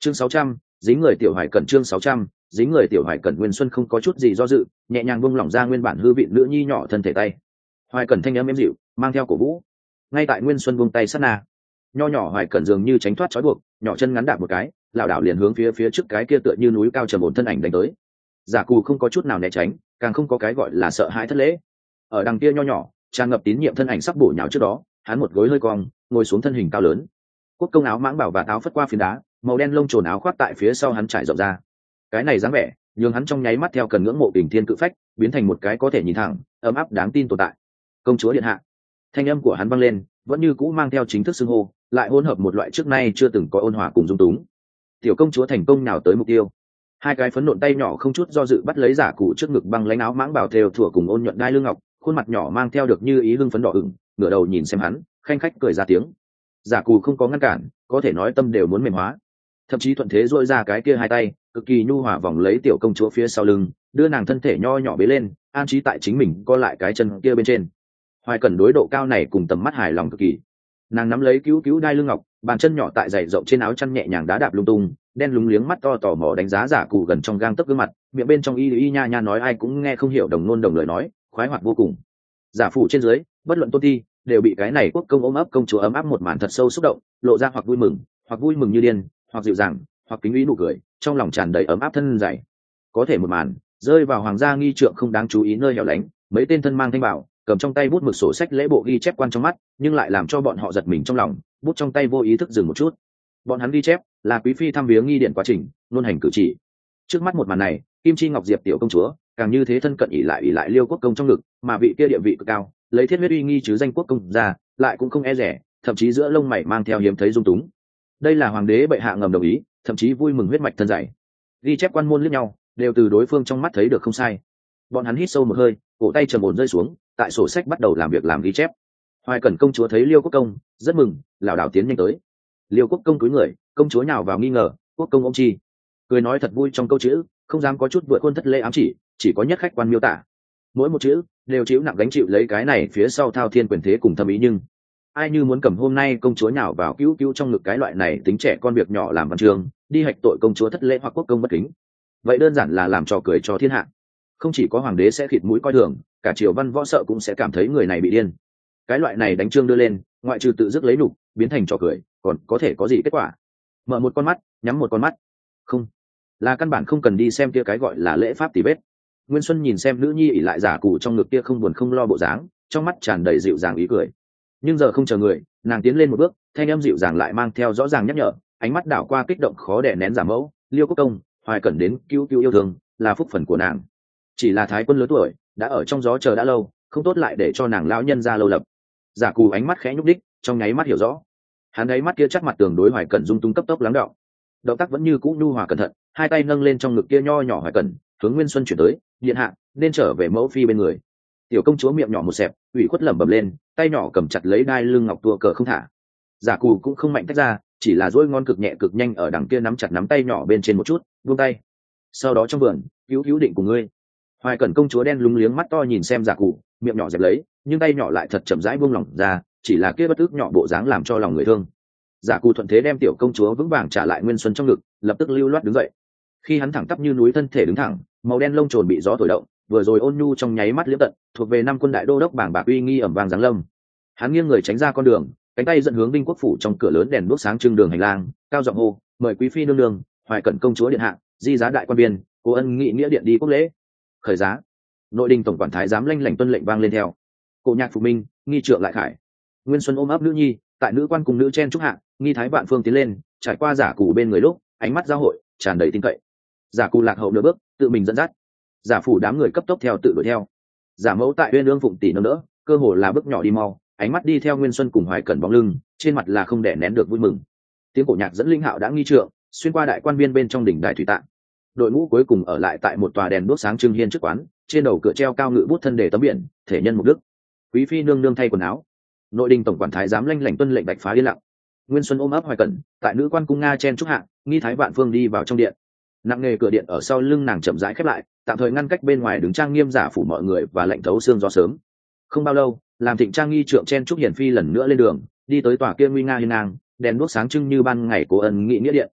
Chương 600, dính người tiểu Hoài Cẩn. Chương 600, dính người tiểu Hoài Cẩn. Nguyên Xuân không có chút gì do dự, nhẹ nhàng buông lỏng ra nguyên bản hư vị nữ nhi nhỏ thân thể tay. Hoài Cẩn thanh âm êm dịu, mang theo cổ vũ. Ngay tại Nguyên Xuân buông tay sát na, nho nhỏ Hoài Cẩn dường như tránh thoát trói buộc, nhỏ chân ngắn đạp một cái, lảo đảo liền hướng phía trước cái kia tựa như núi cao trầm ổn thân ảnh đánh tới. Giả Cù không có chút nào né tránh, càng không có cái gọi là sợ hãi thất lễ. Ở đằng kia nho nhỏ, tràn ngập tín nhiệm thân ảnh sắp bổ nhào trước đó, hắn một gối hơi cong, ngồi xuống thân hình cao lớn. Quốc công áo mãng bảo và áo phất qua phiến đá, màu đen lông trồn áo khoác tại phía sau hắn trải rộng ra. Cái này dáng vẻ, nhường hắn trong nháy mắt theo cần ngưỡng mộ đỉnh thiên cự phách, biến thành một cái có thể nhìn thẳng, ấm áp đáng tin tồn tại. Công chúa điện hạ. Thanh âm của hắn vang lên, vẫn như cũ mang theo chính thức xưng hô, lại hỗn hợp một loại trước nay chưa từng có ôn hòa cùng dung túng. Tiểu công chúa thành công nào tới mục tiêu. Hai cái phấn nộn tay nhỏ không chút do dự bắt lấy Giả Cụ trước ngực băng lãnh áo mãng bảo thêu thủa cùng ôn nhuận đai lưng ngọc, khuôn mặt nhỏ mang theo được như ý hưng phấn đỏ ửng, ngửa đầu nhìn xem hắn, khanh khách cười ra tiếng. Giả Cụ không có ngăn cản, có thể nói tâm đều muốn mềm hóa, thậm chí thuận thế duỗi ra cái kia hai tay, cực kỳ nhu hòa vòng lấy tiểu công chúa phía sau lưng, đưa nàng thân thể nho nhỏ bế lên, an trí tại chính mình co lại cái chân kia bên trên. Hoài Cẩn đối độ cao này cùng tầm mắt hài lòng cực kỳ. Nàng nắm lấy cứu đai lưng ngọc, bàn chân nhỏ tại giày rộng trên áo chăn nhẹ nhàng đá đạp lung tung, đen lúng liếng mắt to tò mò đánh giá Giả Cụ gần trong gang tấc gương mặt, miệng bên trong y nha nha nói ai cũng nghe không hiểu đồng ngôn đồng lời nói, khoái hoạt vô cùng. Giả phủ trên dưới, bất luận tôn thi, đều bị cái này quốc công ôm ấp công chúa ấm áp một màn thật sâu xúc động, lộ ra hoặc vui mừng như điên, hoặc dịu dàng, hoặc kính ý nụ cười, trong lòng tràn đầy ấm áp thân dày. Có thể một màn rơi vào hoàng gia nghi trượng không đáng chú ý nơi hẻo lánh, mấy tên thân mang thanh bảo, cầm trong tay bút mực sổ sách lễ bộ ghi chép quan trong mắt, nhưng lại làm cho bọn họ giật mình trong lòng, bút trong tay vô ý thức dừng một chút. Bọn hắn ghi chép là quý phi thăm viếng nghi điện quá trình, luôn hành cử chỉ. Trước mắt một màn này, Kim Chi Ngọc Diệp tiểu công chúa, càng như thế thân cận ỷ lại Liêu quốc công trong ngực, mà vị kia địa vị cực cao, lấy thiết huyết uy nghi chứ danh quốc công ra, lại cũng không e rẻ, thậm chí giữa lông mày mang theo hiếm thấy dung túng. Đây là hoàng đế bệ hạ ngầm đồng ý, thậm chí vui mừng huyết mạch thân dày. Ghi chép quan môn liếc nhau, đều từ đối phương trong mắt thấy được không sai. Bọn hắn hít sâu một hơi, cổ tay trầm ổn rơi xuống, tại sổ sách bắt đầu làm việc làm ghi chép. Hoài Cẩn công chúa thấy Liêu quốc công, rất mừng, lảo đảo tiến nhanh tới. Liêu quốc công cúi người, công chúa nhào vào nghi ngờ, quốc công ông chi, cười nói thật vui trong câu chữ, không dám có chút vượt khuôn thất lễ ám chỉ có nhất khách quan miêu tả. Mỗi một chữ đều chịu nặng gánh chịu lấy cái này phía sau thao thiên quyền thế cùng thâm ý, nhưng ai như muốn cầm hôm nay công chúa nhào vào cứu trong ngực cái loại này tính trẻ con việc nhỏ làm văn chương, đi hạch tội công chúa thất lễ hoặc quốc công bất kính, vậy đơn giản là làm trò cười cho thiên hạ. Không chỉ có hoàng đế sẽ khịt mũi coi thường, cả triều văn võ sợ cũng sẽ cảm thấy người này bị điên. Cái loại này đánh trương đưa lên, ngoại trừ tự dứt lấy nục, biến thành trò cười, còn có thể có gì kết quả? Mở một con mắt, nhắm một con mắt, không, là căn bản không cần đi xem kia cái gọi là lễ pháp tỉ vết. Nguyên Xuân nhìn xem nữ nhi ỉ lại Giả Cụ trong ngực kia không buồn không lo bộ dáng, trong mắt tràn đầy dịu dàng ý cười. Nhưng giờ không chờ người, nàng tiến lên một bước, thanh âm dịu dàng lại mang theo rõ ràng nhắc nhở, ánh mắt đảo qua kích động khó đè nén Giả mẫu, Liêu quốc công, Hoài Cẩn đến cứu yêu thương, là phúc phần của nàng. Chỉ là thái quân lớn tuổi, đã ở trong gió chờ đã lâu, không tốt lại để cho nàng lão nhân ra lâu lập. Giả Cụ ánh mắt khẽ nhúc đích, trong nháy mắt hiểu rõ. Hắn ấy mắt kia chắc mặt tường đối Hoài Cẩn dung tung cấp tốc lắng đọng. Động tác vẫn như cũ nhu hòa cẩn thận, hai tay nâng lên trong ngực kia nho nhỏ Hoài Cẩn, hướng Nguyên Xuân chuyển tới, điện hạ nên trở về mẫu phi bên người. Tiểu công chúa miệng nhỏ một xẹp, ủy khuất lẩm bẩm lên, tay nhỏ cầm chặt lấy đai lưng ngọc tua cờ không thả. Giả Cù cũng không mạnh tách ra, chỉ là duỗi ngon cực nhẹ cực nhanh ở đằng kia nắm chặt nắm tay nhỏ bên trên một chút, buông tay. Sau đó trong vườn, cứu định cùng ngươi. Hoài Cẩn công chúa đen lúng liếng mắt to nhìn xem Giả Cù, miệng nhỏ dẹp lấy, nhưng tay nhỏ lại thật chậm rãi buông lỏng ra, chỉ là kia bất ức nhỏ bộ dáng làm cho lòng người thương. Giả Cù thuận thế đem tiểu công chúa vững vàng trả lại Nguyên Xuân trong ngực, lập tức lưu loát đứng dậy. Khi hắn thẳng tắp như núi thân thể đứng thẳng, màu đen lông trồn bị gió thổi động, vừa rồi ôn nhu trong nháy mắt liễm tận, thuộc về năm quân đại đô đốc bảng bạc uy nghi ẩm vàng giáng lâm. Hắn nghiêng người tránh ra con đường, cánh tay dẫn hướng Vinh Quốc phủ trong cửa lớn đèn đuốc sáng trưng đường hành lang, cao giọng hô, mời quý phi nương nương, Hoài Cẩn công chúa điện hạ, di giá đại quan biên, cố ân nghị nghĩa điện đi quốc lễ. Khởi giá. Nội đình tổng quản thái giám lanh lảnh tuân lệnh vang lên theo. Cổ nhạc phục minh, nghi trượng lại khải. Nguyên Xuân ôm ấp nữ nhi, tại nữ quan cùng nữ chen trúc hạ, nghi thái vạn phương tiến lên, trải qua Giả Cù bên người lúc, ánh mắt giao hội tràn đầy tin cậy. Giả Cù lạc hậu nửa bước, tự mình dẫn dắt. Giả phủ đám người cấp tốc theo tự đuổi theo. Giả mẫu tại uyên ương phụng tỷ nâng đỡ, cơ hồ là bước nhỏ đi mau, ánh mắt đi theo Nguyên Xuân cùng Hoài Cẩn bóng lưng, trên mặt là không đè nén được vui mừng. Tiếng cổ nhạc dẫn linh hạo đã nghi trượng, xuyên qua đại quan viên bên trong đỉnh đại thủy tạng. Đội ngũ cuối cùng ở lại tại một tòa đèn đuốc sáng trưng hiên trước quán, trên đầu cửa treo cao ngự bút thân đề tấm biển, thể nhân mục đức. Quý phi nương nương thay quần áo. Nội đình tổng quản thái giám lanh lảnh tuân lệnh bạch phá yên lặng. Nguyên Xuân ôm ấp Hoài Cẩn, tại nữ quan cung nga chen trúc hạ, nghi thái vạn phương đi vào trong điện. Nặng nề cửa điện ở sau lưng nàng chậm rãi khép lại, tạm thời ngăn cách bên ngoài đứng trang nghiêm Giả phủ mọi người và lệnh thấu xương gió sớm. Không bao lâu, làm thịnh trang nghi trượng chen trúc hiển phi lần nữa lên đường, đi tới tòa kia nguy nga hiên ngang, đèn đuốc sáng trưng như ban ngày cố ân nghị nghĩa điện.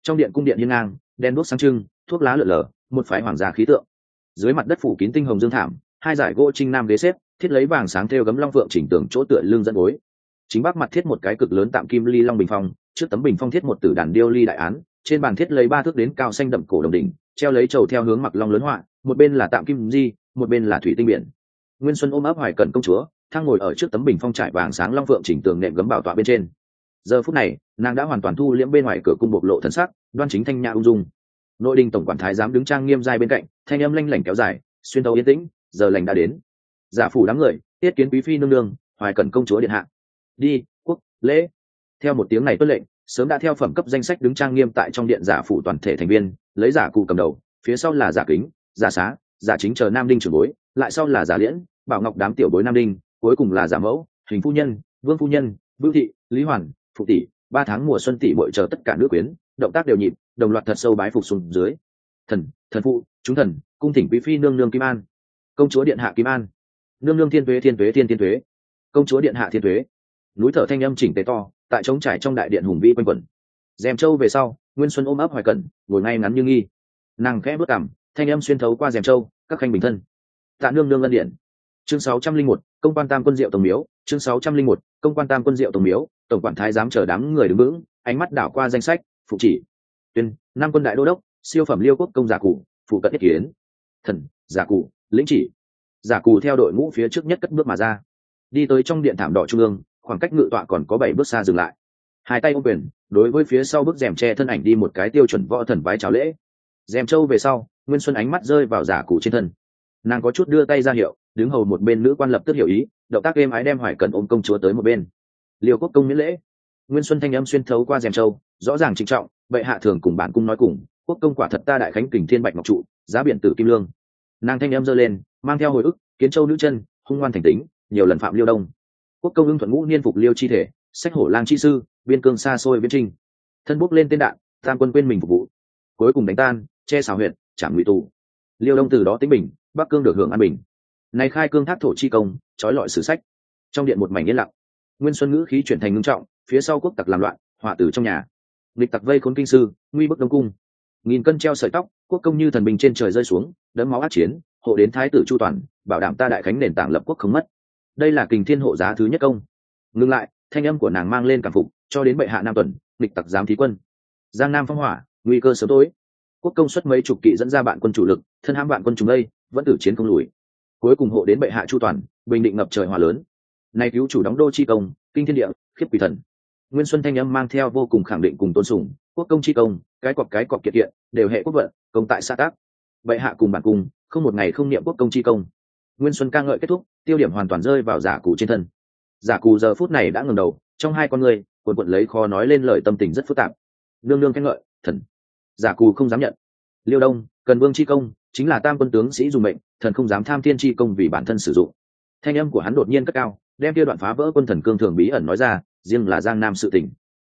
Trong điện cung điện hiên ngang, đèn đuốc sáng trưng, thuốc lá lượn lờ, một phái hoàng gia khí tượng. Dưới mặt đất phủ kín tinh hồng dương thảm, hai dải gỗ trinh nam ghế xếp, thiết lấy vàng sáng thêu gấm long phượng chỉnh tường chỗ tựa lưng dẫn gối. Chính bắc mặt thiết một cái cực lớn tạm kim ly long bình phong, trước tấm bình phong thiết một tử đàn điêu ly đại án, trên bàn thiết lấy 3 thước đến cao xanh đậm cổ đồng đỉnh, treo lấy trầu theo hướng mặc long lớn họa, một bên là tạm kim di, một bên là thủy tinh biển. Nguyên Xuân ôm ấp Hoài Cẩn công chúa, thang ngồi ở trước tấm bình phong trải vàng sáng long phượng chỉnh tường nệm gấm bảo tọa bên trên. Giờ phút này, nàng đã hoàn toàn thu liễm bên ngoài cửa cung bộc lộ thần sắc, đoan chính thanh nhã ung dung. Nội đình tổng quản thái giám đứng trang nghiêm giai bên cạnh, thanh âm lanh lảnh kéo dài, xuyên thấu yên tĩnh, giờ lành đã đến. Giả phủ đám người, tiết kiến quý phi nương nương, Hoài Cẩn công chúa điện hạ. Đi, quốc, lễ. Theo một tiếng này tuân lệnh, sớm đã theo phẩm cấp danh sách đứng trang nghiêm tại trong điện giả phủ toàn thể thành viên, lấy giả cụ cầm đầu, phía sau là giả kính, giả xá, giả chính chờ nam đinh trưởng bối, lại sau là giả liễn, bảo ngọc đám tiểu bối nam đinh, cuối cùng là giả mẫu, hình phu nhân, vương phu nhân, vưu thị, lý hoàn, phụ tỷ, 3 tháng mùa xuân tỷ muội chờ tất cả nữ quyến, động tác đều nhịp, đồng loạt thật sâu bái phục xuống dưới. Thần, thần phụ, chúng thần, cung thỉnh quý phi nương nương Kim An, công chúa điện hạ Kim An, nương nương thiên tuế thiên tuế thiên tuế, công chúa điện hạ thiên tuế. Núi thở thanh âm chỉnh tề to, tại trống trải trong đại điện hùng vĩ quanh quẩn. Rèm châu về sau, Nguyên Xuân ôm ấp Hoài Cẩn, ngồi ngay ngắn như nghi. Nàng khẽ bước cằm, thanh âm xuyên thấu qua rèm châu, các khanh bình thân. Tạ nương nương ân điện. Chương 601, công quan tam quân diệu tổng miếu, chương 601, công quan tam quân diệu tổng miếu, tổng quản thái giám chờ đám người đứng vững, ánh mắt đảo qua danh sách, phụ chỉ. Tuyên, năm quân đại đô đốc, siêu phẩm liêu quốc công giả cụ, phụ cận yết kiến. Thần, giả cụ, lĩnh chỉ. Giả cụ theo đội ngũ phía trước nhất cất bước mà ra, đi tới trong điện thảm đỏ trung ương, khoảng cách ngự tọa còn có 7 bước xa dừng lại. Hai tay ôm quyền, đối với phía sau bức rèm che thân ảnh đi một cái tiêu chuẩn võ thần vái chào lễ. Rèm châu về sau, Nguyên Xuân ánh mắt rơi vào giả cụ trên thân. Nàng có chút đưa tay ra hiệu, đứng hầu một bên nữ quan lập tức hiểu ý, động tác êm ái đem Hoài Cẩn ôm công chúa tới một bên. Liêu quốc công miễn lễ. Nguyên Xuân thanh âm xuyên thấu qua rèm châu, rõ ràng trịnh trọng, bệ hạ thường cùng bản cung nói cùng, quốc công quả thật ta đại khánh kình thiên bạch ngọc trụ, giá biển tử kim lương. Nàng thanh âm giơ lên, mang theo hồi ức, kiến châu nữ chân, hung ngoan thành tính, nhiều lần phạm liêu đông. Quốc công ưng thuận ngũ niên phục liêu chi thể, sách hổ lang chi sư, biên cương xa xôi viễn trinh, thân bốc lên tên đạn, tam quân quên mình phục vụ, cuối cùng đánh tan, che xào huyện, chạm ngụy tù. Liêu đông từ đó tính bình, bắc cương được hưởng an bình. Này khai cương thác thổ chi công, trói lọi sử sách. Trong điện một mảnh yên lặng, Nguyên Xuân ngữ khí chuyển thành ngưng trọng, phía sau quốc tặc làm loạn, họa tử trong nhà, địch tặc vây khốn kinh sư, nguy bức đông cung. Nghìn cân treo sợi tóc, quốc công như thần bình trên trời rơi xuống, đẫm máu ác chiến, hộ đến thái tử chu toàn, bảo đảm ta đại khánh nền tảng lập quốc không mất. Đây là kình thiên hộ giá thứ nhất công. Ngừng lại, thanh âm của nàng mang lên cảm phục, cho đến bệ hạ nam tuần, địch tặc dám thí quân, giang nam phong hỏa, nguy cơ sớm tối. Quốc công xuất mấy chục kỵ dẫn ra bạn quân chủ lực, thân hãm bạn quân chúng đây, vẫn tử chiến không lùi, cuối cùng hộ đến bệ hạ chu toàn, bình định ngập trời hòa lớn. Nay cứu chủ đóng đô chi công, kinh thiên địa, khiếp quỷ thần. Nguyên Xuân thanh âm mang theo vô cùng khẳng định cùng tôn sùng, quốc công chi công, cái cọp kiệt kiện, đều hệ quốc vận, công tại xã tác. Bệ hạ cùng bản cung, không một ngày không niệm quốc công chi công. Nguyên Xuân ca ngợi kết thúc, tiêu điểm hoàn toàn rơi vào giả cù trên thân. Giả cù giờ phút này đã ngẩng đầu, trong hai con người cuộn cuộn lấy khó nói lên lời, tâm tình rất phức tạp. Nương nương khen ngợi, thần. Giả cù không dám nhận. Liêu đông, cần vương chi công, chính là tam quân tướng sĩ dùng mệnh, thần không dám tham thiên chi công vì bản thân sử dụng. Thanh âm của hắn đột nhiên cất cao, đem kia đoạn phá vỡ quân thần cương thường bí ẩn nói ra, riêng là giang nam sự tình.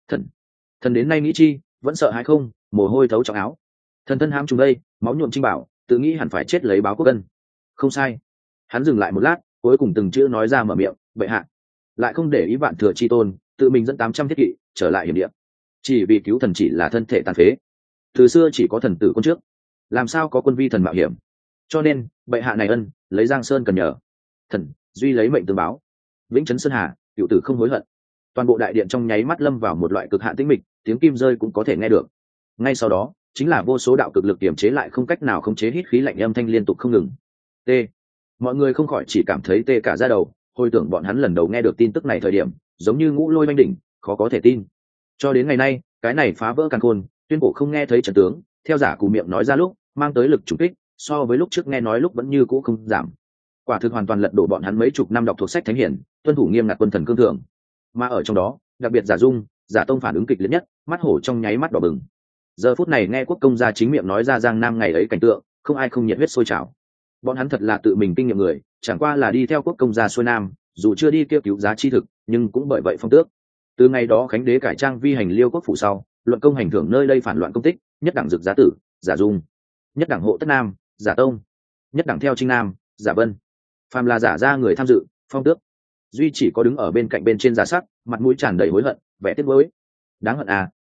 Thần đến nay nghĩ chi, vẫn sợ hay không, mồ hôi thấu trong áo. Thần thân hãm trùng đây, máu nhuộm trinh bảo, tự nghĩ hẳn phải chết lấy báo quốc ân. Không sai. Hắn dừng lại một lát, cuối cùng từng chữ nói ra mở miệng, bệ hạ lại không để ý vạn thừa chi tôn, tự mình dẫn 800 thiết kỵ trở lại hiểm địa, chỉ vì cứu thần chỉ là thân thể tàn phế. Từ xưa chỉ có thần tử quân trước, làm sao có quân vi thần mạo hiểm. Cho nên bệ hạ này ân, lấy giang sơn cần nhờ, thần duy lấy mệnh tương báo. Vĩnh trấn sơn hà, cựu tử không hối hận. Toàn bộ đại điện trong nháy mắt lâm vào một loại cực hạn tĩnh mịch, tiếng kim rơi cũng có thể nghe được. Ngay sau đó chính là vô số đạo cực lực kiềm chế lại không cách nào khống chế hít khí lạnh âm thanh liên tục không ngừng. T. Mọi người không khỏi chỉ cảm thấy tê cả da đầu, hồi tưởng bọn hắn lần đầu nghe được tin tức này thời điểm, giống như ngũ lôi oanh đỉnh, khó có thể tin. Cho đến ngày nay, cái này phá vỡ càn khôn, tuyên bố không nghe thấy trận tướng, theo giả cù miệng nói ra lúc, mang tới lực trùng kích, so với lúc trước nghe nói lúc vẫn như cũ không giảm. Quả thực hoàn toàn lật đổ bọn hắn mấy chục năm đọc thuộc sách thánh hiển, tuân thủ nghiêm ngặt quân thần cương thường. Mà ở trong đó, đặc biệt giả dung, giả tông phản ứng kịch liệt nhất, mắt hổ trong nháy mắt đỏ bừng. Giờ phút này nghe quốc công gia chính miệng nói ra giang nam ngày ấy cảnh tượng, không ai không nhiệt huyết sôi trào. Bọn hắn thật là tự mình kinh nghiệm người, chẳng qua là đi theo quốc công gia xuôi nam, dù chưa đi kêu cứu giá chi thực, nhưng cũng bởi vậy phong tước. Từ ngày đó khánh đế cải trang vi hành liêu quốc phủ sau, luận công hành thưởng nơi đây phản loạn công tích, nhất đẳng dực giá tử, giả dung, nhất đẳng hộ tất nam, giả tông, nhất đẳng theo trinh nam, giả vân. Phàm là giả ra người tham dự, phong tước. Duy chỉ có đứng ở bên cạnh bên trên giả sắc, mặt mũi tràn đầy hối hận, vẻ tiếc nuối. Đáng hận à,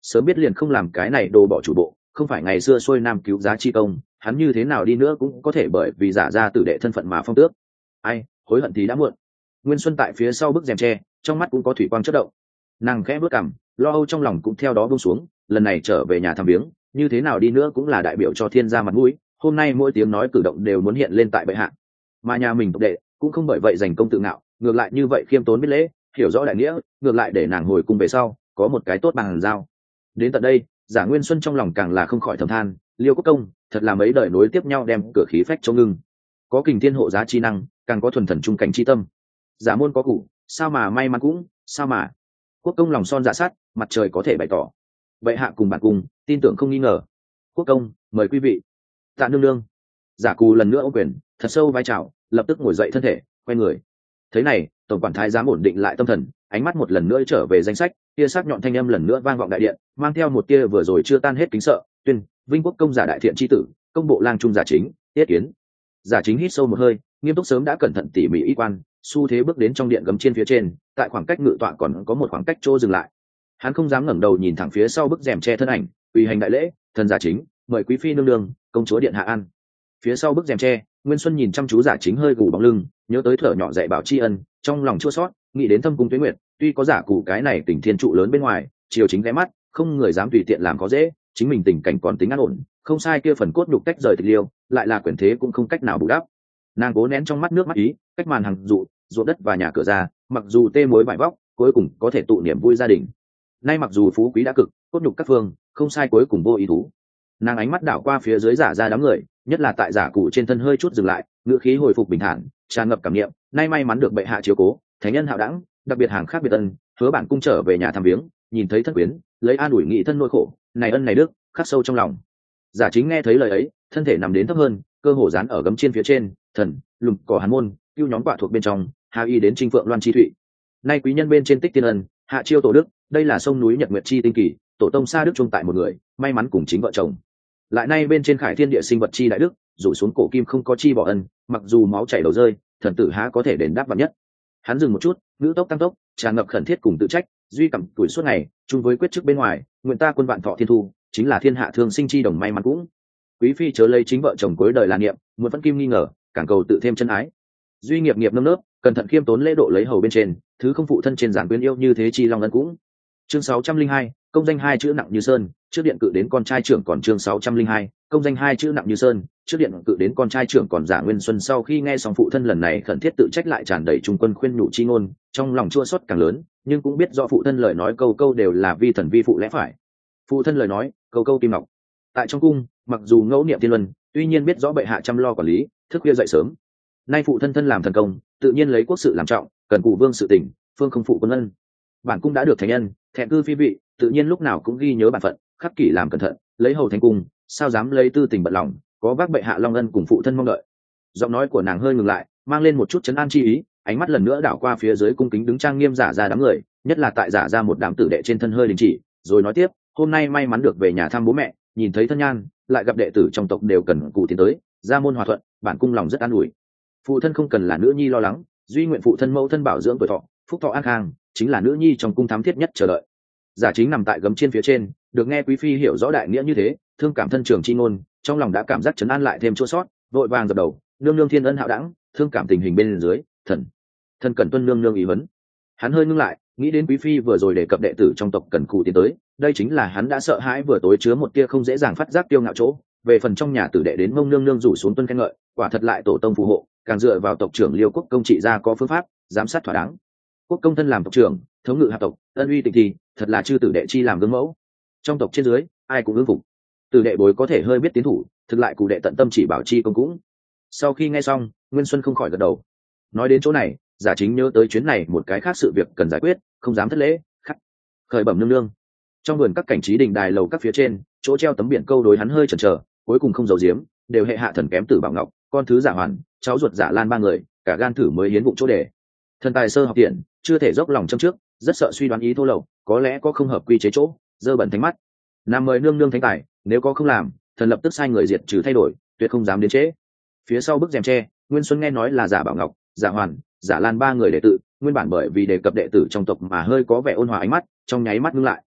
sớm biết liền không làm cái này đồ bỏ chủ bộ, không phải ngày xưa xuôi nam cứu giá chi công, hắn như thế nào đi nữa cũng có thể bởi vì giả ra tử đệ thân phận mà phong tước. Ai, hối hận thì đã muộn. Nguyên Xuân tại phía sau bức rèm tre, trong mắt cũng có thủy quang chớp động. Nàng khẽ bước cằm, lo âu trong lòng cũng theo đó buông xuống, lần này trở về nhà thăm viếng, như thế nào đi nữa cũng là đại biểu cho Thiên gia mặt mũi, hôm nay mỗi tiếng nói cử động đều muốn hiện lên tại bệ hạ. Mà nhà mình tộc đệ cũng không bởi vậy giành công tự ngạo, ngược lại như vậy khiêm tốn biết lễ, hiểu rõ đại nghĩa, ngược lại để nàng hồi cung về sau có một cái tốt bằng giao. Đến tận đây, Giả Nguyên Xuân trong lòng càng là không khỏi thầm than, Liêu Quốc công thật là mấy đời nối tiếp nhau đem cửa khí phách cho ngưng, có kình thiên hộ giá chi năng, càng có thuần thần trung cảnh chi tâm. Giả môn có cụ, sao mà may mắn cũng, sao mà quốc công lòng son dạ sát, mặt trời có thể bày tỏ. Vậy hạ cùng bạn cùng, tin tưởng không nghi ngờ. Quốc công, mời quý vị. Tạ nương nương. Giả Cù lần nữa ô quyền, thật sâu vai chào, lập tức ngồi dậy thân thể, quay người. Thế này, tổng quản thái giám ổn định lại tâm thần, ánh mắt một lần nữa trở về danh sách, tia sắc nhọn thanh âm lần nữa vang vọng đại điện, mang theo một tia vừa rồi chưa tan hết kính sợ, tuyên, Vinh Quốc công giả đại thiện chi tử, công bộ lang trung giả chính, tiết kiến. Giả chính hít sâu một hơi, nghiêm túc sớm đã cẩn thận tỉ mỉ y quan, xu thế bước đến trong điện gấm trên phía trên, tại khoảng cách ngự tọa còn có một khoảng cách chỗ dừng lại. Hắn không dám ngẩng đầu nhìn thẳng phía sau bức rèm che thân ảnh, uy hành đại lễ, thần giả chính, mời quý phi nương nương, công chúa điện hạ ăn. Phía sau bức rèm tre, Nguyên Xuân nhìn chăm chú giả chính hơi gù bóng lưng, nhớ tới thở nhỏ dạy bảo tri ân, trong lòng chua xót, nghĩ đến thâm cung Tuế Nguyệt, tuy có giả cụ cái này tình thiên trụ lớn bên ngoài, triều chính ghé mắt, không người dám tùy tiện làm có dễ, chính mình tình cảnh còn tính an ổn, không sai kia phần cốt nhục tách rời tịch liêu, lại là quyền thế cũng không cách nào bù đắp. Nàng cố nén trong mắt nước mắt ý, cách màn hàng dụ, ruộng đất và nhà cửa ra, mặc dù tê mối vải vóc, cuối cùng có thể tụ niềm vui gia đình. Nay mặc dù phú quý đã cực, cốt nhục các phương, không sai cuối cùng vô ý thú. Nàng ánh mắt đảo qua phía dưới giả ra đám người, nhất là tại giả cụ trên thân hơi chút dừng lại, ngữ khí hồi phục bình thản, tràn ngập cảm niệm, nay may mắn được bệ hạ chiếu cố, thánh nhân hạo đẳng, đặc biệt hàng khác biệt ân, hứa bản cung trở về nhà thăm viếng, nhìn thấy thân quyến, lấy an ủi nghị thân nỗi khổ, này ân này đức, khắc sâu trong lòng. Giả chính nghe thấy lời ấy, thân thể nằm đến thấp hơn, cơ hồ dán ở gấm trên phía trên, thần, lùm cỏ hàn môn, cứu nhóm quả thuộc bên trong, hạ y đến trinh phượng loan chi thụy. Nay quý nhân bên trên tích tiên ân, hạ chiêu tổ đức, đây là sông núi nhật nguyệt chi tinh kỳ, tổ tông xa đức chung tại một người, may mắn cùng chính vợ chồng. Lại nay bên trên khải thiên địa sinh vật chi đại đức, rủ xuống cổ kim không có chi bỏ ân, mặc dù máu chảy đầu rơi, thần tử há có thể đền đáp vạn nhất. Hắn dừng một chút, ngữ tốc tăng tốc, tràn ngập khẩn thiết cùng tự trách, duy cảm tuổi suốt ngày, chung với quyết chức bên ngoài, nguyện ta quân vạn thọ thiên thu, chính là thiên hạ thương sinh chi đồng may mắn cũng. Quý phi chớ lấy chính vợ chồng cuối đời là niệm, muốn vẫn kim nghi ngờ, càng cầu tự thêm chân ái. Duy nghiệp nghiệp nâm nớp, cẩn thận khiêm tốn lễ độ lấy hầu bên trên, thứ không phụ thân trên giản quyến yêu như thế chi long ân cũng. Chương 602, công danh hai chữ nặng như sơn, trước điện cự đến con trai trưởng còn chương 602, công danh hai chữ nặng như sơn, trước điện cự đến con trai trưởng còn Giả Nguyên Xuân sau khi nghe xong phụ thân lần này khẩn thiết tự trách lại tràn đầy trung quân khuyên nhủ chi ngôn, trong lòng chua xót càng lớn, nhưng cũng biết rõ phụ thân lời nói câu câu đều là vi thần vi phụ lẽ phải. Phụ thân lời nói, câu câu kim ngọc. Tại trong cung, mặc dù ngẫu niệm thiên luân, tuy nhiên biết rõ bệ hạ chăm lo quản lý, thức khuya dậy sớm. Nay phụ thân thân làm thần công, tự nhiên lấy quốc sự làm trọng, cần cụ vương sự tỉnh, phương không phụ quân ân. Bản cung đã được thành nhân, thẹn cư phi vị, tự nhiên lúc nào cũng ghi nhớ bản phận, khắc kỷ làm cẩn thận, lấy hầu thành cung, sao dám lấy tư tình bận lòng, có vác bệ hạ long ân cùng phụ thân mong đợi. Giọng nói của nàng hơi ngừng lại, mang lên một chút trấn an chi ý, ánh mắt lần nữa đảo qua phía dưới cung kính đứng trang nghiêm giả ra đám người, nhất là tại giả ra một đám tử đệ trên thân hơi đình chỉ, rồi nói tiếp, hôm nay may mắn được về nhà thăm bố mẹ, nhìn thấy thân nhan, lại gặp đệ tử trong tộc đều cần cụ tiến tới, ra môn hòa thuận, bản cung lòng rất an ủi. Phụ thân không cần là nữ nhi lo lắng, duy nguyện phụ thân mẫu thân bảo dưỡng tuổi thọ, phúc thọ an khang, chính là nữ nhi trong cung thám thiết nhất chờ đợi. Giả chính nằm tại gấm trên phía trên, được nghe quý phi hiểu rõ đại nghĩa như thế, thương cảm thân trường chi ngôn, trong lòng đã cảm giác trấn an lại thêm chua sót, vội vàng dập đầu, nương nương thiên ân hạo đẳng, thương cảm tình hình bên dưới, thần cần tuân nương nương ý vấn. Hắn hơi ngưng lại, nghĩ đến quý phi vừa rồi đề cập đệ tử trong tộc cần cụ tiến tới, đây chính là hắn đã sợ hãi vừa tối chứa một tia không dễ dàng phát giác tiêu ngạo chỗ. Về phần trong nhà tử đệ đến mông nương nương rủ xuống tuân khen ngợi, quả thật lại tổ tông phù hộ, càng dựa vào tộc trưởng Liêu Quốc công trị ra có phương pháp giám sát thỏa đáng. Quốc công thân làm tộc trưởng, thống ngự hạ tộc, ân uy tịch thì thật là chư tử đệ chi làm gương mẫu, trong tộc trên dưới ai cũng ứng phục. Tử đệ bối có thể hơi biết tiến thủ, thực lại cụ đệ tận tâm chỉ bảo chi công cũng. Sau khi nghe xong, Nguyên Xuân không khỏi gật đầu. Nói đến chỗ này, giả chính nhớ tới chuyến này một cái khác sự việc cần giải quyết, không dám thất lễ, khắc khởi bẩm nương nương. Trong vườn các cảnh trí đình đài lầu các phía trên, chỗ treo tấm biển câu đối hắn hơi chần chờ, cuối cùng không giấu giếm, đều hệ hạ thần kém tử Bảo Ngọc, con thứ Giả Hoàn, cháu ruột Giả Lan ba người, cả gan thử mới hiến vụ chỗ đề. Thần tài sơ học tiện, chưa thể dốc lòng châm trước, rất sợ suy đoán ý thô lậu, có lẽ có không hợp quy chế chỗ, dơ bẩn thánh mắt. Nam mời nương nương thánh tài, nếu có không làm, thần lập tức sai người diệt trừ thay đổi, tuyệt không dám đến trễ. Phía sau bức rèm tre, Nguyên Xuân nghe nói là Giả Bảo Ngọc, Giả Hoàn, Giả Lan ba người đệ tử, nguyên bản bởi vì đề cập đệ tử trong tộc mà hơi có vẻ ôn hòa ánh mắt, trong nháy mắt ngưng lại.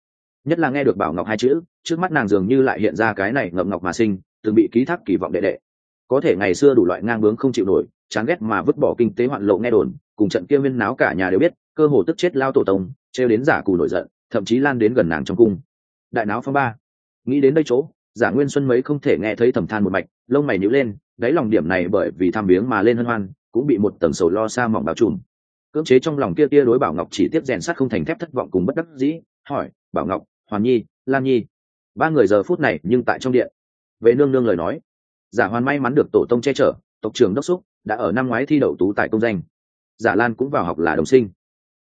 nhất là nghe được bảo ngọc hai chữ, trước mắt nàng dường như lại hiện ra cái này ngậm ngọc mà sinh, từng bị ký thác kỳ vọng đệ đệ. Có thể ngày xưa đủ loại ngang bướng không chịu nổi, chán ghét mà vứt bỏ kinh tế hoạn lộ nghe đồn, cùng trận kia viên náo cả nhà đều biết, cơ hồ tức chết lao tổ tông, trêu đến giả cù nổi giận, thậm chí lan đến gần nàng trong cung. Đại náo phong ba. Nghĩ đến đây chỗ, Giả Nguyên Xuân mấy không thể nghe thấy thầm than một mạch, lông mày nhíu lên, đáy lòng điểm này bởi vì tham viếng mà lên hân hoan, cũng bị một tầng sầu lo sa mỏng bao trùm. Cưỡng chế trong lòng kia tia đối Bảo Ngọc chỉ tiếp rèn sắt không thành thép thất vọng cùng bất đắc dĩ, hỏi: "Bảo Ngọc, Hoàn Nhi, Lan Nhi, ba người giờ phút này nhưng tại trong điện." Về nương nương lời nói, Giả Hoàn may mắn được tổ tông che chở, tộc trưởng đốc xúc, đã ở năm ngoái thi đậu tú tài công danh. Giả Lan cũng vào học là đồng sinh.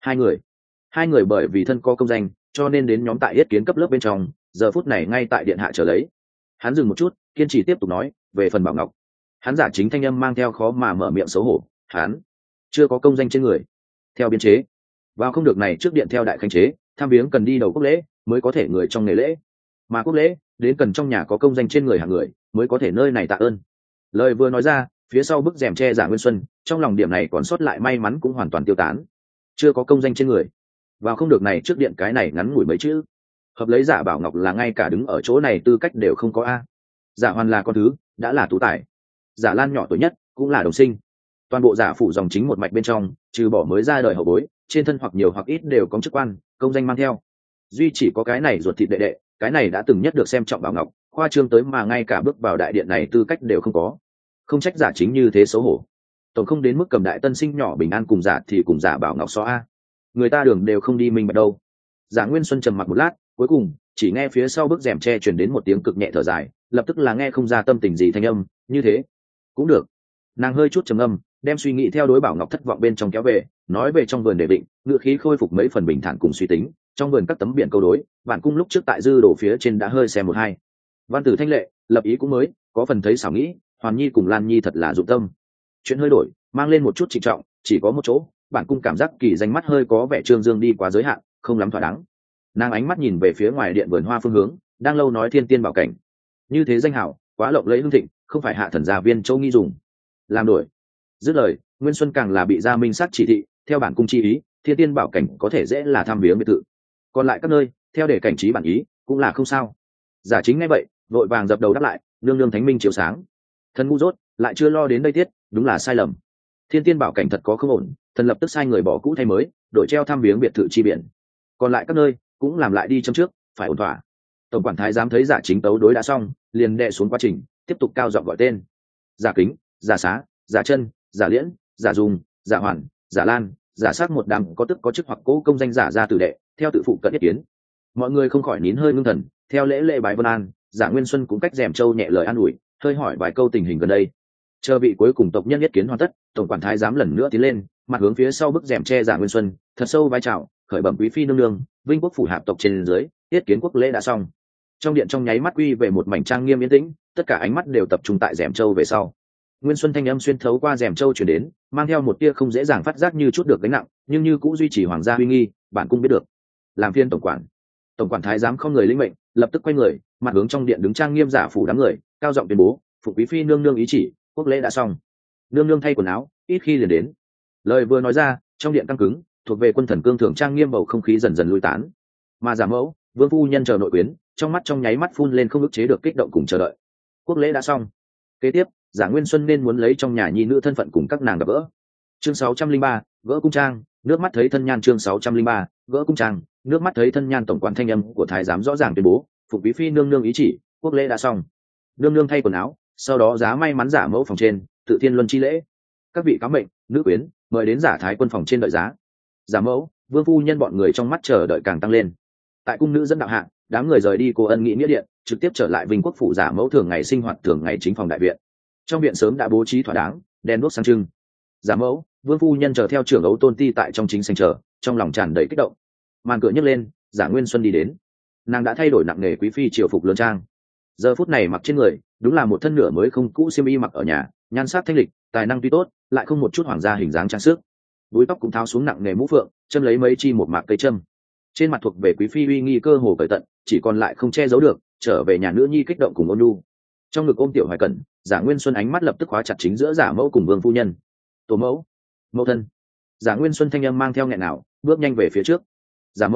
Hai người bởi vì thân có công danh, cho nên đến nhóm tại yết kiến cấp lớp bên trong, giờ phút này ngay tại điện hạ chờ lấy. Hắn dừng một chút, kiên trì tiếp tục nói, về phần Bảo Ngọc, hắn giả chính thanh âm mang theo khó mà mở miệng xấu hổ, hắn chưa có công danh trên người. Theo biên chế, vào không được này trước điện theo đại khánh chế, tham viếng cần đi đầu quốc lễ mới có thể người trong nghề lễ, mà quốc lễ đến cần trong nhà có công danh trên người hàng người mới có thể nơi này tạ ơn. Lời vừa nói ra, phía sau bức rèm che Giả Nguyên Xuân, trong lòng điểm này còn sót lại may mắn cũng hoàn toàn tiêu tán. Chưa có công danh trên người, vào không được này trước điện cái này ngắn ngủi mấy chữ, hợp lấy Giả Bảo Ngọc là ngay cả đứng ở chỗ này tư cách đều không có a. Giả Hoàn là con thứ, đã là tú tài. Giả Lan nhỏ tuổi nhất, cũng là đồng sinh. Toàn bộ Giả phủ dòng chính một mạch bên trong, trừ bỏ mới ra đời hậu bối, trên thân hoặc nhiều hoặc ít đều có chức quan, công danh mang theo. Duy chỉ có cái này ruột thịt đệ đệ, cái này đã từng nhất được xem trọng Bảo Ngọc, khoa trương tới mà ngay cả bước vào đại điện này tư cách đều không có. Không trách Giả chính như thế xấu hổ. Tổng không đến mức cầm đại tân sinh nhỏ bình an cùng Giả thì cùng Giả Bảo Ngọc so a. Người ta đường đều không đi mình bạch đâu. Giả Nguyên Xuân trầm mặc một lát, cuối cùng chỉ nghe phía sau bức rèm tre truyền đến một tiếng cực nhẹ thở dài, lập tức là nghe không ra tâm tình gì thanh âm, như thế cũng được. Nàng hơi chút trầm ngâm, đem suy nghĩ theo đối Bảo Ngọc thất vọng bên trong kéo về, nói về trong vườn để định, ngựa khí khôi phục mấy phần bình thản cùng suy tính. Trong vườn các tấm biển câu đối, bản cung lúc trước tại dư đổ phía trên đã hơi xem một hai. Văn tử thanh lệ, lập ý cũng mới, có phần thấy xảo nghĩ, Hoàn Nhi cùng Lan Nhi thật là dụng tâm. Chuyện hơi đổi, mang lên một chút trịnh trọng, chỉ có một chỗ, bản cung cảm giác kỳ danh mắt hơi có vẻ trương dương đi quá giới hạn, không lắm thỏa đáng. Nàng ánh mắt nhìn về phía ngoài điện vườn hoa phương hướng, đang lâu nói thiên tiên bảo cảnh, như thế danh hảo quá lộng lẫy hưng thịnh, không phải hạ thần gia viên châu nghi dùng làm đổi. Dứt lời, Nguyên Xuân càng là bị gia minh sát chỉ thị, theo bản cung chi ý, thiên tiên bảo cảnh có thể dễ là tham viếng biệt thự, còn lại các nơi theo để cảnh trí bản ý cũng là không sao. Giả chính ngay vậy, vội vàng dập đầu đáp lại, nương nương thánh minh chiếu sáng, thần ngu dốt lại chưa lo đến đây tiết, đúng là sai lầm. Thiên tiên bảo cảnh thật có không ổn, thần lập tức sai người bỏ cũ thay mới, đổi treo tham viếng biệt thự chi biển, còn lại các nơi cũng làm lại đi châm trước, phải ổn thỏa. Tổng quản thái giám thấy Giả chính tấu đối đã xong, liền đệ xuống quá trình, tiếp tục cao giọng gọi tên: Giả Kính, Giả Xá, Giả Chân, Giả Liễn, Giả Dung, Giả Hoàn, Giả Lan, Giả Sát, một đám có tức có chức hoặc cố công danh giả ra tử đệ, theo tự phụ cận yết kiến. Mọi người không khỏi nín hơi ngưng thần, theo lễ lễ bài vân an. Giả Nguyên Xuân cũng cách rèm châu nhẹ lời an ủi, hơi hỏi vài câu tình hình gần đây. Chờ vị cuối cùng tộc nhân yết kiến hoàn tất, tổng quản thái giám lần nữa tiến lên, mặt hướng phía sau bức rèm che Giả Nguyên Xuân, thật sâu vai chào, khởi bẩm quý phi nương nương, vinh quốc phủ hạp tộc trên dưới, yết kiến quốc lễ đã xong. Trong điện trong nháy mắt quy về một mảnh trang nghiêm yên tĩnh, tất cả ánh mắt đều tập trung tại rèm châu về sau. Nguyên Xuân thanh âm xuyên thấu qua rèm châu truyền đến, mang theo một tia không dễ dàng phát giác như chút được gánh nặng, nhưng như cũng duy trì hoàng gia uy nghi. Bản cung biết được. Làm phiên tổng quản. Tổng quản thái giám không người lĩnh mệnh, lập tức quay người, mặt hướng trong điện đứng trang nghiêm Giả phủ đám người, cao giọng tuyên bố: phục quý phi nương nương ý chỉ, quốc lễ đã xong. Nương nương thay quần áo, ít khi liền đến. Lời vừa nói ra, trong điện căng cứng, thuộc về quân thần cương thường trang nghiêm bầu không khí dần dần lui tán. Mà Giả mẫu, vương phu nhân chờ nội quyến, trong mắt trong nháy mắt phun lên không ức chế được kích động cùng chờ đợi. Quốc lễ đã xong. Kế tiếp, Giả Nguyên Xuân nên muốn lấy trong nhà nhi nữ thân phận cùng các nàng gặp gỡ. Chương 603, gỡ cung trang, nước mắt thấy thân nhan. Chương 603, gỡ cung trang, nước mắt thấy thân nhan. Tổng quan thanh âm của thái giám rõ ràng tuyên bố: phục quý phi nương nương ý chỉ, quốc lễ đã xong. Nương nương thay quần áo, sau đó giá may mắn Giả mẫu phòng trên, tự thiên luân chi lễ. Các vị cáo mệnh, nữ quyến, mời đến Giả thái quân phòng trên đợi giá. Giả mẫu, vương phu nhân bọn người trong mắt chờ đợi càng tăng lên. Tại cung nữ dẫn đạo hạ, đám người rời đi Cô Ân Nghị nghĩa điện, trực tiếp trở lại Vinh quốc phủ Giả mẫu thường ngày sinh hoạt thường ngày chính phòng đại viện. Trong viện sớm đã bố trí thỏa đáng, đèn đuốc sáng trưng. Giả mẫu, vương phu nhân chờ theo trưởng ấu tôn ti tại trong chính sảnh chờ, trong lòng tràn đầy kích động. Màn cửa nhấc lên, Giả Nguyên Xuân đi đến. Nàng đã thay đổi nặng nề quý phi triều phục lớn trang, giờ phút này mặc trên người đúng là một thân nửa mới không cũ xiêm y mặc ở nhà, nhan sắc thanh lịch, tài năng tuy tốt, lại không một chút hoàng gia hình dáng trang sức. Búi tóc cũng tháo xuống nặng nề mũ phượng, châm lấy mấy chi một mạc cây châm. Trên mặt thuộc về quý phi uy nghi cơ hồ cởi tận, chỉ còn lại không che giấu được, trở về nhà nữ nhi kích động cùng ôn nhu. Trong ngực ôm tiểu Hoài Cẩn, Giả Nguyên Xuân ánh mắt lập tức khóa chặt chính giữa Giả mẫu cùng vương phu nhân. Tổ mẫu, mẫu thân. Giả Nguyên Xuân thanh âm mang theo nghẹn nào, bước nhanh về phía trước. Giả mẫu,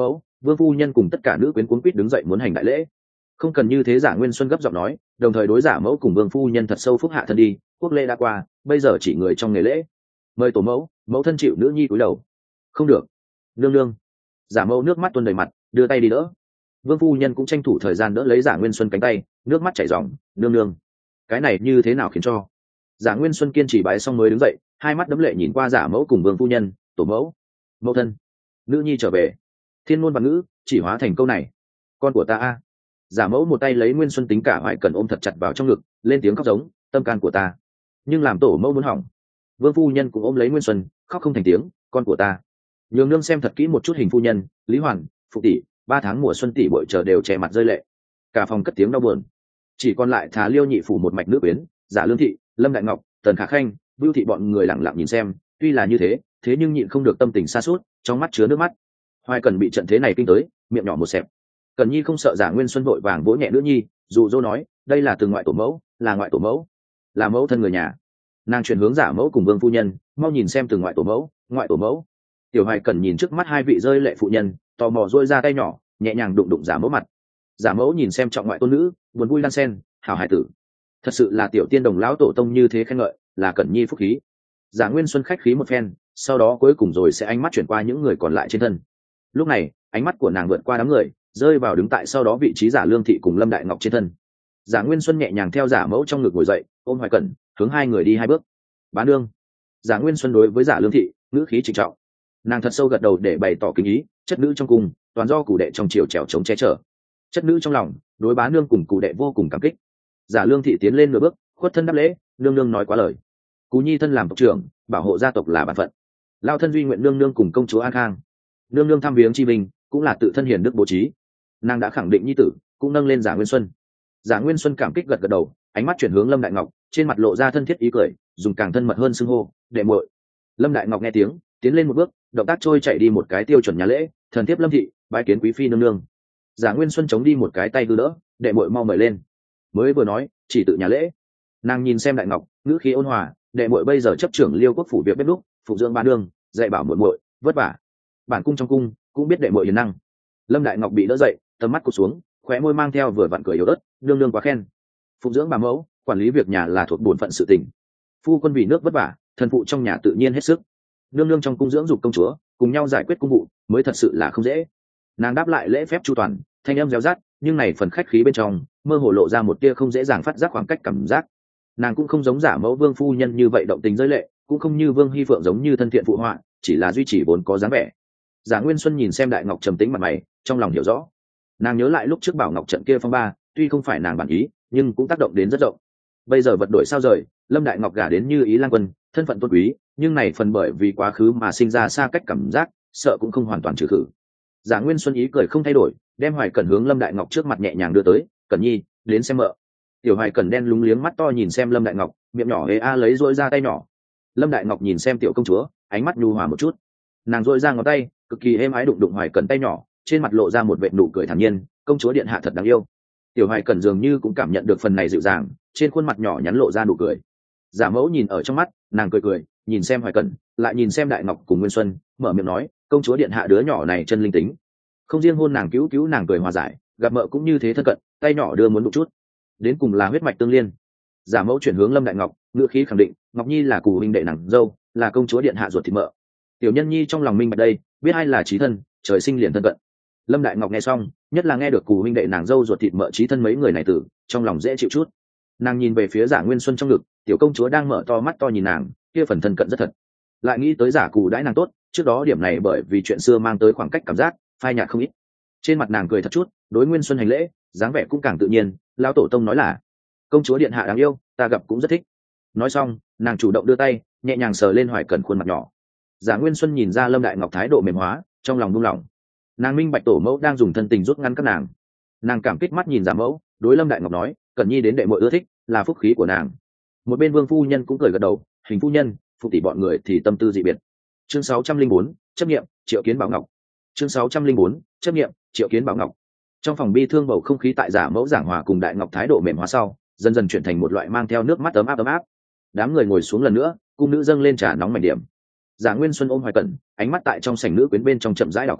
Vương phu nhân cùng tất cả nữ quyến cuống quýt đứng dậy muốn hành đại lễ. Không cần như thế, Giả Nguyên Xuân gấp giọng nói, đồng thời đối giả mẫu cùng Vương phu nhân thật sâu phúc hạ thân đi, quốc lễ đã qua, bây giờ chỉ người trong nghề lễ. Mời tổ mẫu, mẫu thân chịu nữ nhi cúi đầu. Không được. Nương nương. Giả mẫu nước mắt tuôn đầy mặt, đưa tay đi đỡ. Vương phu nhân cũng tranh thủ thời gian đỡ lấy Giả Nguyên Xuân cánh tay, nước mắt chảy ròng, nương nương, cái này như thế nào khiến cho. Giả Nguyên Xuân kiên trì bái xong mới đứng dậy, hai mắt đẫm lệ nhìn qua giả mẫu cùng Vương phu nhân, tổ mẫu, mẫu thân, nữ nhi trở về. Thiên ngôn và ngữ chỉ hóa thành câu này, con của ta a. Giả mẫu một tay lấy Nguyên Xuân tính cả Hoài Cẩn ôm thật chặt vào trong ngực, lên tiếng khóc giống, tâm can của ta. Nhưng làm tổ mẫu muốn hỏng. Vương phu nhân cũng ôm lấy Nguyên Xuân, khóc không thành tiếng, con của ta. Nhường nương xem thật kỹ một chút hình phu nhân, Lý Hoàn, Phụ tỷ, 3 tháng mùa xuân tỷ bội chờ đều che mặt rơi lệ. Cả phòng cất tiếng đau buồn. Chỉ còn lại Thà Liêu nhị phủ một mạch nữ quyến, Giả Lương thị, Lâm Đại Ngọc, Tần Khả Khanh, Vưu thị bọn người lặng lặng nhìn xem, tuy là như thế, thế nhưng nhịn không được tâm tình xa suốt, trong mắt chứa nước mắt. Hoài Cẩn bị trận thế này kinh tới, miệng nhỏ một xẹp. Cẩn Nhi không sợ Giả Nguyên Xuân vội vàng vỗ nhẹ nữ nhi, dụ dỗ nói, đây là từ ngoại tổ mẫu, là ngoại tổ mẫu, là mẫu thân người nhà. Nàng chuyển hướng Giả mẫu cùng Vương phu nhân, mau nhìn xem từ ngoại tổ mẫu, ngoại tổ mẫu. Tiểu Hoài Cẩn nhìn trước mắt hai vị rơi lệ phụ nhân, tò mò duỗi ra tay nhỏ, nhẹ nhàng đụng đụng Giả mẫu mặt. Giả mẫu nhìn xem trọng ngoại tôn nữ, buồn vui đan sen, hảo hải tử. Thật sự là tiểu tiên đồng lão tổ tông như thế khen ngợi, là Cẩn Nhi phúc khí. Giả Nguyên Xuân khách khí một phen, sau đó cuối cùng rồi sẽ ánh mắt chuyển qua những người còn lại trên thân. Lúc này, ánh mắt của nàng vượt qua đám người, rơi vào đứng tại sau đó vị trí Giả Lương thị cùng Lâm Đại Ngọc trên thân. Giả Nguyên Xuân nhẹ nhàng theo Giả mẫu trong ngực ngồi dậy, ôm Hoài Cẩn, hướng hai người đi hai bước. Bá nương. Giả Nguyên Xuân đối với Giả Lương thị, ngữ khí trịnh trọng. Nàng thật sâu gật đầu để bày tỏ kính ý, chất nữ trong cung, toàn do cụ đệ trong triều trèo chống che chở. Chất nữ trong lòng, đối bá nương cùng cụ đệ vô cùng cảm kích. Giả Lương thị tiến lên nửa bước, khuất thân đáp lễ, nương nương nói quá lời. Cú nhi thân làm tộc trưởng, bảo hộ gia tộc là bản phận. Lao thân duy nguyện nương nương cùng công chúa An Khang. Nương nương thăm viếng chi bình, cũng là tự thân hiền đức bố trí. Nàng đã khẳng định nhi tử, cũng nâng lên Giả Nguyên Xuân. Giả Nguyên Xuân cảm kích gật gật đầu, ánh mắt chuyển hướng Lâm Đại Ngọc, trên mặt lộ ra thân thiết ý cười, dùng càng thân mật hơn xưng hô, đệ muội. Lâm Đại Ngọc nghe tiếng, tiến lên một bước, động tác trôi chạy đi một cái tiêu chuẩn nhà lễ, thần thiếp Lâm thị, bái kiến quý phi nương nương. Giả Nguyên Xuân chống đi một cái tay hư đỡ, đệ muội mau mời lên. Mới vừa nói, chỉ tự nhà lễ. Nàng nhìn xem Đại Ngọc, ngữ khí ôn hòa, đệ muội bây giờ chấp trưởng Liêu quốc phủ việc bếp lúc, phụ dưỡng ba nương, dạy bảo muội muội, vất vả. Bản cung trong cung cũng biết đệ muội hiền năng. Lâm Đại Ngọc bị đỡ dậy, tầm mắt cụt xuống, khóe môi mang theo vừa vặn cười yếu ớt, nương nương quá khen. Phụ dưỡng bà mẫu, quản lý việc nhà là thuộc bổn phận sự tình. Phu quân vì nước vất vả, thần phụ trong nhà tự nhiên hết sức. Nương nương trong cung dưỡng dục công chúa, cùng nhau giải quyết cung vụ, mới thật sự là không dễ. Nàng đáp lại lễ phép chu toàn, thanh âm réo rát, nhưng này phần khách khí bên trong, mơ hồ lộ ra một tia không dễ dàng phát giác khoảng cách cảm giác. Nàng cũng không giống Giả mẫu Vương phu nhân như vậy động tình rơi lệ, cũng không như Vương Hy Phượng giống như thân thiện phụ họa, chỉ là duy trì vốn có dáng vẻ. Giả Nguyên Xuân nhìn xem Đại Ngọc trầm tĩnh mặt mày, trong lòng hiểu rõ. Nàng nhớ lại lúc trước Bảo Ngọc trận kia phong ba, tuy không phải nàng bản ý, nhưng cũng tác động đến rất rộng. Bây giờ vật đổi sao rời, Lâm Đại Ngọc gả đến Như Ý Lang Quân, thân phận tôn quý, nhưng này phần bởi vì quá khứ mà sinh ra xa cách cảm giác, sợ cũng không hoàn toàn trừ khử. Giả Nguyên Xuân ý cười không thay đổi, đem Hoài Cẩn hướng Lâm Đại Ngọc trước mặt nhẹ nhàng đưa tới, "Cẩn Nhi, đến xem mợ." Tiểu Hoài Cẩn đen lúng liếng mắt to nhìn xem Lâm Đại Ngọc, miệng nhỏ hé a lấy rỗi ra tay nhỏ. Lâm Đại Ngọc nhìn xem tiểu công chúa, ánh mắt nhu hòa một chút. Nàng rỗi ra ngón tay, cực kỳ êm ái đụng đụng Hoài Cẩn tay nhỏ, trên mặt lộ ra một vệt nụ cười thản nhiên, "Công chúa điện hạ thật đáng yêu." Tiểu Hoài Cẩn dường như cũng cảm nhận được phần này dịu dàng, trên khuôn mặt nhỏ nhắn lộ ra nụ cười. Giả mẫu nhìn ở trong mắt, nàng cười cười, nhìn xem Hoài Cẩn, lại nhìn xem Đại Ngọc cùng Nguyên Xuân, mở miệng nói, "Công chúa điện hạ đứa nhỏ này chân linh tính." Không riêng hôn nàng cứu nàng cười hòa giải, gặp mợ cũng như thế thân cận, tay nhỏ đưa muốn đụng chút. Đến cùng là huyết mạch tương liên. Giả mẫu chuyển hướng Lâm Đại Ngọc, ngữ khí khẳng định, "Ngọc Nhi là cù huynh đệ nàng dâu, là công chúa điện hạ ruột thịt mợ." Tiểu Nhân Nhi trong lòng minh bạch đây, biết ai là chí thân, trời sinh liền thân cận. Lâm Đại Ngọc nghe xong, nhất là nghe được cù huynh đệ nàng dâu ruột thịt mợ chí thân mấy người này tử, trong lòng dễ chịu chút. Nàng nhìn về phía Giả Nguyên Xuân trong ngực, tiểu công chúa đang mở to mắt to nhìn nàng, kia phần thân cận rất thật. Lại nghĩ tới Giả cù đãi nàng tốt, trước đó điểm này bởi vì chuyện xưa mang tới khoảng cách cảm giác, phai nhạt không ít. Trên mặt nàng cười thật chút, đối Nguyên Xuân hành lễ, dáng vẻ cũng càng tự nhiên, lão tổ tông nói là, "Công chúa điện hạ đáng yêu, ta gặp cũng rất thích." Nói xong, nàng chủ động đưa tay, nhẹ nhàng sờ lên Hoài Cẩn khuôn mặt nhỏ. Giả Nguyên Xuân nhìn ra Lâm Đại Ngọc thái độ mềm hóa, trong lòng buông lỏng. Nàng minh bạch tổ mẫu đang dùng thân tình rút ngăn các nàng. Nàng cảm kích mắt nhìn Giả mẫu, đối Lâm Đại Ngọc nói, "Cẩn Nhi đến đệ muội ưa thích, là phúc khí của nàng." Một bên Vương phu nhân cũng cười gật đầu, "Hình phu nhân, phụ tỷ bọn người thì tâm tư dị biệt." Chương 604, chấp nghiệm, Triệu Kiến Bảo Ngọc. Chương 604, chấp nghiệm, Triệu Kiến Bảo Ngọc. Trong phòng bi thương bầu không khí tại Giả mẫu giảng hòa cùng Đại Ngọc thái độ mềm hóa sau, dần dần chuyển thành một loại mang theo nước mắt ấm áp. Đám người ngồi xuống lần nữa, cung nữ dâng lên trà nóng mảnh điểm. Giả Nguyên Xuân ôm Hoài Cẩn, ánh mắt tại trong sảnh nữ quyến bên trong chậm rãi đảo qua,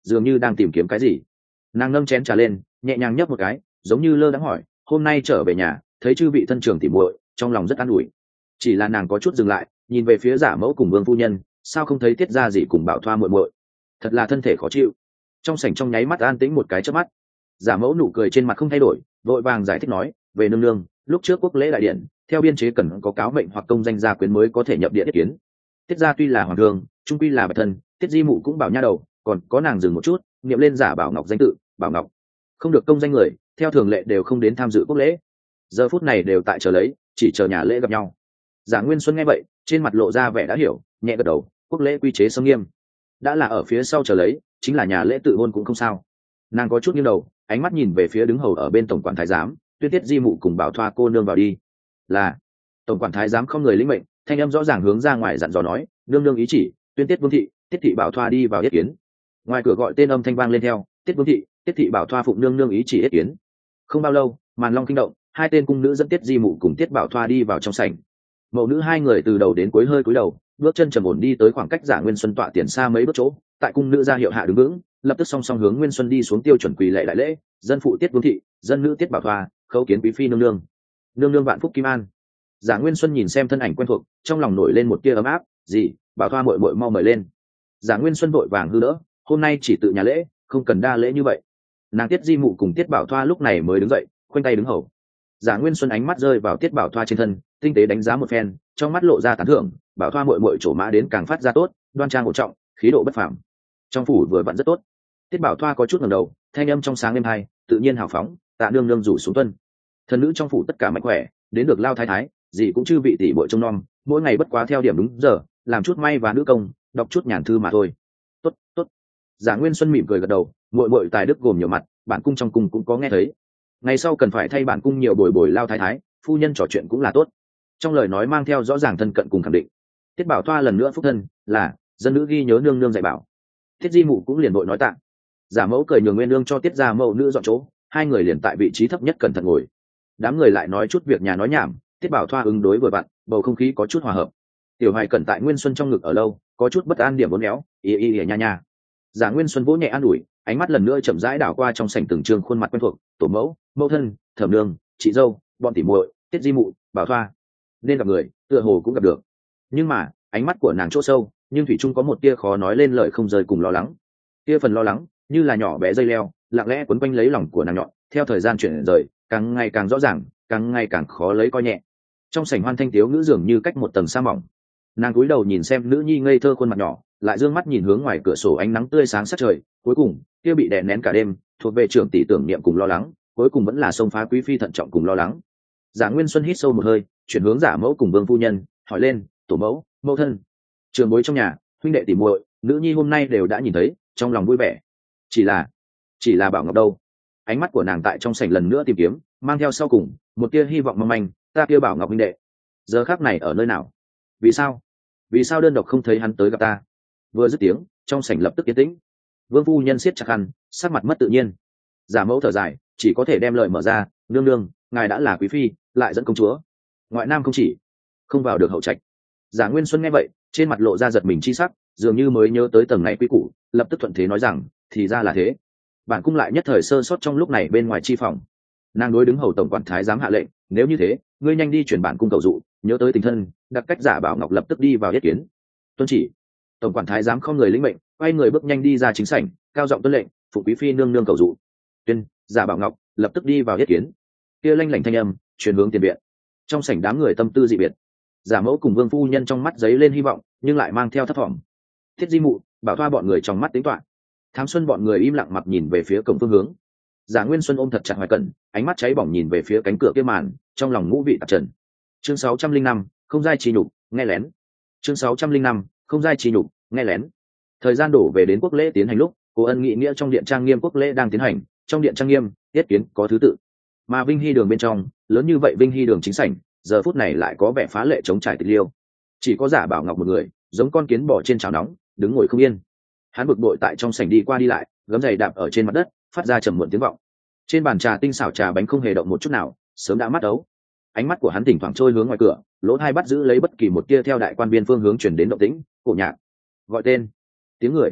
dường như đang tìm kiếm cái gì. Nàng nâng chén trà lên, nhẹ nhàng nhấp một cái, giống như lơ đãng hỏi, hôm nay trở về nhà thấy chư vị thân trưởng tỉ muội, trong lòng rất an ủi. Chỉ là nàng có chút dừng lại, nhìn về phía Giả Mẫu cùng Vương phu nhân, sao không thấy Tiết Gia gì cùng Bảo Thoa muội muội, thật là thân thể khó chịu. Trong sảnh trong nháy mắt an tĩnh một cái chớp mắt. Giả Mẫu nụ cười trên mặt không thay đổi, vội vàng giải thích nói, về nương nương, lúc trước quốc lễ đại điện theo biên chế cần có cáo mệnh hoặc công danh gia quyến mới có thể nhập điện ý kiến. Tiết Gia tuy là hoàng thương, trung quy là bạch thân, Tiết Di mụ cũng bảo nha đầu, còn có nàng dừng một chút, niệm lên Giả Bảo Ngọc danh tự, Bảo Ngọc không được công danh người theo thường lệ đều không đến tham dự quốc lễ, giờ phút này đều tại chờ lấy, chỉ chờ nhà lễ gặp nhau. Giả Nguyên Xuân nghe vậy, trên mặt lộ ra vẻ đã hiểu, nhẹ gật đầu, quốc lễ quy chế sâm nghiêm, đã là ở phía sau chờ lấy, chính là nhà lễ tự hôn cũng không sao. Nàng có chút nghiêng đầu, ánh mắt nhìn về phía đứng hầu ở bên tổng quản thái giám, Tuyên Tiết Di mụ cùng Bảo Thoa cô nương vào đi. Là. Tổng quản thái giám không người lĩnh mệnh, thanh âm rõ ràng hướng ra ngoài dặn dò nói, nương nương ý chỉ, Tuyên Tiết Vương thị, Tiết thị Bảo Thoa đi vào yết kiến. Ngoài cửa gọi tên âm thanh vang lên theo, Tiết Vương thị, Tiết thị Bảo Thoa phụng nương nương ý chỉ yết kiến. Không bao lâu, màn long kinh động, hai tên cung nữ dẫn Tiết Di mụ cùng Tiết Bảo Thoa đi vào trong sảnh. Mẫu nữ hai người từ đầu đến cuối hơi cúi đầu, bước chân trầm ổn đi tới khoảng cách Giả Nguyên Xuân tọa tiền xa mấy bước chỗ, tại cung nữ ra hiệu hạ đứng vững, lập tức song song hướng Nguyên Xuân đi xuống tiêu chuẩn quỳ lệ đại lễ, dân phụ Tiết Vương thị, dân nữ Tiết Bảo Thoa, khấu kiến quý phi nương nương. Nương nương vạn phúc kim an. Giả Nguyên Xuân nhìn xem thân ảnh quen thuộc, trong lòng nổi lên một tia ấm áp, gì, Bảo Thoa muội muội mau mời lên. Giả Nguyên Xuân vội vàng hư đỡ, hôm nay chỉ tự nhà lễ, không cần đa lễ như vậy. Nàng Tiết Di mụ cùng Tiết Bảo Thoa lúc này mới đứng dậy, khoanh tay đứng hầu. Giả Nguyên Xuân ánh mắt rơi vào Tiết Bảo Thoa trên thân, tinh tế đánh giá một phen, trong mắt lộ ra tán thưởng, Bảo Thoa muội muội trổ mã đến càng phát ra tốt, đoan trang ổn trọng, khí độ bất phàm. Trong phủ vừa vặn rất tốt. Tiết Bảo Thoa có chút ngẩng đầu, thanh âm trong sáng êm hay, tự nhiên hào phóng, tạ nương nương rủ xuống tuân. Thần nữ trong phủ tất cả mạnh khỏe, đến được lao thái thái, gì cũng chư vị tỷ muội trông nom, mỗi ngày bất quá theo điểm đúng giờ, làm chút may và nữ công, đọc chút nhàn thư mà thôi. Tốt, tốt. Giả Nguyên Xuân mỉm cười gật đầu, muội muội tài đức gồm nhiều mặt, bản cung trong cung cũng có nghe thấy. Ngày sau cần phải thay bản cung nhiều bồi bồi lao thái thái, phu nhân trò chuyện cũng là tốt. Trong lời nói mang theo rõ ràng thân cận cùng khẳng định. Tiết Bảo Thoa lần nữa phúc thân, là dân nữ ghi nhớ nương nương dạy bảo. Tiết Di mụ cũng liền vội nói tạ. Giả Mẫu cười nhường Nguyên nương cho Tiết gia mẫu nữ dọn chỗ, hai người liền tại vị trí thấp nhất cẩn thận ngồi. Đám người lại nói chút việc nhà nói nhảm, Tiết Bảo Thoa ứng đối vừa vặn, bầu không khí có chút hòa hợp. Tiểu Hoài Cẩn tại Nguyên Xuân trong ngực ở lâu, có chút bất an điểm uốn éo, y nha nha. Giả Nguyên Xuân vỗ nhẹ an ủi, ánh mắt lần nữa chậm rãi đảo qua trong sảnh từng trường khuôn mặt quen thuộc, tổ mẫu, mẫu thân, thẩm nương, chị dâu, bọn tỉ muội, Tiết Di mụ, Bảo Thoa. Nên gặp người, tựa hồ cũng gặp được. Nhưng mà, ánh mắt của nàng chỗ sâu, nhưng thủy chung có một tia khó nói lên lời không rời cùng lo lắng. Tia phần lo lắng, như là nhỏ bé dây leo, lặng lẽ quấn quanh lấy lòng của nàng nhọn, theo thời gian chuyển rời, càng ngày càng rõ ràng, càng ngày càng khó lấy coi nhẹ. Trong sảnh hoan thanh tiếu ngữ dường như cách một tầng sa mỏng. Nàng cúi đầu nhìn xem nữ nhi ngây thơ khuôn mặt nhỏ, lại dương mắt nhìn hướng ngoài cửa sổ ánh nắng tươi sáng sát trời, cuối cùng kia bị đè nén cả đêm thuộc về trưởng tỷ tưởng niệm cùng lo lắng, cuối cùng vẫn là xông phá quý phi thận trọng cùng lo lắng. Giả Nguyên Xuân hít sâu một hơi, chuyển hướng Giả Mẫu cùng Vương phu nhân, hỏi lên, tổ mẫu, mẫu thân, trường bối trong nhà, huynh đệ tỷ muội, nữ nhi hôm nay đều đã nhìn thấy, trong lòng vui vẻ. Chỉ là Bảo Ngọc đâu? Ánh mắt của nàng tại trong sảnh lần nữa tìm kiếm, mang theo sau cùng một tia hy vọng mong manh, ta kia Bảo Ngọc huynh đệ, giờ khắc này ở nơi nào? Vì sao đơn độc không thấy hắn tới gặp ta? Vừa dứt tiếng, trong sảnh lập tức yên tĩnh. Vương phu nhân siết chặt khăn, sắc mặt mất tự nhiên. Giả Mẫu thở dài, chỉ có thể đem lời mở ra, nương nương, ngài đã là quý phi, lại dẫn công chúa, ngoại nam không chỉ, không vào được hậu trạch. Giả Nguyên Xuân nghe vậy, trên mặt lộ ra giật mình chi sắc, dường như mới nhớ tới tầng này quý củ, lập tức thuận thế nói rằng, thì ra là thế. Bản cung lại nhất thời sơ sót trong lúc này bên ngoài chi phòng. Nàng đối đứng hầu tổng quản thái giám hạ lệnh, nếu như thế, ngươi nhanh đi chuyển bản cung cầu dụ, nhớ tới tình thân, đặt cách Giả Bảo Ngọc lập tức đi vào yết kiến. Tuân chỉ. Tổng quản thái giám không người lĩnh mệnh, quay người bước nhanh đi ra chính sảnh, cao giọng tuân lệnh, phụ quý phi nương nương cầu dụ. Tuyên, Giả Bảo Ngọc lập tức đi vào yết kiến. Kia lanh lảnh thanh âm truyền hướng tiền viện. Trong sảnh đám người tâm tư dị biệt. Giả Mẫu cùng Vương phu nhân trong mắt giấy lên hy vọng, nhưng lại mang theo thất vọng. Thiết Di mụ, Bảo Thoa bọn người trong mắt tính toán. Thám Xuân bọn người im lặng mặt nhìn về phía cổng phương hướng. Giả Nguyên Xuân ôm thật chặt Hoài Cẩn, ánh mắt cháy bỏng nhìn về phía cánh cửa kia màn, trong lòng ngũ vị tạp trần. Chương 605, không giai chi nhục, nghe lén. Chương 605, không giai chi nhục, nghe lén. Thời gian đổ về đến quốc lễ tiến hành lúc, Cố Ân nghị nghĩa trong điện trang nghiêm quốc lễ đang tiến hành, trong điện trang nghiêm, yết kiến có thứ tự. Mà Vinh Hy đường bên trong, lớn như vậy Vinh Hy đường chính sảnh, giờ phút này lại có vẻ phá lệ chống trải tịch liêu. Chỉ có Giả Bảo Ngọc một người, giống con kiến bò trên chảo nóng, đứng ngồi không yên. Hắn bực bội tại trong sảnh đi qua đi lại, gấm giày đạp ở trên mặt đất, phát ra trầm muộn tiếng vọng. Trên bàn trà tinh xảo trà bánh không hề động một chút nào, sớm đã mắt ấu. Ánh mắt của hắn thỉnh thoảng trôi hướng ngoài cửa, lỗ tai bắt giữ lấy bất kỳ một tia theo đại quan biên phương hướng truyền đến động tĩnh, cổ nhạc, gọi tên, tiếng người.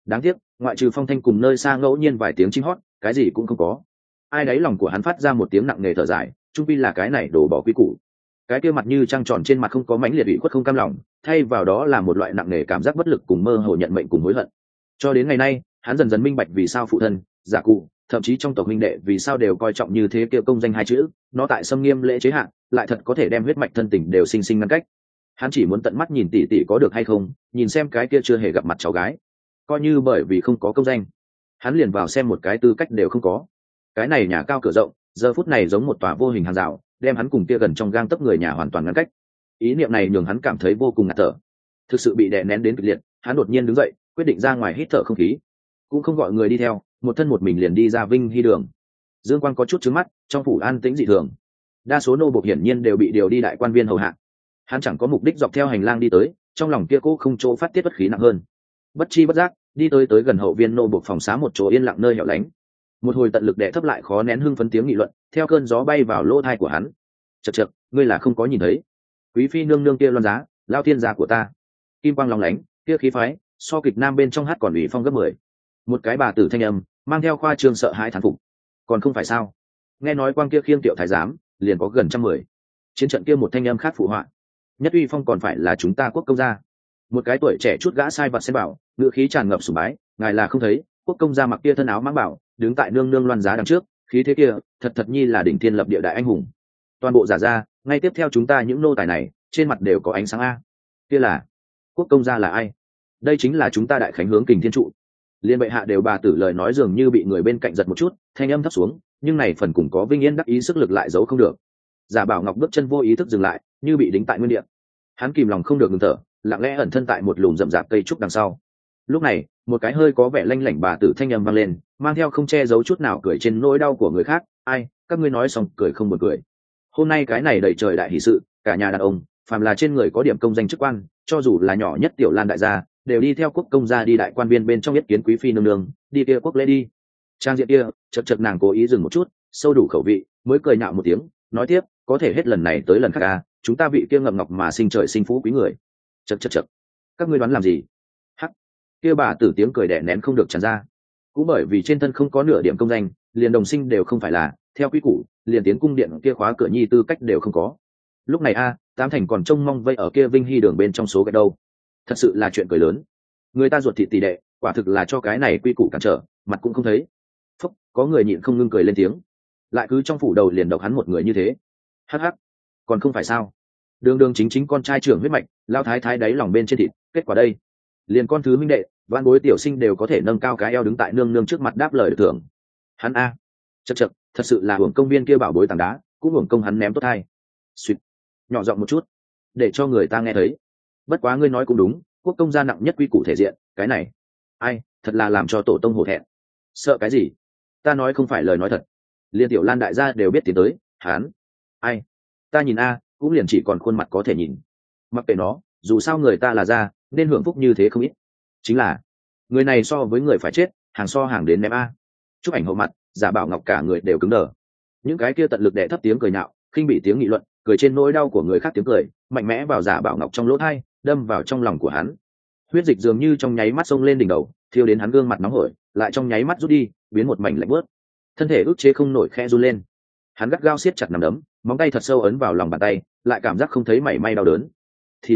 đáng tiếc ngoại trừ phong thanh cùng nơi xa ngẫu nhiên vài tiếng chim hót, cái gì cũng không có. Ai đấy lòng của hắn phát ra một tiếng nặng nề thở dài, trung pi là cái này đổ bỏ quy củ. Cái kia mặt như trăng tròn trên mặt không có mãnh liệt ủy khuất không cam lòng, thay vào đó là một loại nặng nề cảm giác bất lực cùng mơ hồ nhận mệnh cùng hối hận. Cho đến ngày nay, hắn dần dần minh bạch vì sao phụ thân, giả cụ, thậm chí trong tộc huynh đệ vì sao đều coi trọng như thế kia công danh hai chữ, nó tại xâm nghiêm lễ chế hạn, lại thật có thể đem huyết mạch thân tình đều sinh sinh ngăn cách. Hắn chỉ muốn tận mắt nhìn tỷ tỷ có được hay không, nhìn xem cái kia chưa hề gặp mặt cháu gái, coi như bởi vì không có công danh, hắn liền vào xem một cái tư cách đều không có. Cái này nhà cao cửa rộng, giờ phút này giống một tòa vô hình hàng rào, đem hắn cùng kia gần trong gang tấc người nhà hoàn toàn ngăn cách. Ý niệm này nhường hắn cảm thấy vô cùng ngạt thở, thực sự bị đè nén đến cực liệt. Hắn đột nhiên đứng dậy, quyết định ra ngoài hít thở không khí, cũng không gọi người đi theo, một thân một mình liền đi ra Vinh Hy đường. Dương Quang có chút trướng mắt, trong phủ an tĩnh dị thường, đa số nô bộc hiển nhiên đều bị điều đi đại quan viên hầu hạ. Hắn chẳng có mục đích dọc theo hành lang đi tới, trong lòng kia cô không chỗ phát tiết bất khí nặng hơn. Bất chi bất giác đi tới gần hậu viên nô bộc phòng xá một chỗ yên lặng nơi hẻo lánh. Một hồi tận lực đè thấp lại khó nén hưng phấn tiếng nghị luận theo cơn gió bay vào lỗ tai của hắn. Chậc, ngươi là không có nhìn thấy quý phi nương nương kia loan giá, lao thiên gia của ta, kim quang long lánh, kia khí phái so kịch nam bên trong hát còn ủy phong gấp 10. Một cái bà tử thanh âm mang theo khoa trương sợ hãi thán phục. Còn không phải sao? Nghe nói quang kia khiêng tiệu thái giám liền có gần 110. Chiến trận kia một thanh âm khác phụ họa. Nhất uy phong còn phải là chúng ta quốc công gia. Một cái tuổi trẻ chút gã sai vặt xem bảo, ngữ khí tràn ngập sùng bái, ngài là không thấy, quốc công gia mặc kia thân áo mãng bảo, đứng tại nương nương loan giá đằng trước, khí thế kia, thật nhi là đỉnh thiên lập địa đại anh hùng. Toàn bộ giả ra, ngay tiếp theo chúng ta những nô tài này, trên mặt đều có ánh sáng a. Kia là quốc công gia là ai? Đây chính là chúng ta đại khánh hướng kình thiên trụ. Liên bệ hạ đều bà tử lời nói dường như bị người bên cạnh giật một chút, thanh âm thấp xuống, nhưng này phần cùng có vinh yên đắc ý sức lực lại giấu không được. Giả Bảo Ngọc bước chân vô ý thức dừng lại, như bị đính tại nguyên địa. Hắn kìm lòng không được ngừng thở, lặng lẽ ẩn thân tại một lùm rậm rạp cây trúc đằng sau. Lúc này, một cái hơi có vẻ lanh lảnh bà tử thanh âm vang lên, mang theo không che giấu chút nào cười trên nỗi đau của người khác. Ai, các ngươi nói xong cười không buồn cười. Hôm nay cái này đầy trời đại hỷ sự, cả nhà đàn ông, phàm là trên người có điểm công danh chức quan, cho dù là nhỏ nhất tiểu lan đại gia, đều đi theo quốc công gia đi đại quan viên bên trong yết kiến quý phi nương nương, đi kia quốc lễ đi. Trang diện kia, chật nàng cố ý dừng một chút, sâu đủ khẩu vị, mới cười nhạo một tiếng, nói tiếp, có thể hết lần này tới lần khác à, chúng ta vị kia ngậm ngọc mà sinh trời sinh phú quý người. Chật, các ngươi đoán làm gì? Hắc, kia bà tử tiếng cười đẻ nén không được tràn ra. Cũng bởi vì trên thân không có nửa điểm công danh, liền đồng sinh đều không phải là, theo quy củ, liền tiến cung điện kia khóa cửa nhi tư cách đều không có. Lúc này a, Tám Thành còn trông mong vây ở kia Vinh Hy đường bên trong số cái đâu. Thật sự là chuyện cười lớn. Người ta ruột thịt tỷ đệ, quả thực là cho cái này quy củ cản trở, mặt cũng không thấy. Phúc, có người nhịn không ngưng cười lên tiếng. Lại cứ trong phủ đầu liền độc hắn một người như thế. Hắc, còn không phải sao? Đường chính con trai trưởng huyết mạch, lao thái thái đáy lòng bên trên thịt, kết quả đây, liền con thứ minh đệ, văn bối tiểu sinh đều có thể nâng cao cái eo đứng tại nương nương trước mặt đáp lời được thưởng. Hắn a, chật, thật sự là hưởng công viên kia bảo bối tảng đá, cũng hưởng công hắn ném tốt hay. Suýt, nhỏ giọng một chút, để cho người ta nghe thấy. Bất quá ngươi nói cũng đúng, quốc công gia nặng nhất quy củ thể diện, cái này, ai, thật là làm cho tổ tông hổ thẹn. Sợ cái gì? Ta nói không phải lời nói thật. Liên tiểu lan đại gia đều biết tiến tới, hắn, ai, ta nhìn a, cũng liền chỉ còn khuôn mặt có thể nhìn. Mặc kệ nó, dù sao người ta là gia, nên hưởng phúc như thế không ít. Chính là, người này so với người phải chết, hàng so hàng đến ném a. Chúc ảnh hậu mặt, Giả Bảo Ngọc cả người đều cứng đờ. Những cái kia tận lực đè thấp tiếng cười nhạo, khinh bị tiếng nghị luận, cười trên nỗi đau của người khác tiếng cười, mạnh mẽ vào Giả Bảo Ngọc trong lỗ tai, đâm vào trong lòng của hắn. Huyết dịch dường như trong nháy mắt xông lên đỉnh đầu, thiêu đến hắn gương mặt nóng hổi, lại trong nháy mắt rút đi, biến một mảnh lạnh bớt. Thân thể ức chế không nổi khẽ run lên. Hắn gắt gao siết chặt nắm đấm, móng tay thật sâu ấn vào lòng bàn tay, lại cảm giác không thấy mảy may đau đớn. Thì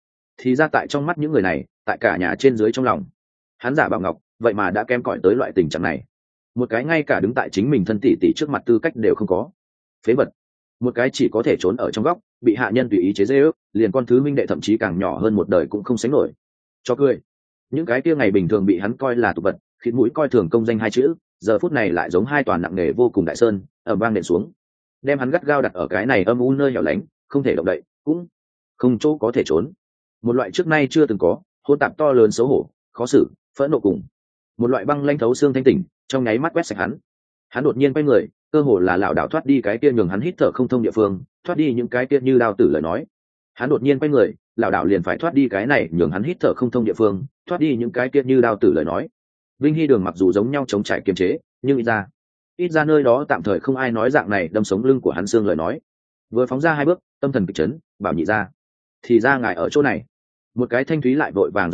ra tại trong mắt những người này, tại cả nhà trên dưới trong lòng, hắn Giả Bảo Ngọc vậy mà đã kém cỏi tới loại tình trạng này. Một cái ngay cả đứng tại chính mình thân tỷ tỷ trước mặt tư cách đều không có. Phế vật. Một cái chỉ có thể trốn ở trong góc, bị hạ nhân tùy ý chế giễu, liền con thứ minh đệ thậm chí càng nhỏ hơn một đời cũng không sánh nổi. Cho cười. Những cái kia ngày bình thường bị hắn coi là tục vật, khịt mũi coi thường công danh hai chữ, giờ phút này lại giống hai toàn nặng nề vô cùng đại sơn, ầm vang nện xuống, đem hắn gắt gao đặt ở cái này âm u nơi hẻo lánh, không thể động đậy, cũng không chỗ có thể trốn. Một loại trước nay chưa từng có, hỗn tạp to lớn xấu hổ, khó xử, phẫn nộ cùng một loại băng lãnh thấu xương thanh tỉnh, trong nháy mắt quét sạch hắn. Hắn đột nhiên quay người, cơ hồ là lảo đảo thoát đi cái kia nhường hắn hít thở không thông địa phương, thoát đi những cái kia như đao tử lời nói. Hắn đột nhiên quay người, lảo đảo liền phải thoát đi cái này nhường hắn hít thở không thông địa phương, thoát đi những cái kia như đao tử lời nói. Vinh Hy đường mặc dù giống nhau chống trải kiềm chế, nhưng ít ra nơi đó tạm thời không ai nói dạng này đâm sống lưng của hắn xương lời nói. Vừa phóng ra hai bước, tâm thần kịch chấn, bảo nhị ra, thì ra ngài ở chỗ này. Một cái thanh thúy lại vội vàng giọng nữ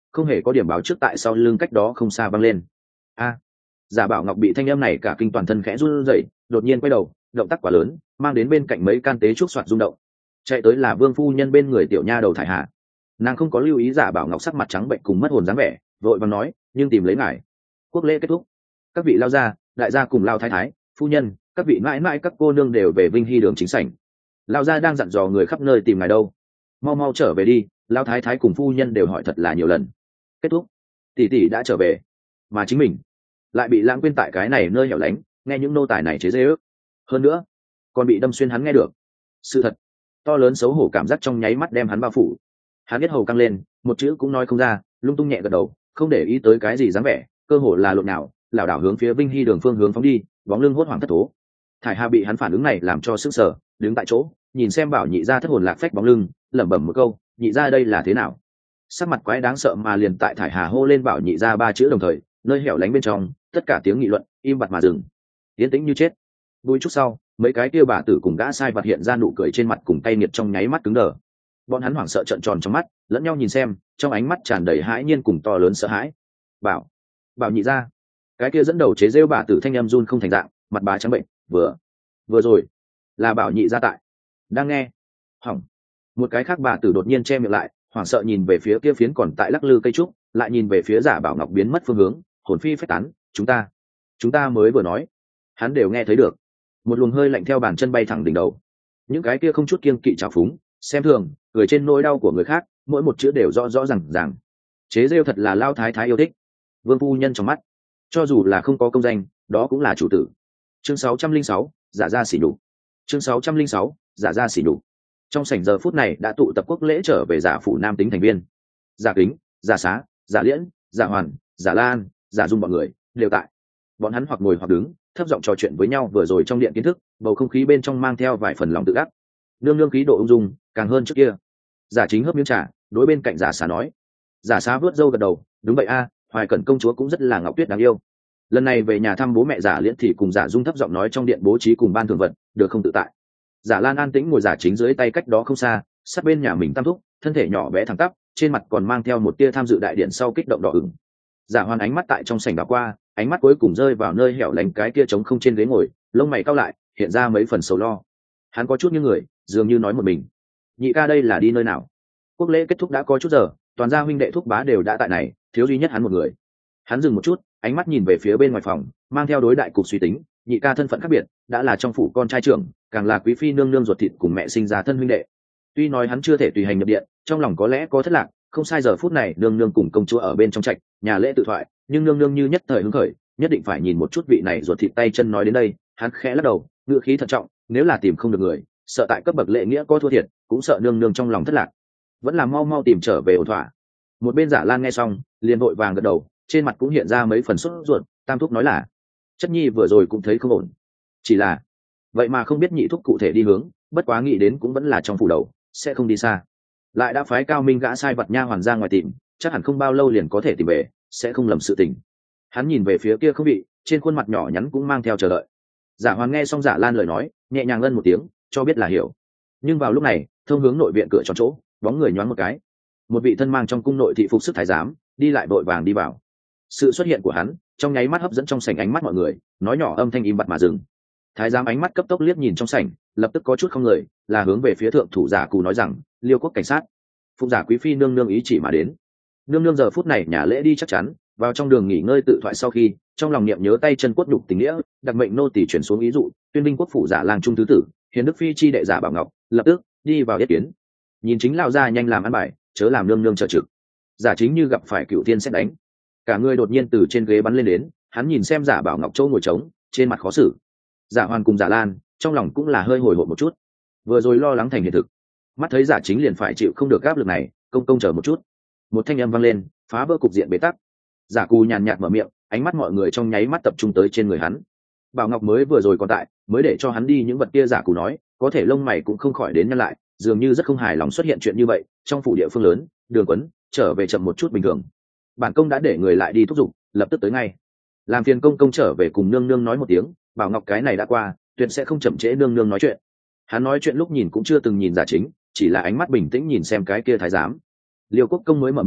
không hề có điểm báo trước tại sau lưng cách đó không xa văng lên. A. Giả Bảo Ngọc bị thanh âm này cả kinh toàn thân khẽ run rẩy, đột nhiên quay đầu, động tác quá lớn, mang đến bên cạnh mấy can tế trúc soạt rung động. Chạy tới là Vương phu nhân bên người tiểu nha đầu Thải Hà. Nàng không có lưu ý Giả Bảo Ngọc sắc mặt trắng bệnh cùng mất hồn dáng vẻ, vội vàng nói, nhưng tìm lấy ngài. Quốc lễ kết thúc, các vị lao gia, đại gia cùng lao thái thái, phu nhân, các vị mãi mãi các cô nương đều về Vinh Hy đường chính sảnh. Lao gia đang dặn dò người khắp nơi tìm ngài đâu, mau mau trở về đi. Lao thái thái cùng phu nhân đều hỏi thật là nhiều lần. Kết thúc, tỷ tỷ đã trở về, mà chính mình lại bị lãng quên tại cái này nơi hẻo lánh, nghe những nô tài này chế giễu, hơn nữa còn bị đâm xuyên hắn nghe được. Sự thật to lớn xấu hổ cảm giác trong nháy mắt đem hắn bao phủ. Hắn biết hầu căng lên, một chữ cũng nói không ra, lung tung nhẹ gật đầu, không để ý tới cái gì dáng vẻ, cơ hồ là lộn nào lảo đảo hướng phía Vinh Hy đường phương hướng phóng đi, bóng lưng hốt hoảng thất thố. Thải Hà bị hắn phản ứng này làm cho sức sở, đứng tại chỗ nhìn xem Bảo nhị gia thất hồn lạc phách bóng lưng, lẩm bẩm một câu, nhị gia đây là thế nào. Sắc mặt quái đáng sợ mà liền tại Thải Hà hô lên Bảo nhị gia ba chữ đồng thời, nơi hẻo lánh bên trong tất cả tiếng nghị luận im bặt mà dừng, yên tĩnh như chết. Bùi chút sau, mấy cái kia bà tử cùng gã sai vặt hiện ra nụ cười trên mặt cùng tay nghiệt trong nháy mắt cứng đờ. Bọn hắn hoảng sợ trợn tròn trong mắt, lẫn nhau nhìn xem, trong ánh mắt tràn đầy hãi nhiên cùng to lớn sợ hãi. Bảo nhị gia, cái kia dẫn đầu chế rêu bà tử thanh em run không thành dạng, mặt bà trắng bệnh. Vừa rồi là Bảo nhị gia tại đang nghe. Hỏng. Một cái khác bà tử đột nhiên che miệng lại, hoảng sợ nhìn về phía kia phiến còn tại lắc lư cây trúc, lại nhìn về phía Giả Bảo Ngọc biến mất phương hướng, hồn phi phách tán. Chúng ta mới vừa nói, hắn đều nghe thấy được. Một luồng hơi lạnh theo bàn chân bay thẳng đỉnh đầu. Những cái kia không chút kiêng kỵ trào phúng, xem thường, cười trên nỗi đau của người khác, mỗi một chữ đều rõ rõ ràng. Chế rêu thật là lao thái thái yêu thích. Vương phu nhân trong mắt, cho dù là không có công danh, đó cũng là chủ tử. Chương 606, giả ra xỉ nhục. Chương 606, giả ra xỉ nhục. Trong sảnh giờ phút này đã tụ tập quốc lễ trở về Giả phủ nam tính thành viên. Giả Kính, Giả Xá, Giả Liễn, Giả Hoàn, Giả Lan, Giả Dung bọn người đều tại. Bọn hắn hoặc ngồi hoặc đứng, thấp giọng trò chuyện với nhau vừa rồi trong điện kiến thức, bầu không khí bên trong mang theo vài phần lòng tự ác. Nương khí độ ung dung càng hơn trước kia. Giả Chính hớp miếng trà, đối bên cạnh Giả Xá nói. Giả Xá vớt râu gật đầu, đúng vậy a, Hoài Cẩn công chúa cũng rất là ngọc tuyết đáng yêu. Lần này về nhà thăm bố mẹ Giả Liễn thì cùng Giả Dung thấp giọng nói trong điện bố trí cùng ban thường vật, được không tự tại. Giả Lan an tĩnh ngồi Giả Chính dưới tay cách đó không xa, sát bên nhà mình tam thúc, thân thể nhỏ bé thẳng tắp, trên mặt còn mang theo một tia tham dự đại điện sau kích động đỏ ửng. Giả Hoàn ánh mắt tại trong sảnh đảo qua, ánh mắt cuối cùng rơi vào nơi hẻo lánh cái kia trống không trên ghế ngồi, lông mày cau lại, hiện ra mấy phần sầu lo. Hắn có chút như người, dường như nói một mình. Nhị ca đây là đi nơi nào? Quốc lễ kết thúc đã có chút giờ, toàn gia huynh đệ thúc bá đều đã tại này, thiếu duy nhất hắn một người. Hắn dừng một chút, ánh mắt nhìn về phía bên ngoài phòng, mang theo đối đại cục suy tính. Nhị ca thân phận khác biệt, đã là trong phủ con trai trưởng, càng là quý phi nương nương ruột thịt cùng mẹ sinh ra thân huynh đệ. Tuy nói hắn chưa thể tùy hành nhập điện, trong lòng có lẽ có thất lạc, không sai giờ phút này nương nương cùng công chúa ở bên trong trạch nhà lễ tự thoại, nhưng nương nương như nhất thời hứng khởi, nhất định phải nhìn một chút vị này ruột thịt tay chân nói đến đây, hắn khẽ lắc đầu, ngữ khí thận trọng, nếu là tìm không được người, sợ tại cấp bậc lễ nghĩa có thua thiệt, cũng sợ nương nương trong lòng thất lạc, vẫn là mau mau tìm trở về ổn thỏa. Một bên Giả Lan nghe xong, liền vội vàng gật đầu, trên mặt cũng hiện ra mấy phần sốt ruột. Tam thúc nói là chất nhi vừa rồi cũng thấy không ổn, chỉ là vậy mà không biết nhị thúc cụ thể đi hướng, bất quá nghĩ đến cũng vẫn là trong phủ đầu, sẽ không đi xa. Lại đã phái cao minh gã sai vật nha hoàn ra ngoài tìm, chắc hẳn không bao lâu liền có thể tìm về, sẽ không lầm sự tình. Hắn nhìn về phía kia không bị, trên khuôn mặt nhỏ nhắn cũng mang theo chờ đợi. Giả Hoàn nghe xong Giả Lan lời nói, nhẹ nhàng ngân một tiếng, cho biết là hiểu. Nhưng vào lúc này, thông hướng nội viện cửa tròn chỗ, bóng người nhoáng một cái, một vị thân mang trong cung nội thị phục sức thái giám đi lại vội vàng đi vào. Sự xuất hiện của hắn trong nháy mắt hấp dẫn trong sảnh ánh mắt mọi người, nói nhỏ âm thanh im bặt mà dừng. Thái giám ánh mắt cấp tốc liếc nhìn trong sảnh, lập tức có chút không lời, là hướng về phía thượng thủ Giả Cù nói rằng, Liêu quốc cảnh sát, phụng Giả quý phi nương nương ý chỉ mà đến. Nương nương giờ phút này nhà lễ đi chắc chắn, vào trong đường nghỉ ngơi tự thoại sau khi, trong lòng niệm nhớ tay chân cốt nhục tình nghĩa, đặc mệnh nô tỳ chuyển xuống ý dụ, tuyên binh quốc phủ Giả lang trung thứ tử, hiền đức phi chi đệ Giả Bảo Ngọc, lập tức đi vào yết kiến. Nhìn chính lao ra nhanh làm ăn bài, chớ làm nương nương trợ trực. Giả Chính như gặp phải cựu thiên xét đánh, cả người đột nhiên từ trên ghế bắn lên đến, hắn nhìn xem Giả Bảo Ngọc châu ngồi trống, trên mặt khó xử. Giả Hoàn cùng Giả Lan trong lòng cũng là hơi hồi hộp một chút, vừa rồi lo lắng thành hiện thực, mắt thấy Giả Chính liền phải chịu không được áp lực này, công chờ một chút. Một thanh âm vang lên, phá vỡ cục diện bế tắc. Giả Cù nhàn nhạt mở miệng, ánh mắt mọi người trong nháy mắt tập trung tới trên người hắn. Bảo Ngọc mới vừa rồi còn tại, mới để cho hắn đi những vật kia. Giả Cù nói, có thể lông mày cũng không khỏi đến nhăn lại, dường như rất không hài lòng xuất hiện chuyện như vậy trong phủ địa phương lớn. Đường Quấn trở về chậm một chút bình thường, bản công đã để người lại đi thúc giục, lập tức tới ngay. Làm phiền công trở về cùng nương nương nói một tiếng, Bảo Ngọc cái này đã qua, tuyệt sẽ không chậm trễ nương nương nói chuyện. Hắn nói chuyện lúc nhìn cũng chưa từng nhìn Giả Chính, chỉ là ánh mắt bình tĩnh nhìn xem cái kia thái giám. Liêu Quốc công mới mở miệng,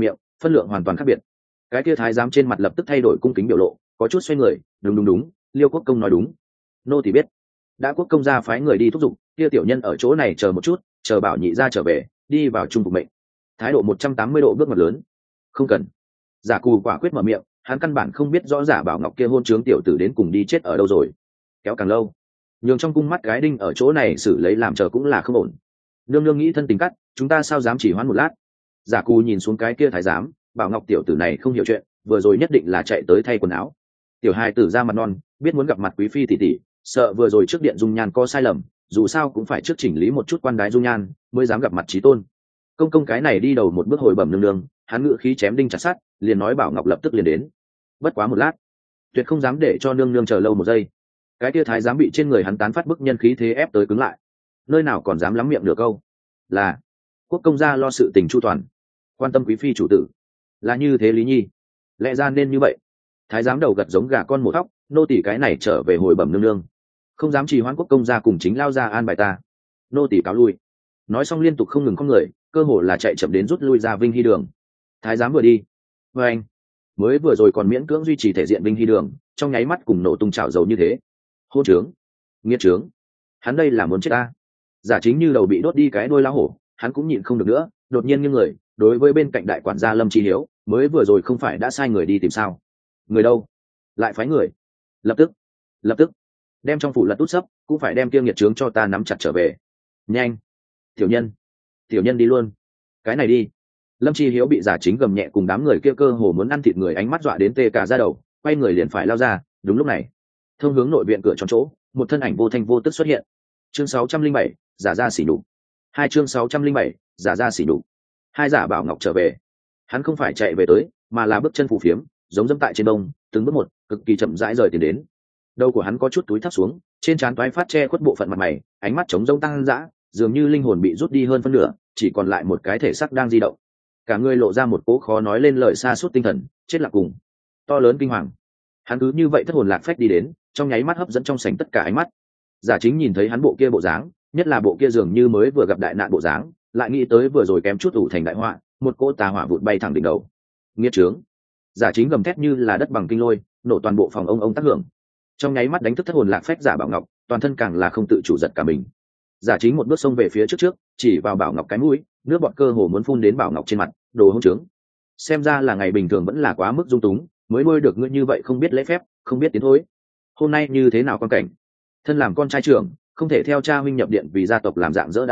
phân lượng hoàn toàn khác biệt. Cái kia thái giám trên mặt lập tức thay đổi cung kính biểu lộ, có chút xoay người, đúng, Liêu Quốc công nói đúng. Nô tỳ biết. Đã quốc công gia phái người đi thúc giục, kia tiểu nhân ở chỗ này chờ một chút, chờ bảo nhị gia trở về, đi vào trung phục mệnh. Thái độ 180 độ bước ngoặt lớn. Không cần. Giả Cù quả quyết mở miệng, hắn căn bản không biết rõ Giả Bảo Ngọc kia hôn trướng tiểu tử đến cùng đi chết ở đâu rồi. Kéo càng lâu, nhường trong cung mắt gái đinh ở chỗ này xử lấy làm chờ cũng là không ổn. Nương nương nghĩ thân tình cắt, chúng ta sao dám chỉ hoãn một lát. Giả Cù nhìn xuống cái kia thái giám, Bảo Ngọc tiểu tử này không hiểu chuyện, vừa rồi nhất định là chạy tới thay quần áo. Tiểu hài tử ra mặt non, biết muốn gặp mặt quý phi tỷ tỷ, sợ vừa rồi trước điện dung nhan có sai lầm, dù sao cũng phải trước chỉnh lý một chút quan đái dung nhan mới dám gặp mặt chí tôn. Công công cái này đi đầu một bước hồi bẩm nương nương, hắn ngự khí chém đinh chặt sắt, liền nói Bảo Ngọc lập tức liền đến. Bất quá một lát, tuyệt không dám để cho nương nương chờ lâu một giây. Cái kia thái giám bị trên người hắn tán phát bức nhân khí thế ép tới cứng lại, nơi nào còn dám lắm miệng được câu. Là quốc công gia lo sự tình chu toàn, quan tâm quý phi chủ tử, là như thế lý nhi, lẽ ra nên như vậy. Thái giám đầu gật giống gà con một thóc, nô tỳ cái này trở về hồi bẩm nương nương, không dám trì hoãn quốc công gia cùng chính lao ra an bài ta, nô tỳ cáo lui. Nói xong liên tục không ngừng con người, cơ hồ là chạy chậm đến rút lui ra Vinh Hy đường. Thái giám vừa đi, với anh mới vừa rồi còn miễn cưỡng duy trì thể diện Vinh Hy đường, trong nháy mắt cùng nổ tung chảo dầu như thế. Hôn trướng, nghiệt trướng, hắn đây là muốn chết ta. Giả Chính như đầu bị đốt đi cái đuôi lao hổ, hắn cũng nhịn không được nữa, đột nhiên như người đối với bên cạnh đại quản gia Lâm Chi Hiếu, mới vừa rồi không phải đã sai người đi tìm sao? Người đâu? Lại phái người. Lập tức đem trong phủ lật tút sấp, cũng phải đem kia nghiệt trướng cho ta nắm chặt trở về. Nhanh, tiểu nhân đi luôn. Cái này đi. Lâm Chi Hiếu bị Giả Chính gầm nhẹ cùng đám người kia cơ hồ muốn ăn thịt người ánh mắt dọa đến tê cả da đầu, quay người liền phải lao ra. Đúng lúc này, thông hướng nội viện cửa tròn chỗ, một thân ảnh vô thanh vô tức xuất hiện. Chương 607, giả ra xỉ nhục. Chương 607, giả ra xỉ nhục. Hai Giả Bảo Ngọc trở về. Hắn không phải chạy về tới, mà là bước chân phù phiếm, giống dẫm tại trên đông, từng bước một, cực kỳ chậm rãi rời tiền đến. Đầu của hắn có chút túi thấp xuống, trên trán toái phát che khuất bộ phận mặt mày, ánh mắt trống rỗng tăng dã, dường như linh hồn bị rút đi hơn phân nửa, chỉ còn lại một cái thể xác đang di động. Cả người lộ ra một cố khó nói lên lời xa suốt tinh thần, chết lặng cùng to lớn kinh hoàng. Hắn cứ như vậy thất hồn lạc phách đi đến, trong nháy mắt hấp dẫn trong sảnh tất cả ánh mắt. Giả Chính nhìn thấy hắn bộ kia bộ dáng, nhất là bộ kia dường như mới vừa gặp đại nạn bộ dáng, lại nghĩ tới vừa rồi kém chút ủ thành đại họa, một cỗ tà hỏa vụt bay thẳng đỉnh đầu. Nghiệt trướng! Giả Chính gầm thét như là đất bằng kinh lôi, nổ toàn bộ phòng ông tác hưởng. Trong nháy mắt đánh thức thất hồn lạc phách Giả Bảo Ngọc, toàn thân càng là không tự chủ giật cả mình. Giả Chính một bước xông về phía trước, chỉ vào Bảo Ngọc cái mũi, nước bọt cơ hồ muốn phun đến Bảo Ngọc trên mặt, đồ hỗn trướng. Xem ra là ngày bình thường vẫn là quá mức dung túng, mới nuôi được ngươi như vậy không biết lễ phép, không biết tiến thối. Hôm nay như thế nào quan cảnh? Thân làm con trai trưởng, không thể theo cha huynh nhập điện vì gia tộc làm dạng dỡ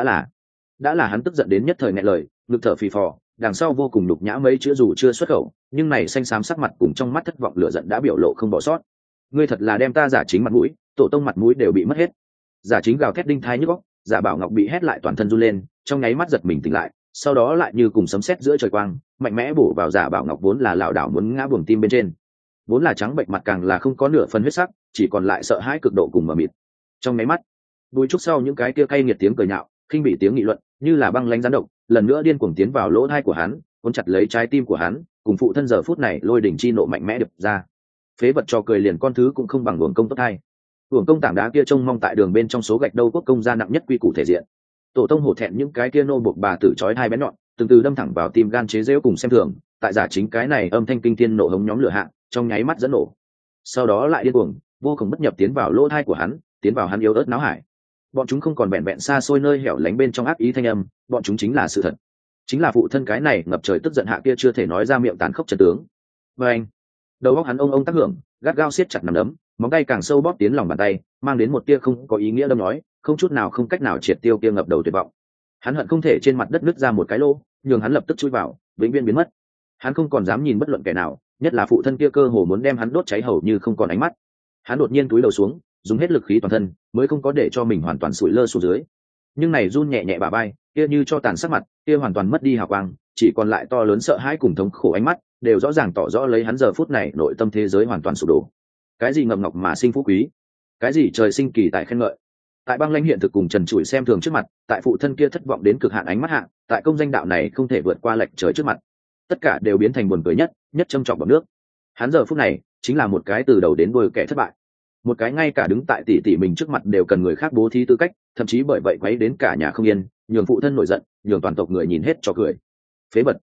đã là hắn tức giận đến nhất thời nghẹn lời, ngực thở phì phò, đằng sau vô cùng nhục nhã mấy chữ dù chưa xuất khẩu, nhưng này xanh xám sắc mặt cùng trong mắt thất vọng lửa giận đã biểu lộ không bỏ sót. Ngươi thật là đem ta Giả Chính mặt mũi, tổ tông mặt mũi đều bị mất hết. Giả Chính gào thét đinh thái nhức óc, Giả Bảo Ngọc bị hét lại toàn thân run lên, trong nháy mắt giật mình tỉnh lại, sau đó lại như cùng sấm sét giữa trời quang, mạnh mẽ bổ vào Giả Bảo Ngọc vốn là lảo đảo muốn ngã buồng tim bên trên, vốn là trắng bệnh mặt càng là không có nửa phần huyết sắc, chỉ còn lại sợ hãi cực độ cùng mờ mịt. Trong nháy mắt, bùi trúc sau những cái kia cay nghiệt tiếng cười nhạo, khinh bị tiếng nghị luận, như là băng lãnh gián độc, lần nữa điên cuồng tiến vào lỗ tai của hắn, cuốn chặt lấy trái tim của hắn, cùng phụ thân giờ phút này lôi đỉnh chi nộ mạnh mẽ đập ra. Phế vật trò cười liền con thứ cũng không bằng uổng công tốt hay. Uổng công tảng đá kia trông mong tại đường bên trong số gạch đâu quốc công gia nặng nhất quy củ thể diện. Tổ tông hổ thẹn những cái kia nô buộc bà tử chói hai bén nhọn, từng từ đâm thẳng vào tim gan chế giễu cùng xem thường, tại Giả Chính cái này âm thanh kinh thiên nộ hống nhóm lửa hạ, trong nháy mắt dẫn nổ. Sau đó lại điên cuồng, vô cùng bất nhập tiến vào lỗ tai của hắn, tiến vào hắn yếu ớt náo hải. Bọn chúng không còn vẹn vẹn xa xôi nơi hẻo lánh bên trong ác ý thanh âm, bọn chúng chính là sự thật, chính là phụ thân cái này ngập trời tức giận hạ kia chưa thể nói ra miệng tàn khốc chân tướng. Và anh, đầu óc hắn ông tác hưởng, gắt gao siết chặt nắm đấm, móng tay càng sâu bóp tiến lòng bàn tay, mang đến một tia không có ý nghĩa đâm nói, không chút nào không cách nào triệt tiêu kia ngập đầu tuyệt vọng. Hắn hận không thể trên mặt đất nứt ra một cái lỗ, nhường hắn lập tức chui vào, vĩnh viễn biến mất. Hắn không còn dám nhìn bất luận kẻ nào, nhất là phụ thân kia cơ hồ muốn đem hắn đốt cháy hầu như không còn ánh mắt. Hắn đột nhiên cúi đầu xuống, dùng hết lực khí toàn thân, mới không có để cho mình hoàn toàn sụi lơ xuống dưới. Nhưng này run nhẹ nhẹ bả vai, kia như cho tàn sắc mặt, kia hoàn toàn mất đi hào quang, chỉ còn lại to lớn sợ hãi cùng thống khổ ánh mắt, đều rõ ràng tỏ rõ lấy hắn giờ phút này nội tâm thế giới hoàn toàn sụp đổ. Cái gì ngậm ngọc mà sinh phú quý, cái gì trời sinh kỳ tài khen ngợi, tại băng lãnh hiện thực cùng trần trụi xem thường trước mặt, tại phụ thân kia thất vọng đến cực hạn ánh mắt hạ, tại công danh đạo này không thể vượt qua lệch trời trước mặt, tất cả đều biến thành buồn cười nhất châm trọng bọt nước. Hắn giờ phút này chính là một cái từ đầu đến đuôi kẻ thất bại, một cái ngay cả đứng tại tỷ tỷ mình trước mặt đều cần người khác bố thí tư cách, thậm chí bởi vậy quấy đến cả nhà không yên, nhường phụ thân nổi giận, nhường toàn tộc người nhìn hết cho cười. Phế vật!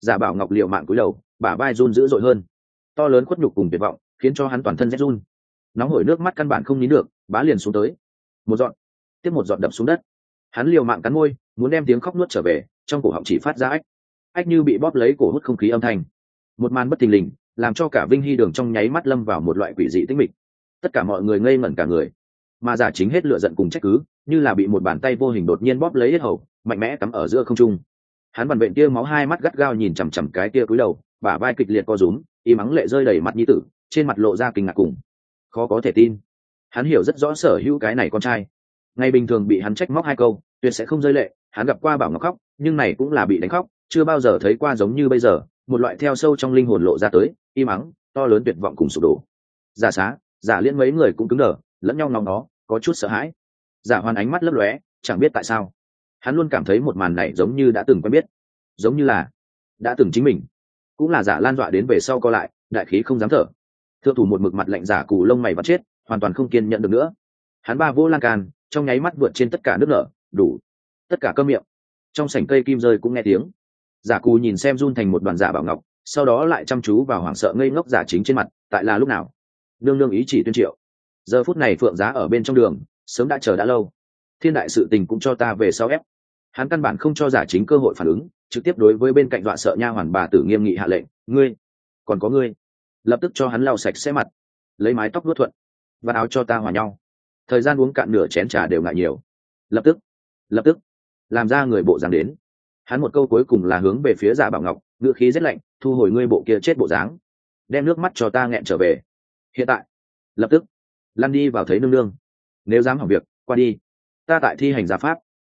Giả Bảo Ngọc liều mạng cúi đầu, bả vai run dữ dội hơn. To lớn khuất nhục cùng tuyệt vọng khiến cho hắn toàn thân rét run. Nóng hổi nước mắt căn bản không nín được, bá liền xuống tới. Một giọt, tiếp một giọt đập xuống đất. Hắn liều mạng cắn môi, muốn đem tiếng khóc nuốt trở về, trong cổ họng chỉ phát ra ách, ách như bị bóp lấy cổ hút không khí âm thanh. Một màn bất thình lình, làm cho cả Vinh Hy Đường trong nháy mắt lâm vào một loại quỷ dị tĩnh mịch. Tất cả mọi người ngây ngẩn cả người, mà Giả Chính hết lửa giận cùng trách cứ, như là bị một bàn tay vô hình đột nhiên bóp lấy hết hầu, mạnh mẽ cắm ở giữa không trung. Hắn vằn vện tia máu, hai mắt gắt gao nhìn chằm chằm cái tia cúi đầu, bả vai kịch liệt co rúm, y mắng lệ rơi đầy mặt nhi tử, trên mặt lộ ra kinh ngạc cùng khó có thể tin. Hắn hiểu rất rõ sở hữu cái này con trai, ngày bình thường bị hắn trách móc hai câu tuyệt sẽ không rơi lệ. Hắn gặp qua Bảo Ngọc khóc, nhưng này cũng là bị đánh khóc, chưa bao giờ thấy qua giống như bây giờ, một loại theo sâu trong linh hồn lộ ra tới y mắng to lớn tuyệt vọng cùng sụp đổ. Giả Xá, Giả Liên mấy người cũng cứng đờ, lẫn nhau ngóng nó, có chút sợ hãi. Giả Hoàn ánh mắt lấp lóe, chẳng biết tại sao hắn luôn cảm thấy một màn này giống như đã từng quen biết, giống như là đã từng chính mình. Cũng là Giả Lan dọa đến về sau co lại, đại khí không dám thở. Thượng thủ một mực mặt lạnh Giả Cù lông mày vắt chết, hoàn toàn không kiên nhận được nữa. Hắn ba vỗ lan can, trong nháy mắt vượt trên tất cả nước nở, đủ, tất cả câm miệng. Trong sảnh cây kim rơi cũng nghe tiếng. Giả Cù nhìn xem run thành một đoàn Giả Bảo Ngọc, sau đó lại chăm chú vào hoảng sợ ngây ngốc Giả Chính trên mặt. Tại là lúc nào? Nương nương ý chỉ tuyên triệu. Giờ phút này Phượng Giá ở bên trong đường, sớm đã chờ đã lâu. Thiên đại sự tình cũng cho ta về sau ép. Hắn căn bản không cho Giả Chính cơ hội phản ứng, trực tiếp đối với bên cạnh dọa sợ nha hoàn bà tử nghiêm nghị hạ lệnh: ngươi, còn có ngươi, lập tức cho hắn lau sạch sẽ mặt, lấy mái tóc vuốt thuận, và áo cho ta hòa nhau. Thời gian uống cạn nửa chén trà đều ngại nhiều. Lập tức làm ra người bộ dáng đến. Hắn một câu cuối cùng là hướng về phía Giả Bảo Ngọc, ngữ khí rất lạnh: thu hồi ngươi bộ kia chết bộ dáng, đem nước mắt cho ta nghẹn trở về. Hiện tại, lập tức lăn đi vào thấy nương nương. Nếu dám hỏng việc, qua đi, ta tại thi hành gia pháp.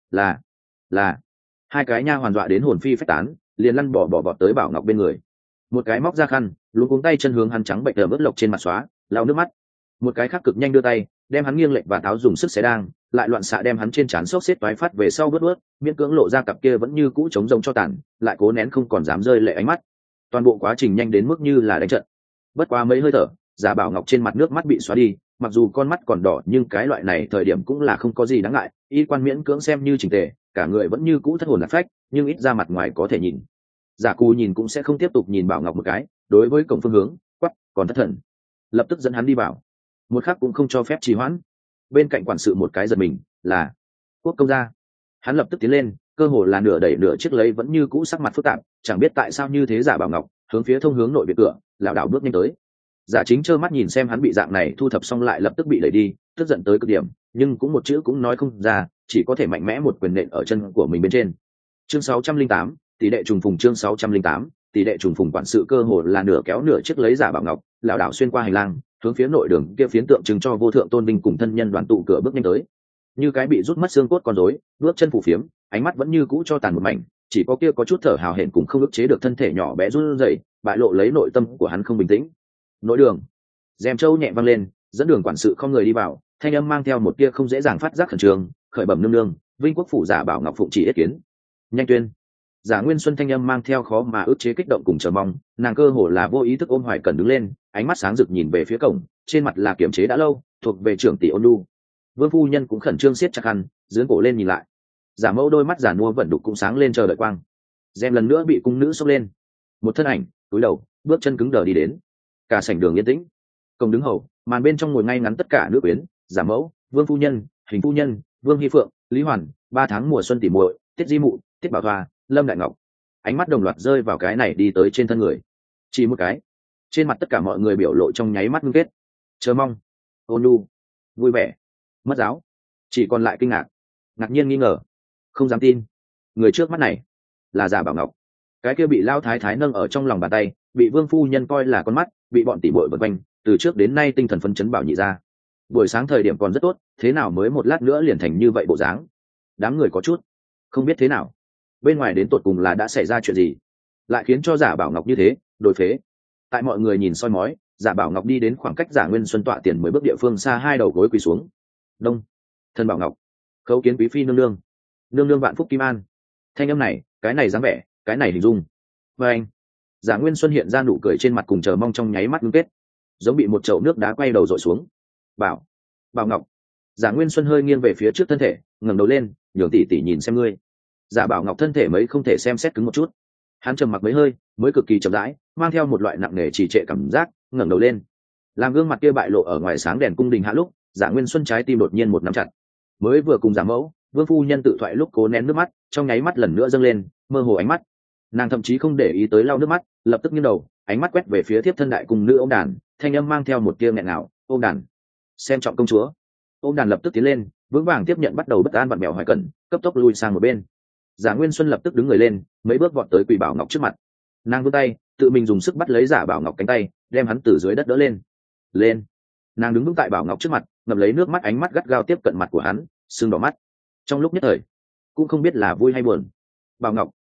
Là hai cái nha hoàn dọa đến hồn phi phách tán, liền lăn bỏ vọt tới Bảo Ngọc bên người. Một cái móc ra khăn, luống cuống tay chân hướng hắn trắng bệnh ở mức lộc trên mặt xóa lau nước mắt. Một cái khác cực nhanh đưa tay đem hắn nghiêng lệch và tháo dùng sức xé đang, lại loạn xạ đem hắn trên trán xốc xếp toái phát về sau bớt miễn cưỡng lộ ra cặp kia vẫn như cũ trống rông cho tàn, lại cố nén không còn dám rơi lệ ánh mắt. Toàn bộ quá trình nhanh đến mức như là đánh trận. Bất quá mấy hơi thở, Giả Bảo Ngọc trên mặt nước mắt bị xóa đi, mặc dù con mắt còn đỏ nhưng cái loại này thời điểm cũng là không có gì đáng ngại, y quan miễn cưỡng xem như chỉnh tề, cả người vẫn như cũ thất hồn lạc phách, nhưng ít ra mặt ngoài có thể nhìn. Giả Cù nhìn cũng sẽ không tiếp tục nhìn Bảo Ngọc một cái, đối với cổng phương hướng quắc còn thất thần, lập tức dẫn hắn đi vào, một khắc cũng không cho phép trì hoãn. Bên cạnh quản sự một cái giật mình, là Quốc công gia. Hắn lập tức tiến lên, cơ hồ là nửa đẩy nửa chiếc lấy vẫn như cũ sắc mặt phức tạp, chẳng biết tại sao như thế Giả Bảo Ngọc hướng phía thông hướng nội viện cửa lảo đảo bước nhanh tới. Giả Chính trơ mắt nhìn xem hắn bị dạng này thu thập xong lại lập tức bị đẩy đi, tức giận tới cực điểm, nhưng cũng một chữ cũng nói không ra, chỉ có thể mạnh mẽ một quyền nện ở chân của mình bên trên. Chương 608, tỷ lệ trùng phùng. Chương 608, tỷ lệ trùng phùng. Quản sự cơ hồ là nửa kéo nửa chiếc lấy Giả Bảo Ngọc, lảo đảo xuyên qua hành lang, hướng phía nội đường kia phiến tượng trưng cho vô thượng tôn vinh cùng thân nhân đoàn tụ cửa bước nhanh tới. Như cái bị rút mất xương cốt con rối, bước chân phủ phiếm, ánh mắt vẫn như cũ cho tàn một mảnh, chỉ có kia có chút thở hào hển cùng không ức chế được thân thể nhỏ bé run rẩy, bại lộ lấy nội tâm của hắn không bình tĩnh. Nội đường, rèm châu nhẹ văng lên, dẫn đường quản sự không người đi vào, thanh âm mang theo một tia không dễ dàng phát giác khẩn trương, khởi bẩm nương nương, Vinh Quốc phủ Giả Bảo Ngọc phụng chỉ ý kiến. Nhanh tuyên. Giả Nguyên Xuân thanh âm mang theo khó mà ức chế kích động cùng chờ mong, nàng cơ hồ là vô ý thức ôm Hoài Cẩn đứng lên, ánh mắt sáng rực nhìn về phía cổng, trên mặt là kiềm chế đã lâu, thuộc về trưởng tỷ ôn nhu. Vương phu nhân cũng khẩn trương siết chặt khăn, dưỡng cổ lên nhìn lại. Giả Mẫu đôi mắt giả mua vận đục cũng sáng lên chờ đợi quang. Rèm lần nữa bị cung nữ xốc lên, một thân ảnh cúi đầu, bước chân cứng đờ đi đến. Cả sảnh đường yên tĩnh, cổng đứng hầu, màn bên trong ngồi ngay ngắn tất cả nữ quyến, Giả Mẫu, Vương phu nhân, Hình phu nhân, Vương Hy Phượng, Lý Hoàn, 3 tháng mùa xuân tỉ muội, Tiết Di Mụ, Tiết Bảo Thoa, Lâm Đại Ngọc. Ánh mắt đồng loạt rơi vào cái này đi tới trên thân người, chỉ một cái, trên mặt tất cả mọi người biểu lộ trong nháy mắt ngưng kết, chờ mong, ôn nhu, vui vẻ, mất giáo, chỉ còn lại kinh ngạc, ngạc nhiên, nghi ngờ, không dám tin. Người trước mắt này là Giả Bảo Ngọc, cái kia bị lao thái thái nâng ở trong lòng bàn tay, bị Vương phu nhân coi là con mắt, bị bọn tỷ muội vây quanh, từ trước đến nay tinh thần phấn chấn Bảo nhị ra. Buổi sáng thời điểm còn rất tốt, thế nào mới một lát nữa liền thành như vậy bộ dáng? Đám người có chút không biết thế nào, bên ngoài đến tột cùng là đã xảy ra chuyện gì, lại khiến cho Giả Bảo Ngọc như thế đổi phế. Tại mọi người nhìn soi mói, Giả Bảo Ngọc đi đến khoảng cách Giả Nguyên Xuân tọa tiền 10 bước địa phương xa, hai đầu gối quỳ xuống. Đông, thân Bảo Ngọc, khấu kiến quý phi nương nương, nương nương vạn phúc kim an. Thanh âm này, cái này dáng vẻ, cái này hình dung. Và anh, Giả Nguyên Xuân hiện ra nụ cười trên mặt cùng chờ mong trong nháy mắt ngưng kết, giống bị một chậu nước đá quay đầu dội xuống. Bảo Ngọc. Giả Nguyên Xuân hơi nghiêng về phía trước thân thể, ngẩng đầu lên, nhường tỷ tỷ nhìn xem ngươi. Giả Bảo Ngọc thân thể mấy không thể xem xét cứng một chút, Hắn trầm mặc mấy hơi mới cực kỳ chậm rãi mang theo một loại nặng nề trì trệ cảm giác ngẩng đầu lên, làm gương mặt kia bại lộ ở ngoài sáng đèn cung đình hạ lúc Dạ Nguyên Xuân trái tim đột nhiên một nắm chặt. Mới vừa cùng giả mẫu vương phu nhân tự thoại lúc cố nén nước mắt trong nháy mắt lần nữa dâng lên mơ hồ ánh mắt. Nàng thậm chí không để ý tới lau nước mắt, lập tức nghiêng đầu ánh mắt quét về phía thiếp thân đại cung nữ ôm đàn, thanh âm mang theo một tia nghẹn ngào. Ôm đàn, xem trọng công chúa. Ôm đàn lập tức tiến lên vững vàng tiếp nhận bắt đầu bất an vặn mèo Hoài Cẩn, cấp tốc lui sang một bên. Giả Nguyên Xuân lập tức đứng người lên mấy bước vọt tới Quỷ Bảo Ngọc trước mặt. Nàng vươn tay tự mình dùng sức bắt lấy Giả Bảo Ngọc cánh tay đem hắn từ dưới đất đỡ lên. Nàng đứng vững tại Bảo Ngọc trước mặt ngậm lấy nước mắt ánh mắt gắt gao tiếp cận mặt của hắn, sưng đỏ mắt. Trong lúc nhất thời cũng không biết là vui hay buồn. Bảo Ngọc,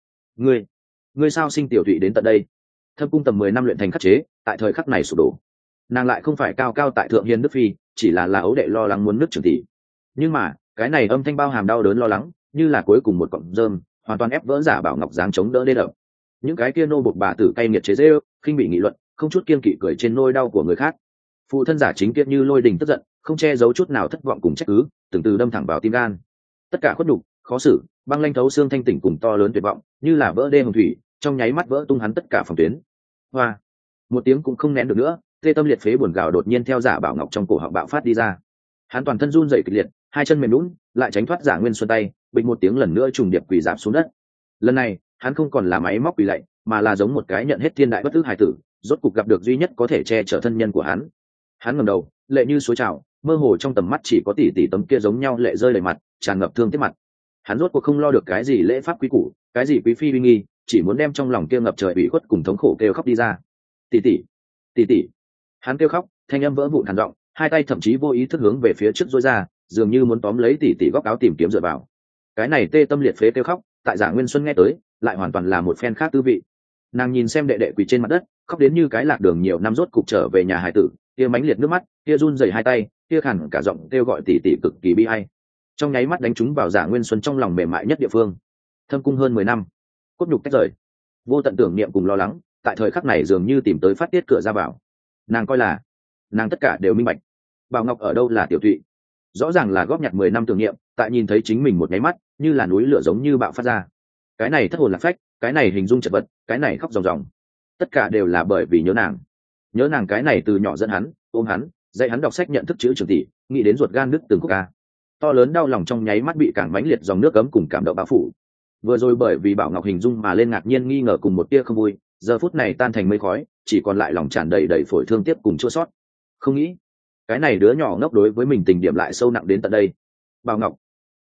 ngươi sao sinh tiểu thụy đến tận đây? Thâm cung tầm 10 năm luyện thành khắc chế tại thời khắc này sụp đổ. Nàng lại không phải cao cao tại thượng hiên đức phi, chỉ là ấu đệ lo lắng muốn nước trưởng tỷ. Nhưng mà cái này âm thanh bao hàm đau đớn lo lắng như là cuối cùng một cọng rơm hoàn toàn ép vỡ Giả Bảo Ngọc dáng chống đỡ đê đập. Những cái kia nô bộc bà tử cay nghiệt chế giễu khinh bị nghị luận không chút kiên kỵ cười trên nỗi đau của người khác. Phụ thân Giả Chính Kiệt như lôi đình tức giận không che giấu chút nào thất vọng cùng trách cứ từng từ đâm thẳng vào tim gan. Tất cả khuất nhục khó xử băng lanh thấu xương thanh tỉnh cùng to lớn tuyệt vọng như là vỡ đê hồng thủy trong nháy mắt vỡ tung hắn tất cả phòng tuyến. Hoa, một tiếng cũng không nén được nữa, tê tâm liệt phế buồn gào đột nhiên theo Giả Bảo Ngọc trong cổ họng bạo phát đi ra. Hắn toàn thân run rẩy kịch liệt, hai chân mềm nhũn lại tránh thoát Giả Nguyên Xuân tay, bình một tiếng lần nữa trùng điệp quỳ rạp xuống đất. Lần này hắn không còn là máy móc quỳ lạy mà là giống một cái nhận hết thiên đại bất ức hài tử rốt cục gặp được duy nhất có thể che chở thân nhân của hắn. Hắn ngẩng đầu lệ như suối trào mơ hồ trong tầm mắt chỉ có tỷ tỷ tấm kia giống nhau lệ rơi đầy mặt tràn ngập thương tiếc mặt. Hắn rốt cuộc không lo được cái gì lễ pháp quý củ cái gì quý phi uy nghi, chỉ muốn đem trong lòng kia ngập trời ủy khuất cùng thống khổ kêu khóc đi ra. Tỷ tỷ, tỷ tỷ. Hắn kêu khóc thanh âm vỡ vụn hằn giọng, hai tay thậm chí vô ý thức hướng về phía trước duỗi ra dường như muốn tóm lấy tỷ tỷ góc áo tìm kiếm dựa vào. Cái này tê tâm liệt phế kêu khóc tại Giả Nguyên Xuân nghe tới lại hoàn toàn là một phen khác tư vị. Nàng nhìn xem đệ đệ quỳ trên mặt đất khóc đến như cái lạc đường nhiều năm rốt cục trở về nhà hải tử, kia mãnh liệt nước mắt, kia run rẩy hai tay, kia khàn cả giọng kêu gọi tỷ tỷ cực kỳ bi ai, trong nháy mắt đánh trúng vào Giả Nguyên Xuân trong lòng mềm mại nhất địa phương. Thâm cung hơn 10 năm cốt nhục tách rời, vô tận tưởng niệm cùng lo lắng tại thời khắc này dường như tìm tới phát tiết cửa ra vào. Nàng coi là nàng tất cả đều minh bạch. Bảo Ngọc ở đâu là tiểu thụy, rõ ràng là góp nhặt 10 năm tưởng niệm tại nhìn thấy chính mình một nháy mắt như là núi lửa giống như bạo phát ra. Cái này thất hồn lạc phách, cái này hình dung chật vật, cái này khóc ròng ròng, tất cả đều là bởi vì nhớ nàng cái này từ nhỏ dẫn hắn ôm hắn dạy hắn đọc sách nhận thức chữ trường tỷ, nghĩ đến ruột gan nứt từng khúc ca. To lớn đau lòng trong nháy mắt bị càng mãnh liệt dòng nước cấm cùng cảm động bao phủ. Vừa rồi bởi vì Bảo Ngọc hình dung mà lên ngạc nhiên nghi ngờ cùng một tia không vui, giờ phút này tan thành mây khói, chỉ còn lại lòng tràn đầy đầy phổi thương tiếc cùng chua xót. Không nghĩ cái này đứa nhỏ ngốc đối với mình tình điểm lại sâu nặng đến tận đây. Bảo Ngọc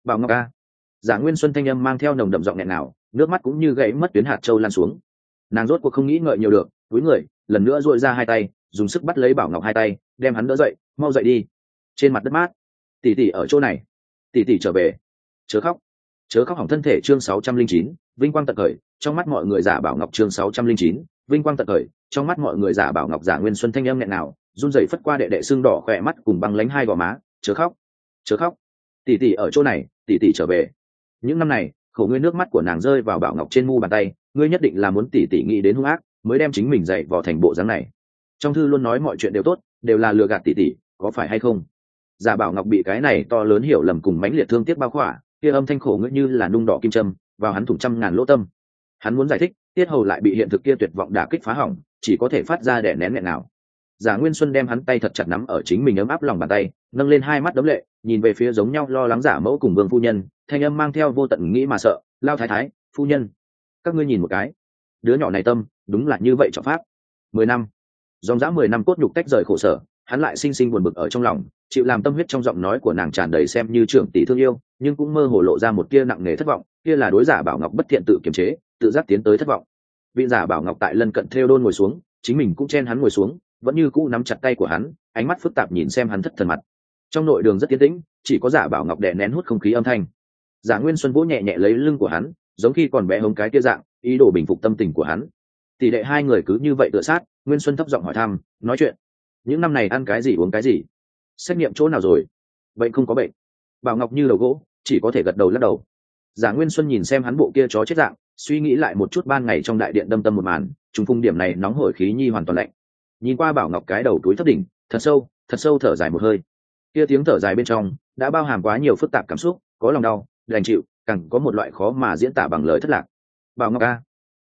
a. Giả Nguyên Xuân thanh âm mang theo nồng đậm giọng nghẹn nào, nước mắt cũng như gãy mất tuyến hạt châu lan xuống. Nàng rốt cuộc không nghĩ ngợi nhiều được, cúi người lần nữa duỗi ra hai tay dùng sức bắt lấy Bảo Ngọc hai tay đem hắn đỡ dậy. Mau dậy đi. Trên mặt đất mát. Tỷ tỷ ở chỗ này. Tỷ tỷ trở về. Chớ khóc hỏng thân thể. Chương 609, vinh quang tận khởi trong mắt mọi người. Giả Bảo Ngọc. Chương 609, vinh quang tận khởi trong mắt mọi người. Giả Bảo Ngọc. Giả Nguyên Xuân thanh âm nghẹn nào run rẩy phất qua đệ đệ sưng đỏ khỏe mắt cùng băng lánh hai gò má. Chớ khóc. Tỷ tỷ ở chỗ này. Tỷ tỷ trở về. Những năm này khổ ngươi, nước mắt của nàng rơi vào Bảo Ngọc trên mu bàn tay, ngươi nhất định là muốn tỷ tỷ nghĩ đến hung ác mới đem chính mình dạy vào thành bộ dáng này. Trong thư luôn nói mọi chuyện đều tốt, đều là lừa gạt tỷ tỷ, có phải hay không? Giả Bảo Ngọc bị cái này to lớn hiểu lầm cùng mãnh liệt thương tiếc bao khỏa, kia âm thanh khổ ngươi như là nung đỏ kim châm vào hắn thủng trăm ngàn lỗ tâm. Hắn muốn giải thích, tiết hầu lại bị hiện thực kia tuyệt vọng đả kích phá hỏng, chỉ có thể phát ra đẻ nén nghẹn nào. Giả Nguyên Xuân đem hắn tay thật chặt nắm ở chính mình ấm áp lòng bàn tay, nâng lên hai mắt đấm lệ, nhìn về phía giống nhau lo lắng Giả mẫu cùng Vương phu nhân, thanh âm mang theo vô tận nghĩ mà sợ. Lao thái thái, phu nhân, các ngươi nhìn một cái, đứa nhỏ này tâm đúng là như vậy trọng pháp. 10 năm dòng dã 10 năm cốt nhục tách rời khổ sở, hắn lại sinh sinh buồn bực ở trong lòng, chịu làm tâm huyết trong giọng nói của nàng tràn đầy xem như trưởng tỷ thương yêu, nhưng cũng mơ hồ lộ ra một tia nặng nề thất vọng, kia là đối Giả Bảo Ngọc bất thiện tự kiềm chế, tự giác tiến tới thất vọng. Vị Giả Bảo Ngọc tại lân cận theo đôn ngồi xuống, chính mình cũng chen hắn ngồi xuống, vẫn như cũ nắm chặt tay của hắn, ánh mắt phức tạp nhìn xem hắn thất thần mặt. Trong nội đường rất yên tĩnh, chỉ có Giả Bảo Ngọc đè nén hút không khí âm thanh. Giả Nguyên Xuân vỗ nhẹ nhẹ lấy lưng của hắn, giống khi còn bé hống cái kia dạng, ý đồ bình phục tâm tình của hắn. Tỷ đệ hai người cứ như vậy tựa sát, Nguyên Xuân thấp giọng hỏi thăm, nói chuyện. Những năm này ăn cái gì uống cái gì? Xét nghiệm chỗ nào rồi? Bệnh không có bệnh. Bảo Ngọc như đầu gỗ, chỉ có thể gật đầu lắc đầu. Giả Nguyên Xuân nhìn xem hắn bộ kia chó chết dạng, suy nghĩ lại một chút ban ngày trong đại điện đâm tâm một màn, trùng phung điểm này nóng hổi khí nhi hoàn toàn lạnh. Nhìn qua Bảo Ngọc cái đầu túi thấp đỉnh, thật sâu thở dài một hơi. Kia tiếng thở dài bên trong đã bao hàm quá nhiều phức tạp cảm xúc, có lòng đau, đành chịu, càng có một loại khó mà diễn tả bằng lời thất lạc. Bảo Ngọc a,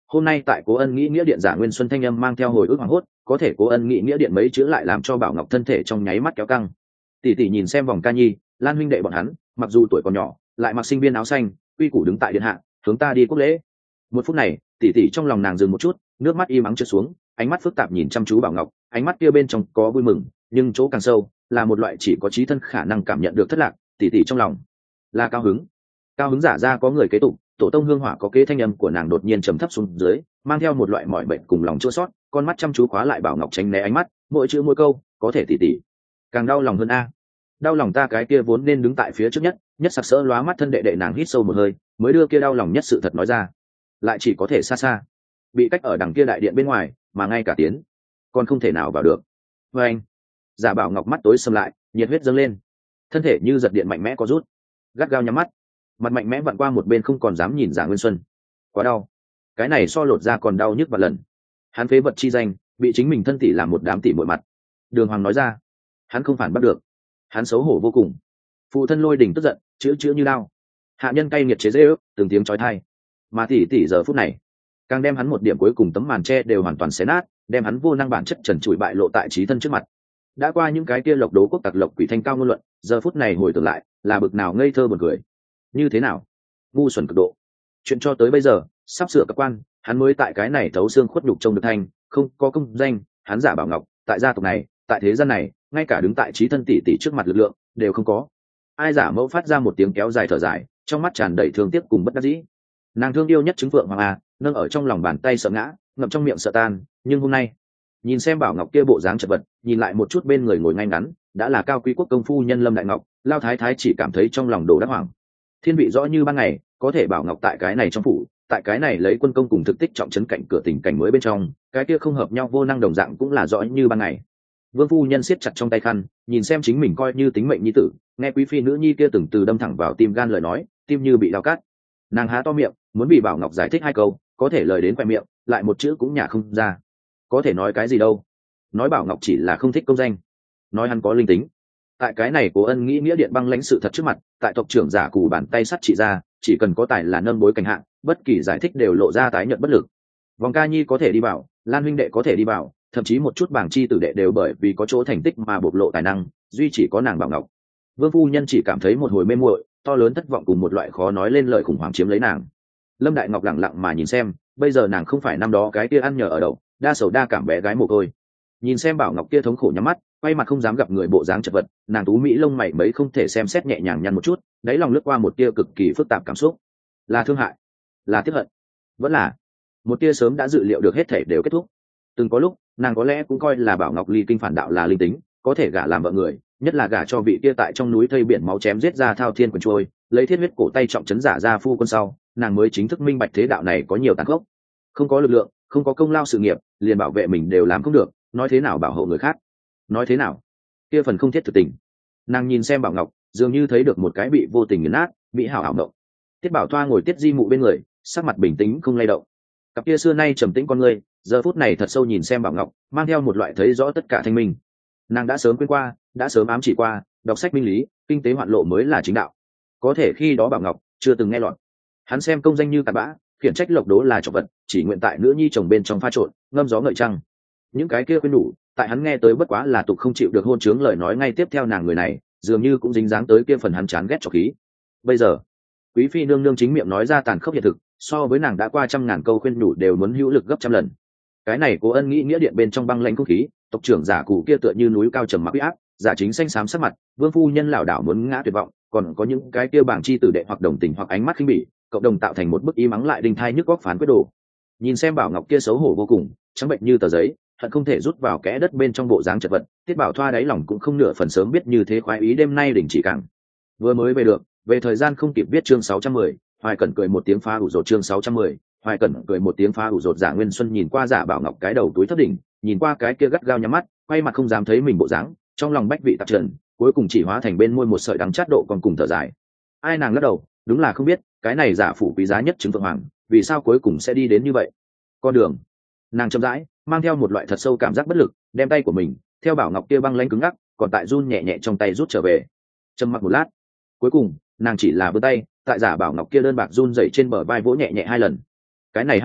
hôm nay tại Cố Ân nghĩ nghĩa điện giả Nguyên Xuân thanh âm mang theo hồi ức hoảng hốt, có thể Cố Ân nghĩ nghĩa điện mấy chữ lại làm cho Bảo Ngọc thân thể trong nháy mắt kéo căng. Tỷ tỷ nhìn xem vòng ca nhi, Lan huynh đệ bọn hắn, mặc dù tuổi còn nhỏ, lại mặc sinh viên áo xanh, quy củ đứng tại điện hạ, hướng ta đi quốc lễ. Một phút này, tỷ tỷ trong lòng nàng dừng một chút, nước mắt im ắng trượt xuống, ánh mắt phức tạp nhìn chăm chú Bảo Ngọc, ánh mắt kia bên trong có vui mừng, nhưng chỗ càng sâu là một loại chỉ có trí thân khả năng cảm nhận được thất lạc. Tỷ tỷ trong lòng là cao hứng giả ra có người kế tục, tổ tông hương hỏa có kế, thanh âm của nàng đột nhiên trầm thấp xuống dưới, mang theo một loại mỏi bệnh cùng lòng chua xót, con mắt chăm chú khóa lại Bảo Ngọc tránh né ánh mắt, mỗi chữ mỗi câu có thể tỷ tỷ càng đau lòng hơn a. Đau lòng ta cái kia vốn nên đứng tại phía trước nhất sặc sỡ lóa mắt thân đệ đệ. Nàng hít sâu một hơi, mới đưa kia đau lòng nhất sự thật nói ra, lại chỉ có thể xa xa bị cách ở đằng kia đại điện bên ngoài, mà ngay cả tiến còn không thể nào vào được. Vê anh, giả Bảo Ngọc mắt tối sầm lại, nhiệt huyết dâng lên, thân thể như giật điện mạnh mẽ có rút, gắt gao nhắm mắt, mặt mạnh mẽ vặn qua một bên, không còn dám nhìn giả Nguyên Xuân. Quá đau, cái này so lột ra còn đau nhức vạn lần. Hắn phế vật chi danh, bị chính mình thân tỷ làm một đám tỷ muội mặt. Đường Hoàng nói ra, hắn không phản bắt được, hắn xấu hổ vô cùng. Phụ thân Lôi Đình tức giận, chữ như đao. Hạ nhân cay nghiệt chế dễ ước, từng tiếng chói tai. Mà tỷ giờ phút này, càng đem hắn một điểm cuối cùng tấm màn tre đều hoàn toàn xé nát, đem hắn vô năng bản chất trần trụi bại lộ tại trí thân trước mặt. Đã qua những cái kia lộc đố quốc tặc lộc quỷ thanh cao ngôn luận, giờ phút này hồi tưởng lại, là bực nào ngây thơ buồn cười. Như thế nào ngu xuẩn cực độ. Chuyện cho tới bây giờ sắp sửa các quan, hắn mới tại cái này thấu xương khuất nhục trông được thanh, không có công danh, hắn giả Bảo Ngọc tại gia tộc này, tại thế gian này, ngay cả đứng tại trí thân tỷ tỷ trước mặt lực lượng đều không có. Ai giả mẫu phát ra một tiếng kéo dài thở dài, trong mắt tràn đầy thương tiếc cùng bất đắc dĩ. Nàng thương yêu nhất trứng phượng hoàng à, nâng ở trong lòng bàn tay sợ ngã, ngậm trong miệng sợ tan. Nhưng hôm nay nhìn xem Bảo Ngọc kia bộ dáng chật vật, nhìn lại một chút bên người ngồi ngay ngắn đã là cao quý quốc công phu nhân Lâm Đại Ngọc, lao thái thái chỉ cảm thấy trong lòng đồ đắc hoàng. Thiên vị rõ như ban ngày, có thể Bảo Ngọc tại cái này trong phủ, tại cái này lấy quân công cùng thực tích trọng trấn cạnh cửa tình cảnh mới bên trong, cái kia không hợp nhau vô năng đồng dạng cũng là rõ như ban ngày. Vương phu nhân siết chặt trong tay khăn, nhìn xem chính mình coi như tính mệnh nhi tử, nghe quý phi nữ nhi kia từng từ đâm thẳng vào tim gan lời nói, tim như bị đau cắt. Nàng há to miệng muốn bị Bảo Ngọc giải thích hai câu, có thể lời đến khoe miệng lại một chữ cũng nhả không ra. Có thể nói cái gì đâu, nói Bảo Ngọc chỉ là không thích công danh, nói hắn có linh tính. Tại cái này Cố Ân nghĩ nghĩa điện băng lãnh sự thật trước mặt, tại tộc trưởng giả cù bàn tay sắt trị ra, chỉ cần có tài là nâng bối cảnh hạng, bất kỳ giải thích đều lộ ra tái nhận bất lực. Vòng ca nhi có thể đi vào, Lan huynh đệ có thể đi vào, thậm chí một chút bảng chi tử đệ đều bởi vì có chỗ thành tích mà bộc lộ tài năng, duy chỉ có nàng Bảo Ngọc. Vương phu nhân chỉ cảm thấy một hồi mê muội, to lớn thất vọng cùng một loại khó nói lên lời khủng hoảng chiếm lấy nàng. Lâm Đại Ngọc lặng lặng mà nhìn xem, bây giờ nàng không phải năm đó cái kia ăn nhờ ở đậu, đa sầu đa cảm bé gái mồ côi. Nhìn xem Bảo Ngọc kia thống khổ nhắm mắt, quay mặt không dám gặp người bộ dáng chật vật, nàng tú mỹ lông mày mấy không thể xem xét nhẹ nhàng nhăn một chút, đáy lòng lướt qua một tia cực kỳ phức tạp cảm xúc. Là thương hại, là tiếc hận, vẫn là một tia sớm đã dự liệu được hết thể đều kết thúc. Từng có lúc nàng có lẽ cũng coi là Bảo Ngọc ly kinh phản đạo là linh tính, có thể gả làm vợ người, nhất là gả cho vị kia tại trong núi thây biển máu chém giết ra thao thiên quần trôi, lấy thiết huyết cổ tay trọng trấn giả ra phu quân sau, nàng mới chính thức minh bạch thế đạo này có nhiều tàn khốc. Không có lực lượng, không có công lao sự nghiệp, liền bảo vệ mình đều làm không được, nói thế nào bảo hộ người khác, nói thế nào kia phần không thiết thực tình. Nàng nhìn xem Bảo Ngọc, dường như thấy được một cái bị vô tình nghiền nát, bị hảo ảo động. Tiết Bảo Thoa ngồi Tiết Di Mụ bên người, sắc mặt bình tĩnh không lay động, cặp kia xưa nay trầm tĩnh con người giờ phút này thật sâu nhìn xem Bảo Ngọc, mang theo một loại thấy rõ tất cả thanh minh. Nàng đã sớm quên qua, đã sớm ám chỉ qua, đọc sách minh lý, kinh tế hoạn lộ mới là chính đạo. Có thể khi đó Bảo Ngọc chưa từng nghe lọt. Hắn xem công danh như cặn bã, khiển trách lộc đố là trọng vật, chỉ nguyện tại nữ nhi chồng bên trong pha trộn, ngâm gió ngợi trăng. Những cái kia quên đủ, tại hắn nghe tới bất quá là tục không chịu được hôn chướng lời nói ngay tiếp theo nàng người này, dường như cũng dính dáng tới kia phần hắn chán ghét trọc khí. Bây giờ, quý phi nương nương chính miệng nói ra tàn khốc hiện thực, so với nàng đã qua trăm ngàn câu khuyên nhủ đều muốn hữu lực gấp trăm lần. Cái này Cố Ân nghĩ nghĩa điện bên trong băng lãnh không khí, tộc trưởng giả cụ kia tựa như núi cao trầm mặc uy áp, giả chính xanh xám sắc mặt, vương phu nhân lảo đảo muốn ngã tuyệt vọng, còn có những cái kia bảng chi tử đệ hoặc đồng tình hoặc ánh mắt khinh bỉ, cộng đồng tạo thành một bức y mắng lại đinh thai nhức góc phán quyết đồ. Nhìn xem Bảo Ngọc kia xấu hổ vô cùng, trắng bệnh như tờ giấy, hận không thể rút vào kẽ đất bên trong bộ dáng chật vật, Tiết Bảo Thoa đáy lòng cũng không nửa phần sớm biết như thế khoái ý đêm nay đình chỉ càng. Vừa mới về được, về thời gian không kịp viết chương 610, Hoài Cẩn cười một tiếng phá ủ rột chương 610, Hoài Cẩn cười một tiếng phá ủ rột. Giả Nguyên Xuân nhìn qua giả Bảo Ngọc cái đầu túi thấp đỉnh, nhìn qua cái kia gắt gao nhắm mắt, quay mặt không dám thấy mình bộ dáng, trong lòng bách vị tạp trần, cuối cùng chỉ hóa thành bên môi một sợi đắng chát độ còn cùng thở dài. Ai nàng lắc đầu, đúng là không biết, cái này giả phủ quý giá nhất chứng vượng hoàng, vì sao cuối cùng sẽ đi đến như vậy. Con đường, nàng chậm rãi, mang theo một loại thật sâu cảm giác bất lực, đem tay của mình theo Bảo Ngọc kia băng lãnh cứng ngắc, còn tại run nhẹ nhẹ trong tay rút trở về. Trầm mặc một lát, cuối cùng nàng chỉ là vươn tay, tại giả Bảo Ngọc kia đơn bạc run rẩy trên bờ vai vỗ nhẹ nhẹ hai lần. Cái này hai lần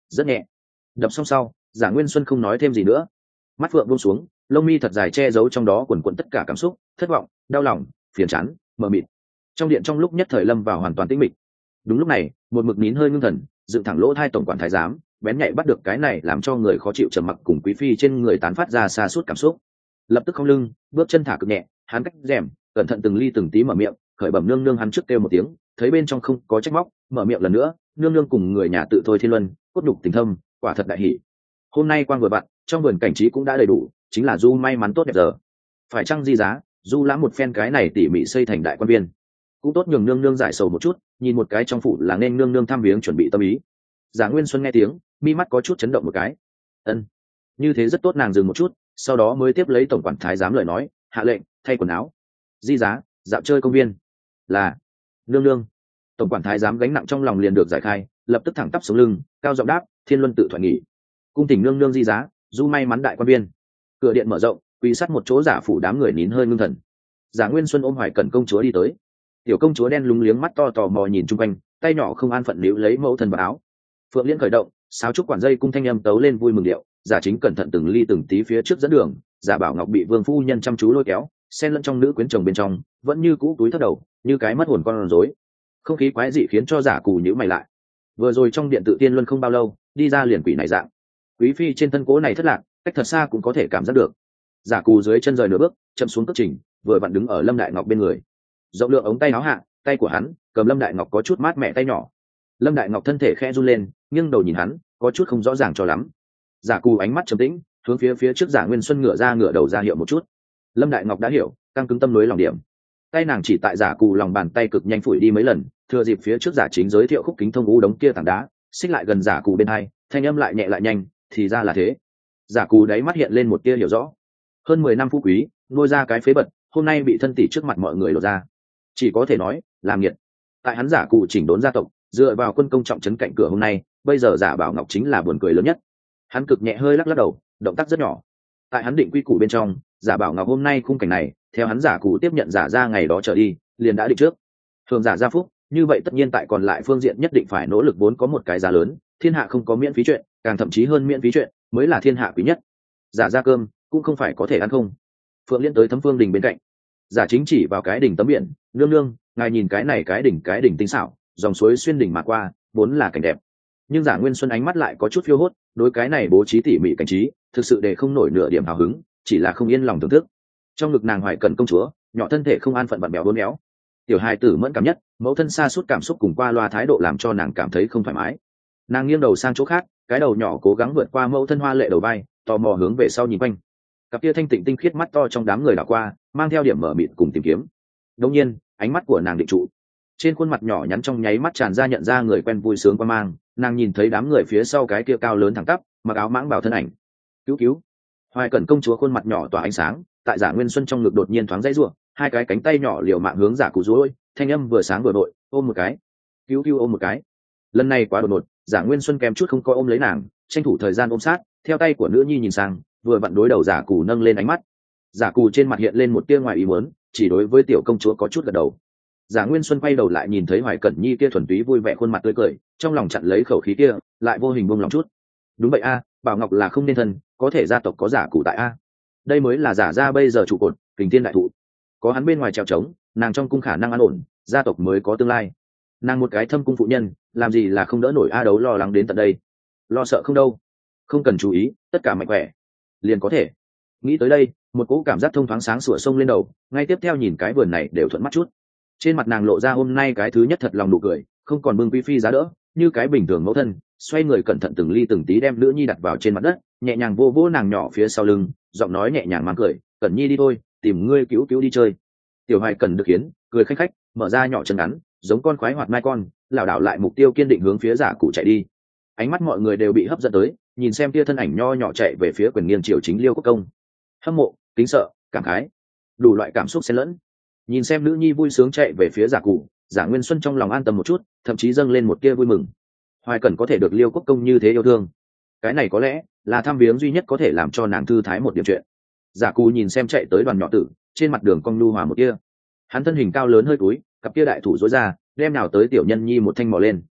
rất nhẹ. Đập xong sau, Giả Nguyên Xuân không nói thêm gì nữa, mắt phượng buông xuống, lông mi thật dài che giấu trong đó quần quần tất cả cảm xúc, thất vọng, đau lòng, phiền chán, mờ mịt. Trong điện trong lúc nhất thời lâm vào hoàn toàn tĩnh mịch. Đúng lúc này, một mực nín hơi ngưng thần, dựng thẳng lỗ tai tổng quản thái giám, bén nhạy bắt được cái này làm cho người khó chịu trầm mặc cùng quý phi trên người tán phát ra xa suốt cảm xúc. Lập tức không lưng, bước chân thả cực nhẹ, hắn cách rèm, cẩn thận từng ly từng tí mở miệng, khởi bẩm nương nương. Hắn trước kêu một tiếng, thấy bên trong không có trách móc, mở miệng lần nữa, nương nương cùng người nhà tự thôi thiên luân, cốt nhục tình thâm, quả thật đại hỷ. Hôm nay quang vừa vặn, trong vườn cảnh trí cũng đã đầy đủ, chính là du may mắn tốt đẹp giờ. Phải chăng di giá, du lãm một phen cái này tỉ mỉ xây thành đại quan viên, cũng tốt nhường nương nương giải sầu một chút, nhìn một cái trong phủ là nên nương nương thăm viếng chuẩn bị tâm ý. Giả Nguyên Xuân nghe tiếng, mi mắt có chút chấn động một cái. Ân, như thế rất tốt. Nàng dừng một chút, sau đó mới tiếp lấy tổng quản thái giám lời nói, hạ lệnh thay quần áo, di giá, dạo chơi công viên. Là nương nương. Tổng quản thái giám gánh nặng trong lòng liền được giải khai, lập tức thẳng tắp sống lưng, cao giọng đáp, thiên luân tự thoại nghỉ. Cung tỉnh nương nương di giá, du may mắn đại quan viên. Cửa điện mở rộng, quỳ sát một chỗ giả phủ đám người nín hơi ngưng thần. Giả Nguyên Xuân ôm Hoài Cẩn công chúa đi tới. Tiểu công chúa đen lúng liếng mắt to tò mò nhìn chung quanh, tay nhỏ không an phận níu lấy mẫu thân vào áo. Phượng Liên khởi động, sáo trúc quản dây cung thanh âm tấu lên vui mừng điệu. Giả Chính cẩn thận từng ly từng tí phía trước dẫn đường. Giả Bảo Ngọc bị vương phu nhân chăm chú lôi kéo, xen lẫn trong nữ quyến chồng bên trong, vẫn như cũ túi thấp đầu, như cái mất hồn con rối. Không khí quái dị khiến cho Giả Cù nhíu mày lại. Vừa rồi trong điện tự tiên luân không bao lâu, đi ra liền quỷ này dạng. Quý phi trên thân cố này thất lạc, cách thật xa cũng có thể cảm giác được. Giả Cù dưới chân rời nửa bước, chậm xuống cất trình, vừa vặn đứng ở Lâm Đại Ngọc bên người. Rộng lượng ống tay áo hạ, tay của hắn cầm Lâm Đại Ngọc có chút mát mẻ tay nhỏ. Lâm Đại Ngọc thân thể khẽ run lên, nghiêng đầu nhìn hắn, có chút không rõ ràng cho lắm. Giả Cù ánh mắt trầm tĩnh, hướng phía trước Giả Nguyên Xuân ngửa đầu ra hiệu một chút. Lâm Đại Ngọc đã hiểu, căng cứng tâm lưới lòng điểm. Tay nàng chỉ tại Giả Cù lòng bàn tay cực nhanh phủi đi mấy lần, thừa dịp phía trước Giả Chính giới thiệu khúc kính thông u đống kia tảng đá, xích lại gần Giả Cù bên hai, thanh âm lại nhẹ lại nhanh, thì ra là thế. Giả Cù đáy mắt hiện lên một tia hiểu rõ. Hơn 10 năm phú quý, nuôi ra cái phế bật, hôm nay bị thân tỷ trước mặt mọi người lột ra, chỉ có thể nói làm nghiệt. Tại hắn Giả Cù chỉnh đốn gia tộc, dựa vào quân công trọng trấn cạnh cửa hôm nay, bây giờ Giả Bảo Ngọc chính là buồn cười lớn nhất. Hắn cực nhẹ hơi lắc lắc đầu, động tác rất nhỏ. Tại hắn định quy củ bên trong, Giả Bảo Ngọc hôm nay khung cảnh này, theo hắn Giả Cù tiếp nhận Giả ra ngày đó trở đi, liền đã định trước. Thường Giả gia phúc, như vậy tất nhiên tại còn lại phương diện nhất định phải nỗ lực, vốn có một cái giá lớn, thiên hạ không có miễn phí chuyện, càng thậm chí hơn miễn phí chuyện mới là thiên hạ quý nhất. Giả ra cơm cũng không phải có thể ăn không. Phượng Liên tới Thấm Phương Đình bên cạnh, Giả Chính chỉ vào cái đỉnh tấm biển, nương nương, ngài nhìn cái này cái đỉnh tinh xảo, dòng suối xuyên đỉnh mà qua, vốn là cảnh đẹp. Nhưng Giả Nguyên Xuân ánh mắt lại có chút phiêu hốt, đối cái này bố trí tỉ mỉ cảnh trí, thực sự để không nổi nửa điểm hào hứng, chỉ là không yên lòng thưởng thức. Trong ngực nàng Hoài Cẩn công chúa, nhỏ thân thể không an phận bặm bèo uốn éo. Tiểu hài tử mẫn cảm nhất, mẫu thân xa suốt cảm xúc cùng qua loa thái độ làm cho nàng cảm thấy không thoải mái. Nàng nghiêng đầu sang chỗ khác, cái đầu nhỏ cố gắng vượt qua mẫu thân hoa lệ đầu vai, tò mò hướng về sau nhìn quanh. Cặp kia thanh tịnh tinh khiết mắt to trong đám người đảo qua, mang theo điểm mở mịt cùng tìm kiếm. Đột nhiên, ánh mắt của nàng định trụ. Trên khuôn mặt nhỏ nhắn trong nháy mắt tràn ra nhận ra người quen vui sướng qua mang, nàng nhìn thấy đám người phía sau cái kia cao lớn thẳng tắp, mặc áo mãng bảo thân ảnh. Cứu. Hoài Cẩn công chúa khuôn mặt nhỏ tỏa ánh sáng, tại Giả Nguyên Xuân trong ngực đột nhiên thoáng dãy rủa, hai cái cánh tay nhỏ liều mạng hướng Giả Cù rối, thanh âm vừa sáng vừa vội, ôm một cái. Cứu ôm một cái. Lần này quá đột ngột, Giả Nguyên Xuân kém chút không coi ôm lấy nàng, tranh thủ thời gian ôm sát, theo tay của nữ nhi nhìn sang, vừa vặn đối đầu Giả Cù nâng lên ánh mắt. Giả Cù trên mặt hiện lên một tia ngoài ý muốn, chỉ đối với tiểu công chúa có chút gật đầu. Giả Nguyên Xuân quay đầu lại nhìn thấy Hoài Cẩn nhi kia thuần túy vui vẻ khuôn mặt tươi cười, trong lòng chặn lấy khẩu khí kia, lại vô hình buông lòng chút. Đúng vậy a, Bảo Ngọc là không nên thân, có thể gia tộc có Giả Cù tại a. Đây mới là Giả gia bây giờ trụ cột, kình thiên đại thụ. Có hắn bên ngoài trèo trống, nàng trong cung khả năng an ổn, gia tộc mới có tương lai. Nàng một cái thâm cung phụ nhân, làm gì là không đỡ nổi a đấu lo lắng đến tận đây. Lo sợ không đâu, không cần chú ý, tất cả mạnh khỏe liền có thể. Nghĩ tới đây, một cỗ cảm giác thông thoáng sáng sủa sông lên đầu, ngay tiếp theo nhìn cái vườn này đều thuận mắt chút. Trên mặt nàng lộ ra hôm nay cái thứ nhất thật lòng nụ cười, không còn bưng quý phi giá đỡ, như cái bình thường mẫu thân, xoay người cẩn thận từng ly từng tí đem nữ nhi đặt vào trên mặt đất, nhẹ nhàng vô vỗ nàng nhỏ phía sau lưng, giọng nói nhẹ nhàng mang cười, Cẩn nhi đi thôi, tìm ngươi cứu đi chơi. Tiểu Hoài Cẩn được hiến, cười khách khách, mở ra nhỏ chân ngắn, giống con khoái hoạt mai con, lảo đảo lại mục tiêu kiên định hướng phía Giả Cụ chạy đi. Ánh mắt mọi người đều bị hấp dẫn tới, nhìn xem tia thân ảnh nho nhỏ chạy về phía quyền nghiêng triều chính Liêu Quốc Công. Hâm mộ, kính sợ, cảm khái, đủ loại cảm xúc xen lẫn. Nhìn xem nữ nhi vui sướng chạy về phía Giả Cụ, Giả Nguyên Xuân trong lòng an tâm một chút, thậm chí dâng lên một tia vui mừng. Hoài Cẩn có thể được Liêu Quốc Công như thế yêu thương, cái này có lẽ là thăm viếng duy nhất có thể làm cho nàng thư thái một điểm chuyện. Giả Cụ nhìn xem chạy tới đoàn nhỏ tử, trên mặt đường cong nhu hòa một tia. Hắn thân hình cao lớn hơi cúi, cặp kia đại thủ duỗi ra, đem nào tới tiểu nhân nhi một thanh mò lên.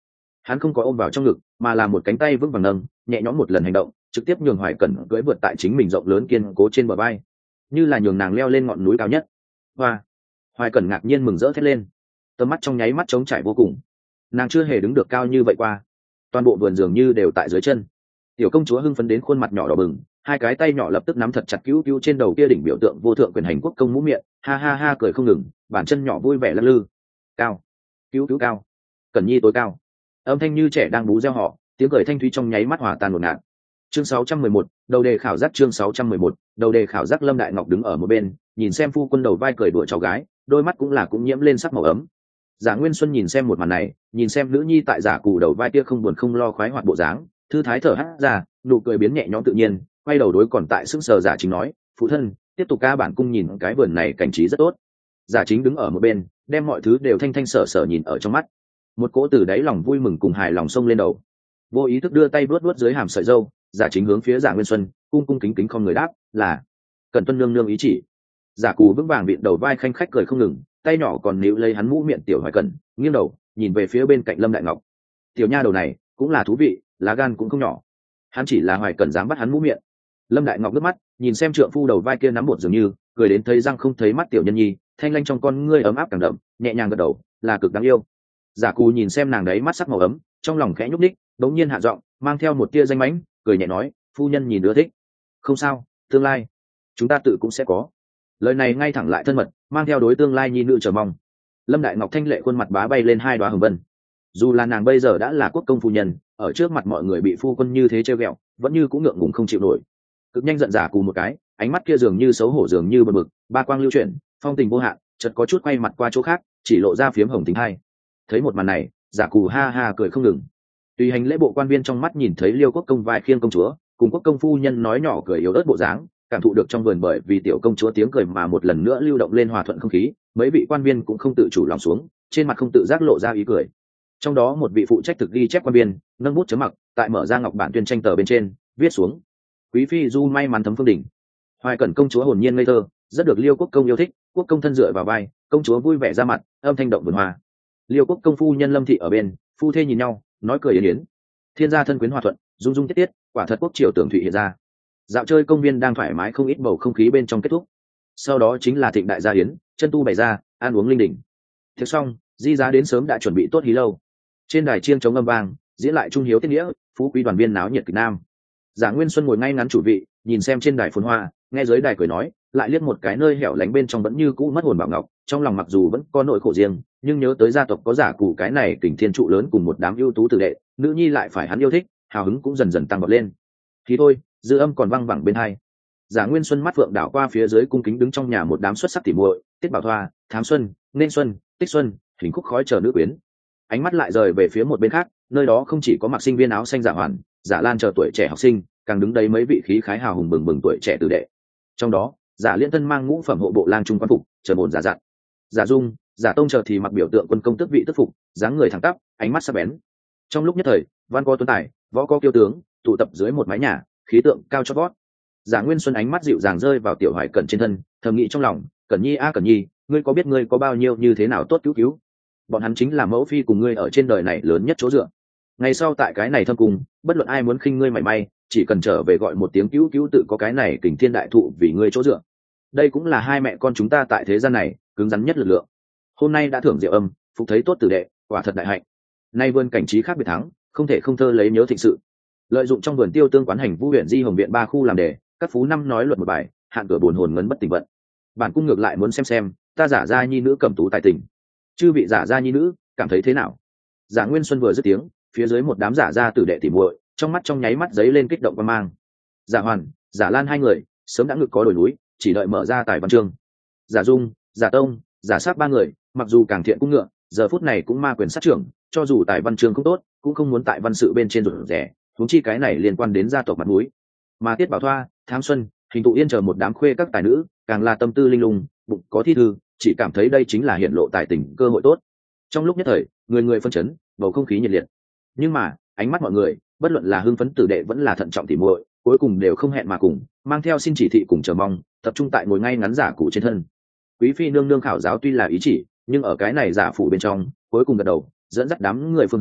Hắn không có ôm vào trong ngực, mà là một cánh tay vững vàng nâng, nhẹ nhõm một lần hành động, trực tiếp nhường Hoài Cẩn cưỡi vượt tại chính mình rộng lớn kiên cố trên bờ vai, như là nhường nàng leo lên ngọn núi cao nhất. Và Hoài Cẩn ngạc nhiên mừng rỡ thét lên, tầm mắt trong nháy mắt trống trải vô cùng. Nàng chưa hề đứng được cao như vậy qua, toàn bộ vườn dường như đều tại dưới chân. Tiểu công chúa hưng phấn đến khuôn mặt nhỏ đỏ bừng, hai cái tay nhỏ lập tức nắm thật chặt cứu cứu trên đầu kia đỉnh biểu tượng vô thượng quyền hành quốc công mũ miệng, ha ha ha cười không ngừng, bàn chân nhỏ vui vẻ lắc lư. Cao, cứu cứu cao, Cẩn Nhi tối cao. Âm thanh như trẻ đang bú reo họ, tiếng cười thanh thúy trong nháy mắt hòa tan một ngạn. Chương 611, đầu đề khảo giác. Chương 611, đầu đề khảo giác. Lâm Đại Ngọc đứng ở một bên, nhìn xem phu quân đầu vai cười đùa cháu gái, đôi mắt cũng nhiễm lên sắc màu ấm. Giả Nguyên Xuân nhìn xem một màn này, nhìn xem nữ nhi tại giả cù đầu vai kia không buồn không lo khoái hoạt bộ dáng, thư thái thở hắt ra, nụ cười biến nhẹ nhõm tự nhiên, quay đầu đối còn tại sững sờ Giả Chính nói, phụ thân, tiếp tục ca bản cung nhìn cái vườn này cảnh trí rất tốt. Giả Chính đứng ở một bên, đem mọi thứ đều thanh thanh sở sở nhìn ở trong mắt, một cỗ từ đáy lòng vui mừng cùng hài lòng xông lên đầu, vô ý thức đưa tay vuốt vuốt dưới hàm sợi râu. Giả Chính hướng phía Giả Nguyên Xuân cung cung kính kính không người đáp là cần tuân nương nương ý chỉ. Giả Cù vững vàng vịn đầu vai khanh khách cười không ngừng, tay nhỏ còn níu lấy hắn mũ miệng tiểu Hoài Cẩn, nghiêng đầu nhìn về phía bên cạnh Lâm Đại Ngọc. Tiểu nha đầu này cũng là thú vị, lá gan cũng không nhỏ. Hắn chỉ là Hoài Cẩn dám bắt hắn mũ miệng. Lâm Đại Ngọc nước mắt nhìn xem trượng phu đầu vai kia nắm bột dường như cười đến thấy răng không thấy mắt tiểu nhân nhi, thanh lanh trong con ngươi ấm áp càng đậm, nhẹ nhàng gật đầu là cực đáng yêu. Giả Cù nhìn xem nàng đấy mắt sắc màu ấm, trong lòng khẽ nhúc ních, đống nhiên hạ giọng mang theo một tia danh mãnh cười nhẹ nói, phu nhân nhìn ưa thích. Không sao, tương lai chúng ta tự cũng sẽ có. Lời này ngay thẳng lại thân mật, mang theo đối tương lai nhi nữ chờ mong. Lâm Đại Ngọc thanh lệ khuôn mặt bá bay lên hai đoá hồng vân. Dù là nàng bây giờ đã là quốc công phu nhân, ở trước mặt mọi người bị phu quân như thế trêu ghẹo, vẫn như cũng ngượng ngùng không chịu nổi. Cực nhanh giận Giả Cù một cái, ánh mắt kia dường như xấu hổ dường như bực bực, ba quang lưu chuyển, phong tình vô hạn, chợt có chút quay mặt qua chỗ khác, chỉ lộ ra phiếm hồng tính hai. Thấy một màn này, Giả Cù ha ha cười không ngừng. Tùy hành lễ bộ quan viên trong mắt nhìn thấy Liêu quốc công vai khiêng công chúa, cùng quốc công phu nhân nói nhỏ cười yếu ớt bộ dáng, cảm thụ được trong vườn bởi vì tiểu công chúa tiếng cười mà một lần nữa lưu động lên hòa thuận không khí, mấy vị quan viên cũng không tự chủ lòng xuống, trên mặt không tự giác lộ ra ý cười. Trong đó một vị phụ trách thực ghi chép quan viên nâng bút chấm mặc, tại mở ra ngọc bản tuyên tranh tờ bên trên viết xuống: quý phi du may mắn thấm phương đỉnh. Hoài Cẩn công chúa hồn nhiên ngây thơ, rất được Liêu quốc công yêu thích, quốc công thân dựa vào vai, công chúa vui vẻ ra mặt, âm thanh động vườn hoa. Liêu quốc công phu nhân Lâm thị ở bên, phu thê nhìn nhau, nói cười yến yến. Thiên gia thân quyến hòa thuận, dung dung tiết tiết, quả thật quốc triều tưởng thụy hiện ra. Dạo chơi công viên đang thoải mái không ít bầu không khí bên trong kết thúc. Sau đó chính là thịnh đại gia yến, chân tu bày ra, ăn uống linh đình. Thiệt xong, di giá đến sớm đã chuẩn bị tốt hí lâu. Trên đài chiêng chống âm vang, diễn lại trung hiếu tiết nghĩa, phú quý đoàn viên náo nhiệt kịch nam. Giả Nguyên Xuân ngồi ngay ngắn chủ vị, nhìn xem trên đài phồn hoa, nghe dưới đài cười nói, lại liếc một cái nơi hẻo lánh bên trong vẫn như cũ mất hồn Bảo Ngọc, trong lòng mặc dù vẫn có nỗi khổ riêng, nhưng nhớ tới gia tộc có Giả Cù cái này kình thiên trụ lớn cùng một đám ưu tú tử đệ, nữ nhi lại phải hắn yêu thích, hào hứng cũng dần dần tăng bật lên. Thì thôi, dư âm còn văng vẳng bên hai. Giả Nguyên Xuân mắt phượng đảo qua phía dưới cung kính đứng trong nhà một đám xuất sắc tỉ muội, Tiết Bảo Thoa, Thám Xuân, Nên Xuân, Tích Xuân, Hình Khúc khói chờ nữ quyến. Ánh mắt lại rời về phía một bên khác, nơi đó không chỉ có mặc sinh viên áo xanh Giả Hoàn, Giả Lan chờ tuổi trẻ học sinh, càng đứng đây mấy vị khí khái hào hùng bừng bừng tuổi trẻ tử đệ. Trong đó, Giả Liên thân mang ngũ phẩm hộ bộ lang trung quan phục, chờ bồn giả dặn. Giả Dung, Giả Tông chờ thì mặc biểu tượng quân công tước vị tước phục, dáng người thẳng tắp, ánh mắt sắc bén. Trong lúc nhất thời, văn có tuấn tài, võ có kiêu tướng, tụ tập dưới một mái nhà, khí tượng cao chót vót. Giả Nguyên Xuân ánh mắt dịu dàng rơi vào tiểu Hoài Cẩn trên thân, thầm nghĩ trong lòng, Cẩn Nhi a Cẩn Nhi, ngươi có biết ngươi có bao nhiêu như thế nào tốt cứu cứu? Bọn hắn chính là mẫu phi cùng ngươi ở trên đời này lớn nhất chỗ dựa. Ngày sau tại cái này thâm cùng, bất luận ai muốn khinh ngươi mảy may, chỉ cần trở về gọi một tiếng cứu cứu tự có cái này kình thiên đại thụ vì ngươi chỗ dựa. Đây cũng là hai mẹ con chúng ta tại thế gian này cứng rắn nhất lực lượng. Hôm nay đã thưởng diệu âm, phục thấy tốt tử đệ, quả thật đại hạnh. Nay vườn cảnh trí khác biệt thắng, không thể không thơ lấy nhớ thịnh sự. Lợi dụng trong vườn tiêu tương quán hành vũ huyện di hồng viện 3 khu làm đề, các phú năm nói luật một bài, hạn cửa buồn hồn ngấn bất tỉnh vận. Bản cung ngược lại muốn xem ta giả gia nhi nữ cẩm tú tài tình, chư vị giả gia nhi nữ cảm thấy thế nào? Giả Nguyên Xuân vừa dứt tiếng, phía dưới một đám giả gia tử đệ tỉ muội, trong mắt trong nháy mắt giấy lên kích động quan mang. Giả Hoàn, Giả Lan hai người sớm đã ngực có đổi núi, chỉ đợi mở ra tài văn chương. Giả Dung, Giả Tông, Giả Sát ba người, mặc dù càng thiện cũng ngựa, giờ phút này cũng ma quyền sát trưởng, cho dù tài văn chương không tốt, cũng không muốn tại văn sự bên trên rủi rẻ, huống chi cái này liên quan đến gia tộc mặt mũi. Mà Tiết Bảo Thoa, Thám Xuân, Hình Tụ Yên chờ một đám khuê các tài nữ, càng là tâm tư linh lung, bụng có thi thư, chỉ cảm thấy đây chính là hiện lộ tài tình cơ hội tốt. Trong lúc nhất thời, người người phân chấn, bầu không khí nhiệt liệt. Nhưng mà, ánh mắt mọi người, bất luận là hưng phấn tử đệ vẫn là thận trọng tỉ muội, cuối cùng đều không hẹn mà cùng, mang theo xin chỉ thị cùng chờ mong, tập trung tại ngồi ngay ngắn Giả Cụ trên thân. Quý phi nương nương khảo giáo tuy là ý chỉ, nhưng ở cái này giả phủ bên trong, cuối cùng gật đầu, dẫn dắt đám người phương hướng,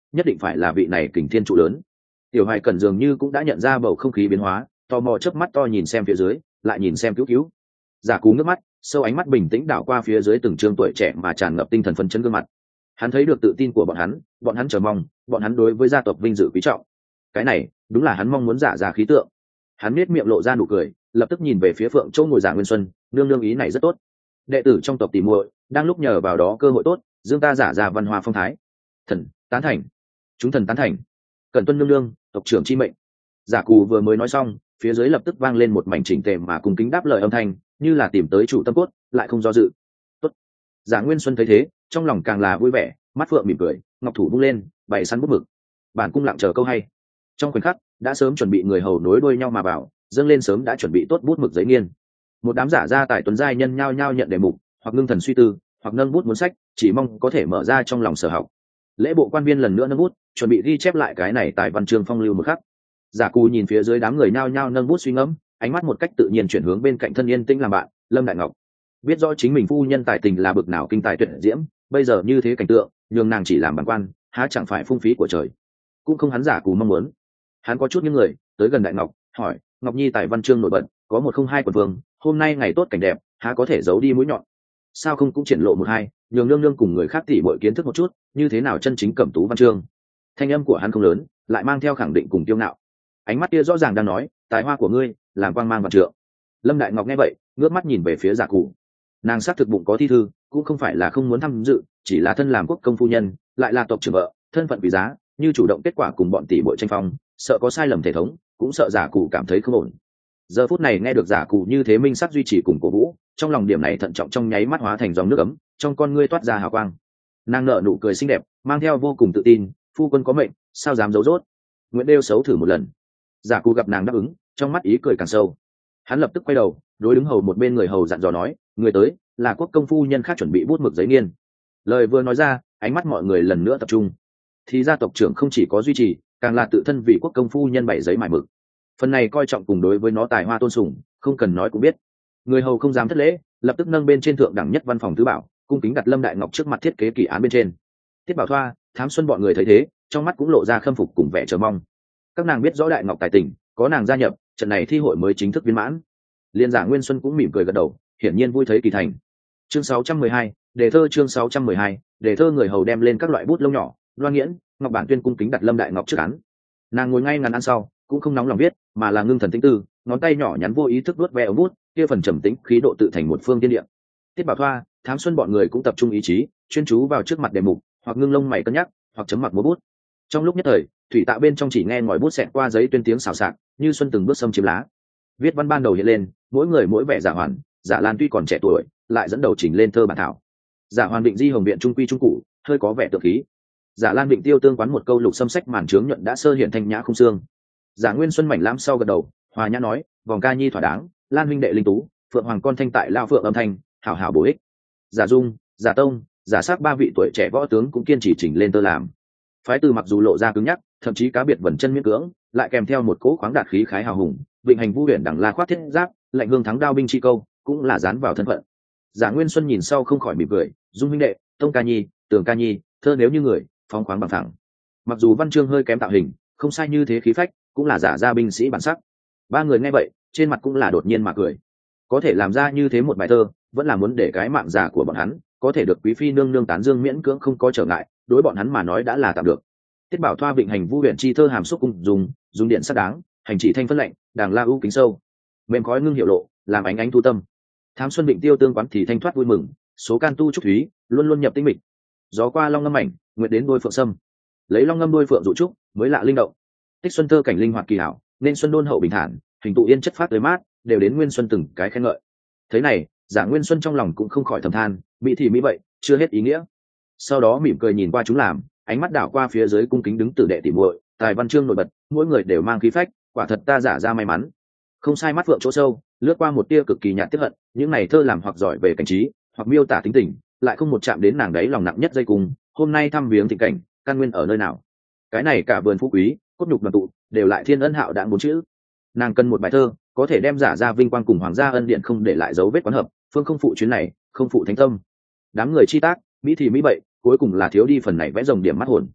nhất định phải là vị này kình thiên trụ lớn. Tiểu Hoài Cẩn dường như cũng đã nhận ra bầu không khí biến hóa, tò mò chớp mắt to nhìn xem phía dưới, lại nhìn xem Cứu Cứu. Giả Cú nước mắt, sâu ánh mắt bình tĩnh đảo qua phía dưới từng trương tuổi trẻ mà tràn ngập tinh thần phấn chấn gương mặt. Hắn thấy được tự tin của bọn hắn chờ mong, bọn hắn đối với gia tộc vinh dự quý trọng. Cái này, đúng là hắn mong muốn giả ra khí tượng. Hắn nhếch miệng lộ ra nụ cười, lập tức nhìn về phía Phượng Châu ngồi Giả Nguyên Xuân, nương nương ý này rất tốt. Đệ tử trong tộc tỉ muội, đang lúc nhờ vào đó cơ hội tốt, dương ta giả ra văn hoa phong thái. Thần tán thành, chúng thần tán thành. Cẩn tuân nương nương, tộc trưởng chi mệnh. Giả Cù vừa mới nói xong, phía dưới lập tức vang lên một mảnh chỉnh tề mà cùng kính đáp lời âm thanh, như là tìm tới chủ tâm cốt, lại không do dự. Tốt. Giả Nguyên Xuân thấy thế, trong lòng càng là vui vẻ, mắt phượng mỉm cười, ngọc thủ vung lên, bày sẵn bút mực. Bản cung lặng chờ câu hay. Trong khoảnh khắc, đã sớm chuẩn bị người hầu nối đuôi nhau mà vào, dâng lên sớm đã chuẩn bị tốt bút mực giấy nghiên. Một đám giả gia tài tuấn giai nhân nhao nhao nhận đề mục, hoặc ngưng thần suy tư, hoặc nâng bút muốn sách, chỉ mong có thể mở ra trong lòng sở học. Lễ bộ quan viên lần nữa nâng bút, chuẩn bị ghi chép lại cái này tại văn chương phong lưu một khắc. Giả Cù nhìn phía dưới đám người nhao nhao nâng bút suy ngẫm, ánh mắt một cách tự nhiên chuyển hướng bên cạnh thân yên tĩnh làm bạn, Lâm Đại Ngọc. Biết rõ chính mình phu nhân tài tình là bực nào kinh tài tuyệt diễm, bây giờ như thế cảnh tượng, nhường nàng chỉ làm bản quan, há chẳng phải phung phí của trời. Cũng không hắn Giả Cù mong muốn. Hắn có chút những người tới gần Đại Ngọc, hỏi: Ngọc Nhi tài văn chương nổi bật, có một không hai quần vương, hôm nay ngày tốt cảnh đẹp, há có thể giấu đi mũi nhọn? Sao không cũng triển lộ một hai, nhường nương nương cùng người khác tỉ mọi kiến thức một chút, như thế nào chân chính cẩm tú văn chương? Thanh âm của hắn không lớn, lại mang theo khẳng định cùng kiêu ngạo. Ánh mắt kia rõ ràng đang nói, tài hoa của ngươi làm quang mang vạn trượng. Lâm Đại Ngọc nghe vậy, ngước mắt nhìn về phía Giả Cụ. Nàng xác thực bụng có thi thư, cũng không phải là không muốn tham dự, chỉ là thân làm quốc công phu nhân, lại là tộc trưởng vợ, thân phận quý giá, như chủ động kết quả cùng bọn tỷ muội tranh phong, sợ có sai lầm thể thống, cũng sợ Giả Cụ cảm thấy không ổn. Giờ phút này nghe được Giả Cụ như thế minh sắc duy trì cùng cổ vũ, trong lòng điểm này thận trọng trong nháy mắt hóa thành dòng nước ấm, trong con ngươi toát ra hào quang. Nàng nở nụ cười xinh đẹp, mang theo vô cùng tự tin, phu quân có mệnh, sao dám giấu dốt? Nguyễn Đêu xấu thử một lần. Giả Cụ gặp nàng đáp ứng, trong mắt ý cười càng sâu. Hắn lập tức quay đầu, đối đứng hầu một bên người hầu dặn dò nói: người tới là quốc công phu nhân khác chuẩn bị bút mực giấy nghiên. Lời vừa nói ra, ánh mắt mọi người lần nữa tập trung. Thì gia tộc trưởng không chỉ có duy trì, càng là tự thân vì quốc công phu nhân bày giấy mài mực. Phần này coi trọng cùng đối với nó tài hoa tôn sùng, không cần nói cũng biết. Người hầu không dám thất lễ, lập tức nâng bên trên thượng đẳng nhất văn phòng tứ bảo, cung kính đặt Lâm Đại Ngọc trước mặt thiết kế kỳ án bên trên. Tiết Bảo Thoa, Thám Xuân bọn người thấy thế, trong mắt cũng lộ ra khâm phục cùng vẻ chờ mong. Các nàng biết rõ Đại Ngọc tài tình, có nàng gia nhập, trận này thi hội mới chính thức viên mãn. Liên Giả Nguyên Xuân cũng mỉm cười gật đầu, hiển nhiên vui thấy kỳ thành. Chương 612, đề thơ chương 612, đề thơ người hầu đem lên các loại bút lông nhỏ, Loan Nghiễn, Ngọc Bản Tuyên cung kính đặt Lâm Đại Ngọc trước án. Nàng ngồi ngay ngắn ăn sau, cũng không nóng lòng viết, mà là ngưng thần tĩnh tư, ngón tay nhỏ nhắn vô ý thức vuốt ve ống bút, kia phần trầm tĩnh khí độ tự thành một phương tiên địa. Tiết Bảo Thoa, Thám Xuân bọn người cũng tập trung ý chí, chuyên chú vào trước mặt đề mục, hoặc ngưng lông mày cân nhắc, hoặc chấm mặc múa bút. Trong lúc nhất thời, thủy tạ bên trong chỉ nghe ngòi bút xẹt qua giấy tuyên tiếng xào xạc, như xuân từng bước xâm chiếm lá. Viết văn ban đầu hiện lên, mỗi người mỗi vẻ Giả Hoàn, Giả Lan tuy còn trẻ tuổi, lại dẫn đầu chỉnh lên thơ bản thảo. Giả Hoàn định di hồng viện trung quy trung cụ, hơi có vẻ tượng khí. Giả Lan định tiêu tương quán một câu lục xâm sách màn trướng nhuận đã sơ hiện thanh nhã không xương. Giả Nguyên Xuân mảnh lãm sau gật đầu, hòa nhã nói: vòng ca nhi thỏa đáng, Lan huynh đệ linh tú, Phượng Hoàng con thanh tại lao phượng âm thanh, hảo hảo bổ ích. Giả Dung, Giả Tông, Giả Sắc ba vị tuổi trẻ võ tướng cũng kiên trì chỉnh lên tơ làm. Phái từ mặc dù lộ ra cứng nhắc, thậm chí cá biệt vẩn chân miễn cưỡng, lại kèm theo một cỗ khoáng đạt khí khái hào hùng. Vịnh hành vũ huyền đẳng la khoát thiết giáp, lạnh hương thắng đao binh chi câu, cũng là dán vào thân phận. Giả Nguyên Xuân nhìn sau không khỏi mỉm cười: Dung huynh đệ, Tông ca nhi, Tường ca nhi, thơ nếu như người, phóng khoáng bằng thẳng. Mặc dù văn chương hơi kém tạo hình, không sai như thế khí phách, cũng là giả ra binh sĩ bản sắc. Ba người nghe vậy, trên mặt cũng là đột nhiên mà cười. Có thể làm ra như thế một bài thơ, vẫn là muốn để cái mạng già của bọn hắn có thể được quý phi nương nương tán dương miễn cưỡng không có trở ngại, đối bọn hắn mà nói đã là tạm được. Tiết Bảo Thoa vịnh hành vũ huyền chi thơ hàm xúc cung dùng điện sắc đáng, hành chỉ thanh phân lạnh, đàng la ưu kính sâu, mềm khói ngưng hiệu lộ, làm ánh ánh thu tâm. Thám Xuân vịnh tiêu tương quán thì thanh thoát vui mừng, số can tu trúc thúy luôn luôn nhập tinh mịch. Gió qua long ngâm mảnh, nguyệt đến đôi phượng sâm, lấy long ngâm đôi phượng dụ trúc mới lạ linh động. Tích xuân thơ cảnh linh hoạt kỳ hảo, nên xuân đôn hậu bình thản, hình tụ yên chất phát tới mát, đều đến Nguyên Xuân từng cái khen ngợi. Thế này, Giả Nguyên Xuân trong lòng cũng không khỏi thầm than, mỹ thì mỹ vậy, chưa hết ý nghĩa. Sau đó mỉm cười nhìn qua chúng làm, ánh mắt đảo qua phía dưới cung kính đứng tử đệ tỉ muội, tài văn chương nổi bật, mỗi người đều mang khí phách, quả thật ta giả ra may mắn. Không sai, mắt phượng chỗ sâu, lướt qua một tia cực kỳ nhạt tiếp hận, những này thơ làm hoặc giỏi về cảnh trí, hoặc miêu tả tính tình, lại không một chạm đến nàng đấy lòng nặng nhất dây cùng. Hôm nay thăm viếng thịnh cảnh, căn nguyên ở nơi nào? Cái này cả vườn phú quý, cốt nhục đoàn tụ, đều lại thiên ân hạo đạn bốn chữ. Nàng cần một bài thơ, có thể đem giả ra vinh quang cùng hoàng gia ân điện không để lại dấu vết quán hợp, phương không phụ chuyến này, không phụ thánh tâm. Đám người chi tác, mỹ thì mỹ bậy, cuối cùng là thiếu đi phần này vẽ rồng điểm mắt hồn.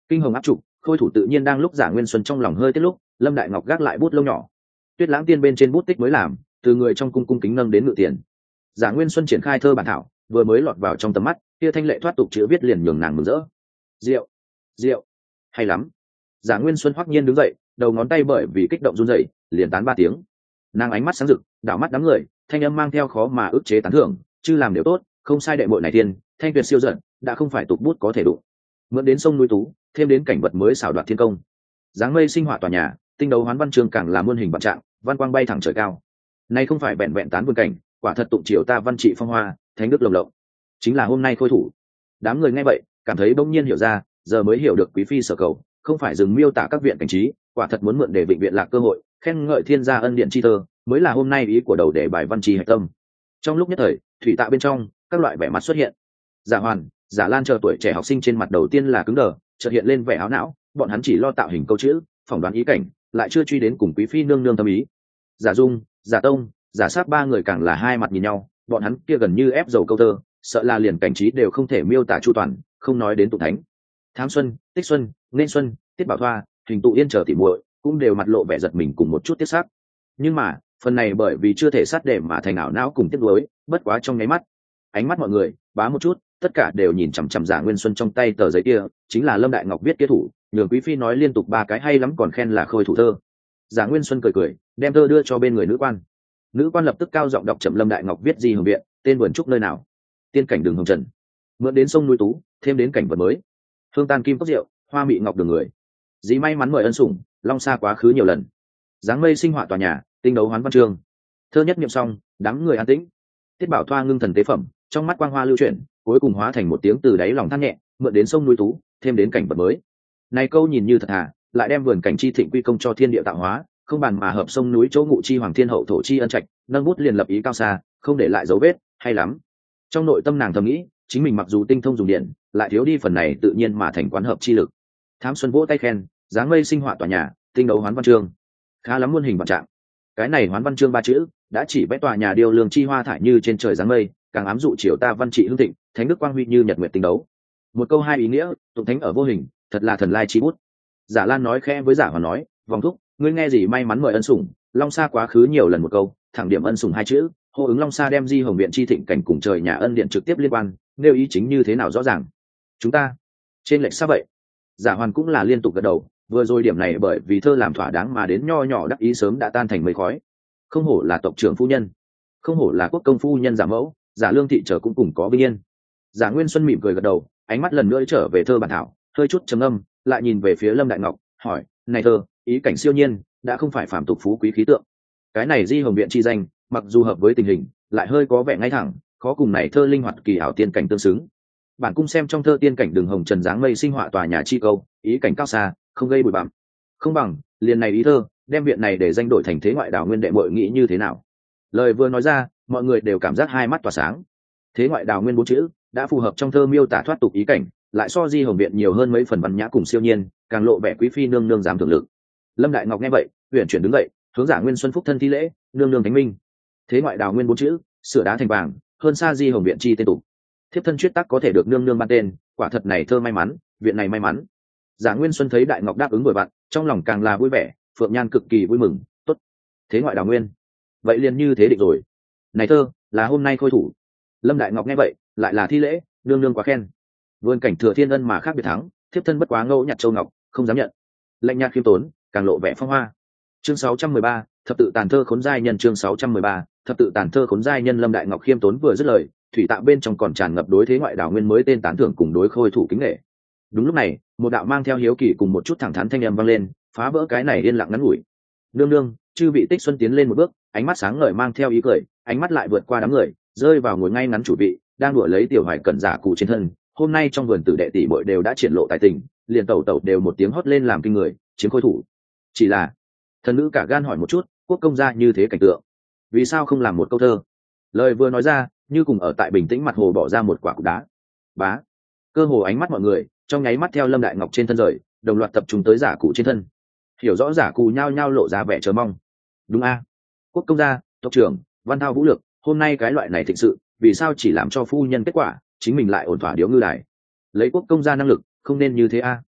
Kinh hồng áp trục, khôi thủ tự nhiên đang lúc Giả Nguyên Xuân trong lòng hơi tiếc lúc, Lâm Đại Ngọc gác lại bút lông nhỏ. Tuyết Lãng Tiên bên trên bút tích mới làm, từ người trong cung cung kính nâng đến ngự tiền. Giả Nguyên Xuân triển khai thơ bản thảo, vừa mới lọt vào trong tầm mắt, kia thanh lệ thoát tục chữ viết liền nhường nàng mừng rỡ. Rượu, rượu, hay lắm. Giả Nguyên Xuân hoắc nhiên đứng dậy, đầu ngón tay bởi vì kích động run rẩy, liền tán 3 tiếng. Nàng ánh mắt sáng rực, đảo mắt đám người, thanh âm mang theo khó mà ức chế tán thưởng, chứ làm đều tốt, không sai đệ muội này thiên, thanh tuyệt siêu dần, đã không phải tục bút có thể đụng. Mượn đến sông núi tú, thêm đến cảnh vật mới xảo đoạt thiên công. Dáng mây sinh họa tòa nhà, tinh đấu hoán văn chương càng là muôn hình vạn trạng, văn quang bay thẳng trời cao. Nay không phải vẹn vẹn tán vườn cảnh, quả thật tụng triều ta văn trị phong hoa, thánh đức lồng lộng. Chính là hôm nay khôi thủ. Đám người nghe vậy, cảm thấy bỗng nhiên hiểu ra, giờ mới hiểu được quý phi sở cầu, không phải dừng miêu tả các viện cảnh trí, quả thật muốn mượn để vịnh viện lạc cơ hội, khen ngợi thiên gia ân điện chi thơ, mới là hôm nay ý của đầu đề bài văn trì hạch tâm. Trong lúc nhất thời, thủy tạ bên trong, các loại vẻ mặt xuất hiện. Giả Hoàn, Giả Lan chờ tuổi trẻ học sinh trên mặt đầu tiên là cứng đờ, chợt hiện lên vẻ áo não, bọn hắn chỉ lo tạo hình câu chữ, phỏng đoán ý cảnh, lại chưa truy đến cùng quý phi nương nương tâm ý. Giả Dung, Giả Tông, Giả Sát 3 người càng là hai mặt nhìn nhau, bọn hắn kia gần như ép dầu câu thơ, sợ là liền cảnh trí đều không thể miêu tả chu toàn, không nói đến tụng thánh. Tháng Xuân, Tích Xuân, Nên Xuân, Tiết Bảo Thoa, Hình Tụ Yên chờ tỉ muội cũng đều mặt lộ vẻ giật mình cùng một chút tiếc sắc. Nhưng mà, phần này bởi vì chưa thể sát để mà thành ảo não cùng tiếc nuối, bất quá trong nháy mắt, ánh mắt mọi người bá một chút, tất cả đều nhìn chằm chằm Giả Nguyên Xuân trong tay tờ giấy kia, chính là Lâm Đại Ngọc viết kia thủ, nhường quý phi nói liên tục 3 cái hay lắm còn khen là khôi thủ thơ. Giả Nguyên Xuân cười cười, đem thơ đưa cho bên người nữ quan. Nữ quan lập tức cao giọng đọc chậm Lâm Đại Ngọc viết gì hưởng viện, tên vườn trúc nơi nào, tiên cảnh đường hồng trần, mượn đến sông núi tú, thêm đến cảnh vật mới, hương tan kim cốc rượu, hoa mị ngọc đường người, dĩ may mắn mời ân sủng, long xa quá khứ nhiều lần, dáng mây sinh họa tòa nhà, tinh đấu hoán văn chương. Thơ nhất niệm xong, đám người an tĩnh. Tiết Bảo Thoa ngưng thần tế phẩm, trong mắt quang hoa lưu chuyển, cuối cùng hóa thành một tiếng từ đáy lòng than nhẹ, mượn đến sông núi tú, thêm đến cảnh vật mới. Này câu nhìn như thật thà, lại đem vườn cảnh chi thịnh quy công cho thiên địa tạo hóa, không bàn mà hợp sông núi chỗ ngụ chi hoàng thiên hậu thổ chi ân trạch, nâng bút liền lập ý cao xa, không để lại dấu vết, hay lắm. Trong nội tâm nàng thầm nghĩ, chính mình mặc dù tinh thông dùng điện, lại thiếu đi phần này tự nhiên mà thành quán hợp chi lực. Thám Xuân vỗ tay khen, dáng mây sinh họa tòa nhà, tinh đấu hoán văn chương, khá lắm muôn hình vạn trạng. Cái này hoán văn chương 3 chữ, đã chỉ vẽ tòa nhà điêu lương chi hoa thải như trên trời dáng mây, càng ám dụ triều ta văn trị hưng thịnh, thánh đức quang huy như nhật nguyệt tinh đấu. Một câu hai ý nghĩa, tụng thánh ở vô hình, thật là thần lai chi bút. Giả Lan nói khẽ với Giả Hoàn nói, vòng thúc, ngươi nghe gì may mắn mời ân sủng, long xa quá khứ nhiều lần một câu, thẳng điểm ân sủng 2 chữ, hô ứng long xa đem di hồng viện chi thịnh cảnh cùng trời nhà ân điện trực tiếp liên quan, nêu ý chính như thế nào rõ ràng. Chúng ta trên lệch xa vậy. Giả Hoàn cũng là liên tục gật đầu, vừa rồi điểm này bởi vì thơ làm thỏa đáng mà đến nho nhỏ đắc ý sớm đã tan thành mây khói. Không hổ là tộc trưởng phu nhân, không hổ là quốc công phu nhân Giả mẫu, Giả Lương thị trở cũng cùng có vinh yên. Giả Nguyên Xuân mỉm cười gật đầu, ánh mắt lần nữa trở về thơ bản thảo, hơi chút trầm âm, lại nhìn về phía Lâm Đại Ngọc, hỏi, này thơ, ý cảnh siêu nhiên, đã không phải phàm tục phú quý khí tượng. Cái này di hồng viện chi danh, mặc dù hợp với tình hình, lại hơi có vẻ ngay thẳng, khó cùng này thơ linh hoạt kỳ ảo tiên cảnh tương xứng. Bản cung xem trong thơ tiên cảnh đường hồng trần dáng mây sinh họa tòa nhà chi câu, ý cảnh cao xa, không gây bụi bặm. Không bằng, liền này ý thơ, đem viện này để danh đổi thành thế ngoại đào nguyên đệ muội nghĩ như thế nào. Lời vừa nói ra, mọi người đều cảm giác hai mắt tỏa sáng. Thế ngoại đào nguyên 4 chữ, đã phù hợp trong thơ miêu tả thoát tục ý cảnh, lại so di hồng viện nhiều hơn mấy phần văn nhã cùng siêu nhiên, càng lộ vẻ quý phi nương nương dám thưởng lực. Lâm Đại Ngọc nghe vậy, huyền chuyển đứng dậy, hướng Giả Nguyên Xuân phúc thân thi lễ, nương nương thánh minh. Thế ngoại đào nguyên 4 chữ, sửa đá thành vàng, hơn xa di hồng viện chi tên tục. Thiếp thân chuyết tắc có thể được nương nương ban tên, quả thật này thơ may mắn, viện này may mắn. Giả Nguyên Xuân thấy Đại Ngọc đáp ứng vội vặn, trong lòng càng là vui vẻ, phượng nhan cực kỳ vui mừng, tốt. Thế ngoại đào nguyên, vậy liền như thế định rồi. Này thơ, là hôm nay khôi thủ. Lâm Đại Ngọc nghe vậy, lại là thi lễ, nương nương quá khen. Vườn cảnh thừa thiên ân mà khác biệt thắng, thiếp thân bất quá ngẫu nhặt châu ngọc, không dám nhận. Lạnh nhạt khiêm tốn, càng lộ vẻ phong hoa. Chương 613, thập tự tàn thơ khốn giai nhân. Chương 613, thập tự tàn thơ khốn giai nhân. Lâm Đại Ngọc khiêm tốn vừa dứt lời, thủy tạ bên trong còn tràn ngập đối thế ngoại đào nguyên mới tên tán thưởng cùng đối khôi thủ kính nghệ. Đúng lúc này, một đạo mang theo hiếu kỳ cùng một chút thẳng thắn thanh âm vang lên, phá vỡ cái này yên lặng ngắn ngủi. Nương nương, chư vị Tích Xuân tiến lên một bước, ánh mắt sáng ngời mang theo ý cười, ánh mắt lại vượt qua đám người, rơi vào ngồi ngay ngắn chủ vị, đang đùa lấy tiểu Hoài Cẩn giả cụ trên thân. Hôm nay trong vườn tử đệ tỷ muội đều đã triển lộ tài tình, liền tẩu tẩu đều một tiếng hót lên làm kinh người, chiếm khôi thủ. Chỉ là thần nữ cả gan hỏi một chút, quốc công gia như thế cảnh tượng, vì sao không làm một câu thơ? Lời vừa nói ra, như cùng ở tại bình tĩnh mặt hồ bỏ ra một quả cục đá. Bá, cơ hồ ánh mắt mọi người trong nháy mắt theo Lâm Đại Ngọc trên thân rời, đồng loạt tập trung tới giả cụ trên thân. Hiểu rõ giả cụ nhao nhao lộ ra vẻ chờ mong. Đúng a, quốc công gia, tộc trưởng, văn thao vũ lược, hôm nay cái loại này thực sự, vì sao chỉ làm cho phu nhân kết quả, chính mình lại ổn thỏa điếu ngư đài. Lấy quốc công gia năng lực, không nên như thế a.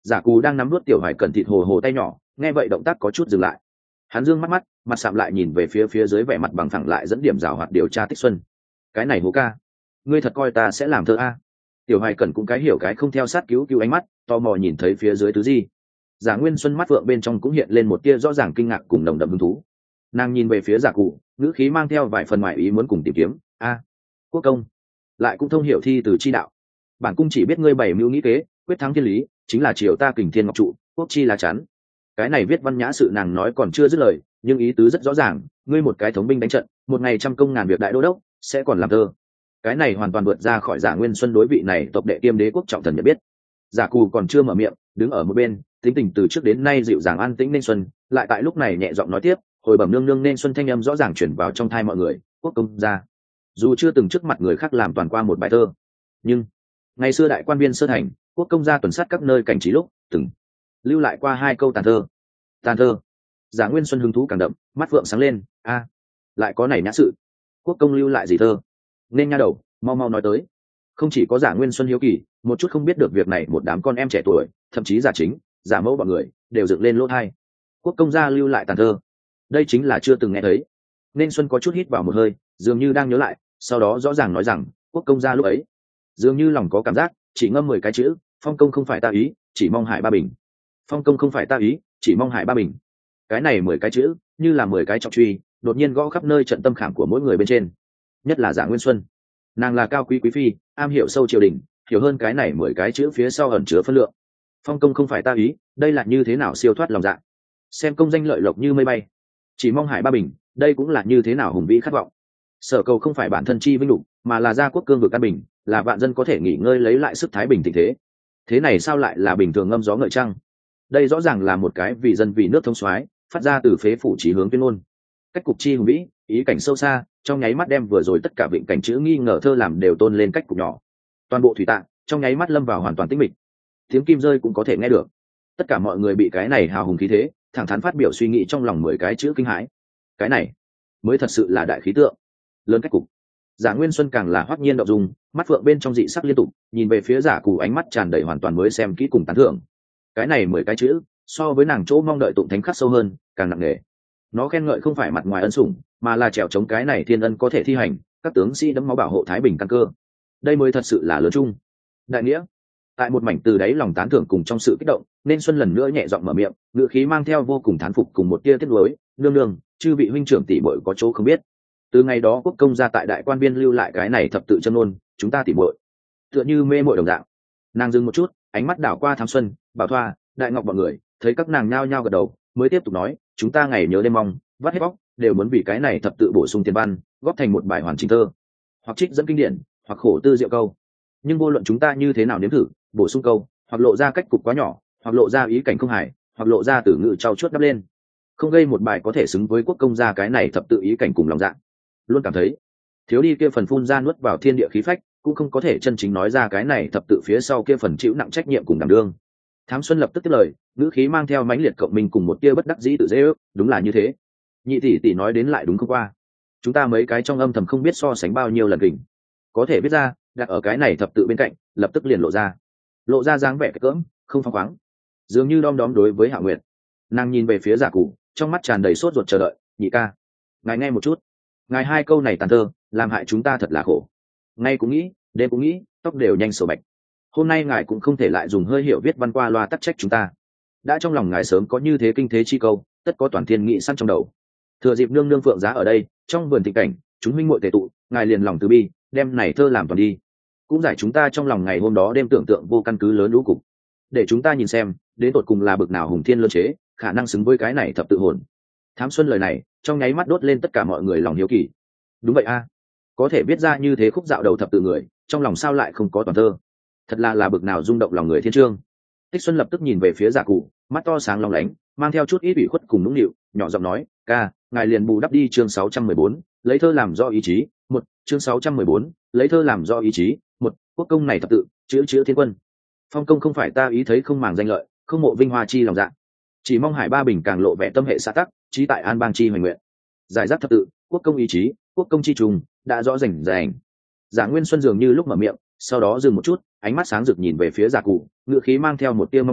Giả Cù đang nắm nuốt tiểu Hoài Cẩn thịt hồ hồ tay nhỏ, nghe vậy động tác có chút dừng lại. Hắn dương mắt mặt sạm lại nhìn về phía dưới vẻ mặt bằng phẳng lại dẫn điểm rào hoạt điều tra Tích Xuân. Cái này Hồ ca, ngươi thật coi ta sẽ làm thơ a? Tiểu Hoài Cẩn cũng cái hiểu cái không theo sát cứu ánh mắt, tò mò nhìn thấy phía dưới tứ di. Giả Nguyên Xuân mắt vượng bên trong cũng hiện lên một tia rõ ràng kinh ngạc cùng nồng đậm hứng thú. Nàng nhìn về phía Giả Cụ, ngữ khí mang theo vài phần ngoại ý muốn cùng tìm kiếm. Quốc công, lại cũng thông hiểu thi từ chi đạo. Bản cung chỉ biết ngươi bảy mưu nghĩ kế, quyết thắng thiên lý, chính là triều ta kình thiên ngọc trụ, quốc chi lá chắn. Cái này viết văn nhã sự nàng nói còn chưa dứt lời, nhưng ý tứ rất rõ ràng, ngươi một cái thống binh đánh trận, một ngày trăm công ngàn việc đại đô đốc, sẽ còn làm thơ. Cái này hoàn toàn vượt ra khỏi Giả Nguyên Xuân đối vị này tộc đệ kiêm đế quốc trọng thần nhận biết. Giả Cù còn chưa mở miệng, đứng ở một bên, tính tình từ trước đến nay dịu dàng an tĩnh nên Xuân, lại tại lúc này nhẹ giọng nói tiếp, hồi bẩm nương nương nên Xuân thanh âm rõ ràng chuyển vào trong tai mọi người, quốc công gia. Dù chưa từng trước mặt người khác làm toàn qua một bài thơ, nhưng ngày xưa đại quan viên sơ thành, quốc công gia tuần sát các nơi cảnh trí lúc, từng lưu lại qua hai câu tàn thơ. Tàn thơ. Giả Nguyên Xuân hứng thú càng đậm, mắt vượng sáng lên, lại có này nhã sự. Quốc công lưu lại gì thơ? Nên nha đầu, mau mau nói tới. Không chỉ có Giả Nguyên Xuân hiếu kỳ, một chút không biết được việc này một đám con em trẻ tuổi, thậm chí giả chính, giả mẫu bọn người đều dựng lên lỗ tai. Quốc công gia lưu lại tàn thơ, đây chính là chưa từng nghe thấy. Nên Xuân có chút hít vào một hơi, dường như đang nhớ lại, sau đó rõ ràng nói rằng, quốc công gia lúc ấy dường như lòng có cảm giác, chỉ ngâm 10 cái chữ, phong công không phải ta ý, chỉ mong Hải Ba Bình. Phong công không phải ta ý, chỉ mong Hải Ba Bình. Cái này 10 cái chữ, như là 10 cái trọng truy, đột nhiên gõ khắp nơi trận tâm khảm của mỗi người bên trên. Nhất là Giả Nguyên Xuân, nàng là cao quý quý phi, am hiểu sâu triều đình, hiểu hơn cái này 10 cái chữ phía sau ẩn chứa phân lượng. Phong công không phải ta ý, đây là như thế nào siêu thoát lòng dạ. Xem công danh lợi lộc như mây bay, chỉ mong Hải Ba Bình, đây cũng là như thế nào hùng vĩ khát vọng. Sở cầu không phải bản thân chi vinh lục, mà là gia quốc cương vực an bình, là vạn dân có thể nghỉ ngơi lấy lại sức thái bình tình thế. Thế này sao lại là bình thường ngâm gió ngợi trăng? Đây rõ ràng là một cái vì dân vì nước thông soái, phát ra từ phế phủ chí hướng tuyên ngôn. Cách cục chi hùng vĩ, ý cảnh sâu xa, trong nháy mắt đem vừa rồi tất cả vịnh cảnh chữ nghi ngờ thơ làm đều tôn lên cách cục nhỏ. Toàn bộ thủy tạng trong nháy mắt lâm vào hoàn toàn tĩnh mịch, tiếng kim rơi cũng có thể nghe được. Tất cả mọi người bị cái này hào hùng khí thế thẳng thắn phát biểu suy nghĩ trong lòng 10 cái chữ kinh hãi. Cái này mới thật sự là đại khí tượng, lớn cách cục. Giả Nguyên Xuân càng là hoắc nhiên động dung, mắt phượng bên trong dị sắc liên tục, nhìn về phía Giả Cù ánh mắt tràn đầy hoàn toàn mới xem kỹ cùng tán thưởng. Cái này 10 cái chữ, so với nàng chỗ mong đợi tụng thánh khắc sâu hơn, càng nặng nề. Nó khen ngợi không phải mặt ngoài ân sủng, mà là trèo chống cái này thiên ân có thể thi hành, các tướng sĩ đẫm máu bảo hộ thái bình căn cơ. Đây mới thật sự là lớn trung đại nghĩa. Tại một mảnh từ đáy lòng tán thưởng cùng trong sự kích động, nên Xuân lần nữa nhẹ giọng mở miệng, ngữ khí mang theo vô cùng thán phục cùng một tia tiếc nuối, nương nương, chư vị huynh trưởng tỷ muội có chỗ không biết. Từ ngày đó quốc công gia tại đại quan viên lưu lại cái này thập tự châm ngôn, chúng ta tỷ muội tựa như mê muội đồng dạng. Nàng dừng một chút, ánh mắt đảo qua Thám Xuân, Bảo Thoa, Đại Ngọc bọn người, thấy các nàng nhao nhao gật đầu, mới tiếp tục nói, chúng ta ngày nhớ đêm mong, vắt hết bóc, đều muốn vì cái này thập tự bổ sung tiền văn, góp thành một bài hoàn chỉnh thơ, hoặc trích dẫn kinh điển, hoặc khổ tư diệu câu. Nhưng vô luận chúng ta như thế nào nếm thử, bổ sung câu, hoặc lộ ra cách cục quá nhỏ, hoặc lộ ra ý cảnh không hài, hoặc lộ ra từ ngữ trau chuốt đắp lên, không gây một bài có thể xứng với quốc công gia cái này thập tự ý cảnh cùng lòng dạ. Luôn cảm thấy thiếu đi kia phần phun ra nuốt vào thiên địa khí phách, cũng không có thể chân chính nói ra cái này thập tự phía sau kia phần chịu nặng trách nhiệm cùng đảm đương. Thám Xuân lập tức tiếp lời, ngữ khí mang theo mãnh liệt cộng minh cùng một tia bất đắc dĩ tự dễ ước, đúng là như thế. Nhị tỷ tỷ nói đến lại đúng không qua. Chúng ta mấy cái trong âm thầm không biết so sánh bao nhiêu lần kình, có thể biết ra, đặt ở cái này thập tự bên cạnh, lập tức liền lộ ra dáng vẻ cỡm, không phóng khoáng, dường như đom đóm đối với Hạ Nguyệt. Nàng nhìn về phía Giả Cụ, trong mắt tràn đầy sốt ruột chờ đợi, nhị ca, ngài nghe một chút, ngài hai câu này tàn thơ, làm hại chúng ta thật là khổ. Ngay cũng nghĩ, đêm cũng nghĩ, tóc đều nhanh sổ bạch. Hôm nay ngài cũng không thể lại dùng hơi hiểu viết văn qua loa tắc trách chúng ta. Đã trong lòng ngài sớm có như thế kinh thế chi câu, tất có toàn thiên nghị săn trong đầu. Thừa dịp nương nương phượng giá ở đây, trong vườn thịnh cảnh, chúng huynh muội tề tụ, ngài liền lòng từ bi, đem này thơ làm toàn đi. Cũng giải chúng ta trong lòng ngày hôm đó đêm tưởng tượng vô căn cứ lớn lũ cục. Để chúng ta nhìn xem, đến tột cùng là bực nào hùng thiên lớn chế, khả năng xứng với cái này thập tự hồn. Thám Xuân lời này, trong nháy mắt đốt lên tất cả mọi người lòng hiếu kỳ. Đúng vậy a, có thể viết ra như thế khúc dạo đầu thập tự người, trong lòng sao lại không có toàn thơ. Thật là bực nào rung động lòng người thiên trương. Tích Xuân lập tức nhìn về phía Giả Cụ, mắt to sáng long lánh, mang theo chút ít ủy khuất cùng nũng nịu, nhỏ giọng nói, ca, ngài liền bù đắp đi chương 614, lấy thơ làm do ý chí, một chương 614, lấy thơ làm do ý chí, một quốc công này thập tự, chữ thiên quân. Phong công không phải ta ý thấy không màng danh lợi, không mộ vinh hoa chi lòng dạ, chỉ mong Hải Ba Bình càng lộ vẻ tâm hệ xã tắc, trí tại an bang chi hoành nguyện. Giải rác thập tự, quốc công ý chí, quốc công chi trùng, đã rõ rành rành. Giả Nguyên Xuân dường như lúc mở miệng, sau đó dừng một chút, ánh mắt sáng rực nhìn về phía Giả Cụ, ngựa khí mang theo một tia mong đợi,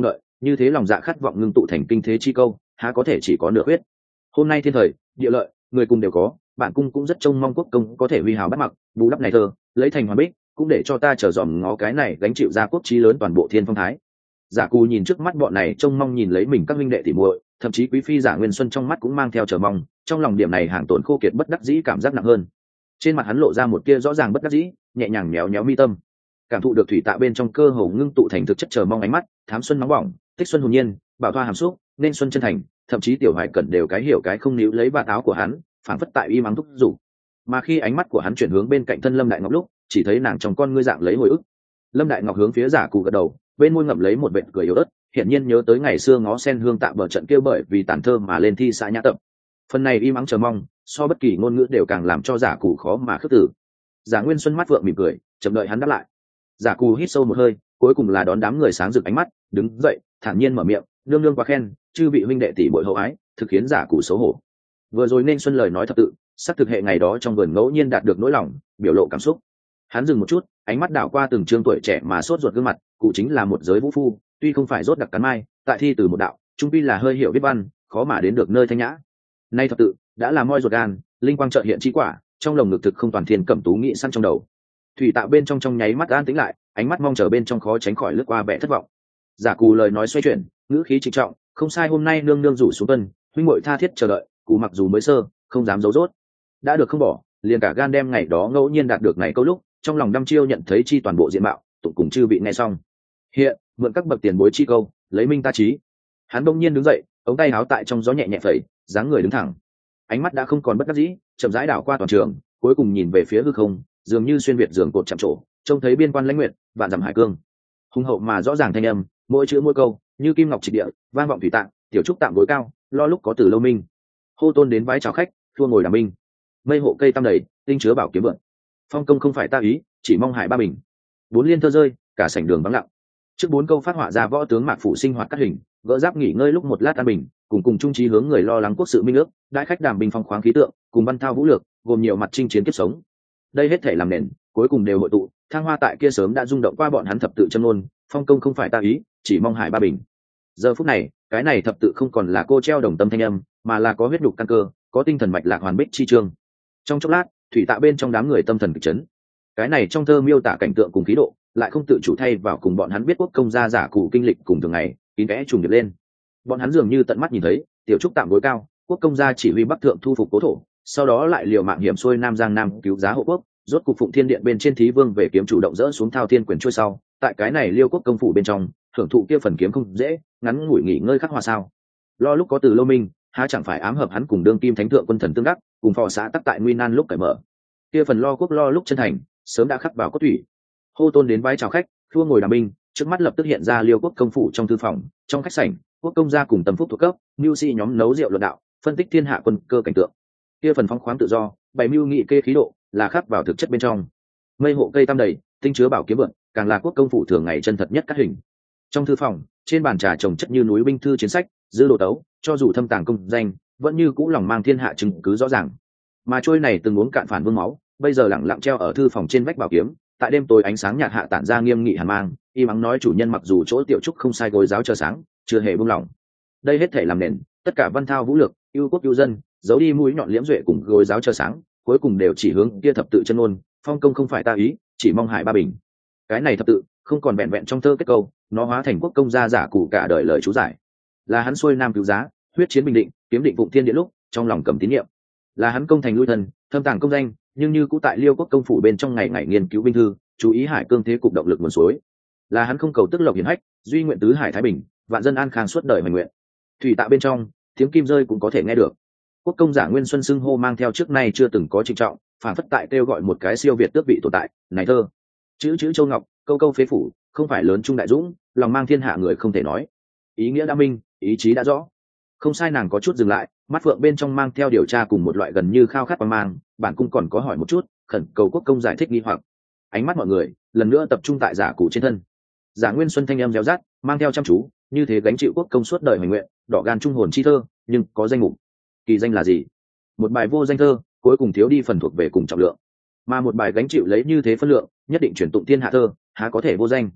như thế lòng dạ khát vọng ngưng tụ thành kinh thế chi câu, há có thể chỉ có nửa huyết. Hôm nay thiên thời địa lợi người cùng đều có, bản cung cũng rất trông mong quốc công có thể huy hào bắt mặc, bù đắp này thơ lấy thành hoàn bích, cũng để cho ta chờ dòm ngó cái này gánh chịu ra quốc chí lớn toàn bộ thiên phong thái. Giả Cù nhìn trước mắt bọn này trông mong nhìn lấy mình các huynh đệ tỉ muội, thậm chí quý phi Giả Nguyên Xuân trong mắt cũng mang theo chờ mong, trong lòng điểm này hàng tổn khô kiệt bất đắc dĩ cảm giác nặng hơn. Trên mặt hắn lộ ra một tia rõ ràng bất đắc dĩ, nhẹ nhàng méo méo mi tâm, cảm thụ được thủy tạ bên trong cơ hồ ngưng tụ thành thực chất chờ mong ánh mắt, thám xuân nóng bỏng, tích xuân hồn nhiên, bảo thoa hàm xúc, nên xuân chân thành, thậm chí tiểu Hoài Cẩn đều cái hiểu cái không níu lấy vạt áo của hắn, phảng phất tại y mắng thúc giục. Mà khi ánh mắt của hắn chuyển hướng bên cạnh thân Lâm Đại Ngọc lúc, chỉ thấy nàng trong con ngươi dạng lấy hồi ức. Lâm Đại Ngọc hướng phía Giả Cù gật đầu, bên môi ngậm lấy một vệt cười yếu ớt, hiển nhiên nhớ tới ngày xưa ngó sen hương tạ bờ trận kêu bởi vì tàn thơ mà lên thi xã nhã tập. Phần này y mắng chờ mong, so bất kỳ ngôn ngữ đều càng làm cho Giả Cù khó mà khước từ. Giả Nguyên Xuân mắt vượng mỉm cười, chậm đợi hắn đáp lại. Giả Cù hít sâu một hơi, cuối cùng là đón đám người sáng rực ánh mắt, đứng dậy, thản nhiên mở miệng, nương nương quá khen, chư vị huynh đệ tỷ muội hậu ái, thực khiến Giả Cù xấu hổ. Vừa rồi nên Xuân lời nói thật tự, sắc thực hệ ngày đó trong vườn ngẫu nhiên đạt được nỗi lòng, biểu lộ cảm xúc. Hắn dừng một chút, ánh mắt đảo qua từng trương tuổi trẻ mà sốt ruột gương mặt, cụ chính là một giới vũ phu, tuy không phải rốt đặc cắn mai, tại thi từ một đạo, trung quy là hơi hiểu biết văn, khó mà đến được nơi thanh nhã. Nay thật tự, đã là moi ruột gan, linh quang chợt hiện chi quả, trong lồng ngực thực không toàn thiên cẩm tú nghĩ săn trong đầu. Thủy Tạo bên trong nháy mắt an tĩnh lại, ánh mắt mong chờ bên trong khó tránh khỏi lướt qua vẻ thất vọng. Giả Cù lời nói xoay chuyển, ngữ khí trịnh trọng, không sai, hôm nay nương nương rủ xuống tuần, huynh muội tha thiết chờ đợi, cụ mặc dù mới sơ, không dám giấu dốt, đã được không bỏ, liền cả gan đem ngày đó ngẫu nhiên đạt được này câu lúc, trong lòng đăm chiêu nhận thấy chi toàn bộ diện mạo, tụng cùng chư vị nghe xong. Hiện, mượn các bậc tiền bối chi câu, lấy minh ta trí. Hắn bỗng nhiên đứng dậy, ống tay áo tại trong gió nhẹ nhẹ phẩy, dáng người đứng thẳng. Ánh mắt đã không còn bất đắc dĩ, chậm rãi đảo qua toàn trường, cuối cùng nhìn về phía hư không, dường như xuyên việt giường cột chạm trổ, trông thấy biên quan lãnh nguyệt, vạn dặm hải cương. Hùng hậu mà rõ ràng thanh âm, mỗi chữ mỗi câu, như kim ngọc trịch địa, vang vọng thủy tạng, tiểu trúc tạm gối cao, lo lúc có từ lâu minh. Hô tôn đến vái chào khách, thua ngồi đàm minh. Mây hộ cây tam đầy, tinh chứa bảo kiếm vượn. Phong công không phải ta ý, chỉ mong hải ba bình. Bốn liên thơ rơi, cả sảnh đường vắng lặng. Trước bốn câu phát họa ra võ tướng Mạc Phủ sinh hoạt cắt hình, gỡ giáp nghỉ ngơi lúc một lát an bình, cùng trung trí hướng người lo lắng quốc sự minh ước, đại khách đàm bình phong khoáng khí tượng, cùng văn thao vũ lược, gồm nhiều mặt chinh chiến kiếp sống. Đây hết thể làm nền, cuối cùng đều hội tụ, thang hoa tại kia sớm đã rung động qua bọn hắn thập tự châm ngôn, phong công không phải ta ý, chỉ mong hải ba bình. Giờ phút này, cái này thập tự không còn là cô treo đồng tâm thanh âm, mà là có huyết nhục căn cơ, có tinh thần mạch lạc hoàn bích chi chương. Trong chốc lát, thủy tạ bên trong đám người tâm thần kịch chấn. Cái này trong thơ miêu tả cảnh tượng cùng khí độ, lại không tự chủ thay vào cùng bọn hắn biết quốc công gia Giả Cù kinh lịch cùng thường ngày, kín kẽ trùng điệp lên. Bọn hắn dường như tận mắt nhìn thấy, tiểu trúc tạm gối cao, quốc công gia chỉ huy bắc thượng thu phục cố thổ, sau đó lại liều mạng hiểm xuôi nam giang nam cứu giá hộ quốc, rốt cục phụng thiên điện bên trên thí vương về kiếm chủ động dỡ xuống thao thiên quyền trôi sau, tại cái này liêu quốc công phủ bên trong, thưởng thụ kia phần kiếm không dễ, ngắn ngủi nghỉ ngơi khắc hòa sao. Lo lúc có từ lâu minh, há chẳng phải ám hợp hắn cùng đương kim thánh thượng quân thần tương đắc, cùng phò xã tắc tại nguy nan lúc cởi mở. Kia phần lo quốc lo lúc chân thành, sớm đã khắc vào cốt thủy. Hô tôn đến vái chào khách, thua ngồi đàm binh, trước mắt lập tức hiện ra liêu quốc công phủ trong thư phòng, trong khách sảnh, quốc công gia cùng tâm phúc thuộc cấp, mưu sĩ nhóm nấu rượu luận đạo, phân tích thiên hạ quân cơ cảnh tượng. Kia phần phong khoáng tự do, bày mưu nghị kê khí độ, là khắc vào thực chất bên trong. Mây hộ cây tam đầy, tinh chứa bảo kiếm vượn, càng là quốc công phủ thường ngày chân thật nhất các hình. Trong thư phòng, trên bàn trà trồng chất như núi binh thư chiến sách, dư đồ tấu, cho dù thâm tàng công danh, vẫn như cũ lòng mang thiên hạ chứng cứ rõ ràng. Mà trôi này từng uống cạn phản vương máu, bây giờ lẳng lặng treo ở thư phòng trên vách bảo kiếm, tại đêm tối ánh sáng nhạt hạ tản ra nghiêm nghị hàn mang, y mắng nói chủ nhân mặc dù chỗ tiểu trúc không sai gối giáo chờ sáng, chưa hề buông lỏng. Đây hết thể làm nền, tất cả văn thao vũ lược, yêu quốc yêu dân, giấu đi mũi nhọn liễm duệ cùng gối giáo chờ sáng, cuối cùng đều chỉ hướng kia thập tự chân ngôn, phong công không phải ta ý, chỉ mong hải ba bình. Cái này thập tự không còn vẹn vẹn trong thơ kết câu, nó hóa thành quốc công gia Giả Cù cả đời lời chú giải. Là hắn xuôi nam cứu giá, huyết chiến bình định, kiếm định phụng thiên địa lúc, trong lòng cầm tín niệm. Là hắn công thành lui thần, thâm tàng công danh, nhưng như cũ tại liêu quốc công phủ bên trong ngày ngày nghiên cứu binh thư, chú ý hải cương thế cục động lực nguồn suối. Là hắn không cầu tức lộc hiển hách, duy nguyện tứ hải thái bình, vạn dân an khang suốt đời hoành nguyện. Thủy tạ bên trong, tiếng kim rơi cũng có thể nghe được. Quốc công Giả Nguyên Xuân xưng hô mang theo trước nay chưa từng có trịnh trọng, phản phất tại kêu gọi một cái siêu việt tước vị tồn tại. Này thơ, chữ chữ châu ngọc, câu câu phế phủ, không phải lớn trung đại dũng, lòng mang thiên hạ người không thể nói. Ý nghĩa đã minh, ý chí đã rõ. Không sai, nàng có chút dừng lại, mắt phượng bên trong mang theo điều tra cùng một loại gần như khao khát quan mang. Bản cung còn có hỏi một chút, khẩn cầu quốc công giải thích nghi hoặc. Ánh mắt mọi người lần nữa tập trung tại Giả Cù trên thân. Giả Nguyên Xuân thanh âm réo rát, mang theo chăm chú, như thế gánh chịu quốc công suốt đời hoành nguyện, đỏ gan trung hồn chi thơ, nhưng có danh mục. Kỳ danh là gì? Một bài vô danh thơ, cuối cùng thiếu đi phần thuộc về cùng trọng lượng. Mà một bài gánh chịu lấy như thế phân lượng, nhất định chuyển tụng thiên hạ thơ, há có thể vô danh.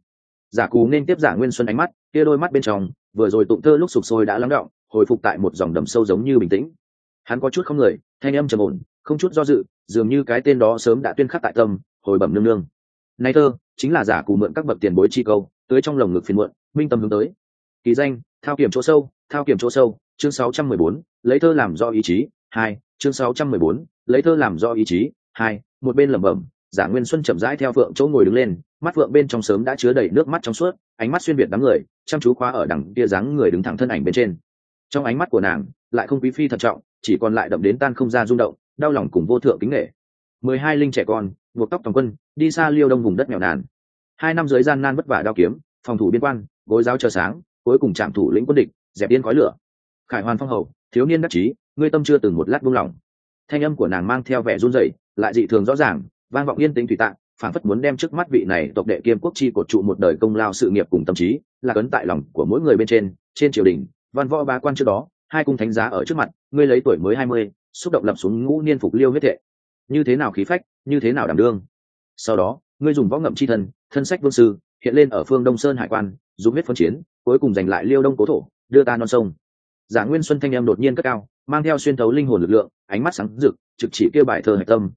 Giả Cù nên tiếp Giả Nguyên Xuân ánh mắt, kia đôi mắt bên trong vừa rồi tụng thơ lúc sục sôi đã lắng đọng, hồi phục tại một dòng đầm sâu giống như bình tĩnh. Hắn có chút không người, thanh âm trầm ổn, không chút do dự, dường như cái tên đó sớm đã tuyên khắc tại tâm, hồi bẩm nương nương. Này thơ chính là Giả Cù mượn các bậc tiền bối chi câu, tới trong lồng ngực phiền muộn, minh tâm hướng tới. Kỳ danh: Thao Kiểm chỗ sâu, Thao Kiểm chỗ sâu, chương 614, lấy thơ làm do ý chí, 2, chương 614, lấy thơ làm do ý chí, 2, một bên lẩm bẩm, Giả Nguyên Xuân chậm rãi theo Phượng chỗ ngồi đứng lên, mắt Phượng bên trong sớm đã chứa đầy nước mắt trong suốt, ánh mắt xuyên biệt đám người, chăm chú khóa ở đằng kia dáng người đứng thẳng thân ảnh bên trên. Trong ánh mắt của nàng, lại không quý phi thận trọng, chỉ còn lại đậm đến tan không ra rung động, đau lòng cùng vô thượng kính nể. 12 linh trẻ con, buộc tóc toàn quân, đi xa Liêu Đông vùng đất nghèo nàn. 2 năm dưới gian nan vất vả đao kiếm, phòng thủ biên quan, gối giáo chờ sáng, cuối cùng chạm thủ lĩnh quân địch, dẹp yên khói lửa. Khải hoàn phong hầu, thiếu niên đắc chí, ngươi tâm chưa từng một lát buông lỏng. Thanh âm của nàng mang theo vẻ run rẩy, lại dị thường rõ ràng, vang vọng yên tĩnh thủy tạng, phảng phất muốn đem trước mắt vị này tộc đệ kiêm quốc chi cột trụ một đời công lao sự nghiệp cùng tâm trí, là cấn tại lòng của mỗi người bên trên triều đình, văn võ bá quan trước đó, 2 cung thánh giá ở trước mặt, ngươi lấy tuổi mới 20, xúc động lập xuống ngũ niên phục liêu huyết thệ. Như thế nào khí phách, như thế nào đảm đương. Sau đó, ngươi dùng võ ngậm chi thần, thân sách vương sư, hiện lên ở phương Đông Sơn hải quan, dùng huyết phân chiến, cuối cùng giành lại Liêu Đông cố thổ, đưa ta non sông. Giả Nguyên Xuân thanh âm đột nhiên cất cao, mang theo xuyên thấu linh hồn lực lượng, ánh mắt sáng rực, trực chỉ kêu bài thơ hạch tâm,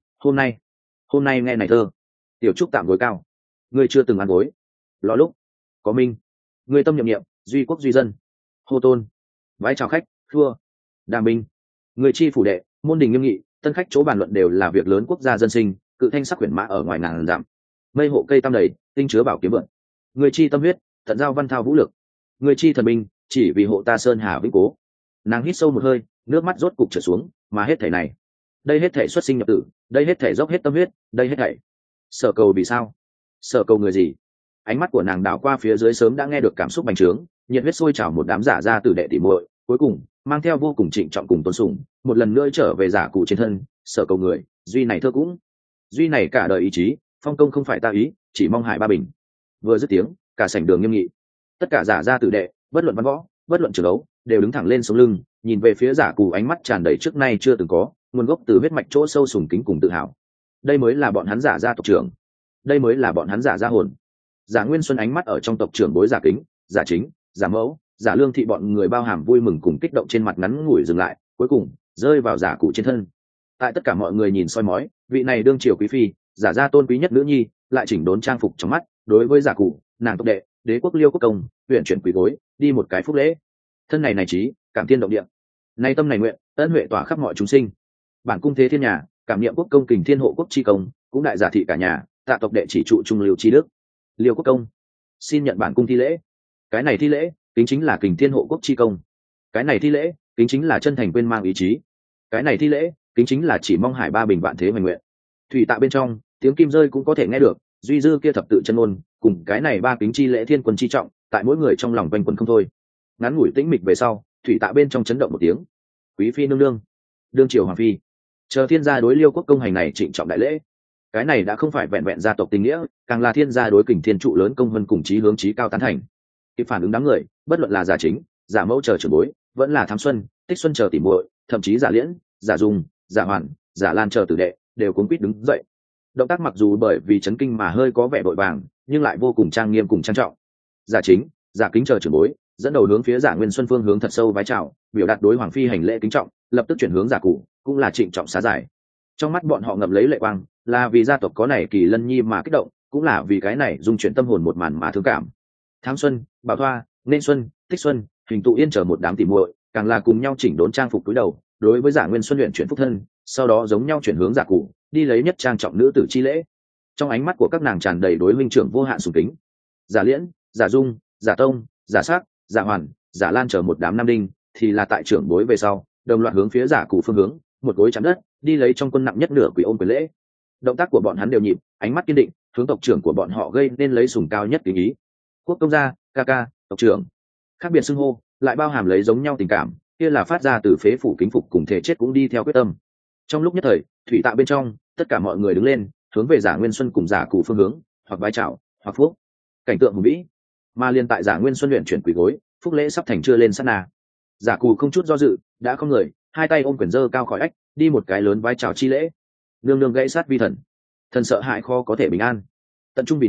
hôm nay nghe này thơ. Tiểu trúc tạm gối cao, ngươi chưa từng ăn gối. Lọ lúc có minh, ngươi tâm nhậm duy quốc duy dân. Hô tôn, vái chào khách, thua. Đàm binh, người chi phủ đệ, môn đình nghiêm nghị, tân khách chỗ bàn luận đều là việc lớn quốc gia dân sinh, cự thanh sắc quyển mã ở ngoài ngàn dặm. Mây hộ cây tam đầy, tinh chứa bảo kiếm vượn. Người chi tâm huyết, tận giao văn thao vũ lực. Người chi thần binh, chỉ vì hộ ta sơn hà vĩnh cố. Nàng hít sâu một hơi, nước mắt rốt cục trở xuống, mà hết thảy này, đây hết thảy xuất sinh nhập tử, đây hết thảy dốc hết tâm huyết, đây hết thảy sở cầu vì sao, sở cầu người gì. Ánh mắt của nàng đảo qua phía dưới sớm đã nghe được cảm xúc bành trướng, nhiệt huyết sôi trào một đám giả ra tử đệ tỉ muội, cuối cùng mang theo vô cùng trịnh trọng cùng tôn sùng, một lần nữa trở về giả cụ trên thân. Sở cầu người, duy này thơ cũng, duy này cả đời ý chí, phong công không phải ta ý, chỉ mong hải ba bình. Vừa dứt tiếng, cả sảnh đường nghiêm nghị, tất cả giả ra tử đệ, bất luận văn võ, bất luận trường đấu, đều đứng thẳng lên sống lưng, nhìn về phía giả cụ, ánh mắt tràn đầy trước nay chưa từng có, nguồn gốc từ huyết mạch chỗ sâu sùng kính cùng tự hào. Đây mới là bọn hắn giả ra tộc trưởng, đây mới là bọn hắn giả ra hồn. Giả Nguyên Xuân ánh mắt ở trong tộc trưởng bối giả kính, giả chính, giả mẫu, giả lương thị bọn người bao hàm vui mừng cùng kích động trên mặt ngắn ngủi dừng lại, cuối cùng rơi vào giả cụ trên thân. Tại tất cả mọi người nhìn soi mói, vị này đương triều quý phi, giả gia tôn quý nhất nữ nhi, lại chỉnh đốn trang phục trong mắt, đối với giả cụ, nàng tộc đệ, đế quốc Liêu quốc công, huyện chuyển quỳ gối, đi một cái phúc lễ. Thân này trí, cảm thiên động địa. Nay tâm này nguyện, ân huệ tỏa khắp mọi chúng sinh. Bản cung thế thiên nhà, cảm niệm quốc công kình thiên hộ quốc chi công, cũng đại giả thị cả nhà, tạ tộc đệ chỉ trụ trung liêu chi đức. Liêu quốc công, xin nhận bản cung thi lễ. Cái này thi lễ, kính chính là kình thiên hộ quốc chi công. Cái này thi lễ, kính chính là chân thành quên mang ý chí. Cái này thi lễ, kính chính là chỉ mong hải ba bình vạn thế hoành nguyện. Thủy tạ bên trong, tiếng kim rơi cũng có thể nghe được, duy dư kia thập tự chân ngôn, cùng cái này ba kính chi lễ thiên quân chi trọng, tại mỗi người trong lòng quanh quẩn không thôi. Ngắn ngủi tĩnh mịch về sau, thủy tạ bên trong chấn động một tiếng. Quý phi nương nương, đương triều hoàng phi, chờ thiên gia đối Liêu quốc công hành này trịnh trọng đại lễ. Cái này đã không phải vẹn vẹn gia tộc tình nghĩa, càng là thiên gia đối kình thiên trụ lớn công vân cùng chí hướng chí cao tán thành. Kịp phản ứng đám người, bất luận là giả chính, giả mẫu chờ trưởng bối, vẫn là thám xuân, tích xuân chờ tỉ muội, thậm chí giả liễn, giả dung, giả hoàn, giả lan chờ tử đệ, đều cuống quýt đứng dậy. Động tác mặc dù bởi vì chấn kinh mà hơi có vẻ vội vàng, nhưng lại vô cùng trang nghiêm cùng trang trọng. Giả chính, giả kính chờ trưởng bối, dẫn đầu hướng phía giả Nguyên Xuân phương hướng thật sâu vái chào, biểu đạt đối hoàng phi hành lễ kính trọng, lập tức chuyển hướng giả cụ, cũng là trịnh trọng xá giải. Trong mắt bọn họ ngậm lấy lệ quang, là vì gia tộc có này kỳ lân nhi mà kích động, cũng là vì cái này dung chuyển tâm hồn một màn mà thương cảm. Thám xuân, bảo thoa, nên xuân, tích xuân, hình tụ yên chờ một đám tỉ muội, càng là cùng nhau chỉnh đốn trang phục túi đầu, đối với giả Nguyên Xuân luyện chuyển phúc thân, sau đó giống nhau chuyển hướng giả cụ, đi lấy nhất trang trọng nữ tử chi lễ. Trong ánh mắt của các nàng tràn đầy đối huynh trưởng vô hạn sùng kính. Giả liễn, giả dung, giả tông, giả sắc, giả hoàn, giả lan chờ một đám nam đinh, thì là tại trưởng bối về sau, đồng loạt hướng phía giả cụ phương hướng, một gối chạm đất, đi lấy trong quân nặng nhất nửa quỳ ôm quyền lễ. Động tác của bọn hắn đều nhịp, ánh mắt kiên định, hướng tộc trưởng của bọn họ gây nên lấy sùng cao nhất kính ý. Quốc công gia, ca ca, tộc trưởng. Khác biệt xưng hô, lại bao hàm lấy giống nhau tình cảm, kia là phát ra từ phế phủ kính phục cùng thể chết cũng đi theo quyết tâm. Trong lúc nhất thời, thủy tạ bên trong, tất cả mọi người đứng lên, hướng về giả Nguyên Xuân cùng giả cụ phương hướng, hoặc vái chào, hoặc phúc. Cảnh tượng hùng vĩ. Mà liên tại giả Nguyên Xuân luyện chuyển quỳ gối, phúc lễ sắp thành chưa lên sát na. Giả cụ không chút do dự, đã không người, hai tay ôm quyền dơ cao khỏi ách, đi một cái lớn vái chào chi lễ. Nương nương gãy sát vi thần, thần sợ hãi khó có thể bình an. Tận trung vì nước,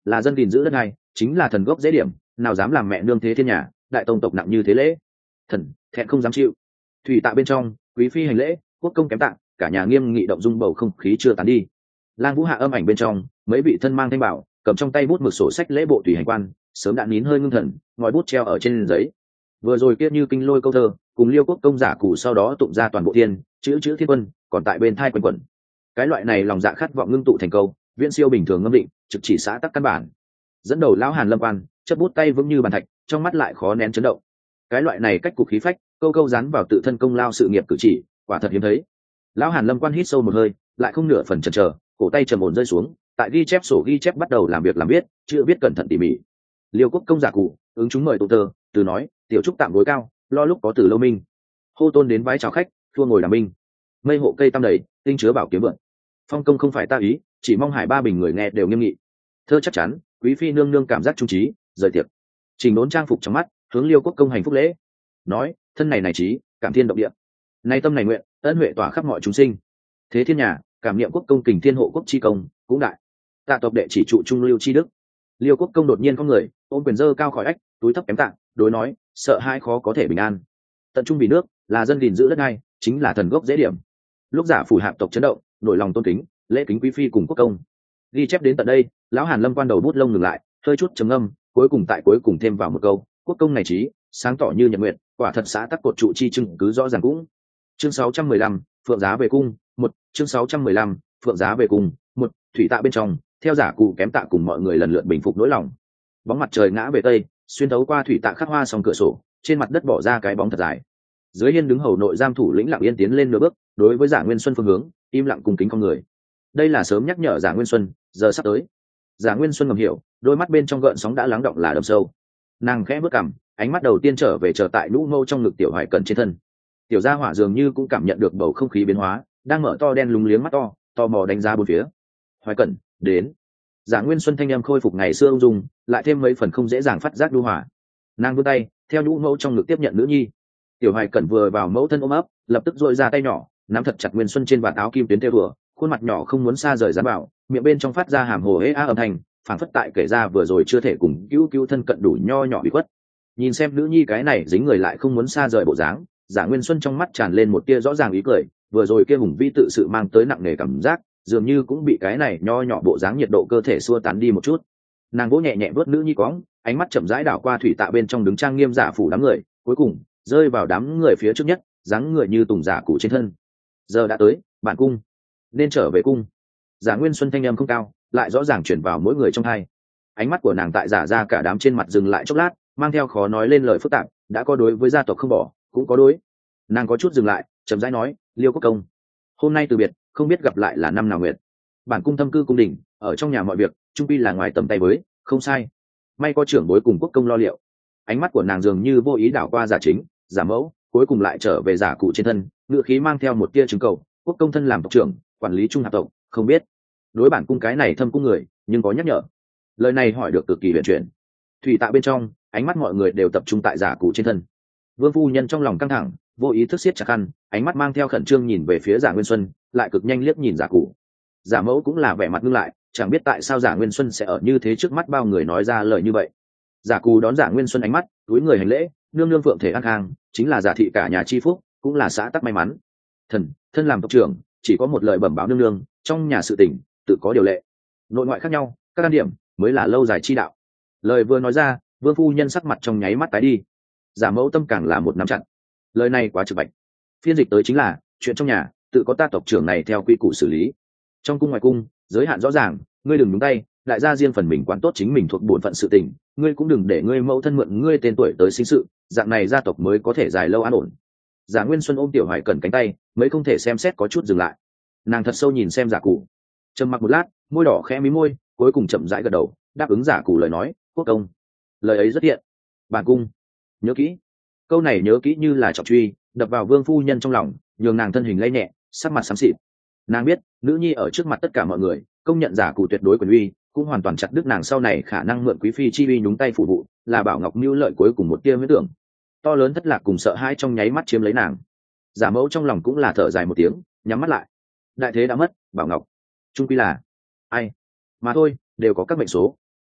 là dân gìn giữ đất này, chính là thần gốc dễ điểm, nào dám làm mẹ nương thế thiên nhà, đại tông tộc nặng như thế lễ. Thần thẹn không dám chịu. Thủy tạ bên trong, quý phi hành lễ, quốc công kém tạng, cả nhà nghiêm nghị động dung, bầu không khí chưa tán đi. Lang Vũ hạ âm ảnh bên trong, mấy vị thân mang thanh bảo, cầm trong tay bút mực sổ sách lễ bộ tùy hành quan, sớm đã nín hơi ngưng thần, ngòi bút treo ở trên giấy. Vừa rồi kia như kinh lôi câu thơ, cùng Liêu quốc công giả cụ sau đó tụng ra toàn bộ thiên, chữ thiên quân, còn tại bên thai quanh quẩn. Cái loại này lòng dạ khát vọng ngưng tụ thành câu, viễn siêu bình thường ngâm định, trực chỉ xã tắc căn bản. Dẫn đầu lão Hàn Lâm Quan, chấp bút tay vững như bàn thạch, trong mắt lại khó nén chấn động. Cái loại này cách cục khí phách, câu câu dán vào tự thân công lao sự nghiệp cử chỉ, quả thật hiếm thấy. Lão Hàn Lâm Quan hít sâu một hơi, lại không nửa phần chần chờ, cổ tay trầm ổn rơi xuống, tại ghi chép sổ ghi chép bắt đầu làm việc làm viết, chữ viết cẩn thận tỉ mỉ. Liêu quốc công giả cụ, ứng chúng mời tụ tơ, từ nói, tiểu trúc tạm gối cao, lo lúc có từ lâu minh. Hô tôn đến vái chào khách, thua ngồi đàm minh. Mây hộ cây tăm đầy, tinh chứa bảo kiếm vượn. Phong công không phải ta ý, chỉ mong hải ba bình người nghe đều nghiêm nghị. Thơ chắc chắn, quý phi nương nương cảm giác trung trí, rời tiệc. Trình đốn trang phục trong mắt, hướng Liêu quốc công hành phúc lễ. Nói, thân này trí, cảm thiên động địa. Nay tâm này nguyện, ân huệ tỏa khắp mọi chúng sinh. Thế thiên nhà, cảm niệm quốc công kình thiên hộ quốc chi công, cũng đại. Tạ tộc đệ chỉ trụ trung lưu chi đức. Liêu quốc công đột nhiên có người, ôm quyền dơ cao khỏi ách, túi thấp kém tạng, đối nói, sợ hai khó có thể bình an. Tận trung vì nước, là dân gìn giữ đất ngay, chính là thần gốc dễ điểm. Lúc giả phủ hạp tộc chấn động, nổi lòng tôn kính, lễ kính quý phi cùng quốc công. Ghi chép đến tận đây, lão Hàn Lâm Quan đầu bút lông ngừng lại, hơi chút trầm ngâm, cuối cùng thêm vào một câu, quốc công này trí, sáng tỏ như nhật nguyện, quả thật xã tắc cột trụ chi chứng cứ rõ ràng cũng. Chương 615, phượng giá về cung, một. Chương 615, phượng giá về cung, một. Thủy tạ bên trong, theo giả cụ kém tạ cùng mọi người lần lượt bình phục nỗi lòng. Bóng mặt trời ngã về tây, xuyên thấu qua thủy tạ khắc hoa song cửa sổ, trên mặt đất bỏ ra cái bóng thật dài. Dưới hiên đứng hầu nội giam thủ lĩnh lặng yên tiến lên nửa bước, đối với giả Nguyên Xuân phương hướng, im lặng cung kính con người. Đây là sớm nhắc nhở giả Nguyên Xuân, giờ sắp tới. Giả Nguyên Xuân ngầm hiểu, đôi mắt bên trong gợn sóng đã lắng động là đầm sâu. Nàng khẽ bước cằm, ánh mắt đầu tiên trở về trở tại lũ ngô trong ngực tiểu Hoài Cẩn trên thân. Tiểu gia hỏa dường như cũng cảm nhận được bầu không khí biến hóa, đang mở to đen lúng liếng mắt to, tò mò đánh giá bốn phía. Hoài Cẩn, đến. Giả Nguyên Xuân thanh em khôi phục ngày xưa ung dung, lại thêm mấy phần không dễ dàng phát giác đu hỏa. Nàng vươn tay, theo nhũ mẫu trong ngực tiếp nhận nữ nhi. Tiểu Hoài Cẩn vừa vào mẫu thân ôm ấp, lập tức dội ra tay nhỏ, nắm thật chặt Nguyên Xuân trên vạt áo kim tuyến theo vừa, khuôn mặt nhỏ không muốn xa rời dán bảo, miệng bên trong phát ra hàm hồ hễ a âm thanh, phảng phất tại kể ra vừa rồi chưa thể cùng cứu thân cận đủ nho nhỏ bị khuất. Nhìn xem nữ nhi cái này dính người lại không muốn xa rời bộ dáng, Giả Nguyên Xuân trong mắt tràn lên một tia rõ ràng ý cười, vừa rồi kia hùng vĩ tự sự mang tới nặng nề cảm giác, dường như cũng bị cái này nho nhỏ bộ dáng nhiệt độ cơ thể xua tán đi một chút. Nàng vỗ nhẹ nhẹ vuốt nữ nhi cóng, ánh mắt chậm rãi đảo qua thủy tạ bên trong đứng trang nghiêm giả phủ đám người, cuối cùng rơi vào đám người phía trước nhất, dáng người như tùng giả cụ trên thân. Giờ đã tới, bản cung nên trở về cung. Giả Nguyên Xuân thanh âm không cao, lại rõ ràng chuyển vào mỗi người trong hai. Ánh mắt của nàng tại giả ra cả đám trên mặt dừng lại chốc lát, mang theo khó nói lên lời phức tạp, đã có đối với gia tộc không bỏ, cũng có đối. Nàng có chút dừng lại, chậm rãi nói, Liêu quốc công, hôm nay từ biệt, không biết gặp lại là năm nào nguyệt. Bản cung thâm cư cung đình, ở trong nhà mọi việc, trung quy là ngoài tầm tay với, không sai. May có trưởng bối cùng quốc công lo liệu. Ánh mắt của nàng dường như vô ý đảo qua giả chính, giả mẫu, cuối cùng lại trở về giả cụ trên thân, ngựa khí mang theo một tia chứng cầu, quốc công thân làm tộc trưởng, quản lý trung hạp tộc, không biết đối bản cung cái này thâm cung người, nhưng có nhắc nhở. Lời này hỏi được cực kỳ huyền chuyển. Thủy tạ bên trong, ánh mắt mọi người đều tập trung tại giả cụ trên thân. Vương phu nhân trong lòng căng thẳng, vô ý thức siết chặt khăn, ánh mắt mang theo khẩn trương nhìn về phía giả Nguyên Xuân, lại cực nhanh liếc nhìn giả cụ. Giả mẫu cũng là vẻ mặt ngưng lại, chẳng biết tại sao giả Nguyên Xuân sẽ ở như thế trước mắt bao người nói ra lời như vậy. Giả cụ đón giả Nguyên Xuân ánh mắt, túi người hành lễ, nương nương phượng thể an khang, chính là giả thị cả nhà chi phúc, cũng là xã tắc may mắn. Thân làm tộc trưởng, chỉ có một lời bẩm báo nương nương, trong nhà sự tình tự có điều lệ, nội ngoại khác nhau, các can điểm mới là lâu dài chi đạo. Lời vừa nói ra, vương phu nhân sắc mặt trong nháy mắt tái đi. Giả mẫu tâm càng là một nắm chặt. Lời này quá trực bạch. Phiên dịch tới chính là chuyện trong nhà tự có ta tộc trưởng này theo quy củ xử lý. Trong cung ngoài cung, giới hạn rõ ràng, ngươi đừng nhúng tay, đại gia riêng phần mình quán tốt chính mình thuộc bổn phận sự tình, ngươi cũng đừng để ngươi mẫu thân mượn ngươi tên tuổi tới sinh sự, dạng này gia tộc mới có thể dài lâu an ổn. Giả Nguyên Xuân ôm tiểu Hoài Cẩn cánh tay, mấy không thể xem xét có chút dừng lại. Nàng thật sâu nhìn xem giả cụ, trầm mặc một lát, môi đỏ khẽ mí môi, cuối cùng chậm rãi gật đầu, đáp ứng giả cụ lời nói, quốc công. Lời ấy rất thiện. Bản cung nhớ kỹ. Câu này nhớ kỹ như là trọng truy, đập vào vương phu nhân trong lòng, nhường nàng thân hình lay nhẹ, sắc mặt xám xịt. Nàng biết, nữ nhi ở trước mặt tất cả mọi người, công nhận giả cụ tuyệt đối quyền uy, cũng hoàn toàn chặt đứt nàng sau này khả năng mượn quý phi chi uy nhúng tay phụ vụ, là bảo ngọc mưu lợi cuối cùng một tia huyết tưởng. To lớn thất lạc cùng sợ hãi trong nháy mắt chiếm lấy nàng. Giả mẫu trong lòng cũng là thở dài một tiếng, nhắm mắt lại. Đại thế đã mất, bảo ngọc trung quy là ai mà thôi, đều có các mệnh số.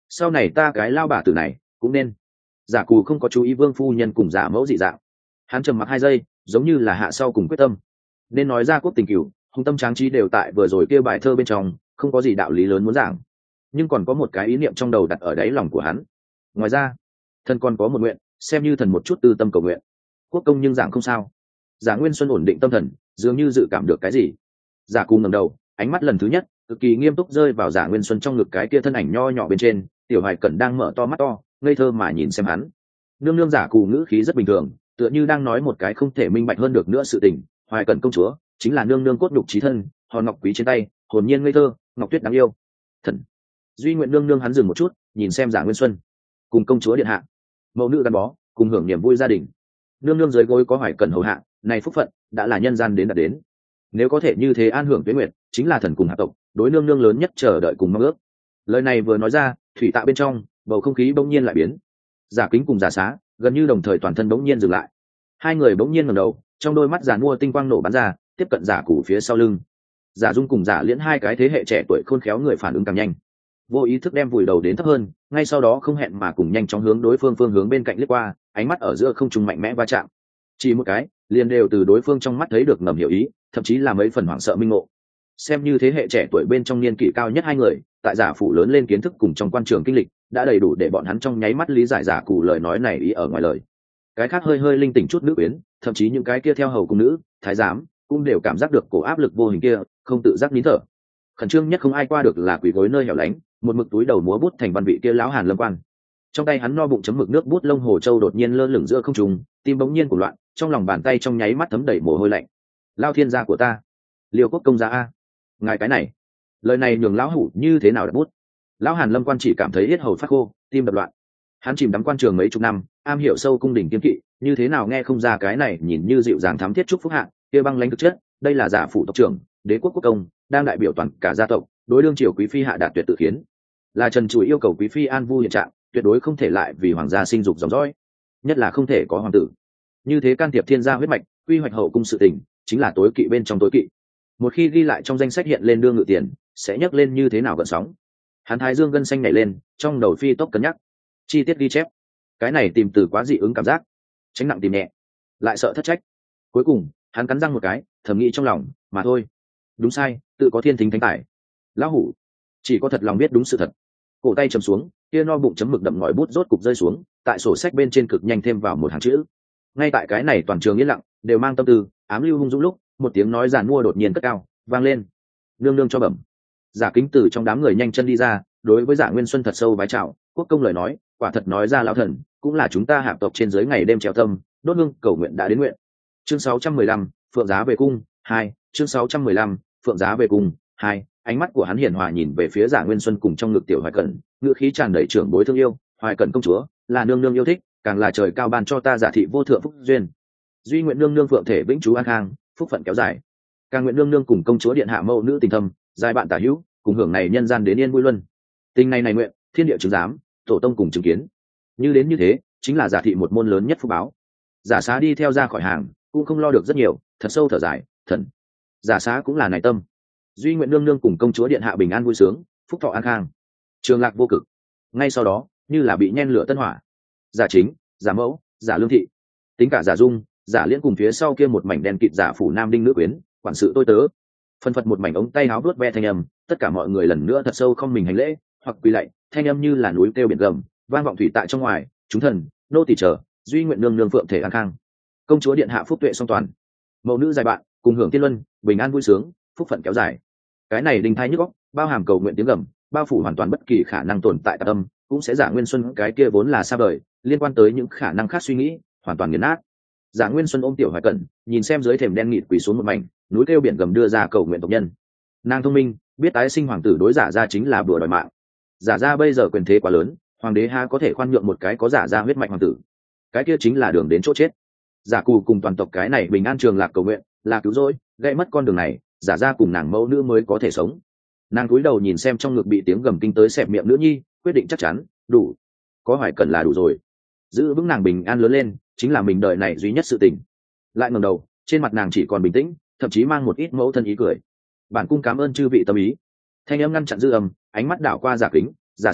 sau này ta cái lao bà tử này cũng nên. Giả cù không có chú ý vương phu nhân cùng giả mẫu dị dạng, hắn trầm mặc 2 giây, giống như là hạ sau cùng quyết tâm. Nên nói ra quốc tình cửu, hùng tâm tráng trí đều tại vừa rồi kia bài thơ bên trong, không có gì đạo lý lớn muốn giảng, nhưng còn có một cái ý niệm trong đầu đặt ở đáy lòng của hắn. Ngoài ra, thần còn có một nguyện, xem như thần một chút tư tâm cầu nguyện. Quốc công nhưng giảng không sao. Giả Nguyên Xuân ổn định tâm thần, dường như dự cảm được cái gì. Giả Cù ngẩng đầu, ánh mắt lần thứ nhất cực kỳ nghiêm túc rơi vào Giả Nguyên Xuân trong ngực cái kia thân ảnh nho nhỏ bên trên. Tiểu Hoài Cẩn đang mở to mắt to, ngây thơ mà nhìn xem hắn. Nương nương. Giả Cù ngữ khí rất bình thường, tựa như đang nói một cái không thể minh bạch hơn được nữa sự tình. Hoài Cẩn công chúa chính là nương nương cốt nhục chí thân, hòn ngọc quý trên tay, hồn nhiên ngây thơ, ngọc tuyết đáng yêu. Thần. Duy nguyện nương nương. Hắn dừng một chút, nhìn xem Giả Nguyên Xuân, cùng công chúa điện hạ, mẫu nữ gắn bó, cùng hưởng niềm vui gia đình. Nương nương dưới gối có Hoài Cẩn hầu hạ, này phúc phận đã là nhân gian đến đạt đến. Nếu có thể như thế an hưởng tuế nguyệt, chính là thần cùng hạ tộc đối nương nương lớn nhất chờ đợi cùng mong ước. Lời này vừa nói ra, thủy tạ bên trong bầu không khí bỗng nhiên lại biến. Giả Kính cùng Giả Xá gần như đồng thời toàn thân bỗng nhiên dừng lại. Hai người bỗng nhiên ngẩng đầu, trong đôi mắt giàn mua tinh quang nổ bắn ra, tiếp cận Giả Cù phía sau lưng. Giả Dung cùng Giả Liễn hai cái thế hệ trẻ tuổi khôn khéo người phản ứng càng nhanh, vô ý thức đem vùi đầu đến thấp hơn, ngay sau đó không hẹn mà cùng nhanh chóng hướng đối phương phương hướng bên cạnh lướt qua, ánh mắt ở giữa không trung mạnh mẽ va chạm. Chỉ một cái, liền đều từ đối phương trong mắt thấy được ngầm hiểu ý, thậm chí là mấy phần hoảng sợ minh ngộ. Xem như thế hệ trẻ tuổi bên trong niên kỷ cao nhất hai người, tại Giả phủ lớn lên kiến thức cùng trong quan trường kinh lịch, đã đầy đủ để bọn hắn trong nháy mắt lý giải Giả Cù lời nói này ý ở ngoài lời. Cái khác hơi hơi linh tỉnh chút nữ quyến, thậm chí những cái kia theo hầu cung nữ, thái giám, cũng đều cảm giác được cổ áp lực vô hình kia, không tự giác nín thở. Khẩn trương nhất không ai qua được là quỳ gối nơi hẻo lánh, một mực túi đầu múa bút thành văn vị kia lão Hàn Lâm Quan. Trong tay hắn no bụng chấm mực nước bút lông hồ châu đột nhiên lơ lửng giữa không trung, tim bỗng nhiên của loạn, trong lòng bàn tay trong nháy mắt thấm đầy mồ hôi lạnh. Lao thiên gia của ta, Liêu quốc công gia a, ngài cái này, lời này nhường lão hủ như thế nào đặt bút. Lão Hàn Lâm Quan chỉ cảm thấy yết hầu phát khô, tim đập loạn. Hắn chìm đắm quan trường mấy chục năm, am hiểu sâu cung đình kiên kỵ, như thế nào nghe không ra cái này nhìn như dịu dàng thắm thiết trúc phúc hạng, kia băng lãnh thực chất, đây là Giả phủ tộc trưởng, đế quốc quốc công, đang đại biểu toàn cả gia tộc, đối đương triều quý phi hạ đạt tuyệt tự khiến, là trần trụi yêu cầu quý phi an vui hiện trạng, tuyệt đối không thể lại vì hoàng gia sinh dục dòng dõi, nhất là không thể có hoàng tử. Như thế can thiệp thiên gia huyết mạch, quy hoạch hậu cung sự tình, chính là tối kỵ bên trong tối kỵ. Một khi ghi lại trong danh sách hiện lên đương ngự tiền, sẽ nhắc lên như thế nào gợn sóng. Hắn thái dương gân xanh nảy lên, trong đầu phi tốc cân nhắc chi tiết ghi chép. Cái này tìm từ quá dị ứng cảm giác, tránh nặng tìm nhẹ, lại sợ thất trách. Cuối cùng hắn cắn răng một cái, thầm nghĩ trong lòng, mà thôi, đúng sai tự có thiên thính thánh tài. Lão hủ chỉ có thật lòng biết đúng sự thật. Cổ tay chầm xuống, kia no bụng chấm mực đậm ngòi bút rốt cục rơi xuống, tại sổ sách bên trên cực nhanh thêm vào một hàng chữ. Ngay tại cái này toàn trường yên lặng, đều mang tâm tư ám lưu hung dũng lúc, một tiếng nói giàn mua đột nhiên cất cao vang lên. Nương nương cho bẩm. Giả Kính từ trong đám người nhanh chân đi ra, đối với Giả Nguyên Xuân thật sâu vái chào. Quốc công lời nói quả thật nói ra lão thần, cũng là chúng ta hạp tộc trên dưới ngày đêm trèo tâm, đốt hương cầu nguyện đã đến nguyện. Chương 615, Phượng giá về cung 2. Chương 615, Phượng giá về cung 2. Ánh mắt của hắn hiền hòa nhìn về phía Giả Nguyên Xuân cùng trong ngực Tiểu Hoài Cẩn, ngữ khí tràn đầy trưởng bối thương yêu. Hoài Cẩn công chúa là nương nương yêu thích, càng là trời cao ban cho ta Giả thị vô thượng phúc duyên. Duy nguyện nương nương phượng thể vĩnh trú an khang, phúc phận kéo dài. Càng nguyện nương nương cùng công chúa điện hạ mẫu nữ tình thâm, giai bạn tả hữu, cùng hưởng này nhân gian đến yên vui luân. Tình này nguyện, thiên địa chứng giám, tổ tông cùng chứng kiến. Như đến như thế, chính là Giả thị một môn lớn nhất phúc báo. Giả Xá đi theo ra khỏi hàng, cũng không lo được rất nhiều, thật sâu thở dài, thần. Giả Xá cũng là này tâm. Duy nguyện nương nương cùng công chúa điện hạ bình an vui sướng, phúc thọ an khang, trường lạc vô cực. Ngay sau đó, như là bị nhen lửa tân hỏa, Giả Chính, Giả Mẫu, Giả Lương thị, tính cả Giả Dung, Giả Liễn cùng phía sau kia một mảnh đen kịt Giả phủ nam đinh nữ quyến, quản sự tôi tớ, phân phật một mảnh ống tay áo vuốt ve thanh âm, tất cả mọi người lần nữa thật sâu không mình hành lễ, hoặc quỳ lạy, thanh âm như là núi kêu biển gầm, vang vọng thủy tại trong ngoài. Chúng thần, nô tỳ chờ, duy nguyện nương nương phượng thể an khang, công chúa điện hạ phúc tuệ song toàn, mẫu nữ dài bạn, cùng hưởng tiên luân, bình an vui sướng, phúc phận kéo dài. Cái này đình thai nhức óc, bao hàm cầu nguyện tiếng gầm, bao phủ hoàn toàn bất kỳ khả năng tồn tại tạp âm, cũng sẽ Giả Nguyên Xuân cái kia vốn là xa vời, liên quan tới những khả năng khác suy nghĩ, hoàn toàn nghiền nát. Giả Nguyên Xuân ôm Tiểu Hoài Cẩn, nhìn xem dưới thềm đen nghịt quỳ xuống một mảnh, núi kêu biển gầm đưa ra cầu nguyện tộc nhân. Nàng thông minh, biết tái sinh hoàng tử đối Giả gia chính là bừa đòi mạng. Giả gia bây giờ quyền thế quá lớn, hoàng đế ha có thể khoan nhượng một cái có Giả gia huyết mạch hoàng tử, cái kia chính là đường đến chỗ chết. Giả Cù cùng toàn tộc cái này bình an trường lạc cầu nguyện, là cứu rỗi, gãy mất con đường này, Giả gia cùng nàng mẫu nữ mới có thể sống. Nàng cúi đầu nhìn xem trong ngực bị tiếng gầm kinh tới xẹp miệng nữ nhi, quyết định chắc chắn, đủ, có Hoài Cẩn là đủ rồi. Giữ vững nàng bình an lớn lên, chính là mình đời này duy nhất sự tình. Lại ngẩng đầu, trên mặt nàng chỉ còn bình tĩnh, thậm chí mang một ít mẫu thân ý cười. Bản cung cảm ơn chư vị tâm ý. Thanh âm ngăn chặn dư âm, ánh mắt đảo qua Giả Kính, Giả Xá,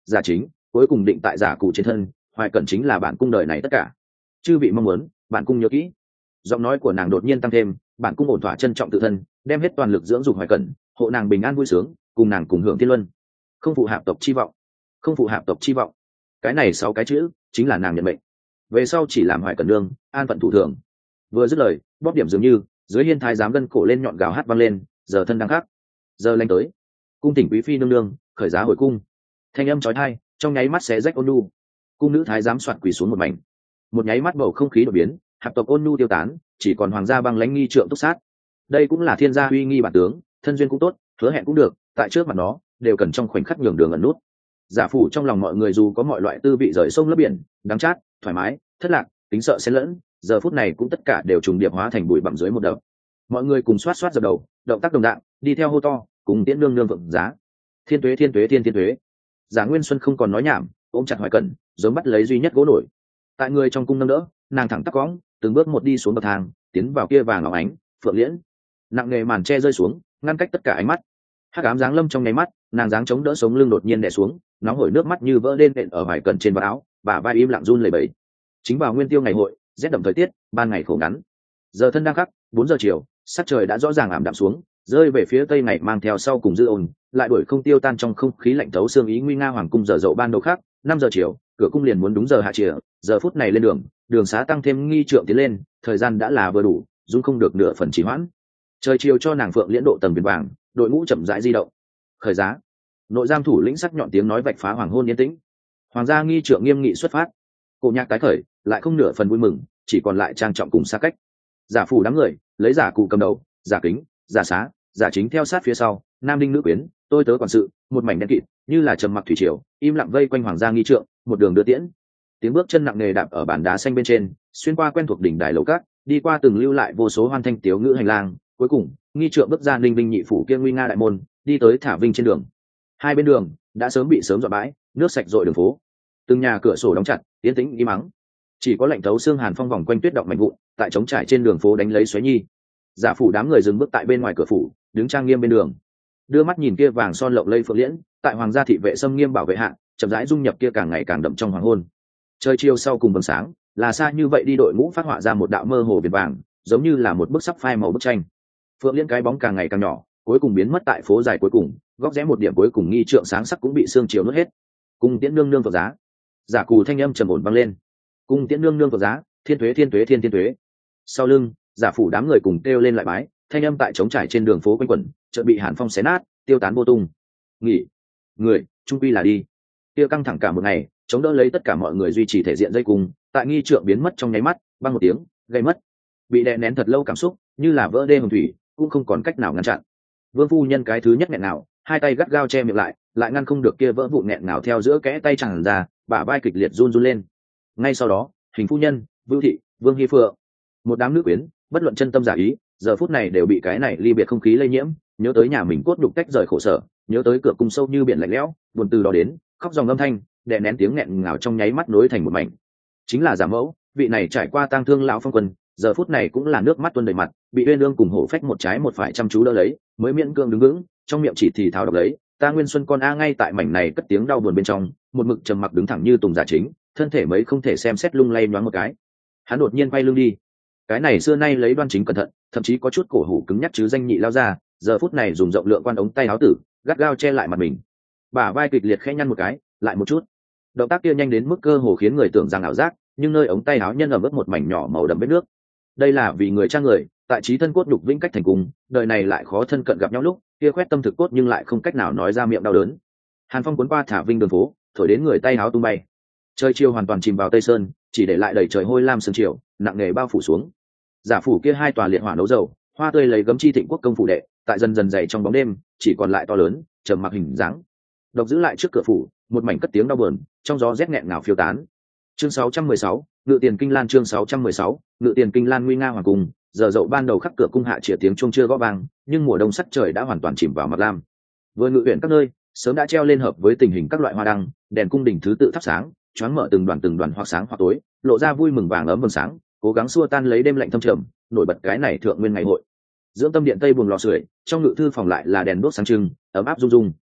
giả chính cuối cùng định tại giả cụ trên thân, Hoài Cẩn chính là bản cung đời này tất cả. Chư vị mong muốn, bản cung nhớ kỹ. Giọng nói của nàng đột nhiên tăng thêm, bản cung ổn thỏa trân trọng tự thân, đem hết toàn lực dưỡng dục Hoài Cẩn, hộ nàng bình an vui sướng, cùng nàng cùng hưởng thiên luân. Không phụ hạp tộc chi vọng, không phụ hạp tộc chi vọng. Cái này 6 cái chữ chính là nàng nhận mệnh. Về sau chỉ làm Hoài Cẩn nương, an phận thủ thường. Vừa dứt lời, bóp điểm dường như, dưới hiên thái giám gân cổ lên nhọn gào hát vang lên, giờ thân đang khắc. Giờ lanh tới. Cung tỉnh quý phi nương nương, khởi giá hồi cung. Thanh âm chói tai, trong nháy mắt xé rách ôn nhu. Cung nữ thái giám soạt quỳ xuống một mảnh. Một nháy mắt bầu không khí đổi biến, hạp tộc ôn nhu tiêu tán, chỉ còn hoàng gia băng lãnh nghi trượng túc sát. Đây cũng là thiên gia uy nghi bản tướng, thân duyên cũng tốt, hứa hẹn cũng được, tại trước mặt nó đều cần trong khoảnh khắc nhường đường ẩn nút. Giả phủ trong lòng mọi người dù có mọi loại tư vị rời sông lấp biển, đắng chát, thoải mái, thất lạc, tính sợ xen lẫn, giờ phút này cũng tất cả đều trùng điệp hóa thành bụi bặm dưới một đợt. Mọi người cùng xoát xoát dập đầu, động tác đồng dạng, đi theo hô to, cùng tiễn nương nương vượng giá. Thiên tuế thiên tuế thiên thiên tuế. Giả Nguyên Xuân không còn nói nhảm, ôm chặt Hoài Cẩn, giống bắt lấy duy nhất gỗ nổi. Tại người trong cung nâng đỡ, nàng thẳng tắp cõng, từng bước một đi xuống bậc thang, tiến vào kia vàng óng ánh, phượng liễn. Nặng nề màn che rơi xuống, ngăn cách tất cả ánh mắt. Hắc ám giáng lâm trong nháy mắt, nàng dáng chống đỡ sống lưng đột nhiên đè xuống, nóng hổi nước mắt như vỡ đên đện ở Hoài Cẩn trên vạt áo, bả vai im lặng run lẩy bẩy. Chính vào nguyên tiêu ngày hội, rét đậm thời tiết, ban ngày khổ ngắn. Giờ thân đang khắc, 4 giờ chiều, sắc trời đã rõ ràng ảm đạm xuống, rơi về phía tây ngày mang theo sau cùng dư ồn, lại đuổi không tiêu tan trong không khí lạnh thấu xương ý nguy nga hoàng cung giờ dậu ban đầu khác. 5 giờ chiều, cửa cung liền muốn đúng giờ hạ trìa, giờ phút này lên đường, đường xá tăng thêm nghi trượng tiến lên, thời gian đã là vừa đủ, dung không được nửa phần trì hoãn. Trời chiều cho nàng phượng liễn độ tầng viền vàng, đội ngũ chậm rãi di động. Khởi giá. Nội giam thủ lĩnh sắc nhọn tiếng nói vạch phá hoàng hôn yên tĩnh. Hoàng gia nghi trượng nghiêm nghị xuất phát. Cổ nhạc tái khởi, lại không nửa phần vui mừng, chỉ còn lại trang trọng cùng xa cách. Giả phủ đám người, lấy giả cụ cầm đầu, giả kính, giả xá, giả chính theo sát phía sau, nam đinh nữ quyến, tôi tớ quản sự, một mảnh đen kịt, như là trầm mặc thủy triều, im lặng vây quanh hoàng gia nghi trượng, một đường đưa tiễn. Tiếng bước chân nặng nề đạp ở bàn đá xanh bên trên, xuyên qua quen thuộc đỉnh đài lầu cát, đi qua từng lưu lại vô số hoan thanh tiếu ngữ hành lang, cuối cùng, nghi trượng bước ra linh vinh nhị phủ kia nguy nga đại môn, đi tới thả vinh trên đường. Hai bên đường đã sớm bị dọn bãi, nước sạch rội đường phố. Từng nhà cửa sổ đóng chặt, yên tĩnh im mắng. Chỉ có lạnh thấu xương hàn phong vòng quanh tuyết động mạnh vụn, tại trống trải trên đường phố đánh lấy xoáy nhi. Giả phủ đám người dừng bước tại bên ngoài cửa phủ, đứng trang nghiêm bên đường, đưa mắt nhìn kia vàng son lộng lây phượng liễn, tại hoàng gia thị vệ xâm nghiêm bảo vệ hạ, chậm rãi dung nhập kia càng ngày càng đậm trong hoàng hôn. Trời chiều sau cùng vầng sáng, là xa như vậy đi đội ngũ phát họa ra một đạo mơ hồ viền vàng, giống như là một bức sắp phai màu bức tranh. Phượng liễn cái bóng càng ngày càng nhỏ, cuối cùng biến mất tại phố dài cuối cùng, góc rẽ một điểm cuối cùng nghi trượng sáng sắc cũng bị sương chiều nuốt hết. Cung tiễn nương nương vượt giá. Giả cù thanh âm trầm ổn vang lên. Cung tiễn nương nương vượt giá, thiên tuế thiên tuế thiên thiên tuế. Sau lưng, giả phủ đám người cùng kêu lên lại bái, thanh âm tại trống trải trên đường phố quanh quẩn, chợt bị hàn phong xé nát, tiêu tán vô tung. Nghỉ, người, trung quy là đi. Kia căng thẳng cả một ngày, chống đỡ lấy tất cả mọi người duy trì thể diện dây cùng, tại nghi trượng biến mất trong nháy mắt, băng một tiếng, gây mất. Bị đè nén thật lâu cảm xúc, như là vỡ đê hồng thủy, cũng không còn cách nào ngăn chặn. Vương phu nhân cái thứ nhất nghẹn nào, hai tay gắt gao che miệng lại ngăn không được kia vỡ vụn nghẹn nào theo giữa kẽ tay tràn ra, bả vai kịch liệt run run lên. Ngay sau đó, hình phu nhân, Vưu thị, Vương Hi Phượng, một đám nữ quyến, bất luận chân tâm giả ý, giờ phút này đều bị cái này ly biệt không khí lây nhiễm, nhớ tới nhà mình cốt nhục tách rời khổ sở, nhớ tới cửa cung sâu như biển lạnh lẽo, buồn từ đó đến, khóc dòng âm thanh, đè nén tiếng nghẹn ngào trong nháy mắt nối thành một mảnh. Chính là giả mẫu, vị này trải qua tang thương lão phong quân, giờ phút này cũng là nước mắt tuôn đầy mặt, bị uyên ương cùng hổ phách một trái một phải chăm chú đỡ lấy, mới miễn cưỡng đứng vững, trong miệng chỉ thì thào đọc lấy, ta Nguyên Xuân con a ngay tại mảnh này cất tiếng đau buồn bên trong, một mực trầm mặc đứng thẳng như tùng giả chính, thân thể mấy không thể xem xét lung lay nhoáng một cái. Hắn đột nhiên quay lưng đi. Cái này xưa nay lấy đoan chính cẩn thận, thậm chí có chút cổ hủ cứng nhắc chứ danh nhị lao ra, giờ phút này dùng rộng lượng quan ống tay áo tử, gắt gao che lại mặt mình. Bả vai kịch liệt khẽ nhăn một cái, lại một chút. Động tác kia nhanh đến mức cơ hồ khiến người tưởng rằng ảo giác, nhưng nơi ống tay áo nhân ẩm ướt một mảnh nhỏ màu đậm vết nước. Đây là vì người cha người, tại trí thân cốt nhục vĩnh cách thành cùng, đời này lại khó thân cận gặp nhau lúc, kia khoét tâm thực cốt nhưng lại không cách nào nói ra miệng đau đớn. Hàn phong cuốn qua thả vinh đường phố, thổi đến người tay áo tung bay. Trời chiều hoàn toàn chìm vào tây sơn, chỉ để lại đầy trời hôi lam sương chiều, nặng nề bao phủ xuống. Giả phủ kia hai tòa liệt hỏa nấu dầu, hoa tươi lấy gấm chi thịnh quốc công phủ đệ, tại dần dần dày trong bóng đêm, chỉ còn lại to lớn, trầm mặc hình dáng. Độc giữ lại trước cửa phủ, một mảnh cất tiếng đau buồn, trong gió rét nghẹn ngào phiêu tán. Chương 616, Ngự Tiền Kinh Lan chương 616, Ngự Tiền Kinh Lan nguy nga hoàng cung, giờ dậu ban đầu khắc cửa cung hạ chĩa tiếng chuông chưa gõ vang, nhưng mùa đông sắc trời đã hoàn toàn chìm vào mặt lam. Vừa ngự huyện các nơi, sớm đã treo lên hợp với tình hình các loại hoa đăng, đèn cung đình thứ tự thắp sáng, choáng mở từng đoàn hoặc sáng hoặc tối, lộ ra vui mừng vàng ấm vầng sáng, cố gắng xua tan lấy đêm lạnh thâm trầm, nổi bật cái này thượng nguyên ngày hội. Dưỡng tâm điện tây buồng lò sưởi, trong ngự thư phòng lại là đèn đuốc sáng trưng, ấm áp rung rung.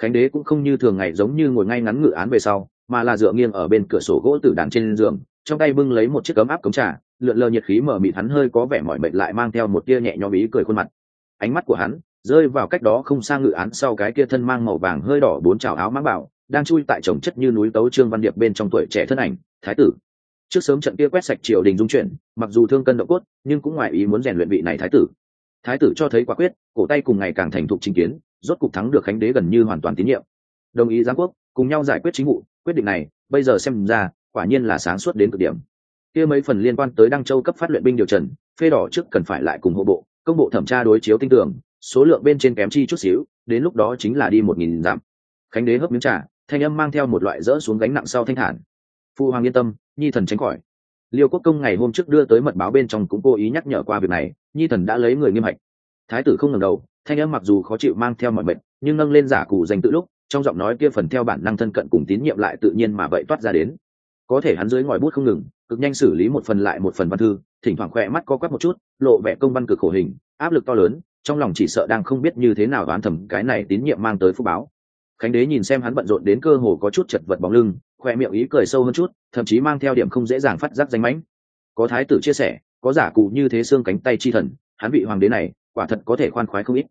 Khánh đế cũng không như thường ngày giống như ngồi ngay ngắn ngự án về sau, mà là dựa nghiêng ở bên cửa sổ gỗ tử đàn trên giường, trong tay bưng lấy một chiếc ấm áp cống trà, lượn lờ nhiệt khí mở mịt, hắn hơi có vẻ mỏi mệt lại mang theo một tia nhẹ nhõm ý cười khuôn mặt. Ánh mắt của hắn rơi vào cách đó không xa ngự án sau cái kia thân mang màu vàng hơi đỏ bốn trào áo mãng bảo, đang chui tại chồng chất như núi tấu Trương Văn Điệp bên trong tuổi trẻ thân ảnh thái tử. Trước sớm trận kia quét sạch triều đình dung chuyển, mặc dù thương cân động cốt nhưng cũng ngoài ý muốn rèn luyện vị này thái tử cho thấy quả quyết, cổ tay cùng ngày càng thành thục chính kiến, rốt cục thắng được Khánh đế gần như hoàn toàn tín nhiệm, đồng ý giáng quốc cùng nhau giải quyết chính vụ. Quyết định này bây giờ xem ra quả nhiên là sáng suốt đến cực điểm. Kia mấy phần liên quan tới Đăng Châu cấp phát luyện binh điều trần phê đỏ trước cần phải lại cùng hộ bộ công bộ thẩm tra đối chiếu tinh tường, số lượng bên trên kém chi chút xíu, đến lúc đó chính là đi 1000 dặm. Khánh đế hớp miếng trà, thanh âm mang theo một loại dỡ xuống gánh nặng sau thanh thản. Phu hoàng yên tâm, nhi thần tránh khỏi. Liêu Quốc công ngày hôm trước đưa tới mật báo bên trong cũng cố ý nhắc nhở qua việc này, nhi thần đã lấy người nghiêm hạch. Thái tử không ngẩng đầu, thanh âm mặc dù khó chịu mang theo mọi mệnh, nhưng nâng lên giả cụ danh tự lúc, trong giọng nói kia phần theo bản năng thân cận cùng tín nhiệm lại tự nhiên mà vậy toát ra đến. Có thể hắn dưới ngòi bút không ngừng, cực nhanh xử lý một phần lại một phần văn thư, thỉnh thoảng khỏe mắt co quắp một chút, lộ vẻ công văn cực khổ hình, áp lực to lớn, trong lòng chỉ sợ đang không biết như thế nào đoán thầm cái này tín nhiệm mang tới phúc báo. Khánh đế nhìn xem hắn bận rộn đến cơ hồ có chút chật vật bóng lưng, khoe miệng ý cười sâu hơn chút, thậm chí mang theo điểm không dễ dàng phát giác danh mãnh. Có thái tử chia sẻ, có giả cụ như thế xương cánh tay chi thần, hắn vị hoàng đế này quả thật có thể khoan khoái không ít.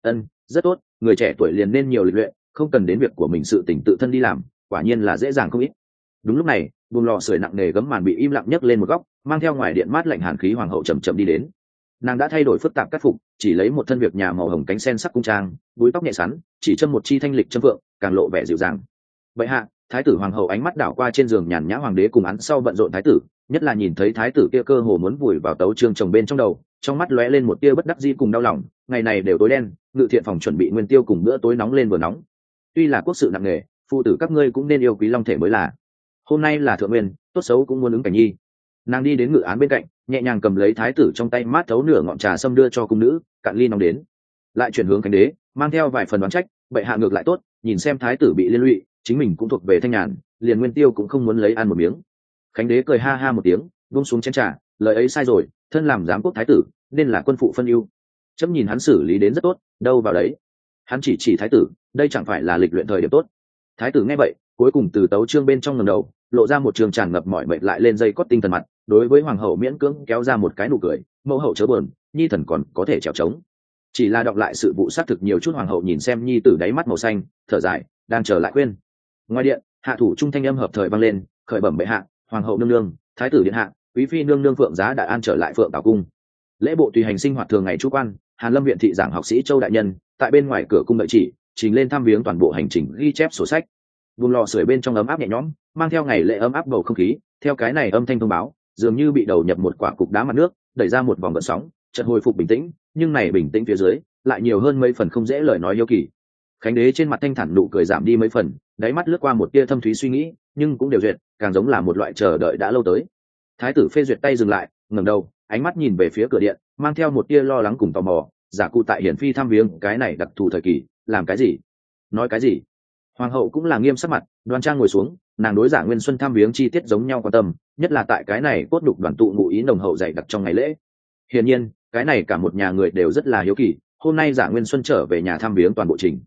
Rất tốt, người trẻ tuổi liền nên nhiều lịch luyện, không cần đến việc của mình sự tỉnh tự thân đi làm, quả nhiên là dễ dàng không ít. Đúng lúc này, buồng lò sưởi nặng nề gấm màn bị im lặng nhấc lên một góc, mang theo ngoài điện mát lạnh hàn khí, hoàng hậu chậm chậm đi đến. Nàng đã thay đổi phức tạp cát phục, chỉ lấy một thân việc nhà màu hồng cánh sen sắc cung trang, búi tóc nhẹ sắn, chỉ châm một chi thanh lịch châm vượng, càng lộ vẻ dịu dàng. Vậy hạ, thái tử hoàng hậu ánh mắt đảo qua trên giường nhàn nhã hoàng đế cùng án sau bận rộn thái tử, nhất là nhìn thấy thái tử kia cơ hồ muốn vùi vào tấu chương chồng bên trong đầu, trong mắt lóe lên một tia bất đắc dĩ cùng đau lòng. Ngày này đều tối đen, ngự thiện phòng chuẩn bị nguyên tiêu cùng bữa tối nóng lên vừa nóng. Tuy là quốc sự nặng nề, phụ tử các ngươi cũng nên yêu quý long thể mới là. Hôm nay là thượng nguyên, tốt xấu cũng muốn ứng cảnh nhi. Nàng đi đến ngự án bên cạnh, nhẹ nhàng cầm lấy thái tử trong tay mát thấu nửa ngọn trà xâm đưa cho cung nữ, cạn ly nóng đến. Lại chuyển hướng Khánh đế, mang theo vài phần đoán trách, bệ hạ ngược lại tốt, nhìn xem thái tử bị liên lụy, chính mình cũng thuộc về thanh nhàn, liền nguyên tiêu cũng không muốn lấy ăn một miếng. Khánh đế cười ha ha một tiếng, buông xuống chén trà, lời ấy sai rồi, thân làm giám quốc thái tử nên là quân phụ phân ưu. Chấm nhìn hắn xử lý đến rất tốt, đâu vào đấy. Hắn chỉ thái tử, đây chẳng phải là lịch luyện thời điểm tốt. Thái tử nghe vậy, cuối cùng từ tấu chương bên trong ngẩng đầu, lộ ra một trường tràn ngập mỏi mệt lại lên dây cót tinh thần mặt, đối với hoàng hậu miễn cưỡng kéo ra một cái nụ cười, mẫu hậu chớ buồn, nhi thần còn có thể trèo trống. Chỉ là đọc lại sự vụ xác thực nhiều chút, hoàng hậu nhìn xem nhi tử đáy mắt màu xanh, thở dài, đang chờ lại khuyên. Ngoài điện, hạ thủ trung thanh âm hợp thời vang lên, khởi bẩm bệ hạ, hoàng hậu nương nương, thái tử điện hạ, quý phi nương nương Phượng Giá đã an trở lại Phượng Tảo cung. Lễ bộ tùy hành sinh hoạt thường ngày chủ quan, Hàn Lâm viện thị giảng học sĩ Châu đại nhân tại bên ngoài cửa cung đợi chỉ, trình lên thăm viếng toàn bộ hành trình, ghi chép sổ sách. Vùng lò sưởi bên trong ấm áp nhẹ nhõm, mang theo ngày lễ ấm áp bầu không khí. Theo cái này âm thanh thông báo, dường như bị đầu nhập một quả cục đá mặt nước, đẩy ra một vòng gợn sóng, chợt hồi phục bình tĩnh. Nhưng này bình tĩnh phía dưới lại nhiều hơn mấy phần không dễ lời nói yêu kỳ. Khánh đế trên mặt thanh thản nụ cười giảm đi mấy phần, đáy mắt lướt qua một tia thâm thúy suy nghĩ, nhưng cũng đều duyệt, càng giống là một loại chờ đợi đã lâu tới. Thái tử phê duyệt tay dừng lại, ngẩng đầu, ánh mắt nhìn về phía cửa điện, mang theo một tia lo lắng cùng tò mò. Giả cụ tại hiển phi thăm viếng cái này đặc thù thời kỳ, làm cái gì, nói cái gì? Hoàng hậu cũng là nghiêm sắc mặt, đoan trang ngồi xuống, nàng đối Giả Nguyên Xuân thăm viếng chi tiết giống nhau quan tâm, nhất là tại cái này cốt đục đoàn tụ ngụ ý nồng hậu dày đặc trong ngày lễ. Hiển nhiên, cái này cả một nhà người đều rất là hiếu kỳ, hôm nay Giả Nguyên Xuân trở về nhà thăm viếng toàn bộ trình.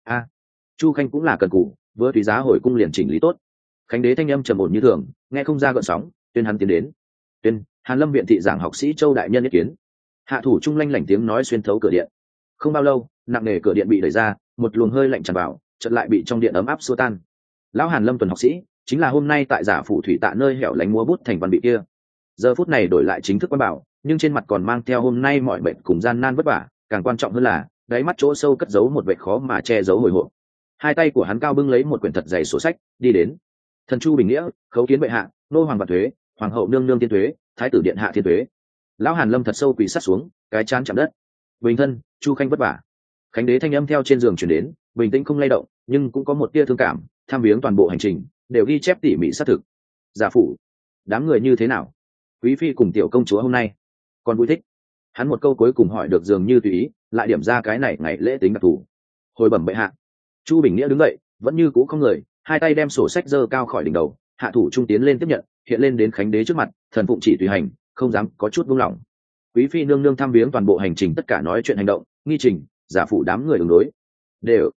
Chu Khanh cũng là cần cù, vừa tùy giá hồi cung liền chỉnh lý tốt. Khánh đế thanh âm trầm ổn như thường, nghe không ra gợn sóng, tuyên hắn tiến đến. Tuyên, Hàn Lâm viện thị giảng học sĩ Châu đại nhân ý kiến. Hạ thủ trung lanh lảnh tiếng nói xuyên thấu cửa điện. Không bao lâu, nặng nề cửa điện bị đẩy ra, một luồng hơi lạnh tràn vào, chợt lại bị trong điện ấm áp xua tan. Lão Hàn Lâm tuần học sĩ, chính là hôm nay tại Giả phủ thủy tạ nơi hẻo lánh múa bút thành văn bị kia. Giờ phút này đổi lại chính thức quan bảo, nhưng trên mặt còn mang theo hôm nay mọi bệnh cùng gian nan vất vả, càng quan trọng hơn là đáy mắt chỗ sâu cất giấu một vẻ khó mà che giấu hồi hộp. Hai tay của hắn cao bưng lấy một quyển thật dày sổ sách, đi đến. Thần Chu bình nghĩa, khấu kiến bệ hạ, nô hoàng vạn thuế, hoàng hậu nương nương thiên thuế, thái tử điện hạ thiên thuế. Lão Hàn Lâm thật sâu quỳ sát xuống, cái chán chạm đất. Bình thân, Chu Khanh vất vả. Khánh đế thanh âm theo trên giường truyền đến, bình tĩnh không lay động, nhưng cũng có một tia thương cảm. Tham viếng toàn bộ hành trình đều ghi chép tỉ mỉ xác thực. Giả phủ, đám người như thế nào? Quý phi cùng tiểu công chúa hôm nay còn vui thích. Hắn một câu cuối cùng hỏi được dường như tùy ý, lại điểm ra cái này ngày lễ tính đặc thù. Hồi bẩm bệ hạ. Chu bình nghĩa đứng dậy, vẫn như cũ không người, hai tay đem sổ sách giơ cao khỏi đỉnh đầu. Hạ thủ trung tiến lên tiếp nhận, hiện lên đến Khánh đế trước mặt, thần phụng chỉ tùy hành, không dám có chút buông lỏng. Quý phi nương nương thăm viếng toàn bộ hành trình, tất cả nói chuyện hành động nghi trình, giả phủ đám người ứng đối đều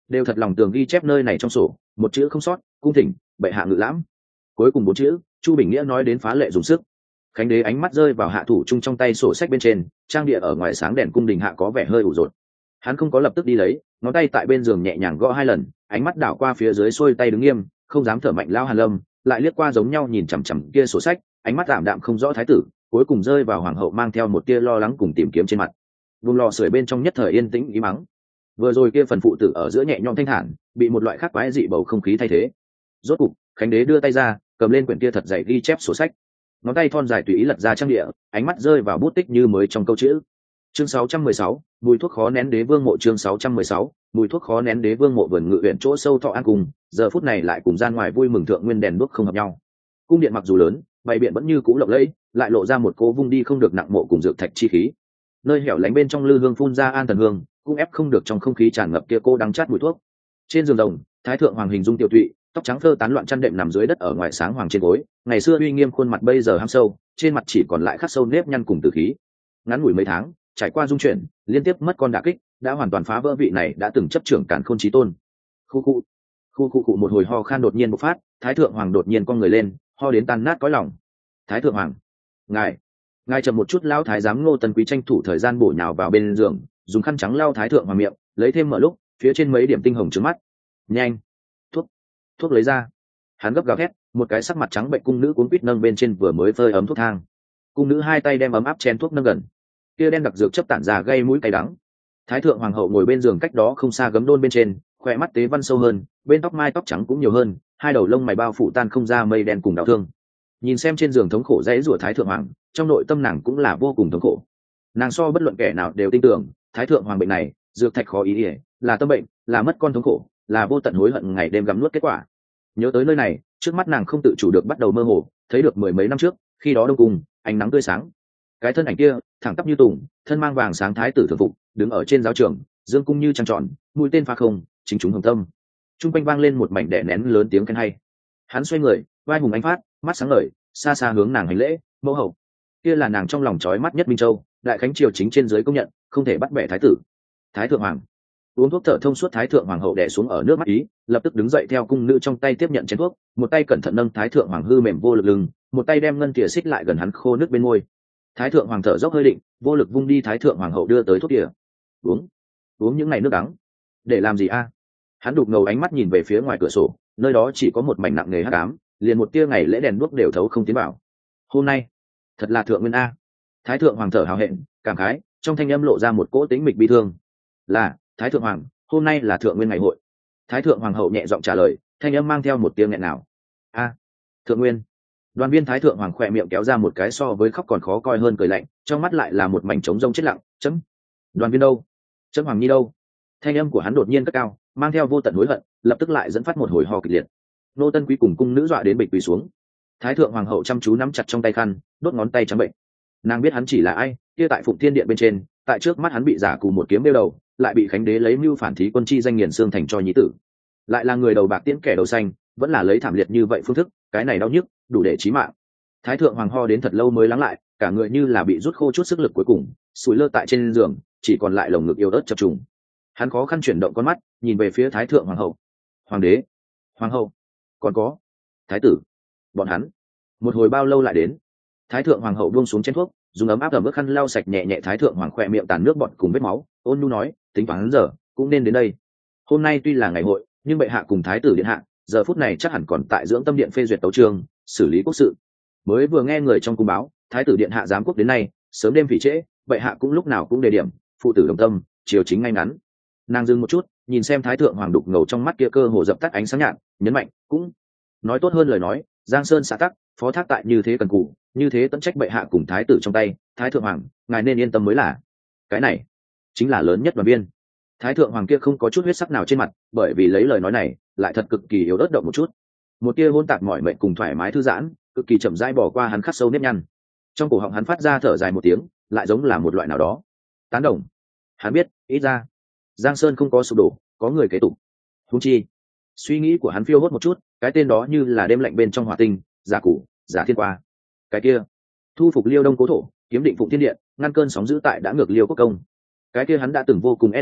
đều thật lòng tường ghi chép nơi này trong sổ, một chữ không sót, cung thỉnh bệ hạ ngự lãm. Cuối cùng 4 chữ, Chu Bình Nghĩa nói đến phá lệ dùng sức. Khánh đế ánh mắt rơi vào hạ thủ chung trong tay sổ sách bên trên, trang địa ở ngoài sáng đèn cung đình hạ có vẻ hơi ủ rột. Hắn không có lập tức đi lấy, ngón tay tại bên giường nhẹ nhàng gõ 2 lần, ánh mắt đảo qua phía dưới xuôi tay đứng nghiêm, không dám thở mạnh lao Hàn Lâm, lại liếc qua giống nhau nhìn chằm chằm kia sổ sách, ánh mắt tạm đạm không rõ thái tử, cuối cùng rơi vào hoàng hậu mang theo một tia lo lắng cùng tìm kiếm trên mặt. Vùng lò sưởi bên trong nhất thời yên tĩnh ý mắng. Vừa rồi kia phần phụ tử ở giữa nhẹ nhõm thanh thản, bị một loại khác quái dị bầu không khí thay thế. Rốt cục, Khánh đế đưa tay ra, cầm lên quyển kia thật dày ghi chép sổ sách, ngón tay thon dài tùy ý lật ra trang địa, ánh mắt rơi vào bút tích như mới trong câu chữ. Chương 616, mùi thuốc khó nén đế vương mộ. Chương 616, mùi thuốc khó nén đế vương mộ. Vườn ngự huyện chỗ sâu thọ an cùng, giờ phút này lại cùng gian ngoài vui mừng thượng nguyên đèn đuốc không hợp nhau. Cung điện mặc dù lớn, bày biện vẫn như cũ lộng lẫy, lại lộ ra một cố vung đi không được nặng mộ cùng dược thạch chi khí. Nơi hẻo lánh bên trong lư hương phun ra an thần hương, cũng ép không được trong không khí tràn ngập kia cô đắng chát mùi thuốc. Trên giường rồng, thái thượng hoàng hình dung tiểu tụy, tóc trắng phơ tán loạn chăn đệm nằm dưới đất ở ngoài sáng hoàng trên gối, ngày xưa uy nghiêm khuôn mặt bây giờ hăm sâu, trên mặt chỉ còn lại khắc sâu nếp nhăn cùng tử khí. Ngắn ngủi mấy tháng, trải qua dung chuyển, liên tiếp mất con đả kích, đã hoàn toàn phá vỡ vị này đã từng chấp trưởng càn khôn chí tôn. Khu khu một hồi ho khan đột nhiên bộc phát, thái thượng hoàng đột nhiên cong người lên, ho đến tan nát cõi lòng. Thái thượng hoàng, ngài chậm một chút. Lão thái giám Ngô Tân Quý tranh thủ thời gian bổ nhào vào bên giường, dùng khăn trắng lau thái thượng hoàng miệng, lấy thêm mở lúc phía trên mấy điểm tinh hồng trước mắt. Nhanh, thuốc lấy ra. Hắn gấp gào thét, một cái sắc mặt trắng bệnh cung nữ cuống quýt nâng bên trên vừa mới phơi ấm thuốc thang. Cung nữ hai tay đem ấm áp chén thuốc nâng gần, kia đen đặc dược chấp tản ra gây mũi cay đắng. Thái thượng hoàng hậu ngồi bên giường cách đó không xa gấm đôn bên trên, khỏe mắt tế văn sâu hơn, bên tóc mai tóc trắng cũng nhiều hơn, hai đầu lông mày bao phủ tan không ra mây đen cùng đau thương. Nhìn xem trên giường thống khổ dãy rủa thái thượng hoàng, trong nội tâm nàng cũng là vô cùng thống khổ. Nàng so bất luận kẻ nào đều tin tưởng thái thượng hoàng bệnh này dược thạch khó ý ỉa, là tâm bệnh, là mất con thống khổ, là vô tận hối hận ngày đêm gặm nuốt kết quả. Nhớ tới nơi này, trước mắt nàng không tự chủ được bắt đầu mơ hồ, thấy được 10 mấy năm trước, khi đó đông cung ánh nắng tươi sáng, cái thân ảnh kia thẳng tắp như tùng, thân mang vàng sáng thái tử thường phục, đứng ở trên giáo trường, dương cung như trăng tròn, mũi tên pha không, chính chúng hồng tâm. Trung quanh vang lên một mảnh đè nén lớn tiếng khen hay. Hắn xoay người, vai hùng ánh phát, mắt sáng ngời, xa xa hướng nàng hành lễ. Mẫu hậu, kia là nàng trong lòng chói mắt nhất Minh Châu, đại khánh triều chính trên dưới công nhận, không thể bắt bẻ thái tử. Thái thượng hoàng uống thuốc thở thông suốt. Thái thượng hoàng hậu đè xuống ở nước mắt ý, lập tức đứng dậy theo cung nữ trong tay tiếp nhận chén thuốc, một tay cẩn thận nâng thái thượng hoàng hư mềm vô lực lưng, một tay đem ngân tỉa xích lại gần hắn khô nước bên môi. Thái thượng hoàng thở dốc hơi định, vô lực vung đi thái thượng hoàng hậu đưa tới thuốc tỉa. Uống những ngày nước đắng để làm gì a? Hắn đục ngầu ánh mắt nhìn về phía ngoài cửa sổ, nơi đó chỉ có một mảnh nặng nề hắc ám, liền một tia ngày lễ đèn đuốc đều thấu không tiến vào. Hôm nay thật là thượng nguyên a. Thái thượng hoàng thở hào hẹn, cảm khái, trong thanh âm lộ ra một cỗ tĩnh mịch bi thương. Là thái thượng hoàng, hôm nay là thượng nguyên ngày hội. Thái thượng hoàng hậu nhẹ giọng trả lời, thanh âm mang theo một tiếng nghẹn nào. A, thượng nguyên. Đoàn viên thái thượng hoàng khỏe miệng kéo ra một cái so với khóc còn khó coi hơn cười lạnh, trong mắt lại là một mảnh trống rông chết lặng. Chấm. Đoàn viên đâu? Chấm hoàng nhi đâu? Thanh âm của hắn đột nhiên cất cao, mang theo vô tận hối hận, lập tức lại dẫn phát một hồi ho kịch liệt. Nô Tân Quý cùng cung nữ dọa đến bịch quỳ xuống. Thái thượng hoàng hậu chăm chú nắm chặt trong tay khăn, đốt ngón tay trắng bệnh. Nàng biết hắn chỉ là ai, kia tại Phụng Thiên Điện bên trên, tại trước mắt hắn bị giả cù một kiếm đeo đầu, lại bị Khánh đế lấy mưu phản thí quân chi danh nghiền xương thành cho nhi tử, lại là người đầu bạc tiễn kẻ đầu xanh, vẫn là lấy thảm liệt như vậy phương thức, cái này đau nhức đủ để chí mạng. Thái thượng hoàng ho đến thật lâu mới lắng lại, cả người như là bị rút khô chút sức lực cuối cùng, sủi lơ tại trên giường, chỉ còn lại lồng ngực yếu ớt chập trùng. Hắn khó khăn chuyển động con mắt, nhìn về phía thái thượng hoàng hậu. Hoàng đế, hoàng hậu, còn có thái tử, bọn hắn một hồi bao lâu lại đến? Thái thượng hoàng hậu buông xuống chén thuốc, dùng ấm áp ẩm ướt khăn lau sạch nhẹ nhẹ thái thượng hoàng khỏe miệng tàn nước bọt cùng vết máu, ôn nhu nói, tính toán giờ cũng nên đến đây. Hôm nay tuy là ngày hội, nhưng bệ hạ cùng thái tử điện hạ giờ phút này chắc hẳn còn tại dưỡng tâm điện phê duyệt tấu chương, xử lý quốc sự. Mới vừa nghe người trong cung báo, thái tử điện hạ giám quốc đến nay sớm đêm phỉ trễ, bệ hạ cũng lúc nào cũng đề điểm, phụ tử đồng tâm, triều chính ngay ngắn. Nàng dừng một chút, nhìn xem thái thượng hoàng đục ngầu trong mắt kia cơ hồ dập tắt ánh sáng nhạt, nhấn mạnh, cũng nói tốt hơn lời nói, giang sơn xã tắc, phó thác tại như thế cần cù, như thế tận trách bệ hạ cùng thái tử trong tay, thái thượng hoàng ngài nên yên tâm mới là. Cái này chính là lớn nhất đoàn viên. Thái thượng hoàng kia không có chút huyết sắc nào trên mặt, bởi vì lấy lời nói này lại thật cực kỳ yếu ớt động một chút, một tia hôn tạp mỏi mệt cùng thoải mái thư giãn, cực kỳ chậm rãi bỏ qua hắn khắc sâu nếp nhăn. Trong cổ họng hắn phát ra thở dài một tiếng, lại giống là một loại nào đó tán đồng. Hắn biết, ít ra giang sơn không có sụp đổ, có người kế tục. Huống chi, suy nghĩ của hắn phiêu hốt một chút, cái tên đó như là đêm lạnh bên trong hỏa tinh, giả cũ, giả thiên qua. Cái kia, thu phục Liêu Đông cố thổ, kiếm định Phụng Thiên Điện, ngăn cơn sóng dữ tại đã ngược Liêu quốc công. Cái kia hắn đã từng vô cùng e dè,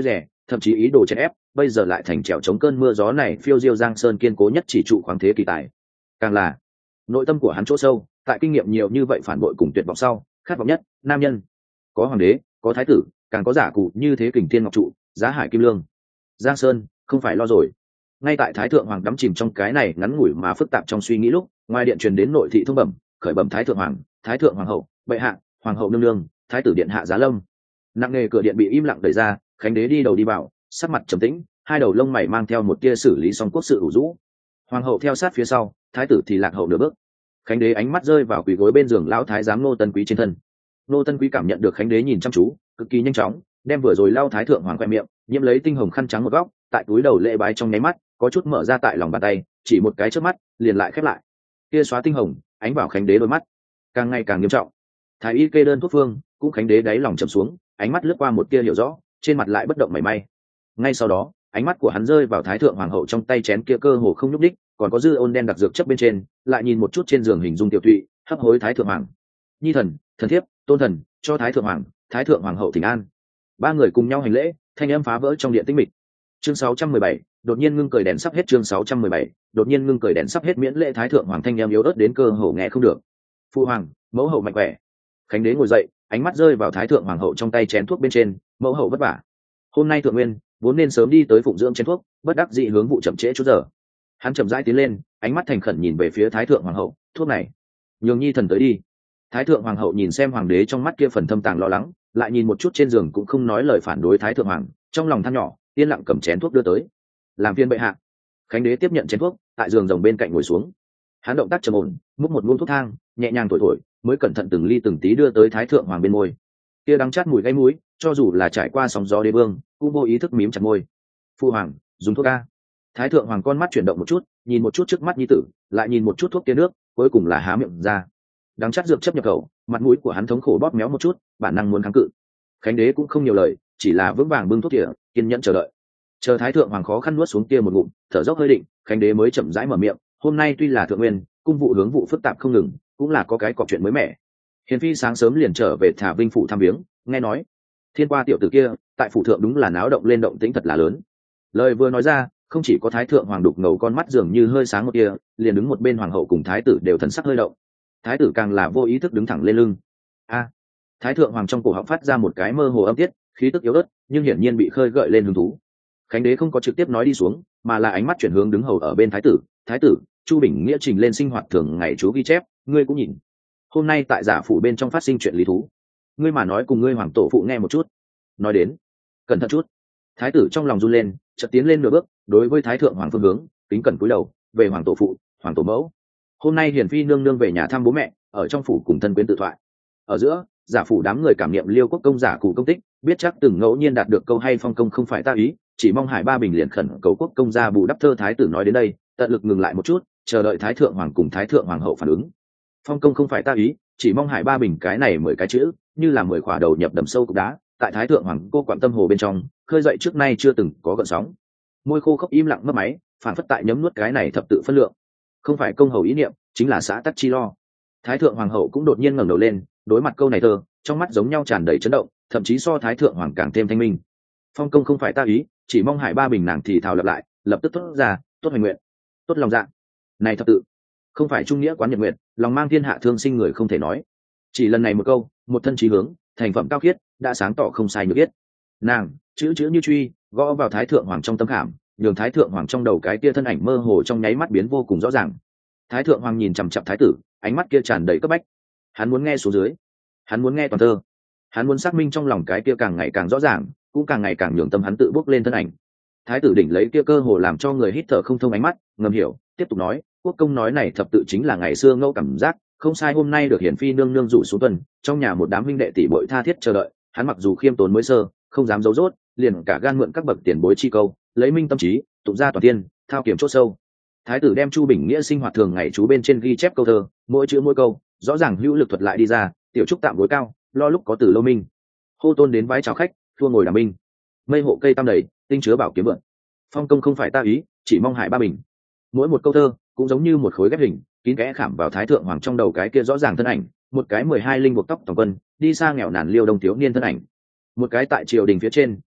thậm chí ý đồ chèn ép, bây giờ lại thành trèo chống cơn mưa gió này phiêu diêu giang sơn kiên cố nhất chỉ trụ khoáng thế kỳ tài. Càng là nội tâm của hắn chỗ sâu, tại kinh nghiệm nhiều như vậy phản bội cùng tuyệt vọng sau, khát vọng nhất, nam nhân. Có hoàng đế, có thái tử, càng có giả cụ như thế kình thiên ngọc trụ, giá hải kim lương. Giang sơn, không phải lo rồi. Ngay tại thái thượng hoàng đắm chìm trong cái này ngắn ngủi mà phức tạp trong suy nghĩ lúc, ngoài điện truyền đến nội thị thông bẩm, khởi bẩm thái thượng hoàng, thái thượng hoàng hậu, bệ hạ, hoàng hậu nương nương, thái tử điện hạ giá lâm. Nặng nề cửa điện bị im lặng đẩy ra, khánh đế đi đầu đi vào, sắc mặt trầm tĩnh, hai đầu lông mày mang theo một tia xử lý xong quốc sự ủ rũ. Hoàng hậu theo sát phía sau, thái tử thì lạc hậu nửa bước. Khánh đế ánh mắt rơi vào quỳ gối bên giường lão thái giám Nô Tân Quý trên thân. Nô Tân Quý cảm nhận được khánh đế nhìn chăm chú, cực kỳ nhanh chóng, đem vừa rồi lau thái thượng hoàng khoe miệng, nhiễm lấy tinh hồng khăn trắng một góc, tại túi đầu lễ bái trong nháy mắt, có chút mở ra tại lòng bàn tay, chỉ một cái chớp mắt, liền lại khép lại. Kia xóa tinh hồng, ánh vào khánh đế đôi mắt, càng ngày càng nghiêm trọng. Thái y kê đơn thuốc phương, cũng khánh đế đáy lòng trầm xuống, ánh mắt lướt qua một tia hiểu rõ, trên mặt lại bất động mảy may. Ngay sau đó, ánh mắt của hắn rơi vào thái thượng hoàng hậu trong tay chén kia cơ hồ không nhúc đích, còn có dư ôn đen đặc dược chấp bên trên, lại nhìn một chút trên giường hình dung tiểu tụy, hấp hối thái thượng hoàng. Nhi thần, thần thiếp, tôn thần, cho thái thượng hoàng hậu thỉnh an. Ba người cùng nhau hành lễ, thanh âm phá vỡ trong điện tĩnh mịch. Chương 617, đột nhiên ngưng cười đèn sắp hết. Chương 617, đột nhiên ngưng cười đèn sắp hết. Miễn lễ thái thượng hoàng thanh âm yếu ớt đến cơ hồ nghe không được. Phu hoàng, mẫu hậu mạnh khỏe. Khánh đế ngồi dậy, ánh mắt rơi vào thái thượng hoàng hậu trong tay chén thuốc bên trên, mẫu hậu vất vả. Hôm nay thượng nguyên vốn nên sớm đi tới phụng dưỡng chén thuốc, bất đắc dĩ hướng vụ chậm trễ chút giờ. Hắn chậm rãi tiến lên, ánh mắt thành khẩn nhìn về phía thái thượng hoàng hậu, thuốc này nhường nhi thần tới đi. Thái thượng hoàng hậu nhìn xem hoàng đế trong mắt kia phần thâm tàng lo lắng, lại nhìn một chút trên giường cũng không nói lời phản đối thái thượng hoàng, trong lòng than nhỏ, yên lặng cầm chén thuốc đưa tới. Làm phiên bệ hạ. Khánh đế tiếp nhận chén thuốc, tại giường rồng bên cạnh ngồi xuống. Hắn động tác trầm ổn, múc một muỗng thuốc thang, nhẹ nhàng thổi thổi, mới cẩn thận từng ly từng tí đưa tới thái thượng hoàng bên môi. Kia đắng chát mùi gáy mũi, cho dù là trải qua sóng gió đế vương, cũng vô ý thức mím chặt môi. Phu hoàng, dùng thuốc a. Thái thượng hoàng con mắt chuyển động một chút, nhìn một chút trước mắt nhi tử, lại nhìn một chút thuốc kia nước, cuối cùng là há miệng ra. Đắng chát dược chấp nhập khẩu, mặt mũi của hắn thống khổ bóp méo một chút, bản năng muốn kháng cự. Khánh đế cũng không nhiều lời, chỉ là vững vàng bưng thuốc kia, kiên nhẫn chờ đợi. Chờ thái thượng hoàng khó khăn nuốt xuống kia một ngụm, thở dốc hơi định, khánh đế mới chậm rãi mở miệng. Hôm nay tuy là thượng nguyên, cung vụ hướng vụ phức tạp không ngừng, cũng là có cái cọc chuyện mới mẻ. Hiền phi sáng sớm liền trở về Thả Vinh phủ thăm viếng, nghe nói thiên qua tiểu tử kia tại phủ thượng đúng là náo động lên động tĩnh thật là lớn. Lời vừa nói ra, không chỉ có thái thượng hoàng đục ngầu con mắt dường như hơi sáng một kia, liền đứng một bên hoàng hậu cùng thái tử đều thần sắc hơi động. Thái tử càng là vô ý thức đứng thẳng lên lưng. A. Thái thượng hoàng trong cổ họng phát ra một cái mơ hồ âm tiết, khí tức yếu ớt, nhưng hiển nhiên bị khơi gợi lên hứng thú. Khánh đế không có trực tiếp nói đi xuống, mà là ánh mắt chuyển hướng đứng hầu ở bên thái tử. Thái tử, Chu Bình nghĩa trình lên sinh hoạt thường ngày chú ghi chép, ngươi cũng nhìn. Hôm nay tại giả phủ bên trong phát sinh chuyện lý thú, ngươi mà nói cùng ngươi hoàng tổ phụ nghe một chút. Nói đến, cẩn thận chút. Thái tử trong lòng run lên, chợt tiến lên nửa bước, đối với thái thượng hoàng phương hướng, kính cẩn cúi đầu, về hoàng tổ phụ, hoàng tổ mẫu. Hôm nay hiền phi nương nương về nhà thăm bố mẹ, ở trong phủ cùng thân quyến tự thoại. Ở giữa, giả phủ đám người cảm niệm Liêu Quốc công giả cụ công tích, biết chắc từng ngẫu nhiên đạt được câu hay phong công không phải ta ý, chỉ mong Hải Ba Bình liền khẩn cầu quốc công gia bù đắp thơ. Thái tử nói đến đây, tận lực ngừng lại một chút, chờ đợi thái thượng hoàng cùng thái thượng hoàng hậu phản ứng. Phong công không phải ta ý, chỉ mong Hải Ba Bình cái này 10 cái chữ, như là 10 khỏa đầu nhập đầm sâu cục đá, tại thái thượng hoàng cô quặn tâm hồ bên trong, khơi dậy trước nay chưa từng có gợn sóng. Môi khô khốc im lặng mất máy, phản phất tại nhấm nuốt cái này thập tự phân lượng. Không phải công hầu ý niệm, chính là xã tắc chi lo. Thái thượng hoàng hậu cũng đột nhiên ngẩng đầu lên, đối mặt câu này thơ, trong mắt giống nhau tràn đầy chấn động, thậm chí so thái thượng hoàng càng thêm thanh minh. Phong công không phải ta ý, chỉ mong Hải Ba Bình nàng thì thào lập lại, lập tức thốt ra, tốt hoành nguyện, tốt lòng dạ. Này thập tự, không phải trung nghĩa quán nhật nguyện, lòng mang thiên hạ thương sinh người không thể nói. Chỉ lần này một câu, một thân chí hướng, thành phẩm cao khiết, đã sáng tỏ không sai nhược biết. Nàng chữ chữ như truy, gõ vào thái thượng hoàng trong tâm khảm, nhường thái thượng hoàng trong đầu cái kia thân ảnh mơ hồ trong nháy mắt biến vô cùng rõ ràng. Thái thượng hoàng nhìn chằm chằm thái tử, ánh mắt kia tràn đầy cấp bách. Hắn muốn nghe xuống dưới, hắn muốn nghe toàn thơ, hắn muốn xác minh trong lòng cái kia càng ngày càng rõ ràng, cũng càng ngày càng nhường tâm hắn tự bước lên thân ảnh. Thái tử đỉnh lấy kia cơ hồ làm cho người hít thở không thông ánh mắt, ngầm hiểu, tiếp tục nói, quốc công nói này thập tự chính là ngày xưa ngẫu cảm giác, không sai. Hôm nay được hiển phi nương nương rủ xuống tuần, trong nhà một đám huynh đệ tỷ bội tha thiết chờ đợi, hắn mặc dù khiêm tốn mới sơ, không dám giấu dốt, liền cả gan mượn các bậc tiền bối chi câu, lấy minh tâm trí, tụng ra toàn tiên, thao kiểm chốt sâu. Thái tử đem Chu Bình nghĩa sinh hoạt thường ngày chú bên trên ghi chép câu thơ, mỗi chữ mỗi câu rõ ràng hữu lực thuật lại đi ra. Tiểu trúc tạm gối cao, lo lúc có từ lâu minh, hô tôn đến vái chào khách, thua ngồi đàm binh, mây hộ cây tam đầy, tinh chứa bảo kiếm vượn. Phong công không phải ta ý, chỉ mong Hải Ba Bình. Mỗi một câu thơ cũng giống như một khối ghép hình, kín kẽ khảm vào thái thượng hoàng trong đầu cái kia rõ ràng thân ảnh, một cái 12 linh buộc tóc tổng quân, đi xa nghèo nàn Liêu Đông thiếu niên thân ảnh, một cái tại triều đình phía trên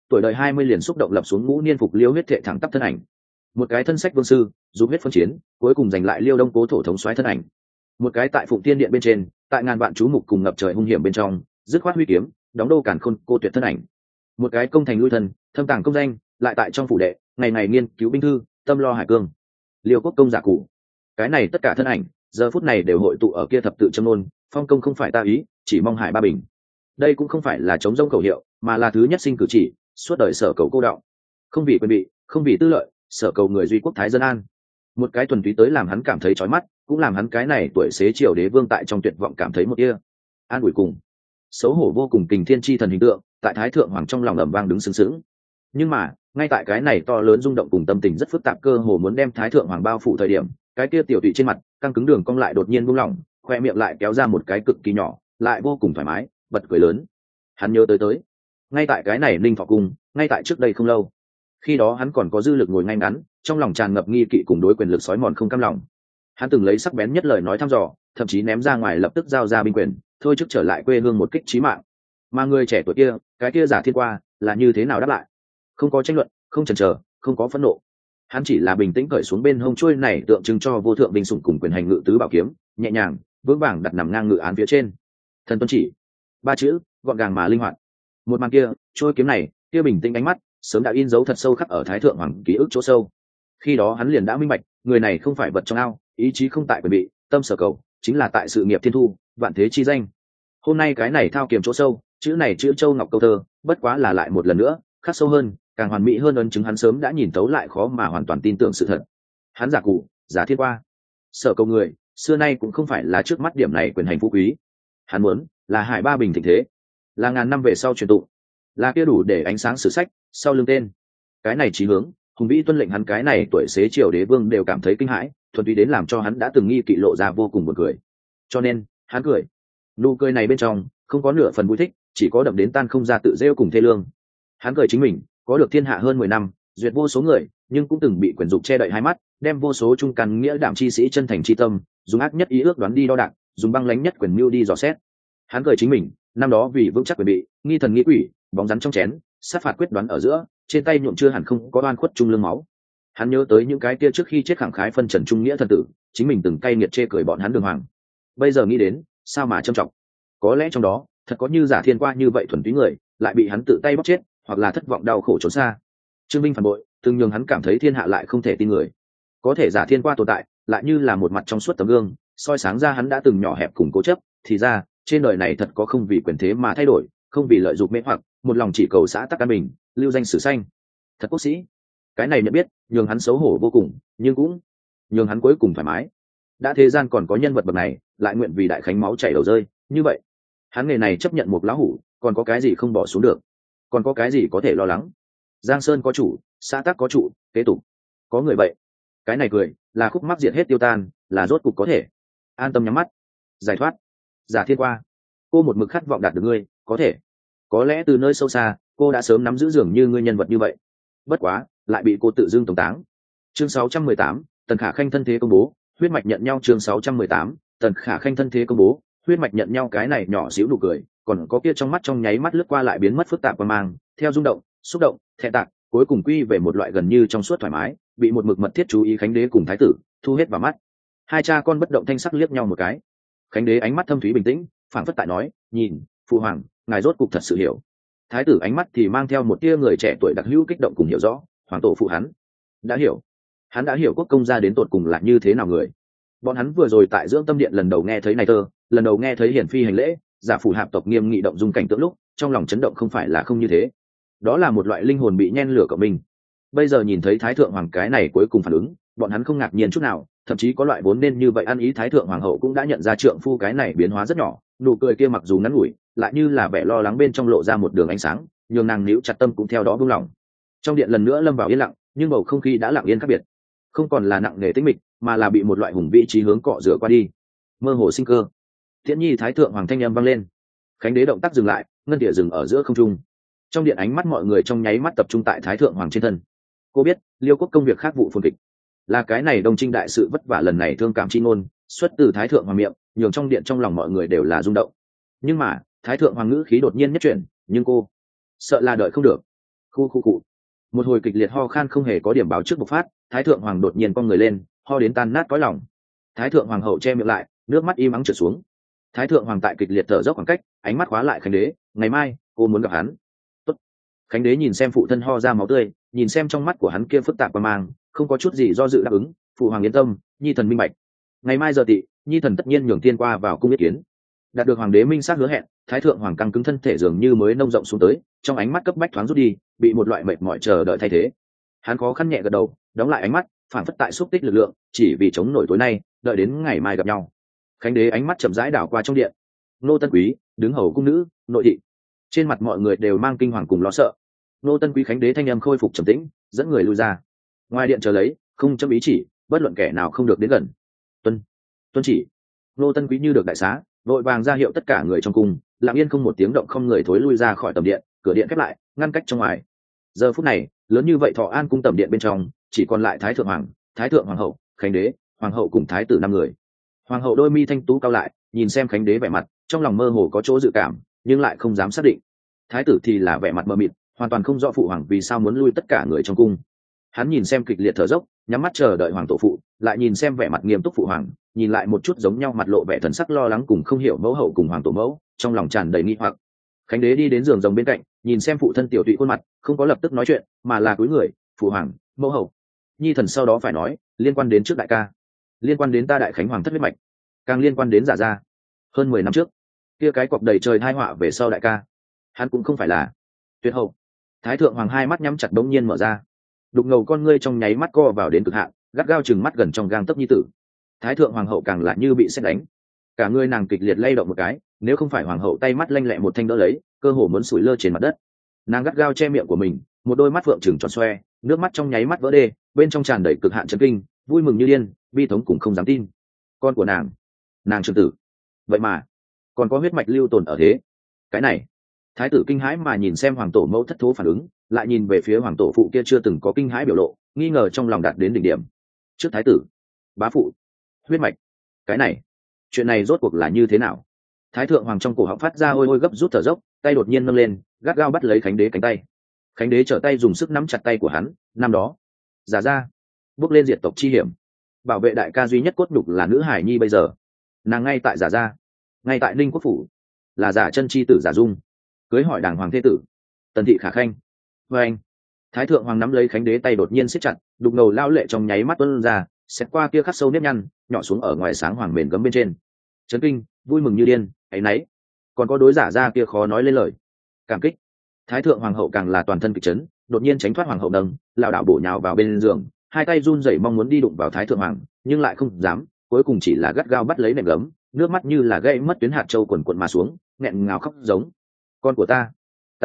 tuổi đời 20 liền xúc động lập xuống ngũ niên phục liêu huyết thệ thẳng tắp thân ảnh. Một cái thân sách vương sư dùng huyết phân chiến cuối cùng giành lại liêu đông cố thổ thống soái thân ảnh. Một cái tại phụng tiên điện bên trên, tại ngàn vạn chú mục cùng ngập trời hung hiểm bên trong dứt khoát huy kiếm đóng đô càn khôn cô tuyệt thân ảnh. Một cái công thành lui thân thâm tàng công danh, lại tại trong phủ đệ ngày ngày nghiên cứu binh thư tâm lo hải cương liêu quốc công giả cụ. Cái này tất cả thân ảnh giờ phút này đều hội tụ ở kia thập tự châm ngôn, phong công không phải ta ý, chỉ mong hải ba bình. Đây cũng không phải là chống rông khẩu hiệu, mà là thứ nhất sinh cử chỉ, suốt đời sở cầu cô đạo. Không vì quyền bị, không vì tư lợi, sở cầu người duy quốc thái dân an. Một cái thuần túy tới làm hắn cảm thấy chói mắt, cũng làm hắn cái này tuổi xế chiều đế vương tại trong tuyệt vọng cảm thấy một tia an ủi cùng xấu hổ vô cùng. Kình thiên chi thần hình tượng tại thái thượng hoàng trong lòng ầm vang đứng sướng sướng. Nhưng mà ngay tại cái này to lớn rung động cùng tâm tình rất phức tạp, cơ hồ muốn đem thái thượng hoàng bao phủ thời điểm, cái kia tiểu tụy trên mặt căng cứng đường cong lại đột nhiên buông lỏng, khoe miệng lại kéo ra một cái cực kỳ nhỏ lại vô cùng thoải mái bật cười lớn. Hắn nhớ tới ngay tại cái này linh thọ cung, ngay tại trước đây không lâu, khi đó hắn còn có dư lực ngồi ngay ngắn, trong lòng tràn ngập nghi kỵ cùng đối quyền lực sói mòn không cam lòng. Hắn từng lấy sắc bén nhất lời nói thăm dò, thậm chí ném ra ngoài lập tức giao ra binh quyền, thôi trước trở lại quê hương một kích chí mạng. Mà người trẻ tuổi kia, cái kia giả thiên qua là như thế nào đáp lại? Không có tranh luận, không chần chờ, không có phẫn nộ. Hắn chỉ là bình tĩnh cởi xuống bên hông chuôi này tượng trưng cho vô thượng binh sủng cùng quyền hành ngự tứ bảo kiếm, nhẹ nhàng vững vàng đặt nằm ngang ngự án phía trên. Thần tuân chỉ, ba chữ gọn gàng mà linh hoạt. Một màn kia, chuôi kiếm này, kia bình tĩnh ánh mắt, sớm đã in dấu thật sâu khắc ở thái thượng hoàng ký ức chỗ sâu. Khi đó hắn liền đã minh bạch, người này không phải vật trong ao, ý chí không tại quyền bị, tâm sở cầu chính là tại sự nghiệp thiên thu, vạn thế chi danh. Hôm nay cái này thao kiềm chỗ sâu, chữ này chữ châu ngọc câu thơ, bất quá là lại một lần nữa khắc sâu hơn, càng hoàn mỹ hơn ấn chứng hắn sớm đã nhìn tấu lại khó mà hoàn toàn tin tưởng sự thật. Hắn giả cụ, giả thiên qua, sở cầu người xưa nay cũng không phải là trước mắt điểm này quyền hành phú quý. Hắn muốn là hải ba bình thịnh thế, là ngàn năm về sau truyền tụng, là kia đủ để ánh sáng sử sách sau lưng tên. Cái này chí hướng hùng vĩ tuân lệnh hắn cái này tuổi xế chiều đế vương đều cảm thấy kinh hãi, thuần túy đến làm cho hắn đã từng nghi kỵ lộ ra vô cùng buồn cười. Cho nên hắn cười, nụ cười này bên trong không có nửa phần vui thích, chỉ có đậm đến tan không ra tự rêu cùng thê lương. Hắn cười chính mình có được thiên hạ hơn 10 năm, duyệt vô số người, nhưng cũng từng bị quyền dục che đậy hai mắt, đem vô số trung căn nghĩa đảm chi sĩ chân thành chi tâm dùng ác nhất ý ước đoán đi đo đạc, dùng băng lãnh nhất quyền mưu đi dò xét. Hắn cười chính mình năm đó vì vững chắc quyền bị, nghi thần nghi quỷ, bóng rắn trong chén, sát phạt quyết đoán ở giữa, trên tay nhuộm chưa hẳn không có oan khuất trung lương máu. Hắn nhớ tới những cái kia trước khi chết khẳng khái phân trần trung nghĩa thần tử, chính mình từng cay nghiệt chê cười bọn hắn đường hoàng. Bây giờ nghĩ đến sao mà trầm trọng. Có lẽ trong đó thật có như giả thiên qua như vậy thuần túy người, lại bị hắn tự tay bóc chết, hoặc là thất vọng đau khổ trốn xa. Trương Minh phản bội từng nhường hắn cảm thấy thiên hạ lại không thể tin người. Có thể giả thiên qua tồn tại lại như là một mặt trong suốt tấm gương, soi sáng ra hắn đã từng nhỏ hẹp cùng cố chấp. Thì ra trên đời này thật có không vì quyền thế mà thay đổi, không vì lợi dụng mê hoặc, một lòng chỉ cầu xã tắc an bình, lưu danh sử xanh. Thật quốc sĩ. Cái này nhận biết nhường hắn xấu hổ vô cùng, nhưng cũng nhường hắn cuối cùng thoải mái. Đã thế gian còn có nhân vật bậc này, lại nguyện vì đại khánh máu chảy đầu rơi như vậy, hắn nghề này chấp nhận một lão hủ, còn có cái gì không bỏ xuống được, còn có cái gì có thể lo lắng. Giang sơn có chủ, xã tắc có trụ, kế tục có người vậy. Cái này cười là khúc mắc diệt hết tiêu tan, là rốt cục có thể an tâm nhắm mắt giải thoát. Giả thiên qua, cô một mực khát vọng đạt được ngươi, có thể có lẽ từ nơi sâu xa cô đã sớm nắm giữ dường như ngươi nhân vật như vậy, bất quá lại bị cô tự dưng tống táng. Chương 618, Tần Khả Khanh thân thế công bố, huyết mạch nhận nhau. Chương 618, Tần Khả Khanh thân thế công bố, huyết mạch nhận nhau. Cái này nhỏ xíu nụ cười, còn có kia trong mắt trong nháy mắt lướt qua lại biến mất phức tạp và mang theo rung động, xúc động, thẹn tạc, cuối cùng quy về một loại gần như trong suốt thoải mái, bị một mực mật thiết chú ý khánh đế cùng thái tử thu hết vào mắt. Hai cha con bất động thanh sắc liếc nhau một cái. Khánh đế ánh mắt thâm thúy bình tĩnh, phảng phất tại nói, nhìn phụ hoàng, ngài rốt cục thật sự hiểu. Thái tử ánh mắt thì mang theo một tia người trẻ tuổi đặc hữu kích động cùng hiểu rõ, hoàng tổ phụ hắn đã hiểu. Hắn đã hiểu quốc công gia đến tột cùng là như thế nào người. Bọn hắn vừa rồi tại dưỡng tâm điện lần đầu nghe thấy này thơ, lần đầu nghe thấy hiển phi hành lễ, giả phủ hạp tộc nghiêm nghị động dung cảnh tượng lúc, trong lòng chấn động không phải là không như thế. Đó là một loại linh hồn bị nhen lửa của mình. Bây giờ nhìn thấy thái thượng hoàng cái này cuối cùng phản ứng, bọn hắn không ngạc nhiên chút nào, thậm chí có loại vốn nên như vậy ăn ý thái thượng hoàng hậu cũng đã nhận ra trượng phu cái này biến hóa rất nhỏ. Nụ cười kia mặc dù ngắn ngủi, lại như là vẻ lo lắng bên trong lộ ra một đường ánh sáng, nhường nàng níu chặt tâm cũng theo đó buông lỏng. Trong điện lần nữa lâm vào yên lặng, nhưng bầu không khí đã lặng yên khác biệt, không còn là nặng nề tĩnh mịch, mà là bị một loại hùng vĩ chí hướng cọ rửa qua đi, mơ hồ sinh cơ. Tiễn nhi thái thượng hoàng thanh âm vang lên. Khánh đế động tác dừng lại, ngân địa dừng ở giữa không trung. Trong điện ánh mắt mọi người trong nháy mắt tập trung tại thái thượng hoàng trên thân. Cô biết liêu quốc công việc khác vụ phồn kịch, là cái này đông trinh đại sự vất vả lần này thương cảm chi ngôn xuất từ thái thượng hoàng miệng, nhường trong điện trong lòng mọi người đều là rung động. Nhưng mà thái thượng hoàng ngữ khí đột nhiên nhất chuyển, nhưng cô sợ là đợi không được. Khu khu cụ. Một hồi kịch liệt ho khan không hề có điểm báo trước bộc phát, thái thượng hoàng đột nhiên cong người lên, ho đến tan nát cõi lòng. Thái thượng hoàng hậu che miệng lại, nước mắt im ắng trượt xuống. Thái thượng hoàng tại kịch liệt thở dốc khoảng cách, ánh mắt khóa lại khánh đế, ngày mai cô muốn gặp hắn. Tốt. Khánh đế nhìn xem phụ thân ho ra máu tươi, nhìn xem trong mắt của hắn kia phức tạp và mang, không có chút gì do dự đáp ứng. Phụ hoàng yên tâm, nhi thần minh bạch. Ngày mai giờ tỵ, nhi thần tất nhiên nhường tiên qua vào cung ý kiến. Đạt được hoàng đế minh xác hứa hẹn, thái thượng hoàng căng cứng thân thể dường như mới nông rộng xuống tới, trong ánh mắt cấp bách thoáng rút đi, bị một loại mệt mỏi chờ đợi thay thế. Hắn khó khăn nhẹ gật đầu, đóng lại ánh mắt, phản phất tại xúc tích lực lượng, chỉ vì chống nổi tối nay, đợi đến ngày mai gặp nhau. Khánh đế ánh mắt chậm rãi đảo qua trong điện. Nô Tân Quý đứng hầu cung nữ, nội thị. Trên mặt mọi người đều mang kinh hoàng cùng lo sợ. Nô Tân Quý khánh đế thanh âm khôi phục trầm tĩnh, dẫn người lui ra. Ngoài điện chờ lấy, không chấm ý chỉ, bất luận kẻ nào không được đến gần. Tuân chỉ. Nô Tân Quý như được đại xá, vội vàng ra hiệu tất cả người trong cung, lặng yên không một tiếng động không người thối lui ra khỏi tầm điện, cửa điện khép lại, ngăn cách trong ngoài. Giờ phút này, lớn như vậy Thọ An cung tầm điện bên trong, chỉ còn lại thái thượng hoàng, thái thượng hoàng hậu, khánh đế, hoàng hậu cùng thái tử 5 người. Hoàng hậu đôi mi thanh tú cao lại, nhìn xem khánh đế vẻ mặt, trong lòng mơ hồ có chỗ dự cảm, nhưng lại không dám xác định. Thái tử thì là vẻ mặt mờ mịt, hoàn toàn không rõ phụ hoàng vì sao muốn lui tất cả người trong cung. Hắn nhìn xem kịch liệt thở dốc, nhắm mắt chờ đợi hoàng tổ phụ, lại nhìn xem vẻ mặt nghiêm túc phụ hoàng, nhìn lại một chút giống nhau mặt lộ vẻ thần sắc lo lắng cùng không hiểu mẫu hậu cùng hoàng tổ mẫu, trong lòng tràn đầy nghi hoặc. Khánh đế đi đến giường rồng bên cạnh, nhìn xem phụ thân tiểu tụy khuôn mặt, không có lập tức nói chuyện, mà là cúi người, phụ hoàng, mẫu hậu. Nhi thần sau đó phải nói, liên quan đến trước đại ca, liên quan đến ta đại khánh hoàng thất huyết mạch, càng liên quan đến giả gia. Hơn 10 năm trước, kia cái cọc đầy trời tai họa về sau đại ca, hắn cũng không phải là tuyệt hậu. Thái thượng hoàng hai mắt nhắm chặt bỗng nhiên mở ra, đục ngầu con ngươi trong nháy mắt co vào đến cực hạn, gắt gao chừng mắt gần trong gang tấc nhi tử. Thái thượng hoàng hậu càng là như bị sét đánh, cả người nàng kịch liệt lay động một cái, nếu không phải hoàng hậu tay mắt lanh lẹ một thanh đỡ lấy, cơ hồ muốn sủi lơ trên mặt đất. Nàng gắt gao che miệng của mình, một đôi mắt phượng trừng tròn xoe, nước mắt trong nháy mắt vỡ đê, bên trong tràn đầy cực hạn chấn kinh, vui mừng như điên, bi thống cũng không dám tin. Con của nàng trưởng tử, vậy mà còn có huyết mạch lưu tồn ở thế. Cái này, thái tử kinh hãi mà nhìn xem hoàng tổ mẫu thất thố phản ứng, lại nhìn về phía hoàng tổ phụ kia chưa từng có kinh hãi biểu lộ, nghi ngờ trong lòng đạt đến đỉnh điểm. Trước thái tử, bá phụ, huyết mạch, cái này, chuyện này rốt cuộc là như thế nào? Thái thượng hoàng trong cổ họng phát ra ôi ôi gấp rút thở dốc, tay đột nhiên nâng lên, gắt gao bắt lấy khánh đế cánh tay. Khánh đế trở tay dùng sức nắm chặt tay của hắn. Năm đó, giả ra bước lên diệt tộc chi hiểm, bảo vệ đại ca duy nhất cốt nhục là nữ hải nhi, bây giờ nàng ngay tại giả ra, ngay tại ninh quốc phủ, là giả chân chi tử giả dung, cưới hỏi đàng hoàng thế tử tần thị khả khanh. Và anh, thái thượng hoàng nắm lấy khánh đế tay đột nhiên siết chặt, đục ngầu lao lệ trong nháy mắt tuôn ra, xét qua kia khắc sâu nếp nhăn, nhỏ xuống ở ngoài sáng hoàng mền gấm bên trên. Chấn kinh, vui mừng như điên, áy náy, còn có đối giả ra kia khó nói lên lời. Cảm kích. Thái thượng hoàng hậu càng là toàn thân kịch chấn, đột nhiên tránh thoát hoàng hậu nâng, lảo đảo bổ nhào vào bên giường, hai tay run rẩy mong muốn đi đụng vào thái thượng hoàng, nhưng lại không dám, cuối cùng chỉ là gắt gao bắt lấy nệm gấm, nước mắt như là gây mất tuyến hạt châu quần quần mà xuống, nghẹn ngào khóc giống. Con của ta,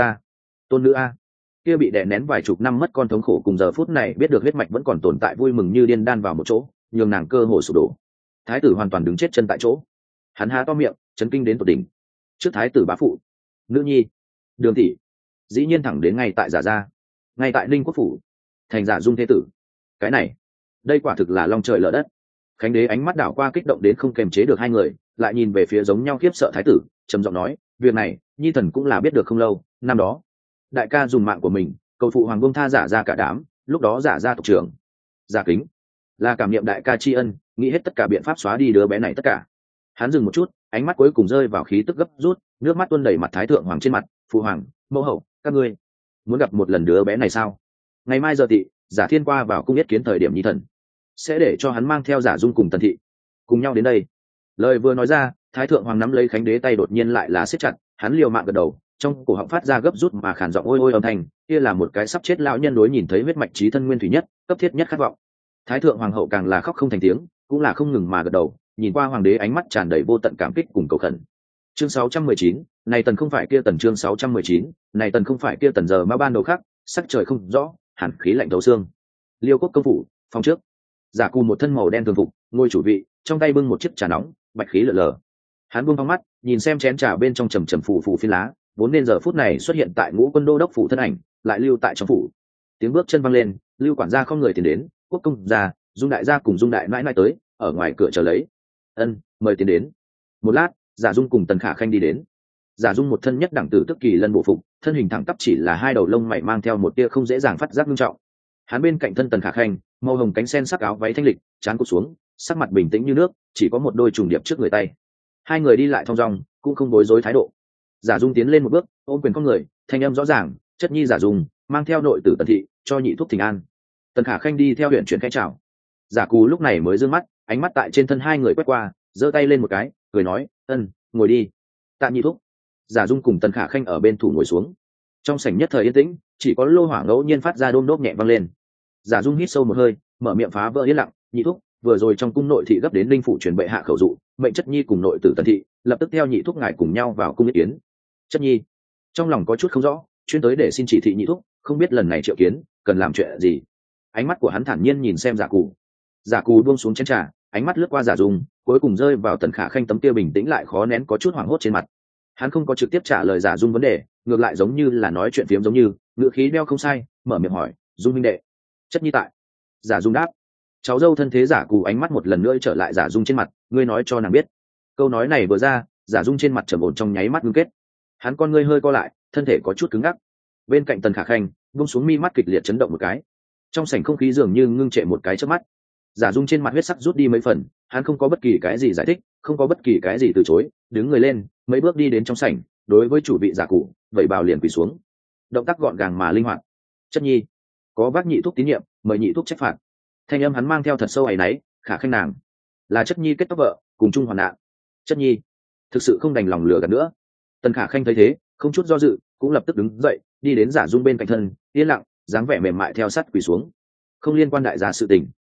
tôn nữ a. Kia bị đè nén vài chục năm mất con thống khổ cùng giờ phút này biết được huyết mạch vẫn còn tồn tại vui mừng như điên đan vào một chỗ, nhường nàng cơ hồ sụp đổ. Thái tử hoàn toàn đứng chết chân tại chỗ, hắn há to miệng, chấn kinh đến tột đỉnh. Trước thái tử bá phụ, nữ nhi, đường tỷ, dĩ nhiên thẳng đến ngay tại giả gia, ngay tại ninh quốc phủ, thành giả dung thế tử. Cái này, đây quả thực là long trời lở đất. Khánh đế ánh mắt đảo qua kích động đến không kềm chế được hai người, lại nhìn về phía giống nhau khiếp sợ thái tử, trầm giọng nói, việc này nhi thần cũng là biết được không lâu. Năm đó đại ca dùng mạng của mình cầu phụ hoàng buông tha giả ra cả đám, lúc đó giả ra tộc trưởng giả kính là cảm niệm đại ca tri ân, nghĩ hết tất cả biện pháp xóa đi đứa bé này tất cả. Hắn dừng một chút, ánh mắt cuối cùng rơi vào khí tức gấp rút, nước mắt tuôn đầy mặt thái thượng hoàng trên mặt. Phụ hoàng, mẫu hậu, các ngươi muốn gặp một lần đứa bé này sao? Ngày mai giờ tỵ, giả thiên qua vào cung yết kiến thời điểm nhi thần sẽ để cho hắn mang theo giả dung cùng tần thị cùng nhau đến đây. Lời vừa nói ra, thái thượng hoàng nắm lấy khánh đế tay đột nhiên lại là siết chặt, hắn liều mạng gật đầu, trong cổ họng phát ra gấp rút mà khàn giọng ôi ôi âm thanh, kia là một cái sắp chết lão nhân đối nhìn thấy huyết mạch chí thân nguyên thủy nhất, cấp thiết nhất khát vọng. Thái thượng hoàng hậu càng là khóc không thành tiếng, cũng là không ngừng mà gật đầu, nhìn qua hoàng đế ánh mắt tràn đầy vô tận cảm kích cùng cầu khẩn. Chương 619, này tần không phải kia tần. Chương 619, này tần không phải kia tần. Giờ mà ban đầu khác, sắc trời không rõ, hàn khí lạnh thấu xương. Liêu quốc công phủ, phòng trước, giả cù một thân màu đen thường phục, ngồi chủ vị, trong tay bưng một chiếc trà nóng, bạch khí lờ lờ. Hắn buông phóng mắt, nhìn xem chén trà bên trong trầm trầm phù phù phiến lá, vốn nên giờ phút này xuất hiện tại Ngũ Quân đô đốc phủ thân ảnh, lại lưu tại trong phủ. Tiếng bước chân văng lên, lưu quản gia không người tiến đến, quốc công gia, dung đại gia cùng dung đại mãi mãi tới, ở ngoài cửa chờ lấy. Ân, mời tiến đến. Một lát, giả dung cùng tần khả khanh đi đến. Giả Dung một thân nhất đẳng tử tức kỳ lân bộ phục, thân hình thẳng tắp, chỉ là hai đầu lông mày mang theo một tia không dễ dàng phát giác nghiêm trọng. Hắn bên cạnh thân Tần Khả Khanh, màu hồng cánh sen sắc áo váy thanh lịch, trán cụt xuống, sắc mặt bình tĩnh như nước, chỉ có một đôi trùng điệp trước người tay. Hai người đi lại thong dong, cũng không bối rối thái độ. Giả Dung tiến lên một bước, ôm quyền con người, thanh âm rõ ràng, chất nhi Giả Dung, mang theo nội tử Tần thị, cho nhị thúc thỉnh an. Tần Khả Khanh đi theo huyện chuyển khẽ chào. Giả Cù lúc này mới dương mắt, ánh mắt tại trên thân hai người quét qua, giơ tay lên một cái, cười nói, ân, ngồi đi. Tạ nhị thúc. Giả Dung cùng Tần Khả Khanh ở bên thủ ngồi xuống. Trong sảnh nhất thời yên tĩnh, chỉ có lô hỏa ngẫu nhiên phát ra đôm đốp nhẹ vang lên. Giả Dung hít sâu một hơi, mở miệng phá vỡ yên lặng, nhị thúc, vừa rồi trong cung nội thị gấp đến linh phủ truyền bệ hạ khẩu dụ, mệnh chất nhi cùng nội tử Tần thị lập tức theo nhị thúc ngài cùng nhau vào cung ý kiến. Chất nhi trong lòng có chút không rõ, chuyên tới để xin chỉ thị nhị thúc, không biết lần này triệu kiến cần làm chuyện gì. Ánh mắt của hắn thản nhiên nhìn xem Giả Cù. Giả Cù buông xuống chén trà, ánh mắt lướt qua Giả Dung, cuối cùng rơi vào Tần Khả Khanh tấm kia bình tĩnh lại khó nén có chút hoảng hốt trên mặt. Hắn không có trực tiếp trả lời Giả Dung vấn đề, ngược lại giống như là nói chuyện phiếm, giống như ngữ khí đeo không sai, mở miệng hỏi, Dung huynh đệ, chất nhi tại. Giả Dung đáp. Cháu dâu thân thế Giả Cù ánh mắt một lần nữa trở lại Giả Dung trên mặt, ngươi nói cho nàng biết. Câu nói này vừa ra, Giả Dung trên mặt trầm ổn trong nháy mắt ngưng kết. Hắn con ngươi hơi co lại, thân thể có chút cứng ngắc. Bên cạnh Tần Khả Khanh buông xuống mi mắt kịch liệt chấn động một cái. Trong sảnh không khí dường như ngưng trệ một cái chớp mắt. Giả Dung trên mặt huyết sắc rút đi mấy phần, hắn không có bất kỳ cái gì giải thích, không có bất kỳ cái gì từ chối, đứng người lên, mấy bước đi đến trong sảnh, đối với chủ vị Giả Cụ vậy bào liền quỳ xuống. Động tác gọn gàng mà linh hoạt. Chất nhi có bác nhị thúc tín nhiệm, mời nhị thúc trách phạt. Thanh âm hắn mang theo thật sâu áy náy, Khả Khanh nàng là chất nhi kết tóc vợ, cùng chung hoàn nạn. Chất nhi thực sự không đành lòng lừa gạt nữa. Tần Khả Khanh thấy thế, không chút do dự, cũng lập tức đứng dậy, đi đến Giả Dung bên cạnh thân, yên lặng, dáng vẻ mềm mại theo sát quỳ xuống. Không liên quan đại gia sự tình,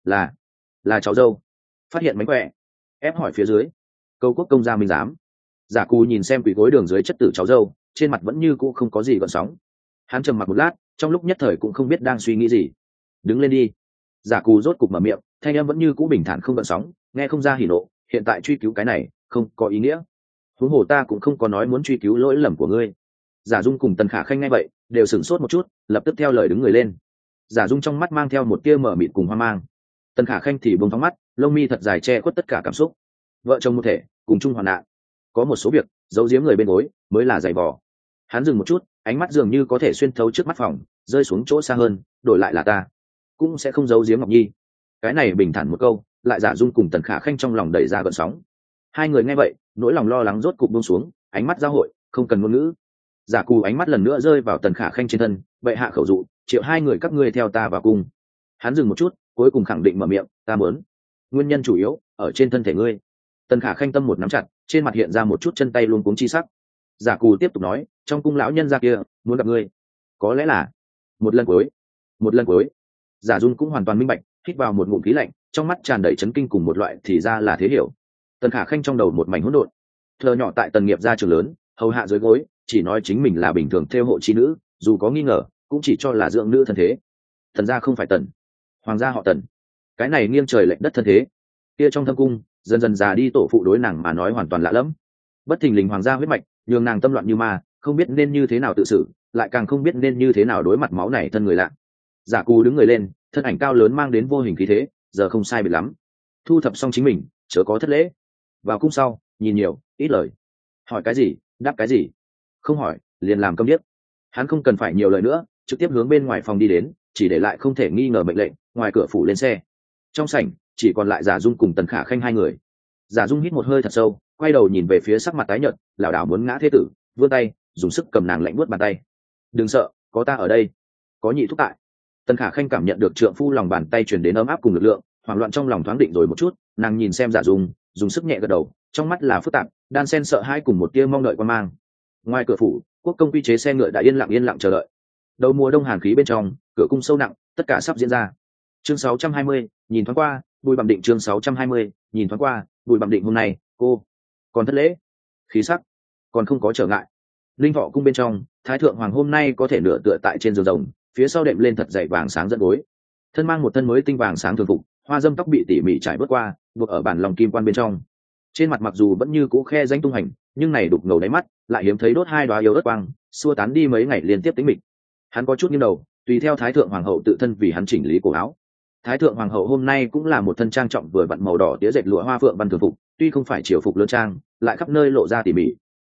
là cháu dâu phát hiện mánh khỏe, ép hỏi phía dưới, câu quốc công gia minh giám. Giả Cù nhìn xem quỳ gối đường dưới chất tử cháu dâu, trên mặt vẫn như cũ không có gì gợn sóng. Hắn trầm mặc một lát, trong lúc nhất thời cũng không biết đang suy nghĩ gì. Đứng lên đi. Giả Cù rốt cục mở miệng, thanh em vẫn như cũ bình thản không gợn sóng, nghe không ra hỉ nộ, hiện tại truy cứu cái này không có ý nghĩa. Huống hồ ta cũng không có nói muốn truy cứu lỗi lầm của ngươi. Giả Dung cùng Tần Khả Khanh nghe vậy, đều sửng sốt một chút, lập tức theo lời đứng người lên. Giả Dung trong mắt mang theo một tia mở mịt cùng hoang mang. Tần Khả Khanh thì buông thóng mắt, lông mi thật dài che khuất tất cả cảm xúc. Vợ chồng một thể, cùng chung hoạn nạn. Có một số việc giấu giếm người bên gối mới là giày vò. Hắn dừng một chút, ánh mắt dường như có thể xuyên thấu trước mắt phòng, rơi xuống chỗ xa hơn, đổi lại là ta cũng sẽ không giấu giếm Ngọc Nhi. Cái này bình thản một câu, lại Giả Dung cùng Tần Khả Khanh trong lòng đẩy ra gợn sóng. Hai người nghe vậy, nỗi lòng lo lắng rốt cục buông xuống, ánh mắt giao hội, không cần ngôn ngữ. Giả Cù ánh mắt lần nữa rơi vào Tần Khả Khanh trên thân, bệ hạ khẩu dụ, triệu hai người các ngươi theo ta vào cung. Hắn dừng một chút, cuối cùng khẳng định mở miệng, ta muốn. Nguyên nhân chủ yếu ở trên thân thể ngươi. Tần Khả Khanh tâm một nắm chặt, trên mặt hiện ra một chút chân tay luống cuống chi sắc. Giả Cù tiếp tục nói, trong cung lão nhân gia kia muốn gặp ngươi, có lẽ là một lần cuối. Một lần cuối. Giả Dung cũng hoàn toàn minh bạch, hít vào một ngụm khí lạnh, trong mắt tràn đầy chấn kinh cùng một loại thì ra là thế hiểu. Tần Khả Khanh trong đầu một mảnh hỗn độn. Thơ nhỏ tại Tần nghiệp gia trường lớn, hầu hạ dưới gối, chỉ nói chính mình là bình thường theo hộ chi nữ, dù có nghi ngờ cũng chỉ cho là dưỡng nữ thân thế. Thần gia không phải Tần, hoàng gia họ Tần, cái này nghiêng trời lệch đất thân thế. Kia trong thâm cung dần dần già đi tổ phụ đối nàng mà nói hoàn toàn lạ lẫm. Bất thình lình hoàng gia huyết mạch nhường nàng tâm loạn như ma, không biết nên như thế nào tự xử, lại càng không biết nên như thế nào đối mặt máu này thân người lạ. Giả Cù đứng người lên, thân ảnh cao lớn mang đến vô hình khí thế, giờ không sai biệt lắm. Thu thập xong chính mình, chớ có thất lễ. Vào cung sau, nhìn nhiều, ít lời. Hỏi cái gì, đáp cái gì. Không hỏi, liền làm câm điếc. Hắn không cần phải nhiều lời nữa, trực tiếp hướng bên ngoài phòng đi đến, chỉ để lại không thể nghi ngờ mệnh lệnh, ngoài cửa phủ lên xe. Trong sảnh chỉ còn lại Giả Dung cùng Tần Khả Khanh hai người. Giả Dung hít một hơi thật sâu, quay đầu nhìn về phía sắc mặt tái nhợt, lảo đảo muốn ngã thế tử, vươn tay dùng sức cầm nàng lạnh buốt bàn tay. Đừng sợ, có ta ở đây, có nhị thúc tại. Tần Khả Khanh cảm nhận được trượng phu lòng bàn tay truyền đến ấm áp cùng lực lượng, hoảng loạn trong lòng thoáng định rồi một chút, nàng nhìn xem Giả Dung, dùng sức nhẹ gật đầu, trong mắt là phức tạp, đan xen sợ hãi cùng một tia mong đợi quan mang. Ngoài cửa phủ, quốc công quy chế xe ngựa đã yên lặng chờ đợi. Đầu mùa đông hàn khí bên trong, cửa cung sâu nặng, tất cả sắp diễn ra. Chương 620, nhìn thoáng qua, Bùi Bằng Định. Chương 620, nhìn thoáng qua, Bùi Bằng Định. Hôm nay cô còn thất lễ, khí sắc còn không có trở ngại. Linh Thọ cung bên trong, Thái thượng hoàng hôm nay có thể nửa tựa tại trên giường rồng, phía sau đệm lên thật dày vàng sáng dẫn gối, thân mang một thân mới tinh vàng sáng thường phục, hoa dâm tóc bị tỉ mỉ trải bớt qua, buộc ở bản lòng kim quan bên trong. Trên mặt mặc dù vẫn như cũ khe danh tung hành, nhưng này đục ngầu đáy mắt lại hiếm thấy đốt hai đoá yếu ớt quang, xua tán đi mấy ngày liên tiếp tính mịch. Hắn có chút nghiêng đầu, tùy theo Thái thượng hoàng hậu tự thân vì hắn chỉnh lý cổ áo. Thái thượng hoàng hậu hôm nay cũng là một thân trang trọng vừa vặn màu đỏ tía dệt lụa hoa phượng văn thường phục, tuy không phải triều phục lớn trang, lại khắp nơi lộ ra tỉ mỉ.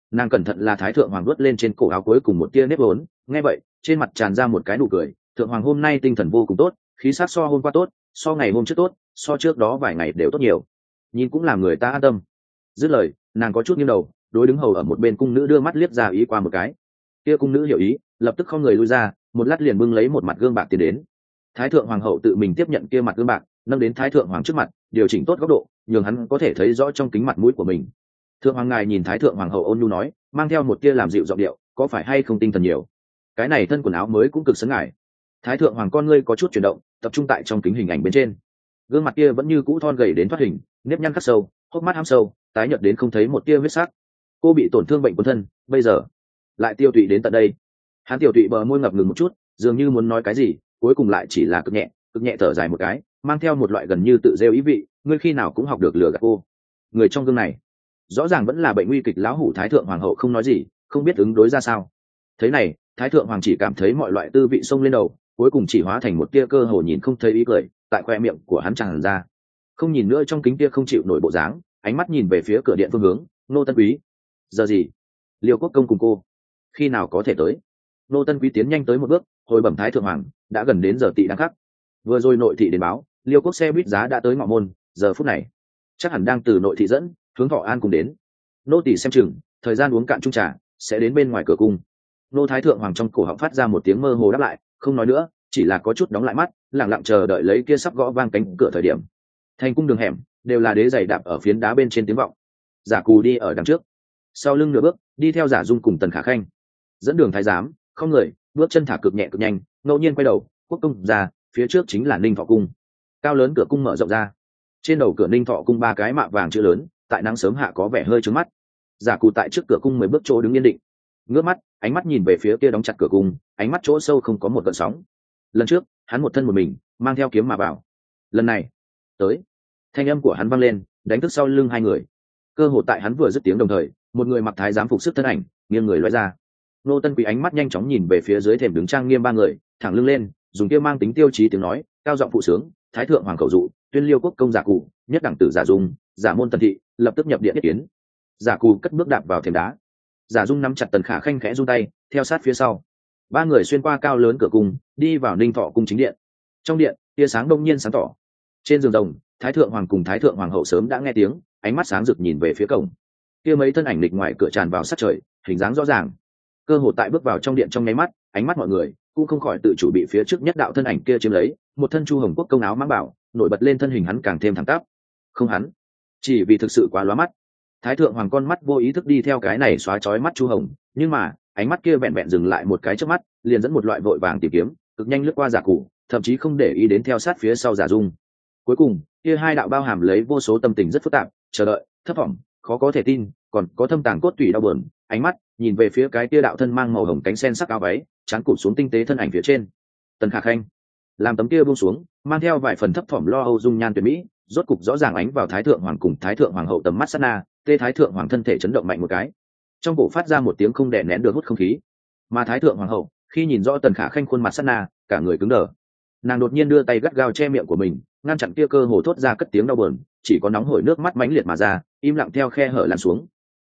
Nàng cẩn thận là thái thượng hoàng đuốt lên trên cổ áo cuối cùng một tia nếp vốn, nghe vậy trên mặt tràn ra một cái nụ cười. Thượng hoàng hôm nay tinh thần vô cùng tốt, khí sắc so hôm qua tốt, so ngày hôm trước tốt, so trước đó vài ngày đều tốt nhiều, nhìn cũng làm người ta an tâm. Dứt lời, nàng có chút nghiêng đầu, đối đứng hầu ở một bên cung nữ đưa mắt liếc ra ý qua một cái. Kia cung nữ hiểu ý, lập tức không người lui ra, một lát liền bưng lấy một mặt gương bạc tiến đến. Thái thượng hoàng hậu tự mình tiếp nhận kia mặt gương bạc, nâng đến thái thượng hoàng trước mặt, điều chỉnh tốt góc độ, nhường hắn có thể thấy rõ trong kính mặt mũi của mình. Thượng hoàng ngài nhìn thái thượng hoàng hậu ôn nhu nói, mang theo một tia làm dịu giọng điệu, có phải hay không tinh thần nhiều? Cái này thân quần áo mới cũng cực sấn ngài. Thái thượng hoàng con ngươi có chút chuyển động, tập trung tại trong kính hình ảnh bên trên. Gương mặt kia vẫn như cũ thon gầy đến thoát hình, nếp nhăn khắc sâu, hốc mắt hăm sâu, tái nhợt đến không thấy một tia huyết sắc. Cô bị tổn thương bệnh quân thân, bây giờ lại tiêu tụy đến tận đây. Hắn tiểu tụy bờ môi ngập ngừng một chút, dường như muốn nói cái gì, cuối cùng lại chỉ là cực nhẹ thở dài một cái, mang theo một loại gần như tự rêu ý vị. Ngươi khi nào cũng học được lừa gạt cô. Người trong gương này rõ ràng vẫn là bệnh nguy kịch lão hủ thái thượng hoàng hậu không nói gì, không biết ứng đối ra sao. Thế này, thái thượng hoàng chỉ cảm thấy mọi loại tư vị xông lên đầu, cuối cùng chỉ hóa thành một tia cơ hồ nhìn không thấy ý cười tại khoe miệng của hắn tràn ra. Không nhìn nữa trong kính tia không chịu nổi bộ dáng, ánh mắt nhìn về phía cửa điện phương hướng. Nô Tân Quý, giờ gì? Liêu Quốc công cùng cô khi nào có thể tới? Nô Tân Quý tiến nhanh tới một bước, hồi bẩm thái thượng hoàng, đã gần đến giờ tỵ đang khắc. Vừa rồi nội thị đến báo, Liêu Quốc xe buýt giá đã tới Ngọ Môn, giờ phút này chắc hẳn đang từ nội thị dẫn hướng Thọ An cùng đến. Nô tỳ xem chừng thời gian uống cạn chung trà sẽ đến bên ngoài cửa cung. Nô thái thượng hoàng trong cổ họng phát ra một tiếng mơ hồ đáp lại, không nói nữa, chỉ là có chút đóng lại mắt, lặng lặng chờ đợi lấy kia sắp gõ vang cánh cửa thời điểm. Thành cung đường hẻm đều là đế giày đạp ở phiến đá bên trên tiếng vọng. Giả Cù đi ở đằng trước, sau lưng nửa bước đi theo Giả Dung cùng Tần Khả Khanh dẫn đường thái giám, không người, bước chân thả cực nhẹ cực nhanh, ngẫu nhiên quay đầu, quốc công ra, phía trước chính là Ninh Thọ cung. Cao lớn cửa cung mở rộng ra, trên đầu cửa Ninh Thọ cung ba cái mạ vàng chữ lớn, tại nắng sớm hạ có vẻ hơi trướng mắt. Giả Cù tại trước cửa cung 10 bước chỗ đứng yên định, ngước mắt, ánh mắt nhìn về phía kia đóng chặt cửa cung, ánh mắt chỗ sâu không có một gợn sóng. Lần trước hắn một thân một mình mang theo kiếm mà vào, lần này tới, thanh âm của hắn vang lên, đánh thức sau lưng hai người. Cơ hội tại hắn vừa dứt tiếng đồng thời, một người mặc thái giám phục sức thân ảnh nghiêng người lóe ra. Nô Tân Quý ánh mắt nhanh chóng nhìn về phía dưới thềm đứng trang nghiêm ba người, thẳng lưng lên, dùng kia mang tính tiêu chí tiếng nói cao giọng phụ sướng, thái thượng hoàng khẩu dụ, tuyên Liêu Quốc công Giả Cụ, nhất đẳng tử Giả Dung, Giả Môn Tần thị, lập tức nhập điện ý kiến. Giả Cụ cất bước đạp vào thềm đá, Giả Dung nắm chặt Tần Khả Khanh khẽ run tay, theo sát phía sau. Ba người xuyên qua cao lớn cửa cung, đi vào Ninh Thọ cung chính điện. Trong điện, tia sáng đông nhiên sáng tỏ. Trên giường rồng, thái thượng hoàng cùng thái thượng hoàng hậu sớm đã nghe tiếng, ánh mắt sáng rực nhìn về phía cổng. Kia mấy thân ảnh lịch ngoài cửa tràn vào sát trời, hình dáng rõ ràng. Cơ hội tại bước vào trong điện trong nháy mắt, ánh mắt mọi người cũng không khỏi tự chủ bị phía trước nhất đạo thân ảnh kia chiếm lấy, một thân Chu Hồng Quốc công áo mang bảo, nổi bật lên thân hình hắn càng thêm thẳng tắp. Không hắn, chỉ vì thực sự quá lóa mắt. Thái thượng hoàng con mắt vô ý thức đi theo cái này xóa chói mắt Chu Hồng, nhưng mà ánh mắt kia vẹn vẹn dừng lại một cái trước mắt, liền dẫn một loại vội vàng tìm kiếm, cực nhanh lướt qua Giả Cụ, thậm chí không để ý đến theo sát phía sau Giả Dung. Cuối cùng, kia hai đạo bao hàm lấy vô số tâm tình rất phức tạp, chờ đợi, thấp vọng, khó có thể tin, còn có thâm tàng cốt tủy đau buồn, ánh mắt nhìn về phía cái kia đạo thân mang màu hồng cánh sen sắc áo váy, trán cụp xuống tinh tế thân ảnh phía trên. Tần Khả Khanh làm tấm kia buông xuống, mang theo vài phần thấp thỏm lo âu dung nhan tuyệt mỹ, rốt cục rõ ràng ánh vào thái thượng hoàng cùng thái thượng hoàng hậu tầm mắt sát na, tê thái thượng hoàng thân thể chấn động mạnh một cái, trong cổ phát ra một tiếng không đè nén được hút không khí. Mà thái thượng hoàng hậu khi nhìn rõ Tần Khả Khanh khuôn mặt sát na, cả người cứng đờ. Nàng đột nhiên đưa tay gắt gao che miệng của mình, ngăn chặn kia cơ hồ thốt ra cất tiếng đau buồn, chỉ có nóng hổi nước mắt mãnh liệt mà ra, im lặng theo khe hở lăn xuống.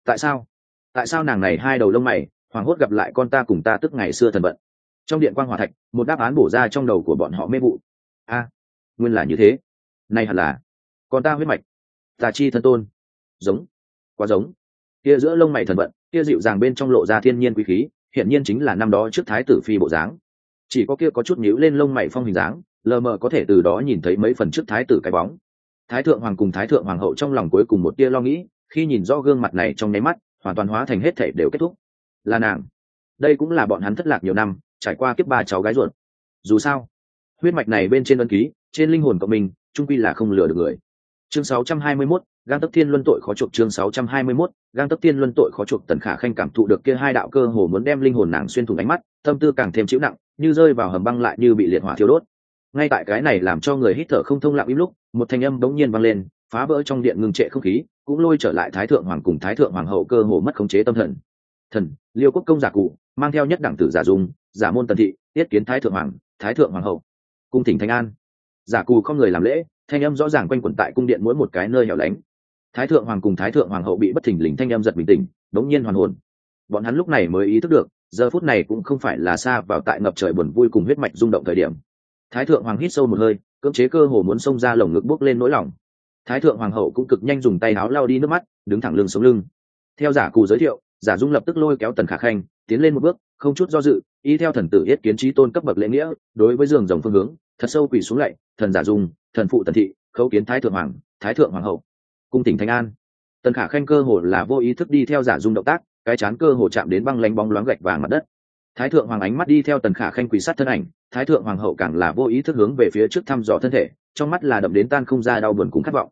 Tại sao nàng này hai đầu lông mày hoàng hốt gặp lại con ta cùng ta tức ngày xưa thần vận. Trong điện quang hỏa thạch, một đáp án bổ ra trong đầu của bọn họ mê vụ. Nguyên là như thế, này hẳn là con ta huyết mạch, ta chi thân tôn, giống, quá giống. Kia giữa lông mày thần vận, kia dịu dàng bên trong lộ ra thiên nhiên quý khí, hiện nhiên chính là năm đó trước thái tử phi bộ dáng. Chỉ có kia có chút nhíu lên lông mày phong hình dáng, lờ mờ có thể từ đó nhìn thấy mấy phần trước thái tử cái bóng. Thái thượng hoàng cùng thái thượng hoàng hậu trong lòng cuối cùng một tia lo nghĩ, khi nhìn rõ gương mặt này trong nháy mắt, hoàn toàn hóa thành hết thảy đều kết thúc. Là nàng. Đây cũng là bọn hắn thất lạc nhiều năm, trải qua kiếp ba cháu gái ruột. Dù sao, huyết mạch này bên trên ân ký, trên linh hồn của mình, chung quy là không lừa được người. Chương 621, gang tấc thiên luân tội khó chuộc. Chương 621, gang tấc thiên luân tội khó chuộc. Tần Khả Khanh cảm thụ được kia hai đạo cơ hồ muốn đem linh hồn nàng xuyên thủng ánh mắt, tâm tư càng thêm chịu nặng, như rơi vào hầm băng lại như bị liệt hỏa thiêu đốt. Ngay tại cái này làm cho người hít thở không thông lặng im lúc, một thanh âm bỗng nhiên vang lên, phá vỡ trong điện ngưng trệ không khí, cũng lôi trở lại thái thượng hoàng cùng thái thượng hoàng hậu cơ hồ mất khống chế tâm thần. Liêu Quốc công Giả Cụ mang theo nhất đẳng tử Giả Dung, Giả Môn Tần thị, tiết kiến thái thượng hoàng, thái thượng hoàng hậu. Cung thỉnh Thanh An. Giả Cụ không người làm lễ, thanh âm rõ ràng quanh quẩn tại cung điện mỗi một cái nơi hẻo lánh. Thái thượng hoàng cùng thái thượng hoàng hậu bị bất thình lình thanh âm giật mình tỉnh, đống nhiên hoàn hồn. Bọn hắn lúc này mới ý thức được, giờ phút này cũng không phải là xa vào tại ngập trời buồn vui cùng huyết mạch rung động thời điểm. Thái thượng hoàng hít sâu một hơi, cưỡng chế cơ hồ muốn xông ra lồng ngực bốc lên nỗi lòng. Thái thượng hoàng hậu cũng cực nhanh dùng tay áo lau đi nước mắt, đứng thẳng lưng sống lưng. Theo giả cù giới thiệu, giả dung lập tức lôi kéo Tần Khả Khanh tiến lên một bước, không chút do dự, y theo thần tử yết kiến chí tôn cấp bậc lễ nghĩa, đối với giường rồng phương hướng thật sâu quỳ xuống lạy, thần giả dung, thần phụ Tần thị, khấu kiến thái thượng hoàng, thái thượng hoàng hậu, cung tỉnh thánh an. Tần Khả Khanh cơ hồ là vô ý thức đi theo giả dung động tác, cái chán cơ hồ chạm đến băng lánh bóng loáng gạch vàng mặt đất. Thái thượng hoàng ánh mắt đi theo Tần Khả Khanh quỳ sát thân ảnh, thái thượng hoàng hậu càng là vô ý thức hướng về phía trước thăm dò thân thể, trong mắt là đậm đến tan không ra đau buồn cùng khát vọng.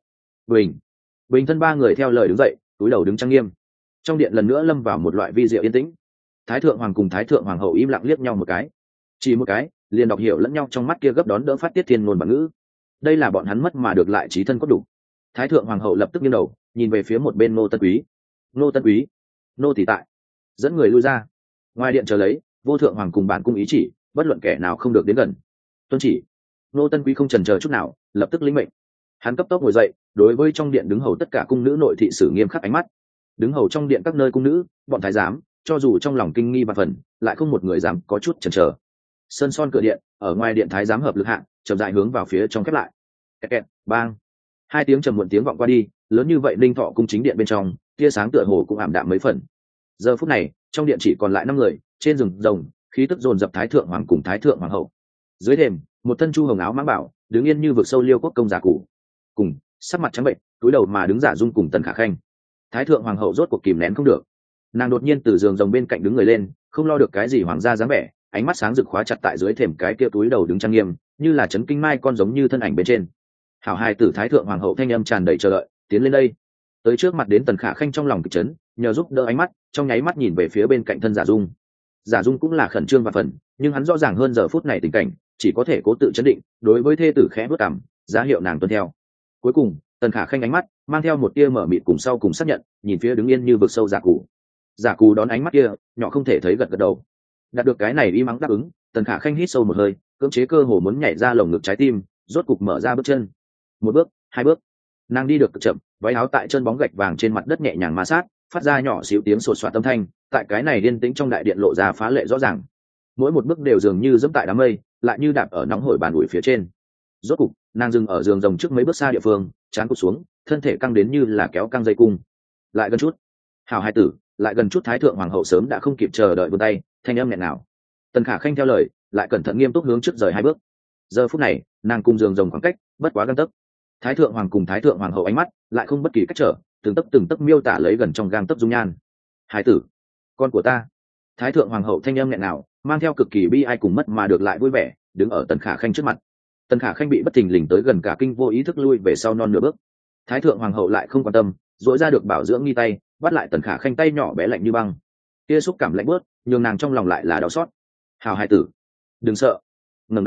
Bình thân ba người theo lời đứng dậy, cúi đầu đứng trang nghiêm. Trong điện lần nữa lâm vào một loại vi diệu yên tĩnh. Thái thượng hoàng cùng thái thượng hoàng hậu im lặng liếc nhau một cái, chỉ một cái liền đọc hiểu lẫn nhau trong mắt kia gấp đón đỡ phát tiết thiên ngôn bản ngữ. Đây là bọn hắn mất mà được lại trí thân cốt đủ. Thái thượng hoàng hậu lập tức nghiêng đầu nhìn về phía một bên Ngô Tân Quý. Ngô Tân Quý, nô tỳ tại. Dẫn người lui ra. Ngoài điện chờ lấy, vô thượng hoàng cùng bản cung ý chỉ, bất luận kẻ nào không được đến gần. Tuân chỉ. Ngô Tân Quý không chần chờ chút nào, lập tức lĩnh mệnh. Hắn cấp tốc ngồi dậy, đối với trong điện đứng hầu tất cả cung nữ nội thị sử nghiêm khắc ánh mắt. Đứng hầu trong điện các nơi cung nữ, bọn thái giám, cho dù trong lòng kinh nghi và phần, lại không một người dám có chút chần chờ. Sơn son cửa điện, ở ngoài điện thái giám hợp lực hạng, chậm rãi hướng vào phía trong khép lại. Kẹt kẹt, bang. Hai tiếng trầm muộn tiếng vọng qua đi, lớn như vậy linh thọ cung chính điện bên trong, tia sáng tựa hồ cũng ảm đạm mấy phần. Giờ phút này, trong điện chỉ còn lại 5 người, trên rừng rồng, khí tức dồn dập thái thượng hoàng cùng thái thượng hoàng hậu. Dưới thềm, một thân chu hồng áo mãng bảo, đứng yên như vực sâu liêu quốc công giả cụ. Cùng, sắc mặt trắng bệnh, túi đầu mà đứng giả dung cùng Tần Khả Khanh. Thái thượng hoàng hậu rốt cuộc kìm nén không được, nàng đột nhiên từ giường rồng bên cạnh đứng người lên, không lo được cái gì hoàng gia dáng vẻ, ánh mắt sáng rực khóa chặt tại dưới thềm cái kia túi đầu đứng trang nghiêm, như là chấn kinh mai con giống như thân ảnh bên trên. Hảo hai tử thái thượng hoàng hậu thanh âm tràn đầy chờ đợi, tiến lên đây. Tới trước mặt đến Tần Khả Khanh trong lòng kịch chấn, nhờ giúp đỡ ánh mắt, trong nháy mắt nhìn về phía bên cạnh thân giả dung. Giả dung cũng là khẩn trương và phần, nhưng hắn rõ ràng hơn giờ phút này tình cảnh, chỉ có thể cố tự chấn định, đối với thê tử khẽ bước cằm, giá hiệu nàng tuân theo. Cuối cùng, Tần Khả Khanh ánh mắt mang theo một tia mở mịt cùng sau cùng xác nhận, nhìn phía đứng yên như vực sâu giả cụ. Giả cụ đón ánh mắt kia, nhỏ không thể thấy gật gật đầu. Đạt được cái này y mắng đáp ứng, Tần Khả Khanh hít sâu một hơi, cưỡng chế cơ hồ muốn nhảy ra lồng ngực trái tim, rốt cục mở ra bước chân. Một bước, hai bước, nàng đi được cực chậm, váy áo tại chân bóng gạch vàng trên mặt đất nhẹ nhàng ma sát, phát ra nhỏ xíu tiếng sột soạt âm thanh, tại cái này yên tĩnh trong đại điện lộ ra phá lệ rõ ràng. Mỗi một bước đều dường như dẫm tại đám mây, lại như đạp ở nóng hổi bàn ủi phía trên. Rốt cục, nàng dừng ở giường rồng trước mấy bước xa địa phương, trán cụt xuống, thân thể căng đến như là kéo căng dây cung. Lại gần chút. Hảo hai tử, lại gần chút. Thái thượng hoàng hậu sớm đã không kịp chờ đợi vươn tay, thanh âm nghẹn nào. Tần Khả Khanh theo lời, lại cẩn thận nghiêm túc hướng trước rời 2 bước. Giờ phút này, nàng cùng giường rồng khoảng cách bất quá gang tấc. Thái thượng hoàng cùng thái thượng hoàng hậu ánh mắt lại không bất kỳ cách trở, từng tấc miêu tả lấy gần trong gang tấc dung nhan. Hải tử, con của ta. Thái thượng hoàng hậu thanh âm nghẹn nào, mang theo cực kỳ bi ai cùng mất mà được lại vui vẻ, đứng ở Tần Khả Khanh trước mặt. Tần Khả Khanh bị bất thình lình tới gần cả kinh vô ý thức lui về sau non nửa bước. Thái thượng hoàng hậu lại không quan tâm, duỗi ra được bảo dưỡng nghi tay, bắt lại Tần Khả Khanh tay nhỏ bé lạnh như băng. Kia xúc cảm lạnh bớt, nhưng nàng trong lòng lại là đau xót. Hào hai tử, đừng sợ, ngẩng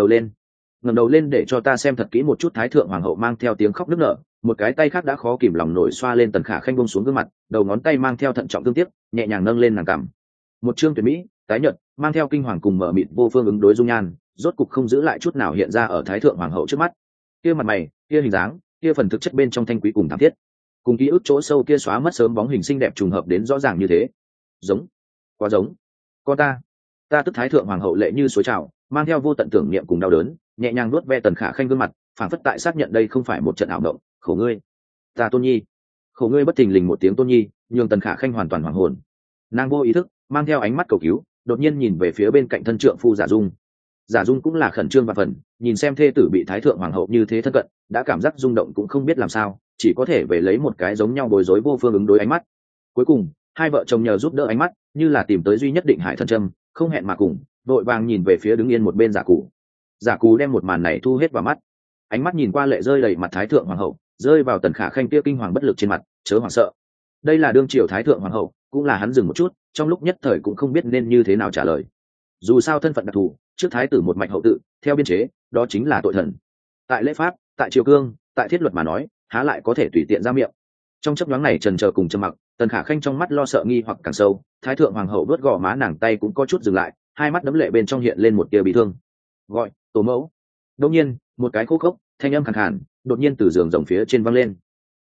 đầu lên để cho ta xem thật kỹ một chút. Thái thượng hoàng hậu mang theo tiếng khóc nức nở, một cái tay khác đã khó kìm lòng nổi xoa lên Tần Khả Khanh buông xuống gương mặt, đầu ngón tay mang theo thận trọng tương tiếc, nhẹ nhàng nâng lên nàng cằm. Một trương tuyệt mỹ, tái nhợt, mang theo kinh hoàng cùng mở mịt vô phương ứng đối dung nhan, rốt cục không giữ lại chút nào hiện ra ở thái thượng hoàng hậu trước mắt. Kia mặt mày, kia hình dáng, kia phần thực chất bên trong thanh quý cùng thảm thiết, cùng ký ức chỗ sâu kia xóa mất sớm bóng hình xinh đẹp trùng hợp đến rõ ràng như thế. Giống, quá giống. Con ta tức thái thượng hoàng hậu lệ như suối trào, mang theo vô tận tưởng niệm cùng đau đớn, nhẹ nhàng nuốt ve Tần Khả Khanh gương mặt, phảng phất tại xác nhận đây không phải một trận ảo mộng. Khổ ngươi, ta tôn nhi, khổ ngươi. Bất thình lình một tiếng tôn nhi, nhường Tần Khả Khanh hoàn toàn hoảng hồn. Nàng vô ý thức mang theo ánh mắt cầu cứu, đột nhiên nhìn về phía bên cạnh thân trượng phu giả dung. Giả dung cũng là khẩn trương và phần, nhìn xem thê tử bị thái thượng hoàng hậu như thế thân cận, đã cảm giác rung động cũng không biết làm sao, chỉ có thể về lấy một cái giống nhau bối rối vô phương ứng đối ánh mắt. Cuối cùng, hai vợ chồng nhờ giúp đỡ ánh mắt, như là tìm tới duy nhất định hải thân châm, không hẹn mà cùng, vội vàng nhìn về phía đứng yên một bên giả cù. Giả cù đem một màn này thu hết vào mắt, ánh mắt nhìn qua lệ rơi đầy mặt thái thượng hoàng hậu, rơi vào Tần Khả Khanh kia kinh hoàng bất lực trên mặt, chớ hoảng sợ. Đây là đương triều thái thượng hoàng hậu, cũng là hắn dừng một chút, trong lúc nhất thời cũng không biết nên như thế nào trả lời. Dù sao thân phận đặc thù, trước thái tử một mạch hậu tự, theo biên chế, đó chính là tội thần. Tại lễ pháp, tại triều cương, tại thiết luật mà nói, há lại có thể tùy tiện ra miệng. Trong chấp nhoáng này trần chờ cùng trầm mặc, Tần Khả Khanh trong mắt lo sợ nghi hoặc càng sâu, thái thượng hoàng hậu vuốt gò má nàng tay cũng có chút dừng lại, hai mắt đẫm lệ bên trong hiện lên một tia bị thương. Gọi, tổ mẫu. Đột nhiên, một cái khô khốc, thanh âm khàn khàn, đột nhiên từ giường rồng phía trên vang lên.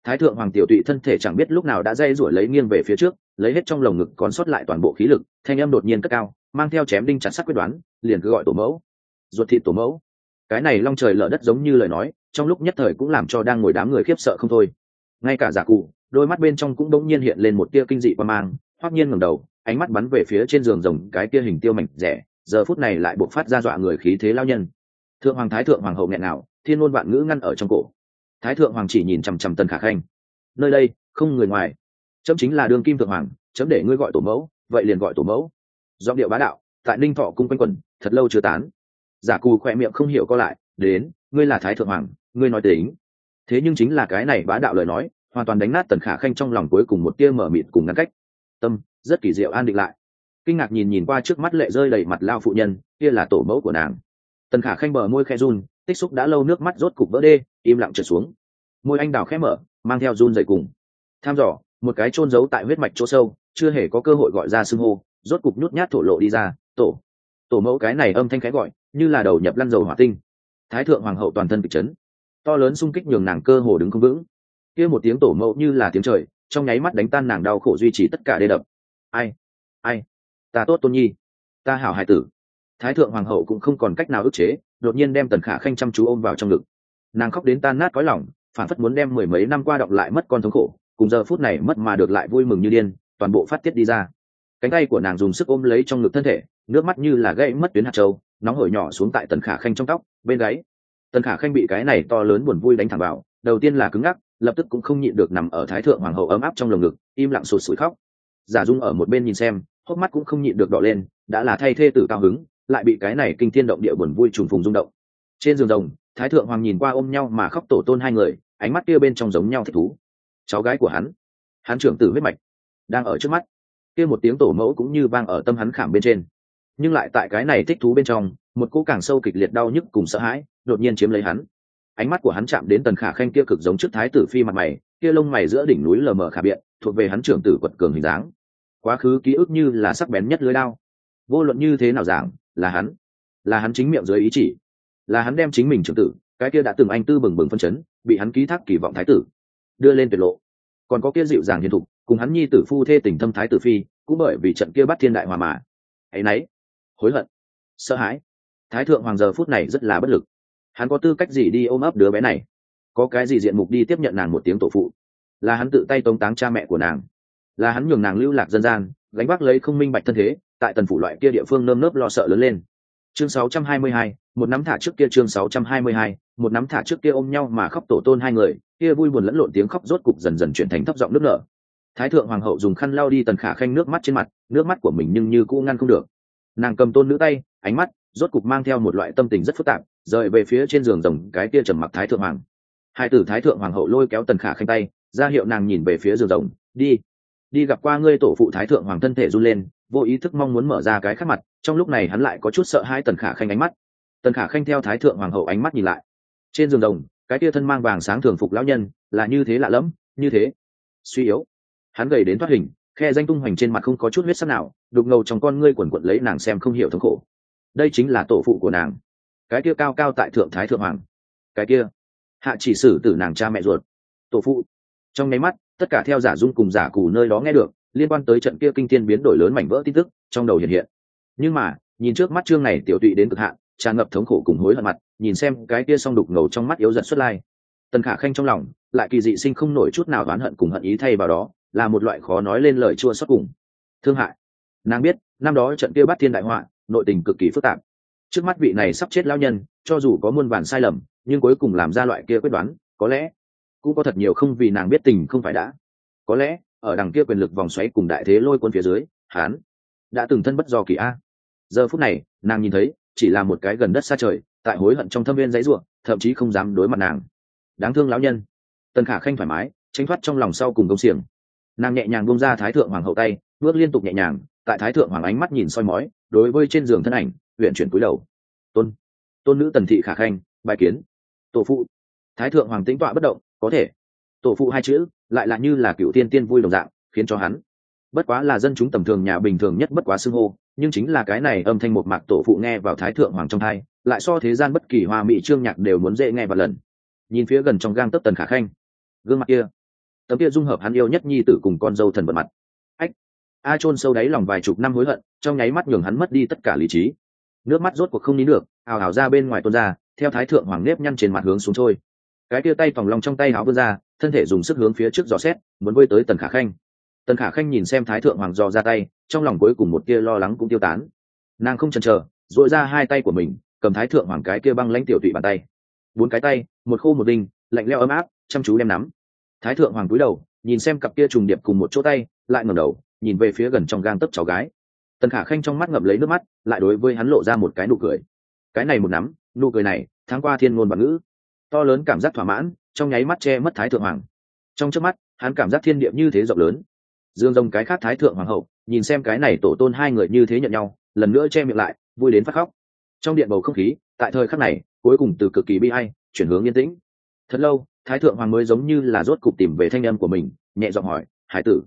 Thái thượng hoàng tiểu tụy thân thể chẳng biết lúc nào đã dây rủi lấy nghiêng về phía trước, lấy hết trong lồng ngực còn sót lại toàn bộ khí lực, thanh âm đột nhiên cất cao, mang theo chém đinh chặt sắt quyết đoán, liền cứ gọi tổ mẫu. Ruột thịt tổ mẫu. Cái này long trời lở đất giống như lời nói, trong lúc nhất thời cũng làm cho đang ngồi đám người khiếp sợ không thôi. Ngay cả Giả Cụ, đôi mắt bên trong cũng đống nhiên hiện lên một tia kinh dị qua mang, hoắc nhiên ngẩng đầu, ánh mắt bắn về phía trên giường rồng cái kia hình tiêu mảnh rẻ, giờ phút này lại bộc phát ra dọa người khí thế lao nhân. Thượng hoàng thái thượng hoàng hậu nghẹn nào, thiên ngôn vạn ngữ ngăn ở trong cổ. Thái thượng hoàng chỉ nhìn chằm chằm Tần Khả Khanh. Nơi đây không người ngoài, chấm chính là đương kim thượng hoàng, chấm để ngươi gọi tổ mẫu, vậy liền gọi tổ mẫu. Giọng điệu bá đạo, tại Ninh Thọ cung quanh quẩn, thật lâu chưa tán. Giả Cù khỏe miệng không hiểu co lại, đến, ngươi là thái thượng hoàng, ngươi nói tính. Thế nhưng chính là cái này bá đạo lời nói, hoàn toàn đánh nát Tần Khả Khanh trong lòng cuối cùng một tia mở mịt cùng ngăn cách. Tâm rất kỳ diệu an định lại, kinh ngạc nhìn qua trước mắt lệ rơi đầy mặt lao phụ nhân, kia là tổ mẫu của nàng. Tần Khả Khanh bờ môi khẽ run, tích xúc đã lâu nước mắt rốt cục vỡ đê, im lặng trượt xuống. Môi anh đào khẽ mở, mang theo run rẩy cùng tham dò, một cái chôn giấu tại huyết mạch chỗ sâu, chưa hề có cơ hội gọi ra xưng hô, rốt cục nhút nhát thổ lộ đi ra, tổ mẫu. Cái này âm thanh khẽ gọi, như là đầu nhập lăn dầu hỏa tinh. Thái thượng hoàng hậu toàn thân kịch chấn, to lớn xung kích nhường nàng cơ hồ đứng không vững. Kia một tiếng tổ mẫu như là tiếng trời, trong nháy mắt đánh tan nàng đau khổ duy trì tất cả đê đập. Ai, ta tốt tôn nhi, ta hảo hài tử. Thái thượng hoàng hậu cũng không còn cách nào ức chế, đột nhiên đem Tần Khả Khanh chăm chú ôm vào trong ngực. Nàng khóc đến tan nát cõi lòng, phản phất muốn đem mười mấy năm qua đọng lại mất con thống khổ, cùng giờ phút này mất mà được lại vui mừng như điên, toàn bộ phát tiết đi ra. Cánh tay của nàng dùng sức ôm lấy trong ngực thân thể, nước mắt như là gãy mất tuyến hạt châu, nóng hổi nhỏ xuống tại Tần Khả Khanh trong tóc, bên gáy. Tần Khả Khanh bị cái này to lớn buồn vui đánh thẳng vào, đầu tiên là cứng ngắc, lập tức cũng không nhịn được nằm ở thái thượng hoàng hậu ấm áp trong lồng ngực, im lặng sụt sùi khóc. Giả Dung ở một bên nhìn xem, hốc mắt cũng không nhịn được đỏ lên, đã là thay thê tử cao hứng, lại bị cái này kinh thiên động địa buồn vui trùng phùng rung động. Trên giường rồng, thái thượng hoàng nhìn qua ôm nhau mà khóc tổ tôn hai người, ánh mắt kia bên trong giống nhau thích thú. Cháu gái của hắn trưởng tử huyết mạch đang ở trước mắt, kia một tiếng tổ mẫu cũng như vang ở tâm hắn khảm bên trên. Nhưng lại tại cái này thích thú bên trong, một cỗ càng sâu kịch liệt đau nhức cùng sợ hãi đột nhiên chiếm lấy hắn. Ánh mắt của hắn chạm đến Tần Khả Khanh kia cực giống trước thái tử phi mặt mày, kia lông mày giữa đỉnh núi lờ mờ khả biện, thuộc về hắn trưởng tử quật cường hình dáng. Quá khứ ký ức như là sắc bén nhất lưỡi đao. Vô luận như thế nào giảng, là hắn chính miệng dưới ý chỉ, là hắn đem chính mình trưởng tử, cái kia đã từng anh tư bừng bừng phân chấn, bị hắn ký thác kỳ vọng thái tử, đưa lên tuyệt lộ. Còn có kia dịu dàng hiền thục, cùng hắn nhi tử phu thê tình thâm thái tử phi, cũng bởi vì trận kia bắt thiên đại hòa mà ấy nấy, hối hận, sợ hãi. Thái thượng hoàng giờ phút này rất là bất lực. Hắn có tư cách gì đi ôm ấp đứa bé này? Có cái gì diện mục đi tiếp nhận nàng một tiếng tổ phụ? Là hắn tự tay tống táng cha mẹ của nàng, là hắn nhường nàng lưu lạc dân gian, gánh vác lấy không minh bạch thân thế, tại tần phủ loại kia địa phương nơm nớp lo sợ lớn lên. Chương 622, một nắm thả trước kia. Chương 622, một nắm thả trước kia ôm nhau mà khóc tổ tôn hai người, kia vui buồn lẫn lộn tiếng khóc rốt cục dần dần chuyển thành thấp giọng nước nở. Thái thượng hoàng hậu dùng khăn lau đi Tần Khả Khanh nước mắt trên mặt, nước mắt của mình nhưng như cũ ngăn không được. Nàng cầm tôn nữ tay, ánh mắt rốt cục mang theo một loại tâm tình rất phức tạp, rời về phía trên giường rồng cái kia trầm mặc thái thượng hoàng. Hai tử thái thượng hoàng hậu lôi kéo Tần Khả Khanh tay, ra hiệu nàng nhìn về phía giường rồng, đi gặp qua ngươi tổ phụ. Thái thượng hoàng thân thể run lên, vô ý thức mong muốn mở ra cái khác mặt, trong lúc này hắn lại có chút sợ hai Tần Khả Khanh ánh mắt. Tần Khả Khanh theo thái thượng hoàng hậu ánh mắt nhìn lại, trên giường rồng cái kia thân mang vàng sáng thường phục lão nhân là như thế lạ lẫm, như thế suy yếu. Hắn gầy đến thoát hình, khe danh tung hoành trên mặt không có chút huyết sắc nào, đục ngầu trong con ngươi quần quật lấy nàng xem không hiểu thống khổ. Đây chính là tổ phụ của nàng, cái kia cao cao tại thượng thái thượng hoàng, cái kia hạ chỉ xử tử nàng cha mẹ ruột. Tổ phụ. Trong nháy mắt, tất cả theo Giả Dung cùng Giả Cù nơi đó nghe được liên quan tới trận kia kinh thiên biến đổi lớn mảnh vỡ tin tức trong đầu hiện hiện. Nhưng mà nhìn trước mắt chương này tiểu tụy đến cực hạn, tràn ngập thống khổ cùng hối hận mặt, nhìn xem cái kia song đục ngầu trong mắt yếu dần xuất lai, Tần Khả Khanh trong lòng lại kỳ dị sinh không nổi chút nào oán hận cùng hận ý, thay vào đó là một loại khó nói lên lời chua xót cùng thương hại. Nàng biết năm đó trận kia bắt thiên đại họa nội tình cực kỳ phức tạp, trước mắt vị này sắp chết lão nhân cho dù có muôn vàn sai lầm, nhưng cuối cùng làm ra loại kia quyết đoán, có lẽ cũng có thật nhiều không vì nàng biết tình không phải đã. Có lẽ ở đằng kia quyền lực vòng xoáy cùng đại thế lôi cuốn phía dưới, hắn đã từng thân bất do kỳ a. Giờ phút này nàng nhìn thấy chỉ là một cái gần đất xa trời, tại hối hận trong thâm viên giấy ruộng, thậm chí không dám đối mặt nàng. Đáng thương lão nhân. Tần Khả Khanh thoải mái tránh thoát trong lòng sau cùng công xiềng, nàng nhẹ nhàng buông ra thái thượng hoàng hậu tay, bước liên tục nhẹ nhàng tại thái thượng hoàng ánh mắt nhìn soi mói, đối với trên giường thân ảnh huyện chuyển cúi đầu. Tôn nữ Tần thị Khả Khanh bài kiến tổ phụ. Thái thượng hoàng tĩnh tọa bất động, có thể tổ phụ hai chữ lại là như là cựu tiên tiên vui đồng dạng, khiến cho hắn bất quá là dân chúng tầm thường nhà bình thường nhất bất quá xưng hô, nhưng chính là cái này âm thanh một mạc tổ phụ nghe vào thái thượng hoàng trong thai, lại so thế gian bất kỳ hoa mỹ trương nhạc đều muốn dễ nghe và lần. Nhìn phía gần trong gang tấc Tần Khả Khanh, gương mặt kia tấm kia dung hợp hắn yêu nhất nhi tử cùng con dâu thần vận mặt. Ách! A chôn sâu đáy lòng vài chục năm hối hận, trong nháy mắt nhường hắn mất đi tất cả lý trí. Nước mắt rốt cuộc không nín được, ào ào ra bên ngoài tuôn ra, theo thái thượng hoàng nếp nhăn trên mặt hướng xuống trôi. Cái kia tay vòng lòng trong tay áo vươn ra, thân thể dùng sức hướng phía trước dò xét, muốn vơi tới Tần Khả Khanh. Tần Khả Khanh nhìn xem thái thượng hoàng dò ra tay, trong lòng cuối cùng một tia lo lắng cũng tiêu tán. Nàng không chần chờ, duỗi ra hai tay của mình, cầm thái thượng hoàng cái kia băng lãnh tiểu tụy bàn tay. Bốn cái tay, một khô một đinh, lạnh lẽo ấm áp, chăm chú đem nắm. Thái thượng hoàng cúi đầu, nhìn xem cặp kia trùng điệp cùng một chỗ tay, lại ngẩng đầu, nhìn về phía gần trong gang tấc cháu gái. Tần Khả Khanh trong mắt ngậm lấy nước mắt, lại đối với hắn lộ ra một cái nụ cười. Cái này một nắm, nụ cười này, tháng qua thiên ngôn và ngữ, to lớn cảm giác thỏa mãn, trong nháy mắt che mất thái thượng hoàng. Trong chớp mắt, hắn cảm giác thiên địa như thế rộng lớn. Dương Rồng cái khác thái thượng hoàng hậu, nhìn xem cái này tổ tôn hai người như thế nhận nhau, lần nữa che miệng lại, vui đến phát khóc. Trong điện bầu không khí, tại thời khắc này, cuối cùng từ cực kỳ bi ai, chuyển hướng yên tĩnh. Thật lâu, thái thượng hoàng mới giống như là rốt cục tìm về thanh âm của mình, nhẹ giọng hỏi, hải tử,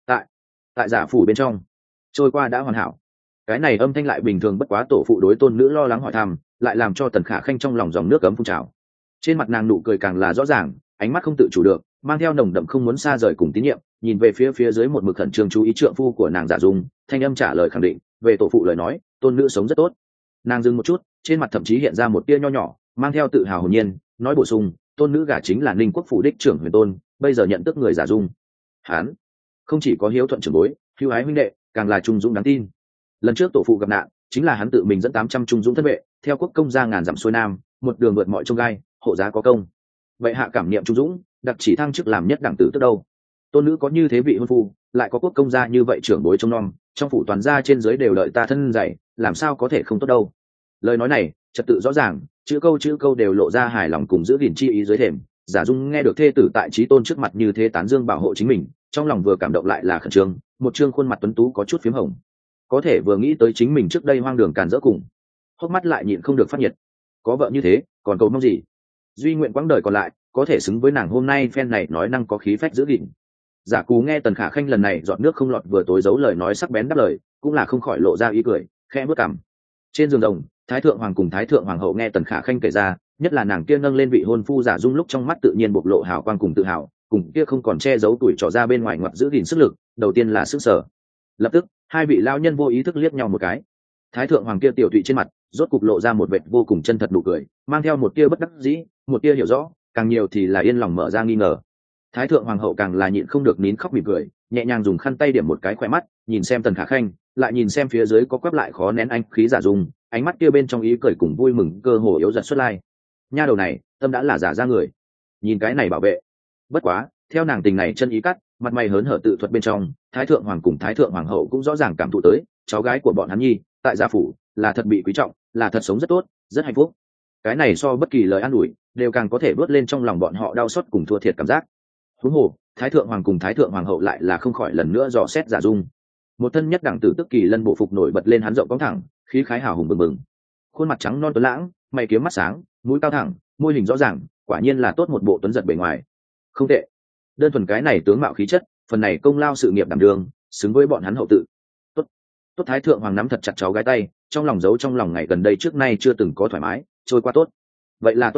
tại giả phủ bên trong, trôi qua đã hoàn hảo. Cái này âm thanh lại bình thường bất quá, tổ phụ đối tôn nữ lo lắng hỏi thăm, lại làm cho Tần Khả Khanh trong lòng dòng nước ấm phun trào. Trên mặt nàng nụ cười càng là rõ ràng, ánh mắt không tự chủ được, mang theo nồng đậm không muốn xa rời cùng tín nhiệm, nhìn về phía dưới một mực khẩn trương chú ý trượng phu của nàng Giả Dung, thanh âm trả lời khẳng định, về tổ phụ lời nói, tôn nữ sống rất tốt. Nàng dừng một chút, trên mặt thậm chí hiện ra một tia nho nhỏ, mang theo tự hào hồn nhiên, nói bổ sung, tôn nữ gả chính là Ninh Quốc phủ đích trưởng Huyền Tôn, bây giờ nhận tức người Giả Dung. Hán không chỉ có hiếu thuận trưởng bối, hữu ái huynh đệ, càng là trung dũng đáng tin. Lần trước tổ phụ gặp nạn, chính là hắn tự mình dẫn 800 trung dũng thân vệ, theo quốc công ra ngàn dặm xuôi nam, một đường vượt mọi chông gai, hộ giá có công. Vậy hạ cảm niệm trung dũng, đặc chỉ thăng chức làm nhất đẳng tử tức đâu. Tôn nữ có như thế vị hôn phu, lại có quốc công gia như vậy trưởng bối trông nom, trong phủ toàn gia trên dưới đều đợi ta thân dạy, làm sao có thể không tốt đâu. Lời nói này, trật tự rõ ràng, chữ câu đều lộ ra hài lòng cùng giữ gìn chi ý dưới thềm. Giả Dung nghe được thê tử tại chí tôn trước mặt như thế tán dương bảo hộ chính mình, trong lòng vừa cảm động lại là khẩn trương, một trương khuôn mặt tuấn tú có chút phím hồng. Có thể vừa nghĩ tới chính mình trước đây hoang đường càn rỡ cùng, hốc mắt lại nhịn không được phát nhiệt. Có vợ như thế, còn cầu mong gì? Duy nguyện quãng đời còn lại, có thể xứng với nàng hôm nay phen này nói năng có khí phách giữ gìn. Giả Cú nghe Tần Khả Khanh lần này giọt nước không lọt vừa tối giấu lời nói sắc bén đáp lời, cũng là không khỏi lộ ra ý cười, khẽ bước cằm. Trên giường rồng, thái thượng hoàng cùng thái thượng hoàng hậu nghe Tần Khả Khanh kể ra, nhất là nàng kia nâng lên vị hôn phu Giả Dung lúc trong mắt tự nhiên bộc lộ hào quang cùng tự hào, cùng kia không còn che giấu tuổi trò ra bên ngoài ngoặt giữ gìn sức lực, đầu tiên là sức sở. Lập tức, hai vị lao nhân vô ý thức liếc nhau một cái. Thái thượng hoàng kia tiểu tụy trên mặt, rốt cục lộ ra một vệt vô cùng chân thật nụ cười, mang theo một tia bất đắc dĩ, một tia hiểu rõ, càng nhiều thì là yên lòng mở ra nghi ngờ. Thái thượng hoàng hậu càng là nhịn không được nín khóc mỉm cười, nhẹ nhàng dùng khăn tay điểm một cái khỏe mắt, nhìn xem Tần Khả Khanh, lại nhìn xem phía dưới có quắp lại khó nén anh khí Giả Dung, ánh mắt kia bên trong ý cười cùng vui mừng cơ hồ yếu dần xuất lai. Nha đầu này, tâm đã là giả ra người. Nhìn cái này bảo vệ. Bất quá, theo nàng tình này chân ý cắt, mặt mày hớn hở tự thuật bên trong, thái thượng hoàng cùng thái thượng hoàng hậu cũng rõ ràng cảm thụ tới, cháu gái của bọn hắn nhi, tại gia phủ, là thật bị quý trọng, là thật sống rất tốt, rất hạnh phúc. Cái này so bất kỳ lời an ủi, đều càng có thể vớt lên trong lòng bọn họ đau xót cùng thua thiệt cảm giác. Huống hồ, thái thượng hoàng cùng thái thượng hoàng hậu lại là không khỏi lần nữa dò xét Giả Dung. Một thân nhất đẳng tử tức kỳ lân bộ phục nổi bật lên hắn rộng cong thẳng, khí khái hào hùng bừng bừng. Khuôn mặt trắng non tuấn lãng, mày kiếm mắt sáng, mũi cao thẳng, môi hình rõ ràng, quả nhiên là tốt một bộ tuấn giật bề ngoài. Không tệ. Đơn thuần cái này tướng mạo khí chất, phần này công lao sự nghiệp đảm đường, xứng với bọn hắn hậu tự. Tốt thái thượng hoàng nắm thật chặt cháu gái tay, trong lòng giấu trong lòng ngày gần đây trước nay chưa từng có thoải mái, trôi qua tốt. Vậy là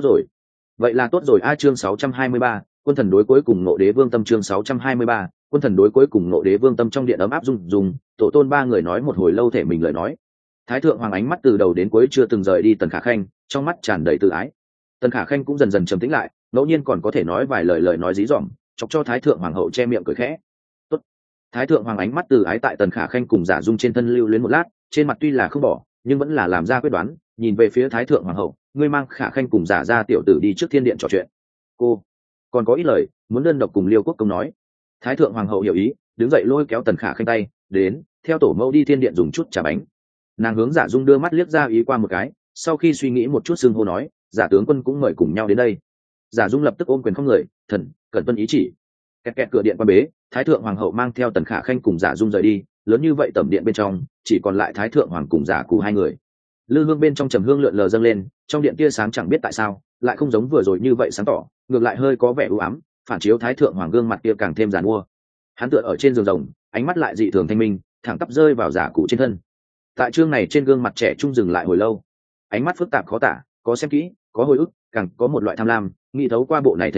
tốt rồi a. Chương 623, quân thần đối cuối cùng Ngộ Đế Vương Tâm. Chương 623, quân thần đối cuối cùng Ngộ Đế Vương Tâm. Trong điện ấm áp rung, tổ tôn ba người nói một hồi lâu thể mình lời nói. Thái thượng hoàng ánh mắt từ đầu đến cuối chưa từng rời đi Tần Khả Khanh, trong mắt tràn đầy tự ái. Tần Khả Khanh cũng dần dần trầm tĩnh lại, ngẫu nhiên còn có thể nói vài lời nói dí dỏm, chọc cho thái thượng hoàng hậu che miệng cười khẽ. Tốt. Thái thượng hoàng ánh mắt từ ái tại Tần Khả Khanh cùng Giả Dung trên thân lưu luyến một lát, trên mặt tuy là không bỏ, nhưng vẫn là làm ra quyết đoán, nhìn về phía thái thượng hoàng hậu, ngươi mang Khả Khanh cùng Giả ra tiểu tử đi trước thiên điện trò chuyện. Cô còn có ít lời muốn đơn độc cùng Liêu Quốc công nói. Thái thượng hoàng hậu hiểu ý, đứng dậy lôi kéo Tần Khả Khanh tay, đến, theo tổ mẫu đi thiên điện dùng chút trà bánh. Nàng hướng Giả Dung đưa mắt liếc ra ý qua một cái, sau khi suy nghĩ một chút xưng hô nói, Giả tướng quân cũng mời cùng nhau đến đây. Giả Dung lập tức ôm quyền không người, thần cẩn tuân ý chỉ. Kẹt kẹt cửa điện quan bế, thái thượng hoàng hậu mang theo Tần Khả Khanh cùng Giả Dung rời đi, lớn như vậy tầm điện bên trong chỉ còn lại thái thượng hoàng cùng Giả Cù hai người. Lư hương bên trong trầm hương lượn lờ dâng lên, trong điện tia sáng chẳng biết tại sao lại không giống vừa rồi như vậy sáng tỏ, ngược lại hơi có vẻ u ám, phản chiếu thái thượng hoàng gương mặt kia càng thêm giàn mua. Hắn tựa ở trên giường rồng, ánh mắt lại dị thường thanh minh, thẳng tắp rơi vào Giả Cù trên thân. Tại chương này trên gương mặt trẻ trung dừng lại hồi lâu, ánh mắt phức tạp khó tả, có xem kỹ, có hồi ức, càng có một loại tham lam, nghĩ thấu qua bộ này thể xác,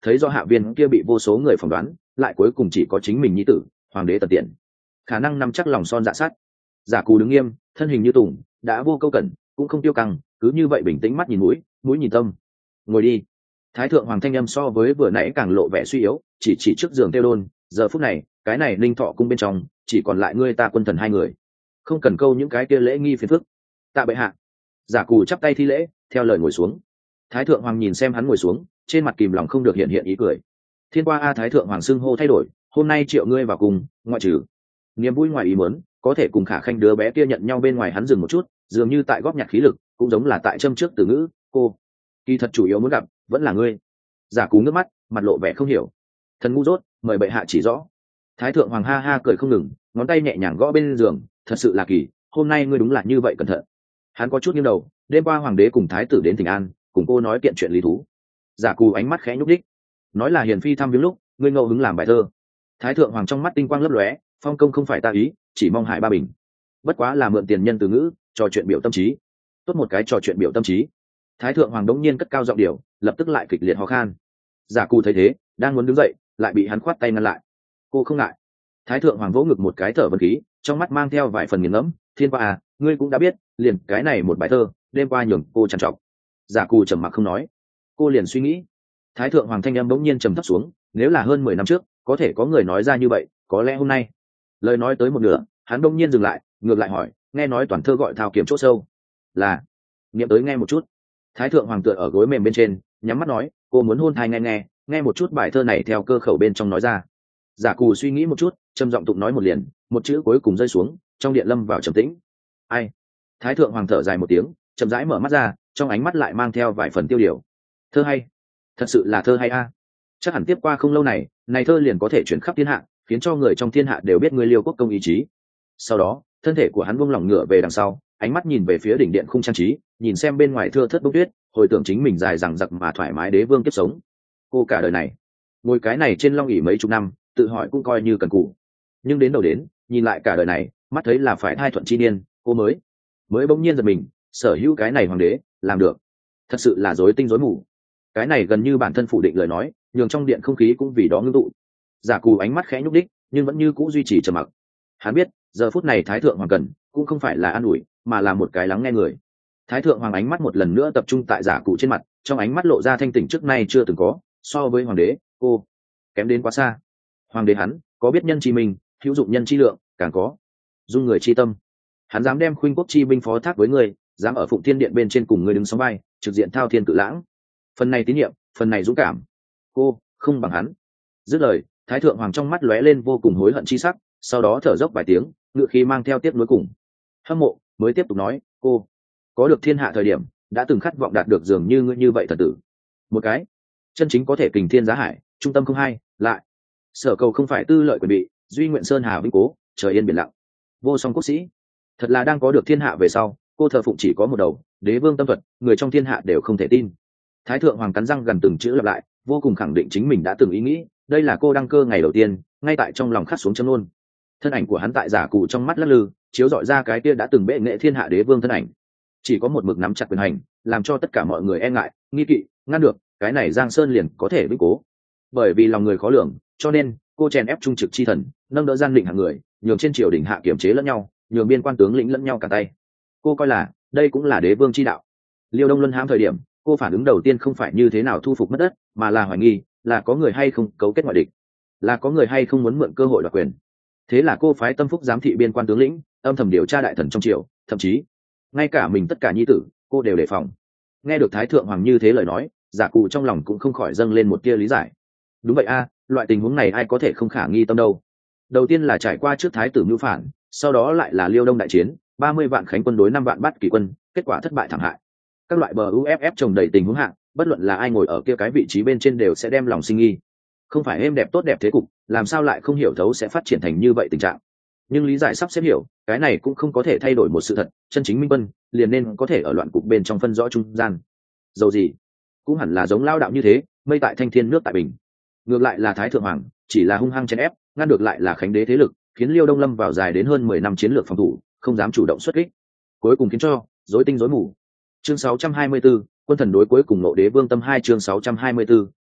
thấy do hạ viên kia bị vô số người phỏng đoán, lại cuối cùng chỉ có chính mình nhi tử hoàng đế Tần Tiện khả năng nắm chắc lòng son dạ sát. Giả Cù đứng nghiêm, thân hình như tùng, đã vô câu cẩn, cũng không tiêu căng, cứ như vậy bình tĩnh, mắt nhìn mũi, mũi nhìn tâm. Ngồi đi. Thái thượng hoàng thanh âm so với vừa nãy càng lộ vẻ suy yếu, chỉ trước giường Tiêu Đôn, giờ phút này, cái này Linh Thọ cung bên trong chỉ còn lại ngươi ta quân thần hai người, không cần câu những cái kia lễ nghi phiền phức. Tạ bệ hạ. Giả Cù chắp tay thi lễ, theo lời ngồi xuống. Thái thượng hoàng nhìn xem hắn ngồi xuống, trên mặt kìm lòng không được hiện hiện ý cười. Thiên qua a, Thái thượng hoàng xưng hô thay đổi, hôm nay triệu ngươi vào cùng, ngoại trừ niềm vui ngoài ý muốn có thể cùng Khả Khanh đứa bé kia nhận nhau bên ngoài, hắn dừng một chút, dường như tại góp nhặt khí lực, cũng giống là tại châm trước từ ngữ, cô kỳ thật chủ yếu muốn gặp vẫn là ngươi. Giả Cú nước mắt, mặt lộ vẻ không hiểu. Thần ngu dốt, mời bệ hạ chỉ rõ. Thái thượng hoàng ha ha cười không ngừng, ngón tay nhẹ nhàng gõ bên giường, thật sự là kỳ, hôm nay ngươi đúng là như vậy cẩn thận. Hắn có chút nghiêng đầu, đêm qua hoàng đế cùng thái tử đến Thịnh An, cùng cô nói kiện chuyện lý thú. Giả Cù ánh mắt khẽ nhúc đích, nói là hiền phi thăm viếng lúc ngươi ngẫu hứng làm bài thơ. Thái thượng hoàng trong mắt tinh quang lấp lóe, phong công không phải ta ý, chỉ mong hại ba bình, bất quá là mượn tiền nhân từ ngữ, trò chuyện biểu tâm trí. Tốt một cái trò chuyện biểu tâm trí. Thái thượng hoàng đống nhiên cất cao giọng điệu, lập tức lại kịch liệt ho khan. Giả Cù thấy thế, đang muốn đứng dậy, lại bị hắn khoát tay ngăn lại. Cô không ngại. Thái thượng hoàng vỗ ngực một cái, thở vân khí, trong mắt mang theo vài phần nghiền ngẫm. Thiên qua à, ngươi cũng đã biết, liền cái này một bài thơ, đêm qua nhường cô trằn trọc. Giả Cù trầm mặc không nói. Cô liền suy nghĩ. Thái thượng hoàng thanh âm bỗng nhiên trầm thấp xuống, nếu là hơn 10 năm trước, có thể có người nói ra như vậy, có lẽ hôm nay. Lời nói tới một nửa, hắn bỗng nhiên dừng lại, ngược lại hỏi, nghe nói toàn thơ gọi thao kiếm chỗ sâu, là nghiệm tới nghe một chút. Thái thượng hoàng tựa ở gối mềm bên trên, nhắm mắt nói, cô muốn hôn thai nghe một chút bài thơ này theo cơ khẩu bên trong nói ra. Giả Cù suy nghĩ một chút, trầm giọng tụng nói một liền, một chữ cuối cùng rơi xuống, trong điện lâm vào trầm tĩnh. Ai? Thái thượng hoàng thở dài một tiếng, chậm rãi mở mắt ra, trong ánh mắt lại mang theo vài phần tiêu điều. Thơ hay, thật sự là thơ hay a. Chắc hẳn tiếp qua không lâu này, này thơ liền có thể chuyển khắp thiên hạ, khiến cho người trong thiên hạ đều biết ngươi Liêu quốc công ý chí. Sau đó, thân thể của hắn buông lỏng ngửa về đằng sau, ánh mắt nhìn về phía đỉnh điện khung trang trí, nhìn xem bên ngoài thưa thớt bông tuyết, hồi tưởng chính mình dài dằng dặc mà thoải mái đế vương kiếp sống. Cô cả đời này ngồi cái này trên long ỷ mấy chục năm, tự hỏi cũng coi như cần cù, nhưng đến đầu đến nhìn lại cả đời này, mắt thấy là phải thai thuận chi niên, cô mới bỗng nhiên giật mình, sở hữu cái này hoàng đế làm được, thật sự là rối tinh rối mù. Cái này gần như bản thân phủ định lời nói, nhường trong điện không khí cũng vì đó ngưng tụ. Giả Cù ánh mắt khẽ nhúc đích, nhưng vẫn như cũ duy trì trầm mặc. Hắn biết, giờ phút này thái thượng hoàng cần cũng không phải là an ủi, mà là một cái lắng nghe người. Thái thượng hoàng ánh mắt một lần nữa tập trung tại Giả Cù trên mặt, trong ánh mắt lộ ra thanh tỉnh trước nay chưa từng có, so với hoàng đế, cô kém đến quá xa. Hoàng đế hắn có biết nhân chi mình, hữu dụng nhân chi lượng, càng có dung người chi tâm. Hắn dám đem khuynh quốc chi binh phó thác với người, dám ở Phụng Thiên Điện bên trên cùng người đứng sóng vai, trực diện thao thiên cự lãng. Phần này tín nhiệm, phần này dũng cảm, cô không bằng hắn. Dứt lời, thái thượng hoàng trong mắt lóe lên vô cùng hối hận chi sắc, sau đó thở dốc vài tiếng, ngựa khí mang theo tiếc nuối cùng hâm mộ, mới tiếp tục nói, cô có được thiên hạ thời điểm, đã từng khát vọng đạt được dường như ngươi như vậy thần tử, một cái chân chính có thể kình thiên giá hải, trung tâm không hai lại sở cầu không phải tư lợi quyền bị, duy nguyện sơn hà vĩnh cố, trời yên biển lặng, vô song quốc sĩ. Thật là đang có được thiên hạ về sau, cô thờ phụng chỉ có một đầu đế vương tâm thuật, người trong thiên hạ đều không thể tin. Thái thượng hoàng cắn răng gần từng chữ lặp lại, vô cùng khẳng định chính mình đã từng ý nghĩ, đây là cô đăng cơ ngày đầu tiên, ngay tại trong lòng khắc xuống châm luôn. Thân ảnh của hắn tại Giả Cù trong mắt lắc lư, chiếu dọi ra cái kia đã từng bệ nghệ thiên hạ đế vương thân ảnh. Chỉ có một mực nắm chặt quyền hành, làm cho tất cả mọi người e ngại, nghi kỵ, ngăn được, cái này Giang Sơn liền có thể vĩnh cố. Bởi vì lòng người khó lường, cho nên cô chèn ép trung trực chi thần, nâng đỡ gian định hạng người, nhường trên triều đình hạ kiểm chế lẫn nhau, nhường biên quan tướng lĩnh lẫn nhau cả tay. Cô coi là đây cũng là đế vương chi đạo. Liêu Đông Luân hãm thời điểm, cô phản ứng đầu tiên không phải như thế nào thu phục mất đất, mà là hoài nghi là có người hay không cấu kết ngoại địch, là có người hay không muốn mượn cơ hội đoạt quyền. Thế là cô phái tâm phúc giám thị biên quan tướng lĩnh, âm thầm điều tra đại thần trong triều, thậm chí ngay cả mình tất cả nhi tử cô đều đề phòng. Nghe được thái thượng hoàng như thế lời nói, Giả Cù trong lòng cũng không khỏi dâng lên một tia lý giải. Đúng vậy a, loại tình huống này ai có thể không khả nghi tâm đâu. Đầu tiên là trải qua trước thái tử mưu phản, sau đó lại là Liêu Đông đại chiến, 30 vạn khánh quân đối 5 vạn bát kỳ quân, kết quả thất bại thảm hại. Các loại bờ UFF trồng đầy tình huống hạng, bất luận là ai ngồi ở kia cái vị trí bên trên đều sẽ đem lòng sinh nghi. Không phải êm đẹp tốt đẹp thế cục, làm sao lại không hiểu thấu sẽ phát triển thành như vậy tình trạng. Nhưng lý giải sắp xếp hiểu, cái này cũng không có thể thay đổi một sự thật, chân chính minh quân liền nên có thể ở loạn cục bên trong phân rõ trung gian. Dầu gì cũng hẳn là giống lao đạo như thế, mây tại thanh thiên nước tại bình. Ngược lại là thái thượng hoàng chỉ là hung hăng chèn ép, ngăn được lại là khánh đế thế lực, khiến Liêu Đông lâm vào dài đến hơn 10 năm chiến lược phòng thủ, không dám chủ động xuất kích, cuối cùng khiến cho rối tinh rối mù. Chương 624, quân thần đối cuối cùng nộ đế vương tâm 2 chương 624,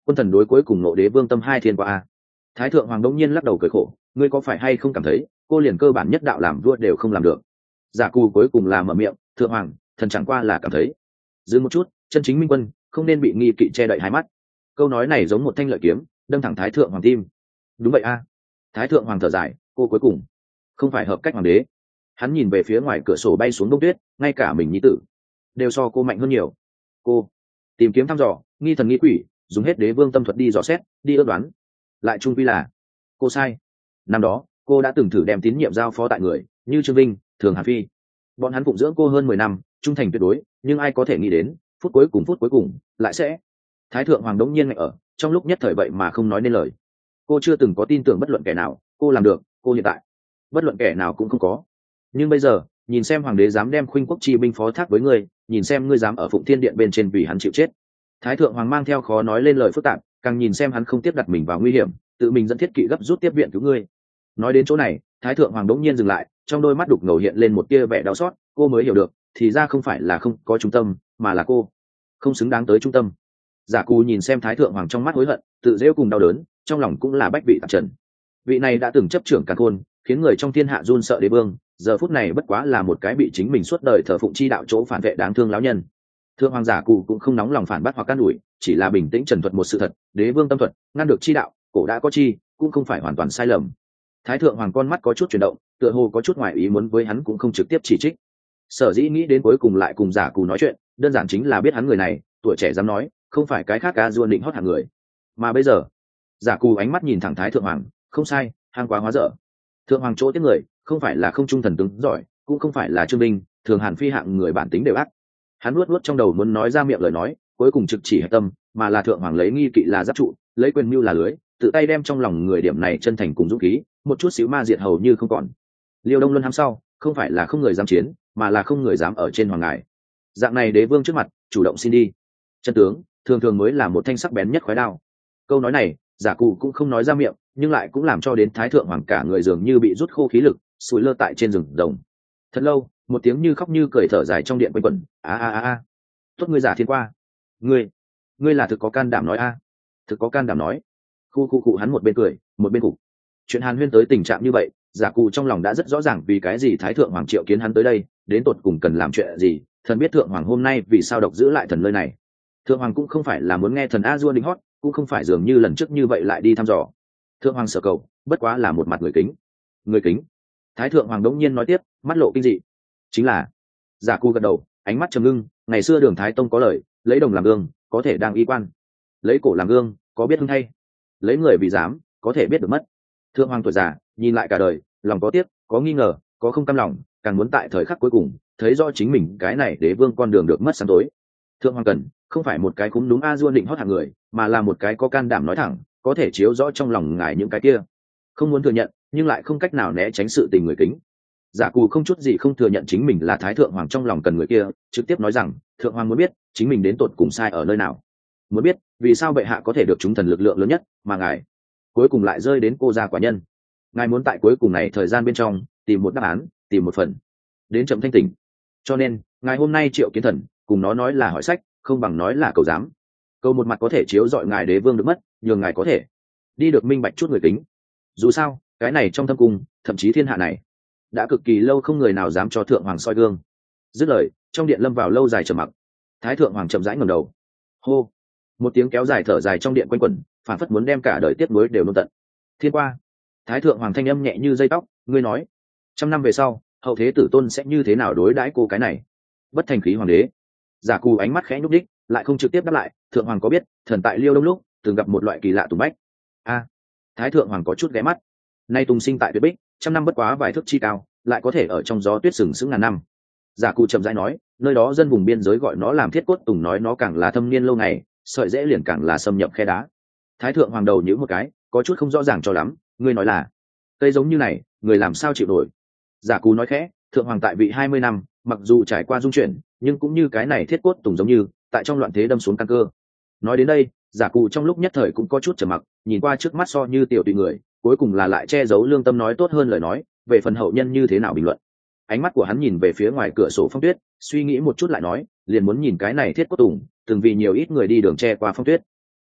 Quân thần đối cuối cùng nộ đế vương tâm hai thiên qua a. Thái thượng hoàng đống nhiên lắc đầu cười khổ, ngươi có phải hay không cảm thấy cô liền cơ bản nhất đạo làm vua đều không làm được? Giả cù cuối cùng là mở miệng, thượng hoàng, thần chẳng qua là cảm thấy dừng một chút, chân chính minh quân không nên bị nghi kỵ che đậy hai mắt. Câu nói này giống một thanh lợi kiếm đâm thẳng thái thượng hoàng tim. Đúng vậy a. Thái thượng hoàng thở dài, cô cuối cùng không phải hợp cách hoàng đế. Hắn nhìn về phía ngoài cửa sổ bay xuống đông tuyết, ngay cả mình nhi tử đều so cô mạnh hơn nhiều. Cô tìm kiếm thăm dò, nghi thần nghi quỷ, dùng hết đế vương tâm thuật đi dò xét, đi ước đoán, lại trung quy là cô sai. Năm đó cô đã từng thử đem tín nhiệm giao phó tại người như Trương Vinh, Thường Hàn Phi, bọn hắn phụng dưỡng cô hơn 10 năm, trung thành tuyệt đối, nhưng ai có thể nghĩ đến phút cuối cùng lại sẽ. Thái thượng hoàng đống nhiên ngại ở trong lúc nhất thời vậy mà không nói nên lời. Cô chưa từng có tin tưởng bất luận kẻ nào, cô làm được, cô hiện tại bất luận kẻ nào cũng không có. Nhưng bây giờ nhìn xem hoàng đế dám đem khuynh quốc chi binh phó thác với ngươi, nhìn xem ngươi dám ở Phụng Thiên Điện bên trên vì hắn chịu chết. Thái thượng hoàng mang theo khó nói lên lời phức tạp, càng nhìn xem hắn không tiếp đặt mình vào nguy hiểm, tự mình dẫn thiết kỵ gấp rút tiếp viện cứu ngươi. Nói đến chỗ này, thái thượng hoàng đống nhiên dừng lại, trong đôi mắt đục ngầu hiện lên một tia vẻ đau xót. Cô mới hiểu được, thì ra không phải là không có trung tâm, mà là cô không xứng đáng tới trung tâm. Giả Cù nhìn xem thái thượng hoàng trong mắt hối hận, tự dễu cùng đau đớn, trong lòng cũng là bách vị tạp trần. Vị này đã từng chấp trưởng càn khôn, khiến người trong thiên hạ run sợ đế vương, giờ phút này bất quá là một cái bị chính mình suốt đời thờ phụng chi đạo chỗ phản vệ đáng thương lão nhân. Thượng hoàng Giả Cù cũng không nóng lòng phản bác hoặc can đuổi, chỉ là bình tĩnh trần thuật một sự thật, đế vương tâm thuật ngăn được chi đạo, cổ đã có chi, cũng không phải hoàn toàn sai lầm. Thái thượng hoàng con mắt có chút chuyển động, tựa hồ có chút ngoài ý muốn với hắn cũng không trực tiếp chỉ trích. Sở dĩ nghĩ đến cuối cùng lại cùng Giả Cù nói chuyện, đơn giản chính là biết hắn người này tuổi trẻ dám nói, không phải cái khác cá duôn định hót hàng người. Mà bây giờ Giả Cù ánh mắt nhìn thẳng thái thượng hoàng, không sai, hang quá hóa dở. Thượng hoàng chỗ tiếc người không phải là không trung thần tướng giỏi, cũng không phải là Trương Binh, Thường Hàn Phi hạng người bản tính đều ác. Hắn nuốt trong đầu muốn nói ra miệng lời nói, cuối cùng trực chỉ hệ tâm, mà là thượng hoàng lấy nghi kỵ là giáp trụ, lấy quyền mưu là lưới, tự tay đem trong lòng người điểm này chân thành cùng dũng khí, một chút xíu ma diệt hầu như không còn. Liêu Đông Luân hám sau, không phải là không người dám chiến, mà là không người dám ở trên hoàng ngài. Dạng này đế vương trước mặt, chủ động xin đi. Chân tướng, thường thường mới là một thanh sắc bén nhất khói đao. Câu nói này, Giả Cụ cũng không nói ra miệng, nhưng lại cũng làm cho đến thái thượng hoàng cả người dường như bị rút khô khí lực, sủi lơ tại trên rừng rồng. Thật lâu, một tiếng như khóc như cười thở dài trong điện quanh quẩn, a. Tốt ngươi Giả Thiên qua, ngươi là thực có can đảm nói a, thực có can đảm nói. Khu hắn một bên cười, một bên cục. Chuyện Hàn Huyên tới tình trạng như vậy, Giả Cụ trong lòng đã rất rõ ràng vì cái gì thái thượng hoàng triệu kiến hắn tới đây, đến tột cùng cần làm chuyện gì. Thần biết thượng hoàng hôm nay vì sao độc giữ lại thần nơi này. Thượng hoàng cũng không phải là muốn nghe thần a dua đính hót, cũng không phải dường như lần trước như vậy lại đi thăm dò. Thượng hoàng sở cầu bất quá là một mặt người kính. Thái thượng hoàng đống nhiên nói tiếp, mắt lộ kinh dị. Chính là. Giả Cụ gật đầu, ánh mắt trầm ngưng. Ngày xưa Đường Thái Tông có lời, lấy đồng làm gương có thể đang y quan, lấy cổ làm gương có biết hưng hay, lấy người vì dám có thể biết được mất. Thượng hoàng tuổi già nhìn lại cả đời, lòng có tiếc, có nghi ngờ, có không cam lòng, càng muốn tại thời khắc cuối cùng thấy do chính mình cái này đế vương con đường được mất sáng tối. Thượng hoàng cần không phải một cái cũng đúng a dua định hót hàng người, mà là một cái có can đảm nói thẳng, có thể chiếu rõ trong lòng ngài những cái kia không muốn thừa nhận nhưng lại không cách nào né tránh sự tình người kính. Giả Cù không chút gì không thừa nhận chính mình là thái thượng hoàng trong lòng cần người kia, trực tiếp nói rằng thượng hoàng muốn biết chính mình đến tột cùng sai ở nơi nào, muốn biết vì sao bệ hạ có thể được chúng thần lực lượng lớn nhất mà ngài cuối cùng lại rơi đến cô gia quả nhân. Ngài muốn tại cuối cùng này thời gian bên trong tìm một đáp án, tìm một phần đến chậm thanh tỉnh. Cho nên ngài hôm nay triệu kiến thần, cùng nó nói là hỏi sách, không bằng nói là cầu giám. Cầu một mặt có thể chiếu dọi ngài đế vương được mất, nhường ngài có thể đi được minh bạch chút người kính. Dù sao cái này trong thâm cung, thậm chí thiên hạ này đã cực kỳ lâu không người nào dám cho thượng hoàng soi gương. Dứt lời, trong điện lâm vào lâu dài trầm mặc. Thái thượng hoàng chậm rãi ngẩng đầu, hô, một tiếng kéo dài thở dài trong điện quanh quẩn, phản phất muốn đem cả đời tiếc nuối đều nôn tận. Thiên qua. Thái thượng hoàng thanh âm nhẹ như dây tóc, ngươi nói 100 năm về sau hậu thế tử tôn sẽ như thế nào đối đãi cô cái này bất thành khí hoàng đế. Giả Cù ánh mắt khẽ nhúc đích, lại không trực tiếp đáp lại. Thượng hoàng có biết thần tại Liêu Đông lúc từng gặp một loại kỳ lạ tùng bách a? Thái thượng hoàng có chút ghé mắt. Nay tùng sinh tại tuyết bích, 100 năm bất quá vài thước chi cao, lại có thể ở trong gió tuyết sừng sững ngàn năm. Giả Cù chậm rãi nói, nơi đó dân vùng biên giới gọi nó làm thiết cốt tùng, nói nó càng là thâm niên lâu ngày, sợi dễ liền càng là xâm nhập khe đá. Thái thượng hoàng đầu nhíu một cái, có chút không rõ ràng cho lắm, ngươi nói là cây giống như này người làm sao chịu nổi? Giả Cù nói khẽ, thượng hoàng tại vị 20 năm, mặc dù trải qua dung chuyển, nhưng cũng như cái này thiết cốt tùng giống như tại trong loạn thế đâm xuống căn cơ. Nói đến đây, Giả Cù trong lúc nhất thời cũng có chút trầm mặc, nhìn qua trước mắt so như tiểu tùy người, cuối cùng là lại che giấu lương tâm nói tốt hơn lời nói, về phần hậu nhân như thế nào bình luận. Ánh mắt của hắn nhìn về phía ngoài cửa sổ phong tuyết, suy nghĩ một chút lại nói, liền muốn nhìn cái này thiết cốt tùng, từng vì nhiều ít người đi đường che qua phong tuyết.